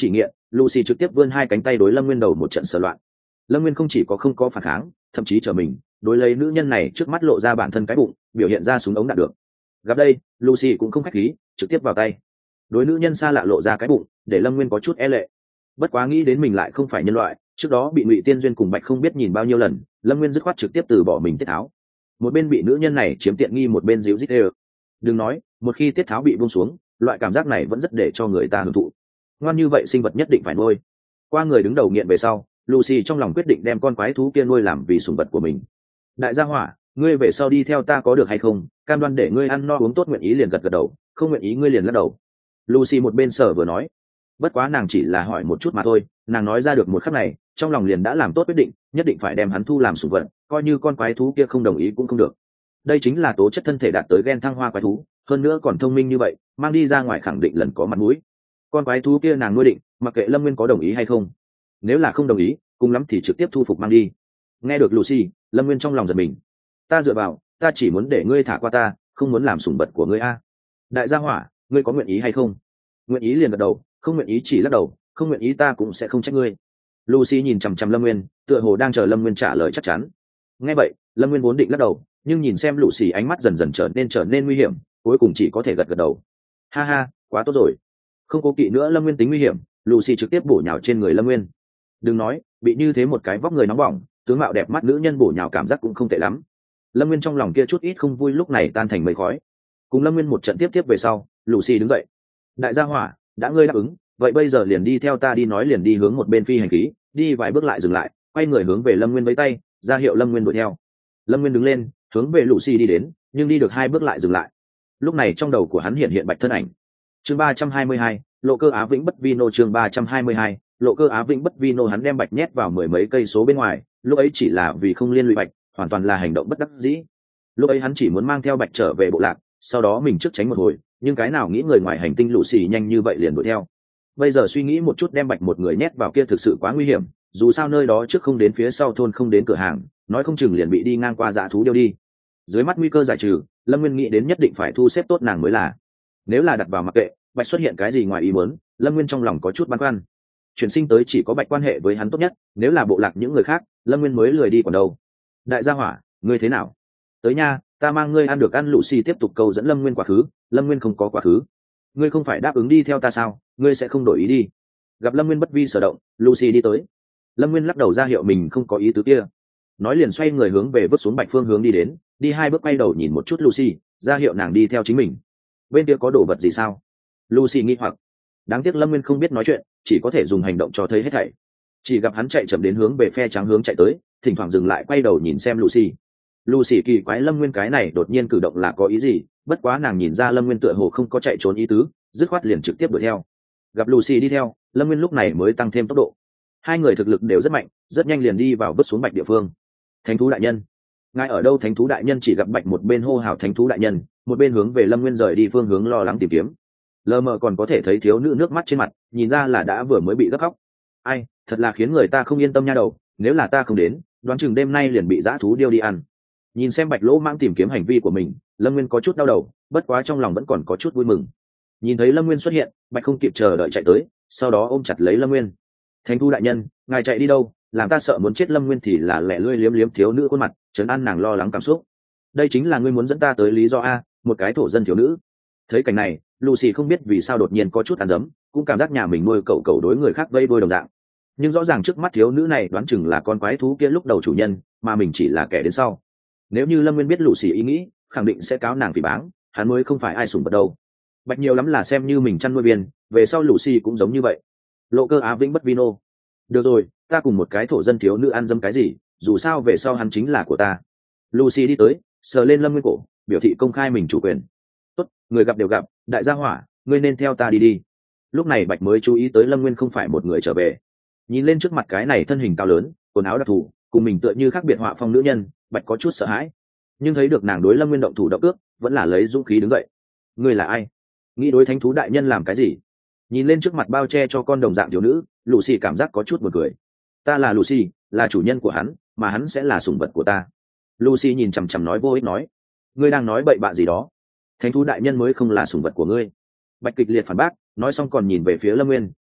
Lucy trực tiếp vươn hai cánh tay đối lâm nguyên đầu một trận sờ loạn. Lâm nguyên không chỉ có không có phản kháng, thậm chí trở mình đối lấy nữ nhân này trước mắt lộ ra bản thân cái bụng, biểu hiện ra súng ống đạt được. Gặp đây, Lucy cũng không khách khí, trực tiếp vào tay. Đối nữ nhân xa lạ lộ ra cái bụng, để lâm nguyên có chút e lệ. Bất quá nghĩ đến mình lại không phải nhân loại, trước đó bị Ngụy Tiên Duyên cùng Bạch không biết nhìn bao nhiêu lần, lâm nguyên dứt khoát trực tiếp từ bỏ mình tiết tháo. Một bên bị nữ nhân này chiếm tiện nghi, một bên díu dít đều. Đừng nói, một khi tiết tháo bị buông xuống, loại cảm giác này vẫn rất để cho người ta hưởng thụ. Ngoan như vậy sinh vật nhất định phải nuôi. Qua người đứng đầu nghiện về sau, Lucy trong lòng quyết định đem con quái thú kia nuôi làm vì sủng vật của mình. Đại gia hỏa, ngươi về sau đi theo ta có được hay không? Cam đoan để ngươi ăn no uống tốt, nguyện ý liền gật gật đầu, không nguyện ý ngươi liền lắc đầu. Lucy một bên sở vừa nói. Bất quá nàng chỉ là hỏi một chút mà thôi, nàng nói ra được một khắc này, trong lòng liền đã làm tốt quyết định, nhất định phải đem hắn thu làm sủng vật, coi như con quái thú kia không đồng ý cũng không được. Đây chính là tố chất thân thể đạt tới gen thăng hoa quái thú, hơn nữa còn thông minh như vậy, mang đi ra ngoài khẳng định lần có mặt mũi. Con quái thú kia nàng nuôi định, mặc kệ lâm nguyên có đồng ý hay không. Nếu là không đồng ý, cùng lắm thì trực tiếp thu phục mang đi. Nghe được Lucy, lâm nguyên trong lòng giật mình. Ta dựa vào, ta chỉ muốn để ngươi thả qua ta, không muốn làm sủng vật của ngươi a. Đại gia hỏa, ngươi có nguyện ý hay không? Nguyện ý liền gật đầu, không nguyện ý chỉ lắc đầu, không nguyện ý ta cũng sẽ không trách ngươi. Lucy nhìn chằm chằm lâm nguyên, tựa hồ đang chờ lâm nguyên trả lời chắc chắn. Nghe vậy, lâm nguyên vốn định lắc đầu, nhưng nhìn xem Lucy ánh mắt dần dần trở nên nguy hiểm, cuối cùng chỉ có thể gật gật đầu. Ha ha, quá tốt rồi. Không cố kỵ nữa lâm nguyên tính nguy hiểm, Lucy trực tiếp bổ nhào trên người lâm nguyên. Đừng nói, bị như thế một cái vóc người nóng bỏng, tướng mạo đẹp mắt nữ nhân bổ nhào cảm giác cũng không tệ lắm. Lâm nguyên trong lòng kia chút ít không vui lúc này tan thành mây khói. Cùng lâm nguyên một trận tiếp về sau, Lucy đứng dậy. Đại gia hỏa, đã ngươi đáp ứng, vậy bây giờ liền đi theo ta đi. Nói liền đi hướng một bên phi hành khí, đi vài bước lại dừng lại, quay người hướng về lâm nguyên với tay ra hiệu lâm nguyên đuổi theo. Lâm nguyên đứng lên, hướng về Lucy đi đến, nhưng đi được hai bước lại dừng lại. Lúc này trong đầu của hắn hiện Bạch thân ảnh. Chương 322, lộ cơ Á Vĩnh Bất Vino. Chương 322, lộ cơ Á Vĩnh Bất Vino. Hắn đem Bạch nhét vào mười mấy cây số bên ngoài, lúc ấy chỉ là vì không liên lụy Bạch, hoàn toàn là hành động bất đắc dĩ. Lúc ấy hắn chỉ muốn mang theo Bạch trở về bộ lạc, sau đó mình trước tránh một hồi, nhưng cái nào nghĩ người ngoài hành tinh Lucy nhanh như vậy liền đuổi theo. Bây giờ suy nghĩ một chút, đem Bạch một người nhét vào kia thực sự quá nguy hiểm, dù sao nơi đó trước không đến phía sau thôn không đến cửa hàng, nói không chừng liền bị đi ngang qua dã thú điêu đi. Dưới mắt nguy cơ giải trừ, lâm nguyên nghĩ đến nhất định phải thu xếp tốt nàng mới là. Nếu là đặt vào mặc kệ Bạch xuất hiện cái gì ngoài ý muốn, lâm nguyên trong lòng có chút băn khoăn. Chuyển sinh tới chỉ có Bạch quan hệ với hắn tốt nhất, nếu là bộ lạc những người khác, lâm nguyên mới lười đi còn đâu. Đại gia hỏa, ngươi thế nào? Tới nha, ta mang ngươi ăn được ăn. Lucy tiếp tục câu dẫn lâm nguyên quá khứ. Lâm nguyên không có quá khứ. Ngươi không phải đáp ứng đi theo ta sao, ngươi sẽ không đổi ý đi? Gặp lâm nguyên bất vi sở động, Lucy đi tới. Lâm nguyên lắc đầu ra hiệu mình không có ý tứ kia, nói liền xoay người hướng về vứt xuống Bạch phương hướng đi đến, đi hai bước quay đầu nhìn một chút Lucy, ra hiệu nàng đi theo chính mình. Bên kia có đồ vật gì sao? Lucy nghi hoặc. Đáng tiếc lâm nguyên không biết nói chuyện, chỉ có thể dùng hành động cho thấy hết thảy. Chỉ gặp hắn chạy chậm đến hướng về phe trắng hướng chạy tới, thỉnh thoảng dừng lại quay đầu nhìn xem Lucy. Lucy kỳ quái lâm nguyên cái này đột nhiên cử động là có ý gì, bất quá nàng nhìn ra lâm nguyên tựa hồ không có chạy trốn ý tứ, dứt khoát liền trực tiếp đuổi theo. Gặp Lucy đi theo, lâm nguyên lúc này mới tăng thêm tốc độ. Hai người thực lực đều rất mạnh, rất nhanh liền đi vào vứt xuống Bạch địa phương. Thánh thú đại nhân, ngài ở đâu? Thánh thú đại nhân chỉ gặp Bạch một bên hô hào thánh thú đại nhân, một bên hướng về lâm nguyên rời đi phương hướng lo lắng tìm kiếm. Lờ mờ còn có thể thấy thiếu nữ nước mắt trên mặt, nhìn ra là đã vừa mới bị gấp khóc. Ai, thật là khiến người ta không yên tâm nha đầu, nếu là ta không đến, đoán chừng đêm nay liền bị dã thú điêu đi ăn. Nhìn xem Bạch lỗ mãng tìm kiếm hành vi của mình, lâm nguyên có chút đau đầu, bất quá trong lòng vẫn còn có chút vui mừng. Nhìn thấy lâm nguyên xuất hiện, Bạch không kịp chờ đợi chạy tới, sau đó ôm chặt lấy lâm nguyên. Thánh thú đại nhân, ngài chạy đi đâu? Làm ta sợ muốn chết. Lâm nguyên thì là lẻ lươi liếm liếm thiếu nữ khuôn mặt, trấn an nàng lo lắng cảm xúc. Đây chính là ngươi muốn dẫn ta tới lý do a, một cái thổ dân thiếu nữ. Thấy cảnh này, Lucy không biết vì sao đột nhiên có chút tàn dấm, cũng cảm giác nhà mình nuôi cậu đối người khác vây đôi đồng dạng. Nhưng rõ ràng trước mắt thiếu nữ này đoán chừng là con quái thú kia lúc đầu chủ nhân, mà mình chỉ là kẻ đến sau. Nếu như lâm nguyên biết Lucy ý nghĩ, khẳng định sẽ cáo nàng phỉ báng, hắn mới không phải ai sủng vật đâu. Bạch nhiều lắm là xem như mình chăn nuôi viên, về sau Lucy cũng giống như vậy. Lộ cơ Á Vĩnh Bất Vino. Được rồi, ta cùng một cái thổ dân thiếu nữ ăn dâm cái gì, dù sao về sau hắn chính là của ta. Lucy đi tới, sờ lên lâm nguyên cổ, biểu thị công khai mình chủ quyền. Tốt, người gặp đều gặp, đại gia hỏa, ngươi nên theo ta đi. Lúc này Bạch mới chú ý tới lâm nguyên không phải một người trở về. Nhìn lên trước mặt cái này thân hình cao lớn, quần áo đặc thù, cùng mình tựa như khác biệt họa phong nữ nhân, Bạch có chút sợ hãi. Nhưng thấy được nàng đối lâm nguyên động thủ động ước, vẫn là lấy dũng khí đứng dậy. Ngươi là ai? Nghĩ đối thánh thú đại nhân làm cái gì? Nhìn lên trước mặt bao che cho con đồng dạng thiếu nữ, Lucy cảm giác có chút buồn cười. Ta là Lucy, là chủ nhân của hắn, mà hắn sẽ là sủng vật của ta. Lucy nhìn chằm chằm nói vô ích nói. Ngươi đang nói bậy bạ gì đó? Thánh thú đại nhân mới không là sủng vật của ngươi. Bạch kịch liệt phản bác, nói xong còn nhìn về phía lâm nguyên,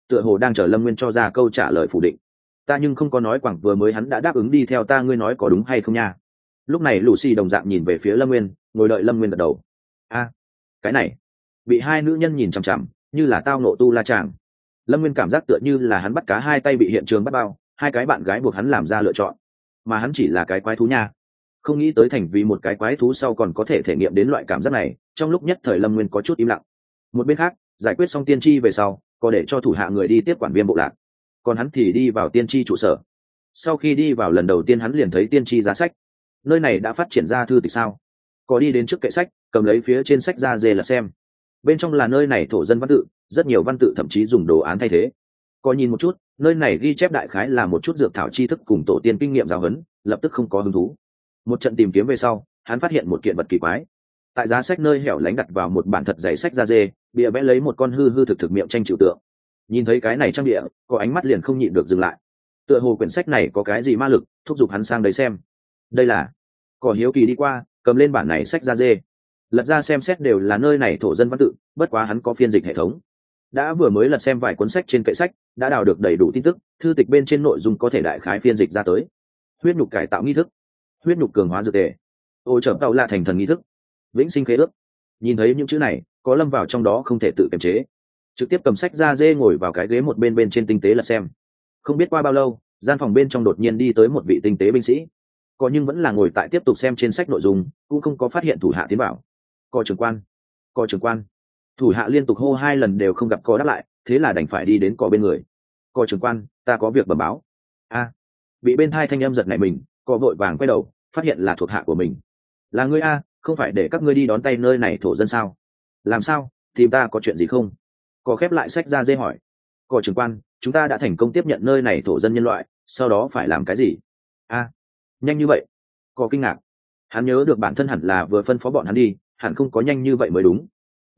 tựa hồ đang chờ Lâm Nguyên cho ra câu trả lời phủ định. Ta nhưng không có nói quảng vừa mới hắn đã đáp ứng đi theo ta, ngươi nói có đúng hay không nha? Lúc này Lucy đồng dạng nhìn về phía Lâm Nguyên, ngồi đợi Lâm Nguyên gật đầu. A, cái này, bị hai nữ nhân nhìn chằm chằm, như là tao nộ tu la chàng. Lâm Nguyên cảm giác tựa như là hắn bắt cá hai tay bị hiện trường bắt bao, hai cái bạn gái buộc hắn làm ra lựa chọn, mà hắn chỉ là cái quái thú nha. Không nghĩ tới thành vì một cái quái thú sau còn có thể thể nghiệm đến loại cảm giác này, trong lúc nhất thời Lâm Nguyên có chút im lặng. Một bên khác, giải quyết xong tiên tri về sau, có để cho thủ hạ người đi tiếp quản viên bộ lạc, còn hắn thì đi vào tiên tri trụ sở. Sau khi đi vào lần đầu tiên hắn liền thấy tiên tri giá sách. Nơi này đã phát triển ra thư tịch sao? Có đi đến trước kệ sách, cầm lấy phía trên sách ra dê là xem. Bên trong là nơi này thổ dân văn tự, rất nhiều văn tự thậm chí dùng đồ án thay thế. Có nhìn một chút, nơi này ghi chép đại khái là một chút dược thảo tri thức cùng tổ tiên kinh nghiệm giáo huấn, lập tức không có hứng thú. Một trận tìm kiếm về sau, hắn phát hiện một kiện vật kỳ quái. Tại giá sách nơi hẻo lánh đặt vào một bản thật dày sách da dê, bìa vẽ lấy một con hư hư thực thực miệng tranh trừu tượng. Nhìn thấy cái này trang địa, có ánh mắt liền không nhịn được dừng lại. Tựa hồ quyển sách này có cái gì ma lực, thúc giục hắn sang đấy xem. Đây là, có hiếu kỳ đi qua, cầm lên bản này sách da dê, lật ra xem xét đều là nơi này thổ dân văn tự, bất quá hắn có phiên dịch hệ thống. Đã vừa mới lật xem vài cuốn sách trên kệ sách, đã đào được đầy đủ tin tức, thư tịch bên trên nội dung có thể đại khái phiên dịch ra tới. Huyết nhục cải tạo nghi thức, huyết nhục cường hóa dược tề, ô trở tàu là thành thần nghi thức, vĩnh sinh khế ước. Nhìn thấy những chữ này, có lâm vào trong đó không thể tự kiềm chế, trực tiếp cầm sách ra dê ngồi vào cái ghế một bên trên tinh tế lật xem. Không biết qua bao lâu, gian phòng bên trong đột nhiên đi tới một vị tinh tế binh sĩ, có nhưng vẫn là ngồi tại tiếp tục xem trên sách nội dung, cũng không có phát hiện thủ hạ tiến bảo. Có trưởng quan, có trưởng quan. Thủ hạ liên tục hô hai lần đều không gặp có đáp lại, thế là đành phải đi đến cỏ bên người. Có trưởng quan, ta có việc bẩm báo. A, bị bên thai thanh âm giật nảy mình, có vội vàng quay đầu, phát hiện là thuộc hạ của mình. Là ngươi a, không phải để các ngươi đi đón tay nơi này thổ dân sao? Làm sao, tìm ta có chuyện gì không? Có khép lại sách ra dê hỏi. Có trưởng quan, chúng ta đã thành công tiếp nhận nơi này thổ dân nhân loại, sau đó phải làm cái gì? A, nhanh như vậy? Có kinh ngạc. Hắn nhớ được bản thân hẳn là vừa phân phó bọn hắn đi, hẳn không có nhanh như vậy mới đúng.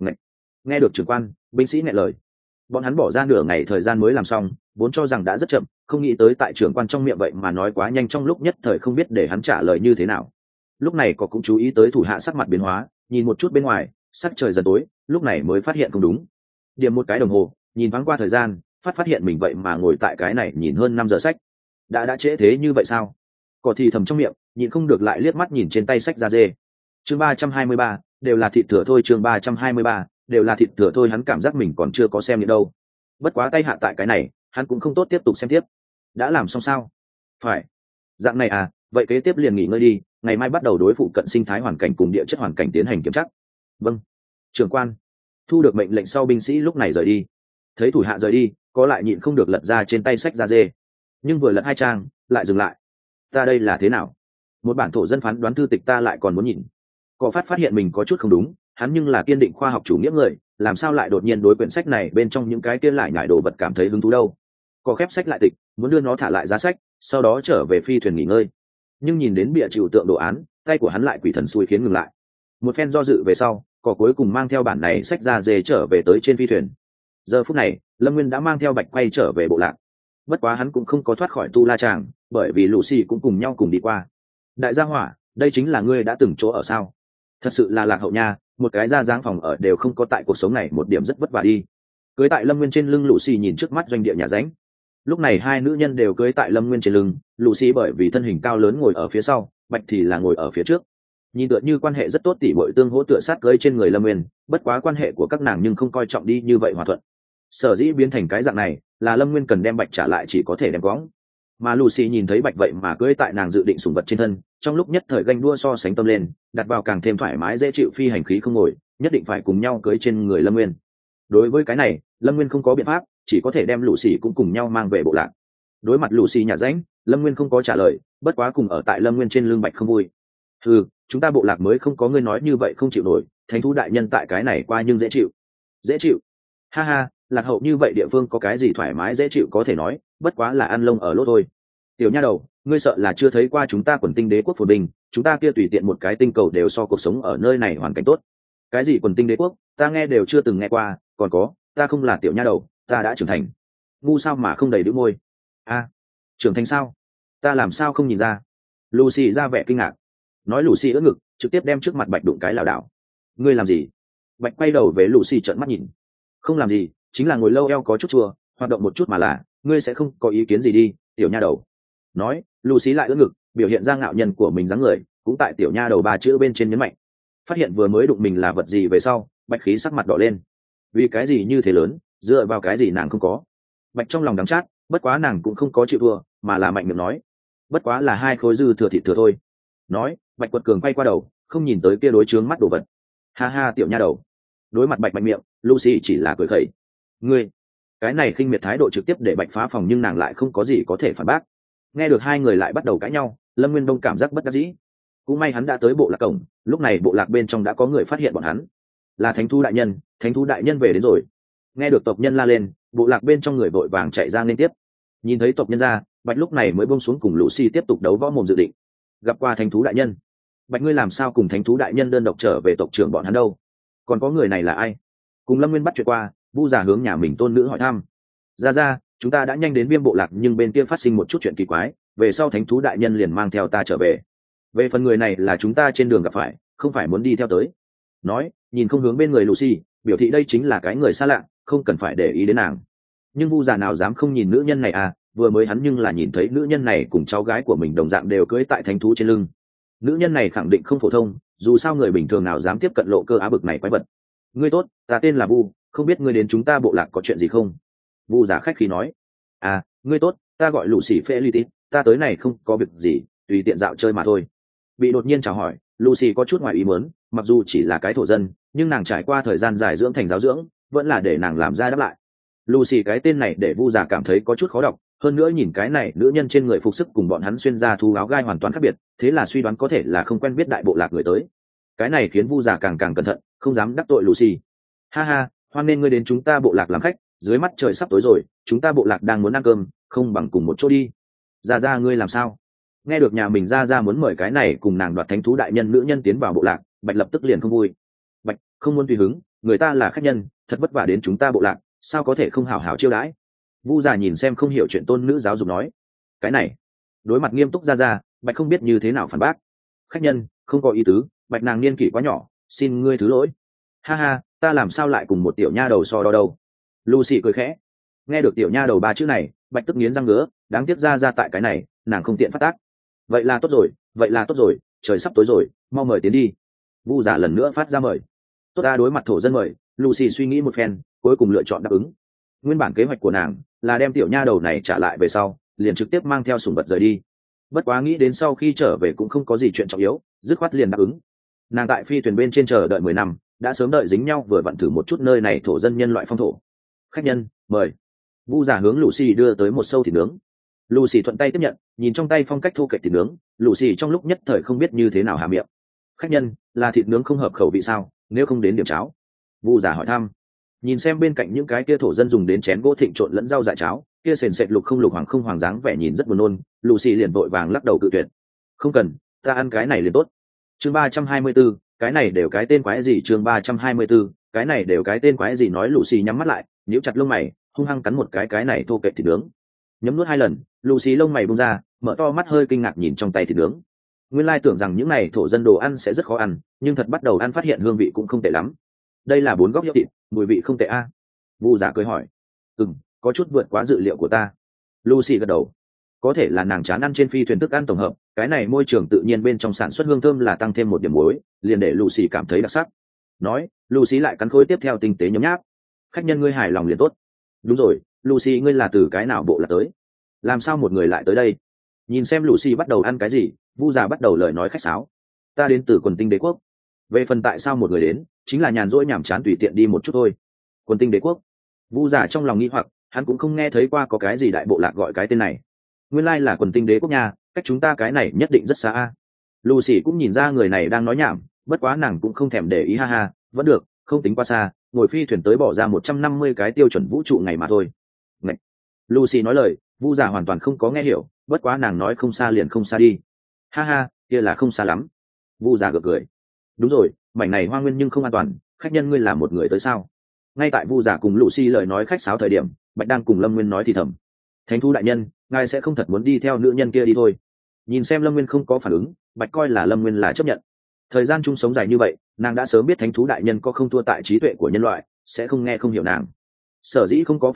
Nghe được trưởng quan, binh sĩ nghẹn lời. Bọn hắn bỏ ra nửa ngày thời gian mới làm xong, vốn cho rằng đã rất chậm, không nghĩ tới tại trưởng quan trong miệng vậy mà nói quá nhanh, trong lúc nhất thời không biết để hắn trả lời như thế nào. Lúc này có cũng chú ý tới thủ hạ sắc mặt biến hóa, nhìn một chút bên ngoài, sắc trời dần tối, lúc này mới phát hiện không đúng. Điểm một cái đồng hồ, nhìn thoáng qua thời gian, phát hiện mình vậy mà ngồi tại cái này nhìn hơn 5 giờ sách. Đã trễ thế như vậy sao? Có thì thầm trong miệng, nhìn không được lại liếc mắt nhìn trên tay sách da dê. Chương 323, đều là thịt thừa thôi, chương 323, đều là thịt thừa thôi, hắn cảm giác mình còn chưa có xem những đâu. Bất quá tay hạ tại cái này, hắn cũng không tốt tiếp tục xem tiếp. Đã làm xong sao? Phải. Dạng này à, vậy kế tiếp liền nghỉ ngơi đi, ngày mai bắt đầu đối phụ cận sinh thái hoàn cảnh cùng địa chất hoàn cảnh tiến hành kiểm tra. Vâng. Trưởng quan. Thu được mệnh lệnh sau, binh sĩ lúc này rời đi. Thấy thủ hạ rời đi, có lại nhịn không được lật ra trên tay sách da dê. Nhưng vừa lật 2 trang, lại dừng lại. Ta đây là thế nào? Một bản thổ dân phán đoán thư tịch ta lại còn muốn nhìn. Có phát hiện mình có chút không đúng, hắn nhưng là kiên định khoa học chủ nghĩa người, làm sao lại đột nhiên đối quyển sách này bên trong những cái kia lại nhải đồ vật cảm thấy hứng thú đâu? Có khép sách lại tịch, muốn đưa nó thả lại giá sách, sau đó trở về phi thuyền nghỉ ngơi. Nhưng nhìn đến bìa chịu tượng đồ án, tay của hắn lại quỷ thần xui khiến ngừng lại. Một phen do dự về sau, có cuối cùng mang theo bản này sách ra dê trở về tới trên phi thuyền. Giờ phút này, Lâm Nguyên đã mang theo Bạch quay trở về bộ lạc. Bất quá hắn cũng không có thoát khỏi tu la tràng, bởi vì Lucy cũng cùng nhau cùng đi qua. Đại gia hỏa, đây chính là ngươi đã từng chỗ ở sao? Thật sự là lạc hậu nha, một cái ra dáng phòng ở đều không có, tại cuộc sống này một điểm rất vất vả đi. Cưới tại Lâm Nguyên trên lưng Lucy nhìn trước mắt doanh địa nhà ránh. Lúc này hai nữ nhân đều cưới tại Lâm Nguyên trên lưng, Lucy bởi vì thân hình cao lớn ngồi ở phía sau, Bạch thì là ngồi ở phía trước. Nhìn tựa như quan hệ rất tốt, tỉ muội tương hỗ tựa sát cưới trên người Lâm Nguyên, bất quá quan hệ của các nàng nhưng không coi trọng đi như vậy hòa thuận. Sở dĩ biến thành cái dạng này, là Lâm Nguyên cần đem Bạch trả lại chỉ có thể đem quõng. Mà Lucy nhìn thấy Bạch vậy mà cưới tại nàng dự định sủng vật trên thân, trong lúc nhất thời ganh đua so sánh tâm lên, đặt vào càng thêm thoải mái dễ chịu phi hành khí không ngồi, nhất định phải cùng nhau cưới trên người Lâm Nguyên. Đối với cái này, Lâm Nguyên không có biện pháp, chỉ có thể đem Lucy cũng cùng nhau mang về bộ lạc. Đối mặt Lucy nhà ránh, Lâm Nguyên không có trả lời, bất quá cùng ở tại Lâm Nguyên trên lưng Bạch không vui. Chúng ta bộ lạc mới không có ngươi nói như vậy không chịu nổi, thánh thú đại nhân tại cái này qua nhưng dễ chịu. Dễ chịu? Ha ha, lạc hậu như vậy địa phương có cái gì thoải mái dễ chịu có thể nói, bất quá là ăn lông ở lỗ thôi. Tiểu nha đầu, ngươi sợ là chưa thấy qua chúng ta quần tinh đế quốc phồn bình, chúng ta kia tùy tiện một cái tinh cầu đều so cuộc sống ở nơi này hoàn cảnh tốt. Cái gì quần tinh đế quốc, ta nghe đều chưa từng nghe qua, còn có, ta không là tiểu nha đầu, ta đã trưởng thành. Ngu sao mà không đầy đĩu môi. Trưởng thành sao? Ta làm sao không nhìn ra? Lucy ra vẻ kinh ngạc. Nói Lucy ưỡn ngực, trực tiếp đem trước mặt Bạch đụng cái lảo đảo. Ngươi làm gì? Bạch quay đầu về Lucy trợn mắt nhìn. Không làm gì, chính là ngồi lâu eo có chút chua, hoạt động một chút mà là, ngươi sẽ không có ý kiến gì đi, tiểu nha đầu. Nói, Lucy lại ưỡn ngực, biểu hiện ra ngạo nhân của mình dáng người, cũng tại tiểu nha đầu ba chữ bên trên nhấn mạnh. Phát hiện vừa mới đụng mình là vật gì về sau, Bạch Khí sắc mặt đỏ lên. Vì cái gì như thế lớn, dựa vào cái gì nàng không có. Bạch trong lòng đắng chát, bất quá nàng cũng không có chịu thua, mà là mạnh miệng nói, bất quá là 2 khối dư thừa thịt thừa thôi. Nói, Bạch Quật Cường quay qua đầu, không nhìn tới kia đối chướng mắt đồ vật. Ha ha, tiểu nha đầu. Đối mặt Bạch mạnh miệng, Lucy chỉ là cười khẩy. Ngươi, cái này khinh miệt thái độ trực tiếp để Bạch phá phòng, nhưng nàng lại không có gì có thể phản bác. Nghe được hai người lại bắt đầu cãi nhau, Lâm Nguyên Đông cảm giác bất đắc dĩ. Cũng may hắn đã tới bộ lạc cổng, lúc này bộ lạc bên trong đã có người phát hiện bọn hắn. Là Thánh thú đại nhân, Thánh thú đại nhân về đến rồi. Nghe được tộc nhân la lên, bộ lạc bên trong người vội vàng chạy ra liên tiếp. Nhìn thấy tộc nhân ra, Bạch lúc này mới buông xuống cùng Lucy tiếp tục đấu võ mồm dự định. Gặp qua Thánh thú đại nhân. Bạch, ngươi làm sao cùng Thánh thú đại nhân đơn độc trở về tộc trưởng bọn hắn đâu? Còn có người này là ai? Cùng Lâm Nguyên bắt chuyện qua, Vu giả hướng nhà mình tôn nữ hỏi thăm. Ra, chúng ta đã nhanh đến Viêm bộ lạc, nhưng bên kia phát sinh một chút chuyện kỳ quái, về sau Thánh thú đại nhân liền mang theo ta trở về. Về phần người này là chúng ta trên đường gặp phải, không phải muốn đi theo tới. Nói, nhìn không hướng bên người Lucy, biểu thị đây chính là cái người xa lạ, không cần phải để ý đến nàng. Nhưng Vu già nào dám không nhìn nữ nhân này à, vừa mới hắn nhưng là nhìn thấy nữ nhân này cùng cháu gái của mình đồng dạng đều cưỡi tại thánh thú trên lưng. Nữ nhân này khẳng định không phổ thông, dù sao người bình thường nào dám tiếp cận lộ cơ á bực này quái vật. Ngươi tốt, ta tên là Vu, không biết ngươi đến chúng ta bộ lạc có chuyện gì không? Vu giả khách khí nói. À, ngươi tốt, ta gọi Lucy Felity, ta tới này không có việc gì, tùy tiện dạo chơi mà thôi. Bị đột nhiên chào hỏi, Lucy có chút ngoài ý muốn, mặc dù chỉ là cái thổ dân, nhưng nàng trải qua thời gian dài dưỡng thành giáo dưỡng, vẫn là để nàng làm ra đáp lại. Lucy cái tên này để Vu giả cảm thấy có chút khó đọc, hơn nữa nhìn cái này nữ nhân trên người phục sức cùng bọn hắn xuyên ra thú áo gai hoàn toàn khác biệt, thế là suy đoán có thể là không quen biết đại bộ lạc người tới. Cái này khiến Vu giả càng cẩn thận, không dám đắc tội Lucy. Ha ha, hoan nên ngươi đến chúng ta bộ lạc làm khách, dưới mắt trời sắp tối rồi, chúng ta bộ lạc đang muốn ăn cơm, không bằng cùng một chỗ đi. Ra ngươi làm sao? Nghe được nhà mình ra muốn mời cái này cùng nàng đoạt thánh thú đại nhân nữ nhân tiến vào bộ lạc, Bạch lập tức liền không vui. Bạch không muốn tùy hứng, người ta là khách nhân, thật vất vả đến chúng ta bộ lạc, sao có thể không hảo hảo chiêu đãi. Vu già nhìn xem không hiểu chuyện tôn nữ giáo dục nói. Cái này, đối mặt nghiêm túc ra, Bạch không biết như thế nào phản bác. Khách nhân, không có ý tứ, Bạch nàng niên kỷ quá nhỏ, xin ngươi thứ lỗi. Ha ha, ta làm sao lại cùng một tiểu nha đầu so đo đâu. Lucy cười khẽ. Nghe được tiểu nha đầu ba chữ này, Bạch tức nghiến răng ngứa, đáng tiếc ra tại cái này, nàng không tiện phát tác. Vậy là tốt rồi, trời sắp tối rồi, mau mời tiến đi. Vu giả lần nữa phát ra mời. Tốt, ta đối mặt thổ dân mời, Lucy suy nghĩ một phen, cuối cùng lựa chọn đáp ứng. Nguyên bản kế hoạch của nàng là đem tiểu nha đầu này trả lại về sau, liền trực tiếp mang theo sủng vật rời đi. Bất quá nghĩ đến sau khi trở về cũng không có gì chuyện trọng yếu, dứt khoát liền đáp ứng. Nàng tại phi thuyền bên trên chờ đợi 10 năm, đã sớm đợi dính nhau vừa vặn thử một chút nơi này thổ dân nhân loại phong thổ. Khách nhân, mời. Vu giả hướng Lucy đưa tới một sâu thịt nướng. Lucy thuận tay tiếp nhận, nhìn trong tay phong cách thô kệch thịt nướng, Lucy trong lúc nhất thời không biết như thế nào hạ miệng. Khách nhân, là thịt nướng không hợp khẩu vị sao, nếu không đến điểm cháo? Vu giả hỏi thăm. Nhìn xem bên cạnh những cái kia thổ dân dùng đến chén gỗ thịnh trộn lẫn rau dại cháo, kia sền sệt lục không hoàng dáng vẻ nhìn rất buồn nôn, Lucy liền vội vàng lắc đầu cự tuyệt. Không cần, ta ăn cái này liền tốt. Chương 324, cái này đều cái tên quái gì? Chương 324, cái này đều cái tên quái gì? Nói Lucy nhắm mắt lại, nhíu chặt lông mày, hung hăng cắn một cái này thô kệch thịt nướng. Nhấm nuốt 2 lần, Lucy lông mày bung ra, mở to mắt hơi kinh ngạc nhìn trong tay thịt nướng. Nguyên lai tưởng rằng những này thổ dân đồ ăn sẽ rất khó ăn, nhưng thật bắt đầu ăn phát hiện hương vị cũng không tệ lắm. Đây là 4 góc hiệu thịt, mùi vị không tệ a. Vu giả cười hỏi. Có chút vượt quá dự liệu của ta. Lucy gật đầu. Có thể là nàng chán ăn trên phi thuyền thức ăn tổng hợp, cái này môi trường tự nhiên bên trong sản xuất hương thơm là tăng thêm một điểm muối, liền để Lucy cảm thấy đặc sắc. Nói, Lucy lại cắn khối tiếp theo tinh tế nhấm nháp. Khách nhân ngươi hài lòng liền tốt. Đúng rồi, Lucy ngươi là từ cái nào bộ lạc tới? Làm sao một người lại tới đây? Nhìn xem Lucy bắt đầu ăn cái gì, Vu già bắt đầu lời nói khách sáo. Ta đến từ Quần Tinh Đế quốc. Về phần tại sao một người đến, chính là nhàn rỗi nhàm chán tùy tiện đi một chút thôi. Quần Tinh Đế quốc. Vu già trong lòng nghi hoặc, hắn cũng không nghe thấy qua có cái gì đại bộ lạc gọi cái tên này. Nguyên lai là Quần Tinh Đế quốc nha, cách chúng ta cái này nhất định rất xa a. Lucy cũng nhìn ra người này đang nói nhảm, bất quá nàng cũng không thèm để ý, ha ha, vẫn được, không tính quá xa, ngồi phi thuyền tới bỏ ra 150 cái tiêu chuẩn vũ trụ ngày mà thôi. Ngậy. Lucy nói lời, Vu già hoàn toàn không có nghe hiểu, bất quá nàng nói không xa liền không xa đi. Ha ha, kia là không xa lắm. Vu già gượng cười. Đúng rồi, mảnh này hoang nguyên nhưng không an toàn, khách nhân ngươi là một người tới sao? Ngay tại Vu già cùng Lucy lời nói khách sáo thời điểm, Bạch đang cùng Lâm Nguyên nói thì thầm. Thánh thú đại nhân, ngài sẽ không thật muốn đi theo nữ nhân kia đi thôi? Nhìn xem Lâm Nguyên không có phản ứng, Bạch coi là Lâm Nguyên là chấp nhận. Thời gian chung sống dài như vậy, nàng đã sớm biết thánh thú đại nhân có không thua tại trí tuệ của nhân loại, sẽ không nghe không hiểu nàng. Sở dĩ không có phản ứng,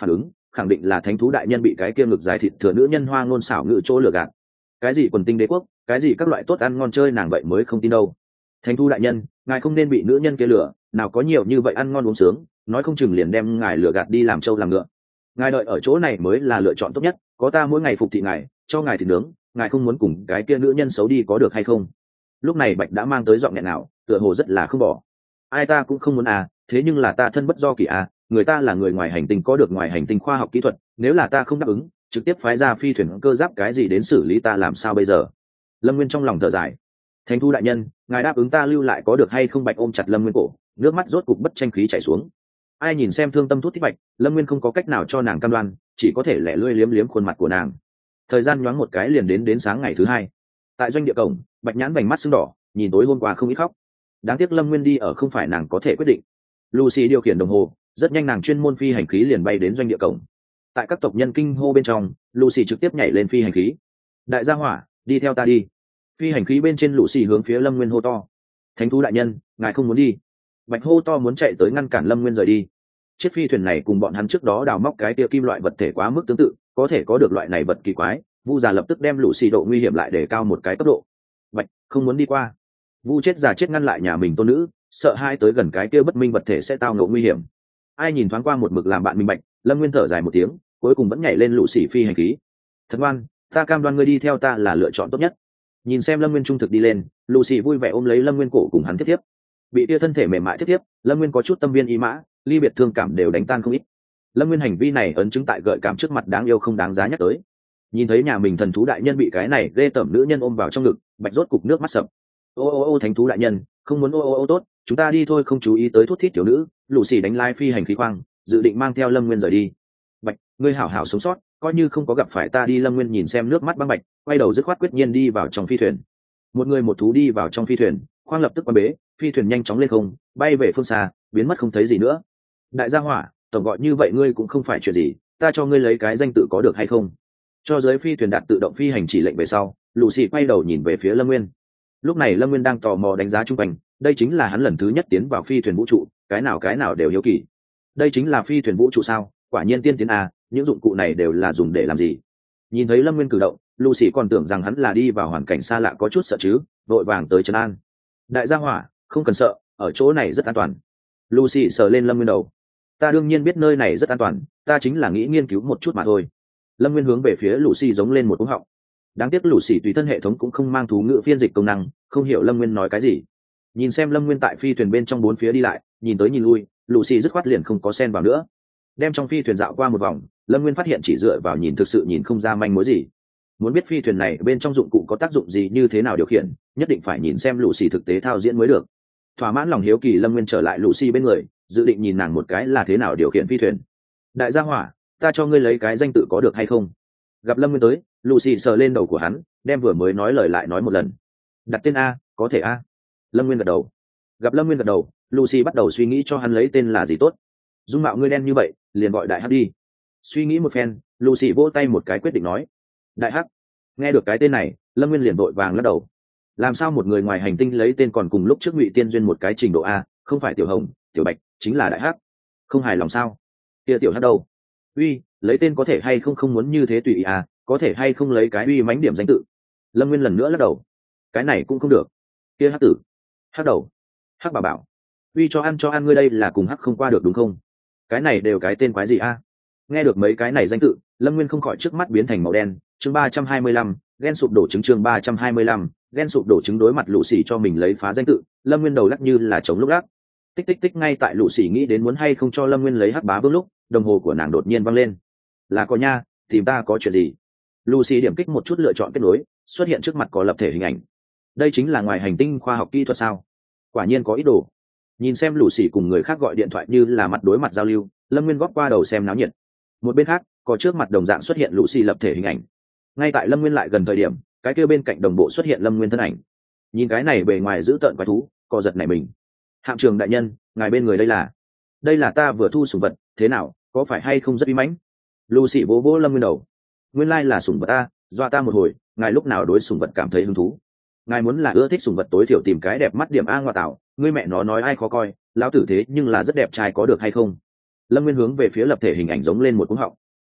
khẳng định là thánh thú đại nhân bị cái kia ngực dài thịt thừa nữ nhân hoa ngôn xảo ngự chỗ lừa gạt. Cái gì quần tinh đế quốc, cái gì các loại tốt ăn ngon chơi nàng vậy mới không tin đâu. Thánh thú đại nhân, ngài không nên bị nữ nhân kia lừa, nào có nhiều như vậy ăn ngon uống sướng, nói không chừng liền đem ngài lừa gạt đi làm trâu làm ngựa. Ngài đợi ở chỗ này mới là lựa chọn tốt nhất, có ta mỗi ngày phục thị ngài, cho ngài thịt nướng, ngài không muốn cùng cái kia nữ nhân xấu đi có được hay không? Lúc này Bạch đã mang tới giọng nghẹn nào, tựa hồ rất là không bỏ. Ai ta cũng không muốn à, thế nhưng là ta thân bất do kỳ à, người ta là người ngoài hành tinh có được ngoài hành tinh khoa học kỹ thuật, nếu là ta không đáp ứng, trực tiếp phái ra phi thuyền cơ giáp cái gì đến xử lý ta làm sao bây giờ? Lâm Nguyên trong lòng thở dài. Thánh thú đại nhân, ngài đáp ứng ta lưu lại có được hay không? Bạch ôm chặt Lâm Nguyên cổ, nước mắt rốt cục bất tranh khí chảy xuống. Ai nhìn xem thương tâm thút thích Bạch, Lâm Nguyên không có cách nào cho nàng cam đoan, chỉ có thể lẻ lươi liếm liếm khuôn mặt của nàng. Thời gian nhoáng một cái liền đến sáng ngày thứ hai. Tại doanh địa cổng, Bạch nhãn vành mắt sưng đỏ, nhìn tối hôm qua không ít khóc. Đáng tiếc Lâm Nguyên đi ở không phải nàng có thể quyết định. Lucy điều khiển đồng hồ, rất nhanh nàng chuyên môn phi hành khí liền bay đến doanh địa cổng. Tại các tộc nhân kinh hô bên trong, Lucy trực tiếp nhảy lên phi hành khí. Đại gia hỏa, đi theo ta đi. Phi hành khí bên trên Lucy hướng phía Lâm Nguyên hô to. Thánh thú đại nhân, ngài không muốn đi. Bạch hô to muốn chạy tới ngăn cản Lâm Nguyên rời đi. Chiếc phi thuyền này cùng bọn hắn trước đó đào móc cái tia kim loại vật thể quá mức tương tự, có thể có được loại này vật kỳ quái. Vu già lập tức đem Lucy độ nguy hiểm lại để cao một cái cấp độ. Bạch không muốn đi qua. Vu chết già chết ngăn lại nhà mình tôn nữ, sợ hai tới gần cái kia bất minh vật thể sẽ tao ngộ nguy hiểm. Ai nhìn thoáng qua một mực làm bạn minh Bạch, Lâm Nguyên thở dài một tiếng, cuối cùng vẫn nhảy lên Lucy phi hành khí. Thật ngoan, ta cam đoan ngươi đi theo ta là lựa chọn tốt nhất. Nhìn xem Lâm Nguyên trung thực đi lên, Lucy vui vẻ ôm lấy Lâm Nguyên cổ cùng hắn tiếp tiếp. Bị tia thân thể mềm mại tiếp tiếp, Lâm Nguyên có chút tâm viên ý mã, ly biệt thương cảm đều đánh tan không ít. Lâm Nguyên hành vi này ấn chứng tại gợi cảm trước mặt đáng yêu không đáng giá nhắc tới. Nhìn thấy nhà mình thần thú đại nhân bị cái này ghê tởm nữ nhân ôm vào trong ngực, Bạch rốt cục nước mắt sập. Ô thánh thú đại nhân, không muốn ô tốt, chúng ta đi thôi, không chú ý tới thút thít tiểu nữ. Lucy đánh lai phi hành khí khoang, dự định mang theo Lâm Nguyên rời đi. Bạch, ngươi hảo hảo sống sót, coi như không có gặp phải ta đi. Lâm Nguyên nhìn xem nước mắt băng Bạch, quay đầu dứt khoát quyết nhiên đi vào trong phi thuyền. Một người một thú đi vào trong phi thuyền, khoang lập tức quan bế, phi thuyền nhanh chóng lên không, bay về phương xa, biến mất không thấy gì nữa. Đại gia hỏa, tổng gọi như vậy ngươi cũng không phải chuyện gì, ta cho ngươi lấy cái danh tự có được hay không? Cho giới phi thuyền đạt tự động phi hành chỉ lệnh về sau, Lucy quay đầu nhìn về phía Lâm Nguyên. Lúc này Lâm Nguyên đang tò mò đánh giá chung quanh, đây chính là hắn lần thứ nhất tiến vào phi thuyền vũ trụ, cái nào đều hiếu kỳ. Đây chính là phi thuyền vũ trụ sao? Quả nhiên tiên tiến à, những dụng cụ này đều là dùng để làm gì? Nhìn thấy Lâm Nguyên cử động, Lucy còn tưởng rằng hắn là đi vào hoàn cảnh xa lạ có chút sợ chứ, vội vàng tới trấn an. Đại gia hỏa, không cần sợ, ở chỗ này rất an toàn. Lucy sờ lên Lâm Nguyên đầu. Ta đương nhiên biết nơi này rất an toàn, ta chính là nghĩ nghiên cứu một chút mà thôi. Lâm Nguyên hướng về phía Lucy giống lên một cú họng. Đáng tiếc Lucy tùy thân hệ thống cũng không mang thú ngữ phiên dịch công năng, không hiểu Lâm Nguyên nói cái gì. Nhìn xem Lâm Nguyên tại phi thuyền bên trong bốn phía đi lại, nhìn tới nhìn lui, Lucy dứt khoát liền không có xen vào nữa. Đem trong phi thuyền dạo qua một vòng, Lâm Nguyên phát hiện chỉ dựa vào nhìn thực sự nhìn không ra manh mối gì. Muốn biết phi thuyền này bên trong dụng cụ có tác dụng gì như thế nào điều khiển, nhất định phải nhìn xem Lucy thực tế thao diễn mới được. Thỏa mãn lòng hiếu kỳ, Lâm Nguyên trở lại Lucy bên người, dự định nhìn nàng một cái là thế nào điều khiển phi thuyền. Đại gia hỏa, ta cho ngươi lấy cái danh tự có được hay không? Gặp Lâm Nguyên tới, Lucy sờ lên đầu của hắn, đem vừa mới nói lời lại nói một lần. Đặt tên A, có thể A. Lâm Nguyên gật đầu. Gặp Lâm Nguyên gật đầu, Lucy bắt đầu suy nghĩ cho hắn lấy tên là gì tốt. Dung mạo ngươi đen như vậy, liền gọi Đại Hắc đi. Suy nghĩ một phen, Lucy vỗ tay một cái quyết định nói. Đại Hắc. Nghe được cái tên này, Lâm Nguyên liền vội vàng lắc đầu. Làm sao một người ngoài hành tinh lấy tên còn cùng lúc trước Ngụy Tiên Duyên một cái trình độ A, không phải Tiểu Hồng, Tiểu Bạch, chính là Đại Hắc. Không hài lòng sao? Kia Tiểu Hắc đâu? Uy, lấy tên có thể hay không muốn như thế tùy ý à, có thể hay không lấy cái uy mãnh điểm danh tự. Lâm Nguyên lần nữa lắc đầu. Cái này cũng không được. Kia Hắc tử, Hắc đầu, Hắc bà bảo, uy cho ăn ngươi đây là cùng Hắc không qua được đúng không? Cái này đều cái tên quái gì a? Nghe được mấy cái này danh tự, Lâm Nguyên không khỏi trước mắt biến thành màu đen. Chương 325, ghen sụp đổ trứng. Chương 325, ghen sụp đổ trứng. Đối mặt Lucy cho mình lấy phá danh tự, Lâm Nguyên đầu lắc như là trống lúc lắc. Tích tích tích, ngay tại Lucy nghĩ đến muốn hay không cho Lâm Nguyên lấy Hắc bá vương lúc, đồng hồ của nàng đột nhiên văng lên. Là có nha, tìm ta có chuyện gì? Lucy điểm kích một chút lựa chọn kết nối, xuất hiện trước mặt có lập thể hình ảnh. Đây chính là ngoài hành tinh khoa học kỹ thuật sao? Quả nhiên có ý đồ. Nhìn xem Lucy cùng người khác gọi điện thoại như là mặt đối mặt giao lưu, Lâm Nguyên góp qua đầu xem náo nhiệt. Một bên khác, có trước mặt đồng dạng xuất hiện Lucy lập thể hình ảnh. Ngay tại Lâm Nguyên lại gần thời điểm, cái kia bên cạnh đồng bộ xuất hiện Lâm Nguyên thân ảnh. Nhìn cái này bề ngoài giữ tợn quái thú, co giật nảy mình. Hạm trưởng đại nhân, ngài bên người đây là ta vừa thu sủng vật, thế nào, có phải hay không rất uy mãnh? Lucy vỗ vỗ Lâm Nguyên đầu. Nguyên lai là sủng vật ta, dọa ta một hồi, ngài lúc nào đối sủng vật cảm thấy hứng thú? Ngài muốn là ưa thích sủng vật tối thiểu tìm cái đẹp mắt điểm a ngoại tạo, ngươi mẹ nó nói ai khó coi, lão tử thế nhưng là rất đẹp trai có được hay không? Lâm Nguyên hướng về phía lập thể hình ảnh giống lên một cú họng.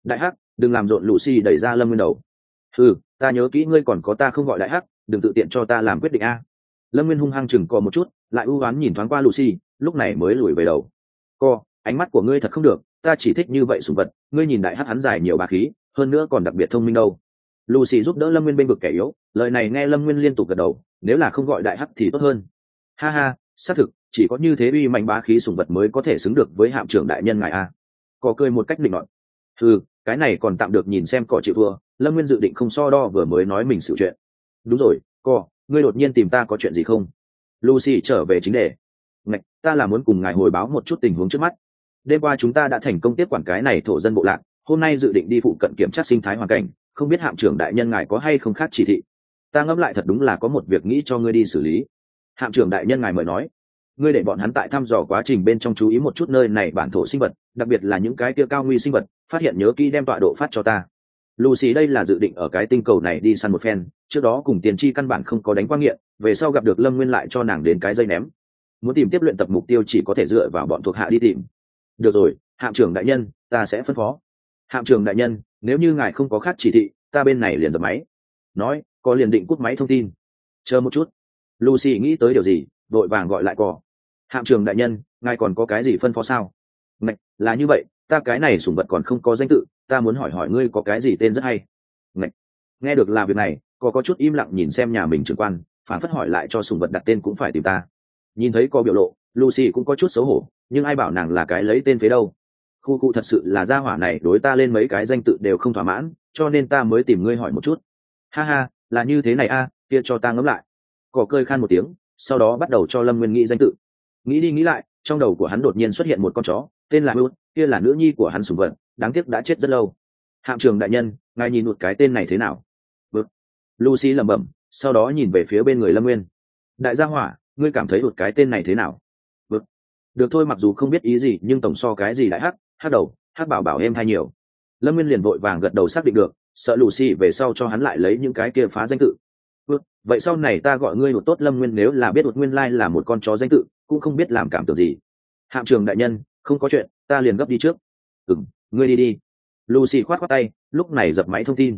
Đại hắc, đừng làm rộn. Lucy đẩy ra Lâm Nguyên đầu. Ừ, ta nhớ kỹ ngươi còn có ta không gọi đại hắc, đừng tự tiện cho ta làm quyết định a. Lâm Nguyên hung hăng chừng co một chút, lại ưu oán nhìn thoáng qua Lucy, lúc này mới lùi về đầu. Co, ánh mắt của ngươi thật không được, ta chỉ thích như vậy sủng vật, ngươi nhìn đại hắc hắn dài nhiều bá khí, hơn nữa còn đặc biệt thông minh đâu. Lucy giúp đỡ Lâm Nguyên bên vực kẻ yếu, lời này nghe Lâm Nguyên liên tục gật đầu, nếu là không gọi đại hắc thì tốt hơn. Ha ha, xác thực, chỉ có như thế uy mạnh bá khí sủng vật mới có thể xứng được với hạm trưởng đại nhân ngài a. Cỏ cười một cách định luận. Ừ, cái này còn tạm được, nhìn xem cỏ chịu thua. Lâm Nguyên dự định không so đo vừa mới nói mình sự chuyện. Đúng rồi, cỏ, ngươi đột nhiên tìm ta có chuyện gì không? Lucy trở về chính đề. Ngạch, ta là muốn cùng ngài hồi báo một chút tình huống trước mắt. Đêm qua chúng ta đã thành công tiếp quản cái này thổ dân bộ lạc, hôm nay dự định đi phụ cận kiểm tra sinh thái hoàn cảnh, không biết hạm trưởng đại nhân ngài có hay không khác chỉ thị. Ta ngẫm lại thật đúng là có một việc nghĩ cho ngươi đi xử lý. Hạm trưởng đại nhân ngài mời nói. Ngươi để bọn hắn tại thăm dò quá trình bên trong chú ý một chút nơi này bản thổ sinh vật, đặc biệt là những cái kia cao nguy sinh vật, phát hiện nhớ kỹ đem tọa độ phát cho ta. Lucy đây là dự định ở cái tinh cầu này đi săn một phen, trước đó cùng tiền tri căn bản không có đánh qua nghiện, về sau gặp được Lâm Nguyên lại cho nàng đến cái dây ném. Muốn tìm tiếp luyện tập mục tiêu chỉ có thể dựa vào bọn thuộc hạ đi tìm. Được rồi, hạm trưởng đại nhân, ta sẽ phân phó. Hạm trưởng đại nhân, nếu như ngài không có khác chỉ thị, ta bên này liền dập máy. Nói, có liền định cúp máy thông tin. Chờ một chút. Lucy nghĩ tới điều gì, vội vàng gọi lại cò. Hạm trưởng đại nhân, ngài còn có cái gì phân phó sao? Ngạch, là như vậy, ta cái này sủng vật còn không có danh tự, ta muốn hỏi hỏi ngươi có cái gì tên rất hay. Ngạch, nghe được là việc này, có chút im lặng nhìn xem nhà mình trưởng quan, phản phất hỏi lại cho sủng vật đặt tên cũng phải tìm ta. Nhìn thấy có biểu lộ, Lucy cũng có chút xấu hổ, nhưng ai bảo nàng là cái lấy tên phế đâu. Khu cụ thật sự là gia hỏa này đối ta lên mấy cái danh tự đều không thỏa mãn, cho nên ta mới tìm ngươi hỏi một chút. Ha ha, là như thế này a, kia cho ta ngẫm lại. Cỏ cơi khan một tiếng, sau đó bắt đầu cho Lâm Nguyên nghĩ danh tự. Nghĩ đi nghĩ lại, trong đầu của hắn đột nhiên xuất hiện một con chó, tên là Hút, kia là nữ nhi của hắn sủng vật, đáng tiếc đã chết rất lâu. Hạm trưởng đại nhân, ngài nhìn một cái tên này thế nào? Bực. Lucy lẩm bẩm, sau đó nhìn về phía bên người Lâm Nguyên. Đại gia hỏa, ngươi cảm thấy một cái tên này thế nào? Bực. Được thôi, mặc dù không biết ý gì nhưng tổng so cái gì đại hắc đầu, hắc bảo bảo em hay nhiều. Lâm Nguyên liền vội vàng gật đầu xác định được, sợ Lucy về sau cho hắn lại lấy những cái kia phá danh tự. Vậy sau này ta gọi ngươi một tốt Lâm Nguyên, nếu là biết một nguyên lai là một con chó danh tự, cũng không biết làm cảm tưởng gì. Hạm trưởng đại nhân, không có chuyện, ta liền gấp đi trước. Ngươi đi đi. Lucy khoát khoát tay, lúc này dập máy thông tin.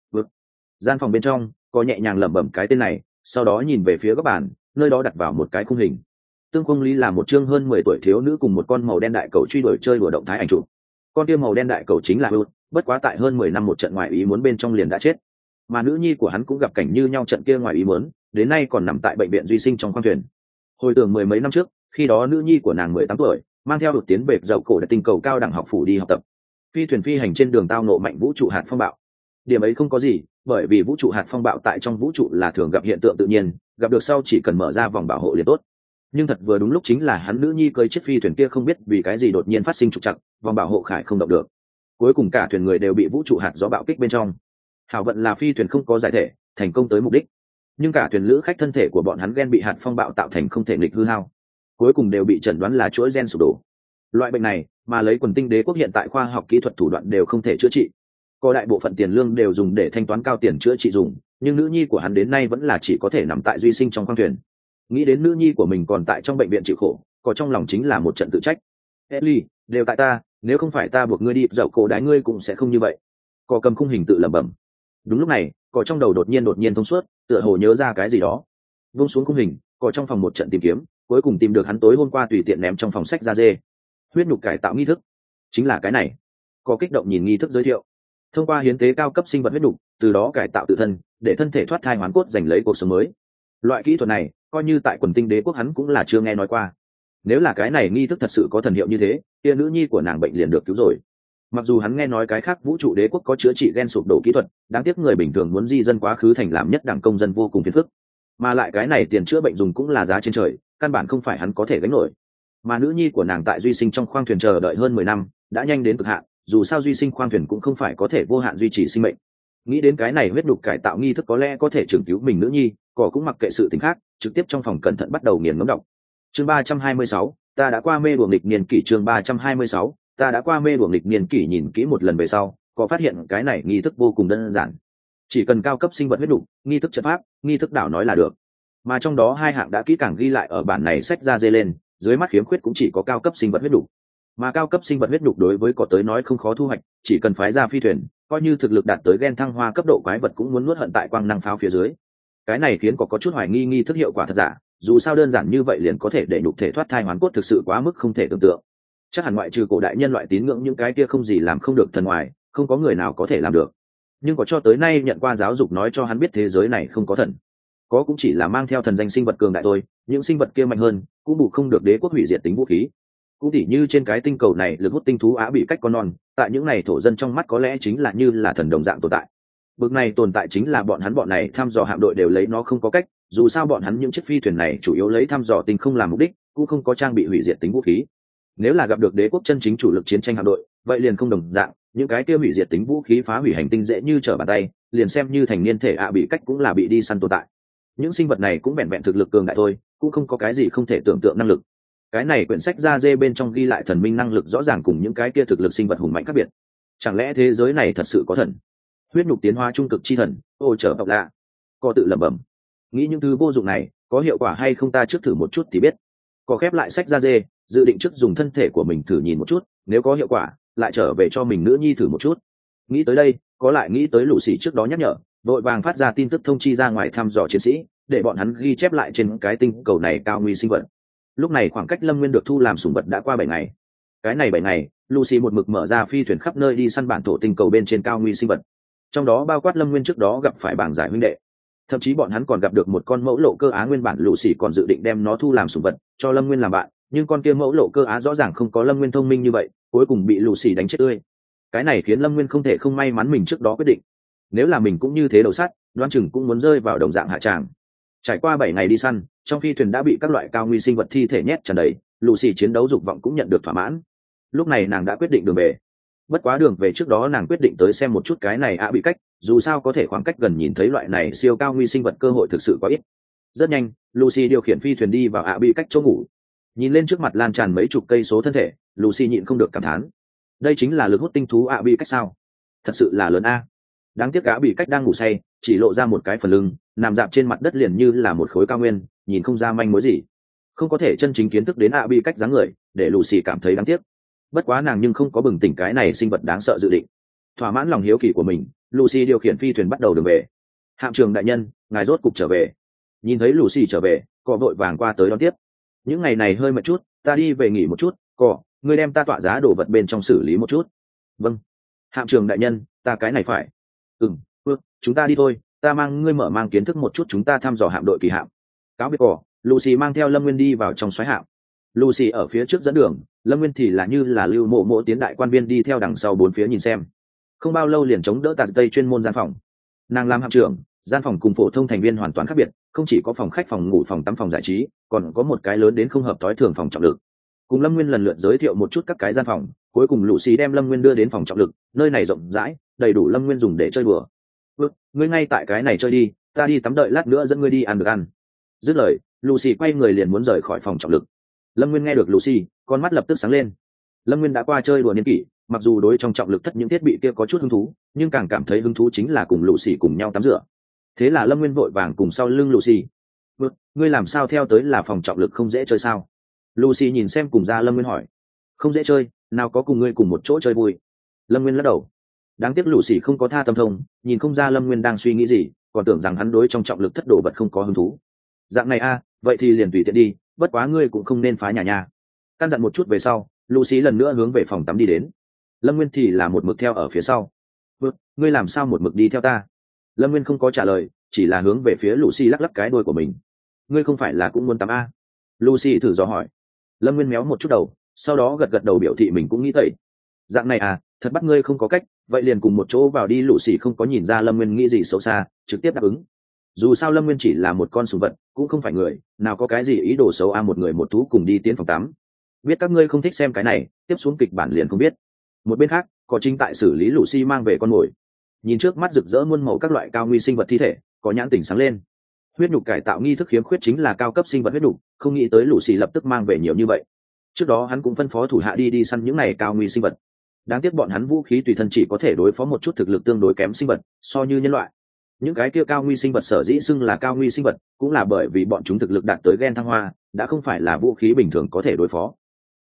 Gian phòng bên trong, có nhẹ nhàng lẩm bẩm cái tên này, sau đó nhìn về phía góc bàn, nơi đó đặt vào một cái khung hình. Tương Khung Lý là một chương hơn 10 tuổi thiếu nữ cùng một con màu đen đại cầu truy đuổi chơi đùa động thái ảnh chụp. Con kia màu đen đại cầu chính là Hút, bất quá tại hơn 10 năm một trận ngoại ý muốn bên trong liền đã chết. Mà nữ nhi của hắn cũng gặp cảnh như nhau trận kia ngoài ý muốn, đến nay còn nằm tại bệnh viện duy sinh trong khoang thuyền. Hồi tưởng 10 mấy năm trước, khi đó nữ nhi của nàng 18 tuổi, mang theo Hút tiến về dậu cổ đại tinh cầu cao đẳng học phủ đi học tập. Phi thuyền phi hành trên đường tao ngộ mạnh vũ trụ hạt phong bạo. Điểm ấy không có gì, bởi vì vũ trụ hạt phong bạo tại trong vũ trụ là thường gặp hiện tượng tự nhiên, gặp được sau chỉ cần mở ra vòng bảo hộ liền tốt. Nhưng thật vừa đúng lúc chính là hắn nữ nhi cưỡi chiếc phi thuyền kia không biết vì cái gì đột nhiên phát sinh trục trặc, vòng bảo hộ khải không động được. Cuối cùng cả thuyền người đều bị vũ trụ hạt gió bạo kích bên trong. Hảo vận là phi thuyền không có giải thể, thành công tới mục đích. Nhưng cả thuyền lữ khách thân thể của bọn hắn gen bị hạt phong bạo tạo thành không thể nghịch hư hao, cuối cùng đều bị chẩn đoán là chuỗi gen sụp đổ. Loại bệnh này mà lấy quần tinh đế quốc hiện tại khoa học kỹ thuật thủ đoạn đều không thể chữa trị, có đại bộ phận tiền lương đều dùng để thanh toán cao tiền chữa trị dùng, nhưng nữ nhi của hắn đến nay vẫn là chỉ có thể nằm tại duy sinh trong khoang thuyền. Nghĩ đến nữ nhi của mình còn tại trong bệnh viện chịu khổ, có trong lòng chính là một trận tự trách. Ellie, đều tại ta, nếu không phải ta buộc ngươi đi dậu cổ đái ngươi cũng sẽ không như vậy. Có cầm khung hình tự lẩm bẩm. Đúng lúc này, có trong đầu đột nhiên thông suốt, tựa hồ nhớ ra cái gì đó. Vung xuống khung hình, có trong phòng một trận tìm kiếm, cuối cùng tìm được hắn tối hôm qua tùy tiện ném trong phòng sách da dê. Huyết nhục cải tạo nghi thức, chính là cái này. Có kích động nhìn nghi thức giới thiệu. Thông qua hiến tế cao cấp sinh vật huyết nhục, từ đó cải tạo tự thân, để thân thể thoát thai hoán cốt giành lấy cuộc sống mới. Loại kỹ thuật này, coi như tại quần tinh đế quốc hắn cũng là chưa nghe nói qua. Nếu là cái này nghi thức thật sự có thần hiệu như thế, kia nữ nhi của nàng bệnh liền được cứu rồi. Mặc dù hắn nghe nói cái khác vũ trụ đế quốc có chữa trị gen sụp đổ kỹ thuật, đáng tiếc người bình thường muốn di dân quá khứ thành làm nhất đẳng công dân vô cùng phiền phức. Mà lại cái này tiền chữa bệnh dùng cũng là giá trên trời, căn bản không phải hắn có thể gánh nổi. Mà nữ nhi của nàng tại duy sinh trong khoang thuyền chờ đợi hơn 10 năm, đã nhanh đến cực hạn, dù sao duy sinh khoang thuyền cũng không phải có thể vô hạn duy trì sinh mệnh. Nghĩ đến cái này huyết đục cải tạo nghi thức có lẽ có thể trưởng cứu mình nữ nhi, cỏ cũng mặc kệ sự tình khác, trực tiếp trong phòng cẩn thận bắt đầu nghiền ngẫm đọc. Chương 326, ta đã qua mê đuổi nghịch niên kỷ. Chương 326, ta đã qua mê đuổi nghịch niên kỷ. Nhìn kỹ một lần về sau, có phát hiện cái này nghi thức vô cùng đơn giản, chỉ cần cao cấp sinh vật huyết đục, nghi thức trận pháp, nghi thức đảo nói là được. Mà trong đó hai hạng đã kỹ càng ghi lại ở bản này sách ra dê lên, dưới mắt khiếm khuyết cũng chỉ có cao cấp sinh vật huyết đục. mà cao cấp sinh vật huyết nhục đối với cỏ tới nói không khó thu hoạch, chỉ cần phái ra phi thuyền, coi như thực lực đạt tới gen thăng hoa cấp độ quái vật cũng muốn nuốt hận tại quang năng pháo phía dưới. Cái này khiến có chút hoài nghi nghi thức hiệu quả thật giả, dù sao đơn giản như vậy liền có thể để nhục thể thoát thai hoán cốt thực sự quá mức không thể tưởng tượng. Chắc hẳn ngoại trừ cổ đại nhân loại tín ngưỡng những cái kia không gì làm không được thần ngoài, không có người nào có thể làm được. Nhưng có cho tới nay nhận qua giáo dục nói cho hắn biết thế giới này không có thần, có cũng chỉ là mang theo thần danh sinh vật cường đại thôi, những sinh vật kia mạnh hơn cũng bù không được đế quốc hủy diệt tính vũ khí. Cũng tỉ như trên cái tinh cầu này lực hút tinh thú á bị cách con non, tại những này thổ dân trong mắt có lẽ chính là như là thần đồng dạng tồn tại. Bực này tồn tại chính là bọn này thăm dò hạm đội đều lấy nó không có cách, dù sao bọn hắn những chiếc phi thuyền này chủ yếu lấy thăm dò tinh không làm mục đích, cũng không có trang bị hủy diệt tính vũ khí. Nếu là gặp được đế quốc chân chính chủ lực chiến tranh hạm đội, vậy liền không đồng dạng, những cái kia hủy diệt tính vũ khí phá hủy hành tinh dễ như trở bàn tay, liền xem như thành niên thể ạ bị cách cũng là bị đi săn tồn tại. Những sinh vật này cũng vẹn vẹn thực lực cường đại thôi, cũng không có cái gì không thể tưởng tượng năng lực. Cái này quyển sách da dê bên trong ghi lại thần minh năng lực rõ ràng cùng những cái kia thực lực sinh vật hùng mạnh khác biệt. Chẳng lẽ thế giới này thật sự có thần? Huyết nhục tiến hóa trung cực chi thần, ô trở học lạ. Co tự lẩm bẩm, nghĩ những thứ vô dụng này có hiệu quả hay không ta trước thử một chút thì biết. Có khép lại sách da dê, dự định trước dùng thân thể của mình thử nhìn một chút, nếu có hiệu quả lại trở về cho mình nữ nhi thử một chút. Nghĩ tới đây, có lại nghĩ tới lũ xì trước đó nhắc nhở, đội vàng phát ra tin tức thông chi ra ngoài thăm dò chiến sĩ, để bọn hắn ghi chép lại trên cái tinh cầu này cao nguy sinh vật. Lúc này khoảng cách Lâm Nguyên được thu làm sủng vật đã qua 7 ngày. Cái này 7 ngày, Lucy một mực mở ra phi thuyền khắp nơi đi săn bản thổ tinh cầu bên trên cao nguy sinh vật, trong đó bao quát Lâm Nguyên trước đó gặp phải bảng giải huynh đệ. Thậm chí bọn hắn còn gặp được một con mẫu lộ cơ á, nguyên bản Lucy còn dự định đem nó thu làm sủng vật cho Lâm Nguyên làm bạn, nhưng con kia mẫu lộ cơ á rõ ràng không có Lâm Nguyên thông minh như vậy, cuối cùng bị Lucy đánh chết tươi. Cái này khiến Lâm Nguyên không thể không may mắn mình trước đó quyết định, nếu là mình cũng như thế đầu sắt, đoán chừng cũng muốn rơi vào đồng dạng hạ tràng. Trải qua 7 ngày đi săn, trong phi thuyền đã bị các loại cao nguy sinh vật thi thể nhét tràn đầy, Lucy chiến đấu dục vọng cũng nhận được thỏa mãn. Lúc này nàng đã quyết định đường về. Bất quá đường về trước đó nàng quyết định tới xem một chút cái này bị cách, dù sao có thể khoảng cách gần nhìn thấy loại này siêu cao nguy sinh vật cơ hội thực sự quá ít. Rất nhanh, Lucy điều khiển phi thuyền đi vào bị cách chỗ ngủ. Nhìn lên trước mặt lan tràn mấy chục cây số thân thể, Lucy nhịn không được cảm thán. Đây chính là lực hút tinh thú bị cách sao? Thật sự là lớn a. Đáng tiếc bị cách đang ngủ say, chỉ lộ ra một cái phần lưng, nằm dạp trên mặt đất liền như là một khối cao nguyên, nhìn không ra manh mối gì, không có thể chân chính kiến thức đến bị cách dáng người, để Lucy cảm thấy đáng tiếc. Bất quá nàng nhưng không có bừng tỉnh cái này sinh vật đáng sợ dự định. Thỏa mãn lòng hiếu kỳ của mình, Lucy điều khiển phi thuyền bắt đầu đường về. Hạm trưởng đại nhân, ngài rốt cục trở về. Nhìn thấy Lucy trở về, cọ vội vàng qua tới đón tiếp. Những ngày này hơi mệt chút, ta đi về nghỉ một chút. Cọ, ngươi đem ta tọa giá đồ vật bên trong xử lý một chút. Vâng. Hạm trưởng đại nhân, ta cái này phải. Chúng ta đi thôi, ta mang ngươi mở mang kiến thức một chút chúng ta thăm dò hạm đội kỳ hạm. Cáo biệt cỏ, Lucy mang theo Lâm Nguyên đi vào trong xoáy hạm. Lucy ở phía trước dẫn đường, Lâm Nguyên thì là như là lưu mộ tiến đại quan viên đi theo đằng sau bốn phía nhìn xem. Không bao lâu liền chống đỡ tạt tây chuyên môn gian phòng. Nàng làm hạm trưởng, gian phòng cùng phổ thông thành viên hoàn toàn khác biệt, không chỉ có phòng khách, phòng ngủ, phòng tắm, phòng giải trí, còn có một cái lớn đến không hợp tối thường phòng trọng lực. Cùng Lâm Nguyên lần lượt giới thiệu một chút các cái gian phòng, cuối cùng Lucy đem Lâm Nguyên đưa đến phòng trọng lực, nơi này rộng rãi, đầy đủ Lâm Nguyên dùng để chơi đùa. Ngươi ngay tại cái này chơi đi, ta đi tắm, đợi lát nữa dẫn ngươi đi ăn được ăn. Dứt lời, Lucy quay người liền muốn rời khỏi phòng trọng lực. Lâm Nguyên nghe được Lucy, con mắt lập tức sáng lên. Lâm Nguyên đã qua chơi đùa niên kỷ, mặc dù đối trong trọng lực thất những thiết bị kia có chút hứng thú, nhưng càng cảm thấy hứng thú chính là cùng Lucy cùng nhau tắm rửa. Thế là Lâm Nguyên vội vàng cùng sau lưng Lucy. Ngươi làm sao theo tới là phòng trọng lực không dễ chơi sao? Lucy nhìn xem cùng ra Lâm Nguyên hỏi. Không dễ chơi, nào có cùng ngươi cùng một chỗ chơi vui. Lâm Nguyên lắc đầu. Đáng tiếc Lucy không có tha tâm thông, nhìn không ra Lâm Nguyên đang suy nghĩ gì, còn tưởng rằng hắn đối trong trọng lực thất đồ vật không có hứng thú. Dạng này vậy thì liền tùy tiện đi, bất quá ngươi cũng không nên phá nhà nha. Căn dặn một chút về sau, Lucy lần nữa hướng về phòng tắm đi đến. Lâm Nguyên thì là một mực theo ở phía sau. Ngươi làm sao một mực đi theo ta? Lâm Nguyên không có trả lời, chỉ là hướng về phía Lucy lắc lắc cái đuôi của mình. Ngươi không phải là cũng muốn tắm Lucy thử dò hỏi. Lâm Nguyên méo một chút đầu, sau đó gật gật đầu biểu thị mình cũng nghĩ tẩy. Dạng này thật bắt ngươi không có cách, vậy liền cùng một chỗ vào đi. Lucy không có nhìn ra Lâm Nguyên nghĩ gì xấu xa, trực tiếp đáp ứng. Dù sao Lâm Nguyên chỉ là một con sủng vật, cũng không phải người, nào có cái gì ý đồ xấu một người một thú cùng đi tiến phòng tắm. Biết các ngươi không thích xem cái này, tiếp xuống kịch bản liền không biết. Một bên khác, có chính tại xử lý Lucy mang về con mồi. Nhìn trước mắt rực rỡ muôn màu các loại cao nguy sinh vật thi thể, có nhãn tỉnh sáng lên. Huyết nhục cải tạo nghi thức khiếm khuyết chính là cao cấp sinh vật huyết nhục, không nghĩ tới Lucy lập tức mang về nhiều như vậy. Trước đó hắn cũng phân phó thủ hạ đi săn những này cao nguy sinh vật. Đáng tiếc bọn hắn vũ khí tùy thân chỉ có thể đối phó một chút thực lực tương đối kém sinh vật, so như nhân loại. Những cái kia cao nguy sinh vật sở dĩ xưng là cao nguy sinh vật, cũng là bởi vì bọn chúng thực lực đạt tới gen thăng hoa, đã không phải là vũ khí bình thường có thể đối phó.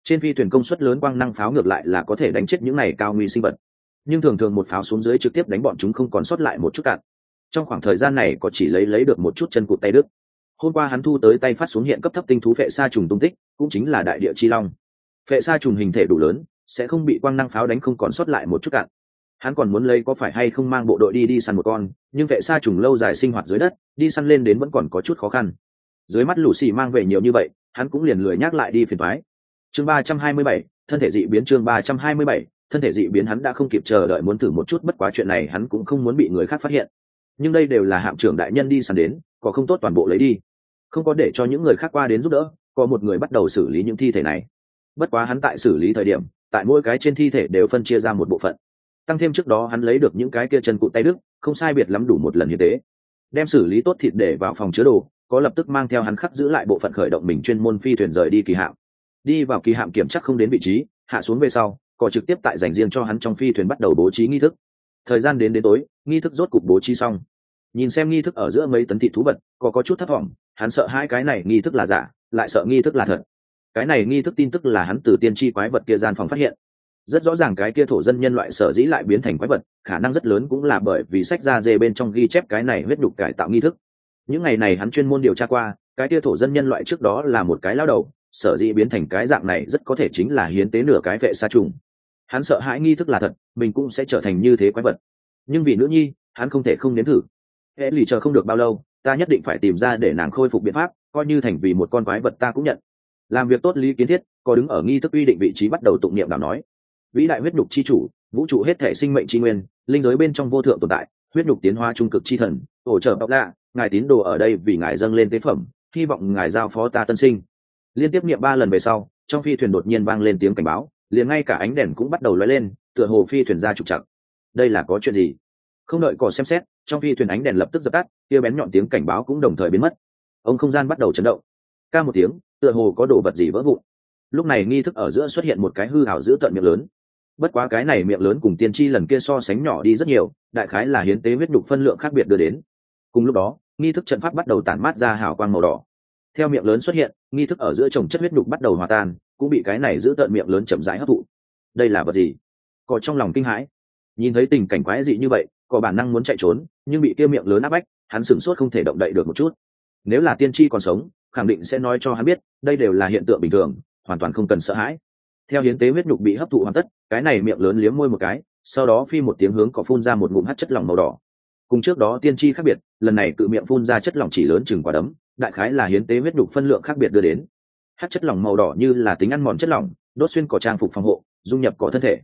Trên phi thuyền công suất lớn quang năng pháo ngược lại là có thể đánh chết những này cao nguy sinh vật, nhưng thường thường một pháo xuống dưới trực tiếp đánh bọn chúng không còn sót lại một chút cạn. Trong khoảng thời gian này có chỉ lấy được một chút chân cụt tay đứt. Hôm qua hắn thu tới tay phát xuống hiện cấp thấp tinh thú phệ sa trùng tung tích, cũng chính là đại địa chi long. Phệ sa trùng hình thể đủ lớn, sẽ không bị quang năng pháo đánh không còn sót lại một chút cạn. Hắn còn muốn lấy có phải hay không mang bộ đội đi săn một con, nhưng phệ sa trùng lâu dài sinh hoạt dưới đất, đi săn lên đến vẫn còn có chút khó khăn. Dưới mắt lũ xì mang về nhiều như vậy, hắn cũng liền lười nhắc lại đi phiền toái. Chương 327, thân thể dị biến. Chương 327, thân thể dị biến. Hắn đã không kịp chờ đợi muốn thử một chút, bất quá chuyện này hắn cũng không muốn bị người khác phát hiện. Nhưng đây đều là hạm trưởng đại nhân đi săn đến, có không tốt toàn bộ lấy đi, không có để cho những người khác qua đến giúp đỡ. Có một người bắt đầu xử lý những thi thể này. Bất quá hắn tại xử lý thời điểm, tại mỗi cái trên thi thể đều phân chia ra một bộ phận, tăng thêm trước đó hắn lấy được những cái kia chân cụt tay đứt, không sai biệt lắm đủ một lần như thế. Đem xử lý tốt thịt để vào phòng chứa đồ, có lập tức mang theo hắn khắc giữ lại bộ phận khởi động mình chuyên môn phi thuyền rời đi kỳ hạm. Đi vào kỳ hạm kiểm chắc không đến vị trí, hạ xuống về sau, có trực tiếp tại dành riêng cho hắn trong phi thuyền bắt đầu bố trí nghi thức. Thời gian đến tối, nghi thức rốt cục bố trí xong. Nhìn xem nghi thức ở giữa mấy tấn thịt thú vật, có chút thất vọng, hắn sợ hai cái này nghi thức là giả, lại sợ nghi thức là thật. Cái này nghi thức tin tức là hắn từ tiên tri quái vật kia gian phòng phát hiện. Rất rõ ràng cái kia thổ dân nhân loại sở dĩ lại biến thành quái vật, khả năng rất lớn cũng là bởi vì sách da dê bên trong ghi chép cái này huyết nhục cải tạo nghi thức. Những ngày này hắn chuyên môn điều tra qua, cái kia thổ dân nhân loại trước đó là một cái lao đầu, sở dĩ biến thành cái dạng này rất có thể chính là hiến tế nửa cái vệ sa trùng. Hắn sợ hãi nghi thức là thật, mình cũng sẽ trở thành như thế quái vật. Nhưng vì nữ nhi, hắn không thể không nếm thử. Hệ lì chờ không được bao lâu, ta nhất định phải tìm ra để nàng khôi phục biện pháp, coi như thành vì một con quái vật ta cũng nhận. Làm việc tốt lý kiến thiết, có đứng ở nghi thức uy định vị trí bắt đầu tụng niệm đạo nói: vĩ đại huyết nhục chi chủ, vũ trụ hết thể sinh mệnh chi nguyên, linh giới bên trong vô thượng tồn tại, huyết nhục tiến hóa trung cực chi thần, hỗ trợ bọc lạ, ngài tín đồ ở đây vì ngài dâng lên tế phẩm, hy vọng ngài giao phó ta tân sinh. Liên tiếp niệm 3 lần về sau, trong phi thuyền đột nhiên vang lên tiếng cảnh báo, liền ngay cả ánh đèn cũng bắt đầu lóe lên, tựa hồ phi thuyền ra trục trặc. Đây là có chuyện gì? Không đợi cò xem xét, trong phi thuyền ánh đèn lập tức dập tắt, kia bén nhọn tiếng cảnh báo cũng đồng thời biến mất. Ông không gian bắt đầu chấn động. Ca một tiếng, tựa hồ có đồ vật gì vỡ vụn. Lúc này nghi thức ở giữa xuất hiện một cái hư ảo dữ tợn miệng lớn. Bất quá cái này miệng lớn cùng tiên tri lần kia so sánh nhỏ đi rất nhiều, đại khái là hiến tế huyết nhục phân lượng khác biệt đưa đến. Cùng lúc đó, nghi thức trận pháp bắt đầu tản mát ra hào quang màu đỏ. Theo miệng lớn xuất hiện, nghi thức ở giữa chồng chất huyết nhục bắt đầu hòa tan, cũng bị cái này giữ tợn miệng lớn chậm rãi hấp thụ. Đây là vật gì? Có trong lòng kinh hãi. Nhìn thấy tình cảnh quái dị như vậy, có bản năng muốn chạy trốn, nhưng bị kia miệng lớn áp bách, hắn sửng sốt không thể động đậy được một chút. Nếu là tiên tri còn sống, khẳng định sẽ nói cho hắn biết, đây đều là hiện tượng bình thường, hoàn toàn không cần sợ hãi. Theo hiến tế huyết nhục bị hấp thụ hoàn tất, cái này miệng lớn liếm môi một cái, sau đó phi một tiếng hướng cỏ phun ra một ngụm hắt chất lỏng màu đỏ. Cùng trước đó tiên tri khác biệt, lần này cự miệng phun ra chất lỏng chỉ lớn chừng quả đấm, đại khái là hiến tế huyết nhục phân lượng khác biệt đưa đến. Hắt chất lỏng màu đỏ như là tính ăn mòn chất lỏng, đốt xuyên cỏ trang phục phòng hộ, dung nhập cỏ thân thể.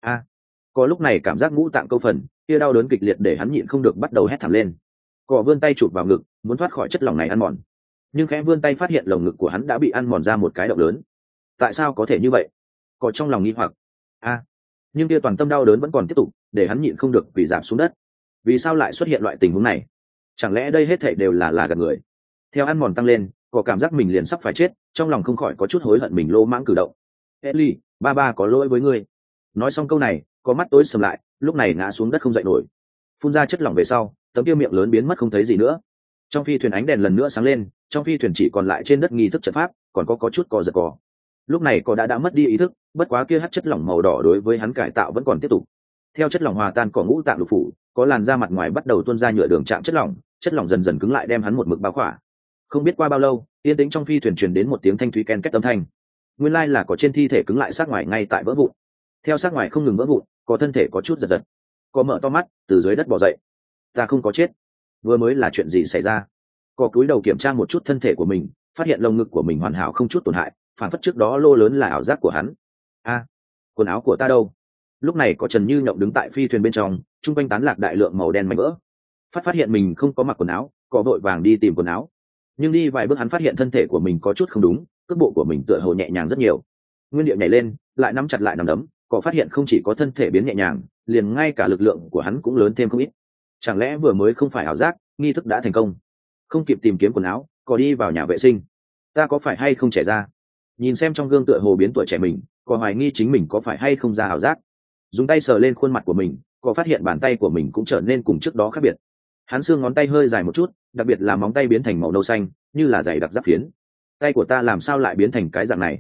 Có lúc này cảm giác ngũ tạng câu phần, kia đau đớn kịch liệt để hắn nhịn không được bắt đầu hét thảm lên. Cỏ vươn tay chụp vào ngực, muốn thoát khỏi chất lỏng này ăn mòn, nhưng khẽ vươn tay phát hiện lồng ngực của hắn đã bị ăn mòn ra một cái động lớn. Tại sao có thể như vậy? Cỏ trong lòng nghi hoặc. Nhưng kia toàn tâm đau đớn vẫn còn tiếp tục, để hắn nhịn không được quỳ rạp xuống đất. Vì sao lại xuất hiện loại tình huống này? Chẳng lẽ đây hết thảy đều là gạt người? Theo ăn mòn tăng lên, có cảm giác mình liền sắp phải chết, trong lòng không khỏi có chút hối hận mình lô mãng cử động. Ellie, ba có lỗi với ngươi. Nói xong câu này, có mắt tối sầm lại, lúc này ngã xuống đất không dậy nổi. Phun ra chất lỏng về sau, tấm kia miệng lớn biến mất không thấy gì nữa. Trong phi thuyền ánh đèn lần nữa sáng lên, trong phi thuyền chỉ còn lại trên đất nghi thức trận pháp, còn có chút cò giật cò. Lúc này cò đã mất đi ý thức, bất quá kia hắt chất lỏng màu đỏ đối với hắn cải tạo vẫn còn tiếp tục. Theo chất lỏng hòa tan cỏ ngũ tạng lục phủ, có làn da mặt ngoài bắt đầu tuôn ra nhựa đường trạng chất lỏng dần dần cứng lại đem hắn một mực bao khỏa. Không biết qua bao lâu, yên tĩnh trong phi thuyền truyền đến một tiếng thanh thúy ken két âm thanh. Nguyên lai là có trên thi thể cứng lại sát ngoài ngay tại vỡ vụn. Theo sát ngoài không ngừng vỡ vụn, có thân thể có chút giật giật. Có mở to mắt, từ dưới đất bò dậy. Ta không có chết. Vừa mới là chuyện gì xảy ra? Có cúi đầu kiểm tra một chút thân thể của mình, phát hiện lồng ngực của mình hoàn hảo không chút tổn hại, phản phất trước đó lô lớn là ảo giác của hắn. Quần áo của ta đâu? Lúc này có Trần Như Nhộng đứng tại phi thuyền bên trong, trung quanh tán lạc đại lượng màu đen mảnh vỡ. Phát hiện mình không có mặc quần áo, có vội vàng đi tìm quần áo. Nhưng đi vài bước hắn phát hiện thân thể của mình có chút không đúng, cước bộ của mình tựa hồ nhẹ nhàng rất nhiều. Nguyên điệu nhảy lên, lại nắm chặt lại nắm đấm, có phát hiện không chỉ có thân thể biến nhẹ nhàng, liền ngay cả lực lượng của hắn cũng lớn thêm không ít. Chẳng lẽ vừa mới không phải ảo giác, nghi thức đã thành công? Không kịp tìm kiếm quần áo, có đi vào nhà vệ sinh. Ta có phải hay không trẻ ra? Nhìn xem trong gương tựa hồ biến tuổi trẻ mình, có hoài nghi chính mình có phải hay không ra ảo giác. Dùng tay sờ lên khuôn mặt của mình, có phát hiện bàn tay của mình cũng trở nên cùng trước đó khác biệt. Hắn xương ngón tay hơi dài một chút, đặc biệt là móng tay biến thành màu nâu xanh, như là dày đặc giáp phiến. Tay của ta làm sao lại biến thành cái dạng này?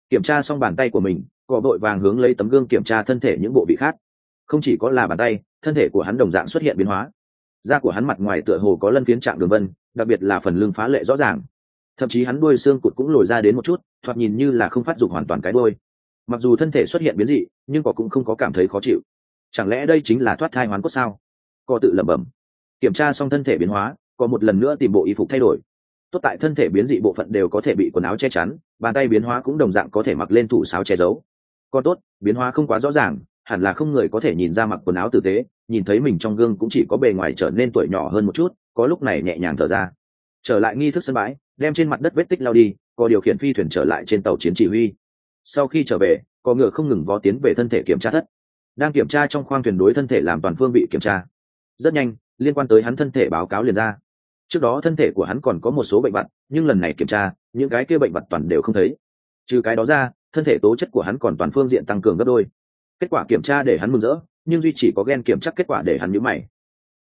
Kiểm tra xong bàn tay của mình, cọ vội vàng hướng lấy tấm gương kiểm tra thân thể những bộ vị khác. Không chỉ có là bàn tay, thân thể của hắn đồng dạng xuất hiện biến hóa. Da của hắn mặt ngoài tựa hồ có lân phiến trạng đường vân, đặc biệt là phần lưng phá lệ rõ ràng. Thậm chí hắn đuôi xương cụt cũng lồi ra đến một chút, thoạt nhìn như là không phát dục hoàn toàn cái đuôi. Mặc dù thân thể xuất hiện biến dị, nhưng cọ cũng không có cảm thấy khó chịu. Chẳng lẽ đây chính là thoát thai hoán cốt sao? Cọ tự lẩm bẩm. Kiểm tra xong thân thể biến hóa, cọ một lần nữa tìm bộ y phục thay đổi. Tốt tại thân thể biến dị bộ phận đều có thể bị quần áo che chắn, bàn tay biến hóa cũng đồng dạng có thể mặc lên thủ sáo che giấu. Còn tốt, biến hóa không quá rõ ràng, hẳn là không người có thể nhìn ra mặc quần áo tử tế, nhìn thấy mình trong gương cũng chỉ có bề ngoài trở nên tuổi nhỏ hơn một chút, có lúc này nhẹ nhàng thở ra. Trở lại nghi thức sân bãi, đem trên mặt đất vết tích lau đi, có điều khiển phi thuyền trở lại trên tàu chiến chỉ huy. Sau khi trở về, có ngựa không ngừng vó tiến về thân thể kiểm tra thất. Đang kiểm tra trong khoang thuyền đối thân thể làm toàn phương vị kiểm tra. Rất nhanh, liên quan tới hắn thân thể báo cáo liền ra. Trước đó thân thể của hắn còn có một số bệnh vặt, nhưng lần này kiểm tra, những cái kia bệnh vặt toàn đều không thấy. Trừ cái đó ra, thân thể tố chất của hắn còn toàn phương diện tăng cường gấp đôi. Kết quả kiểm tra để hắn mừng rỡ, nhưng duy chỉ có gen kiểm chắc kết quả để hắn nhíu mày.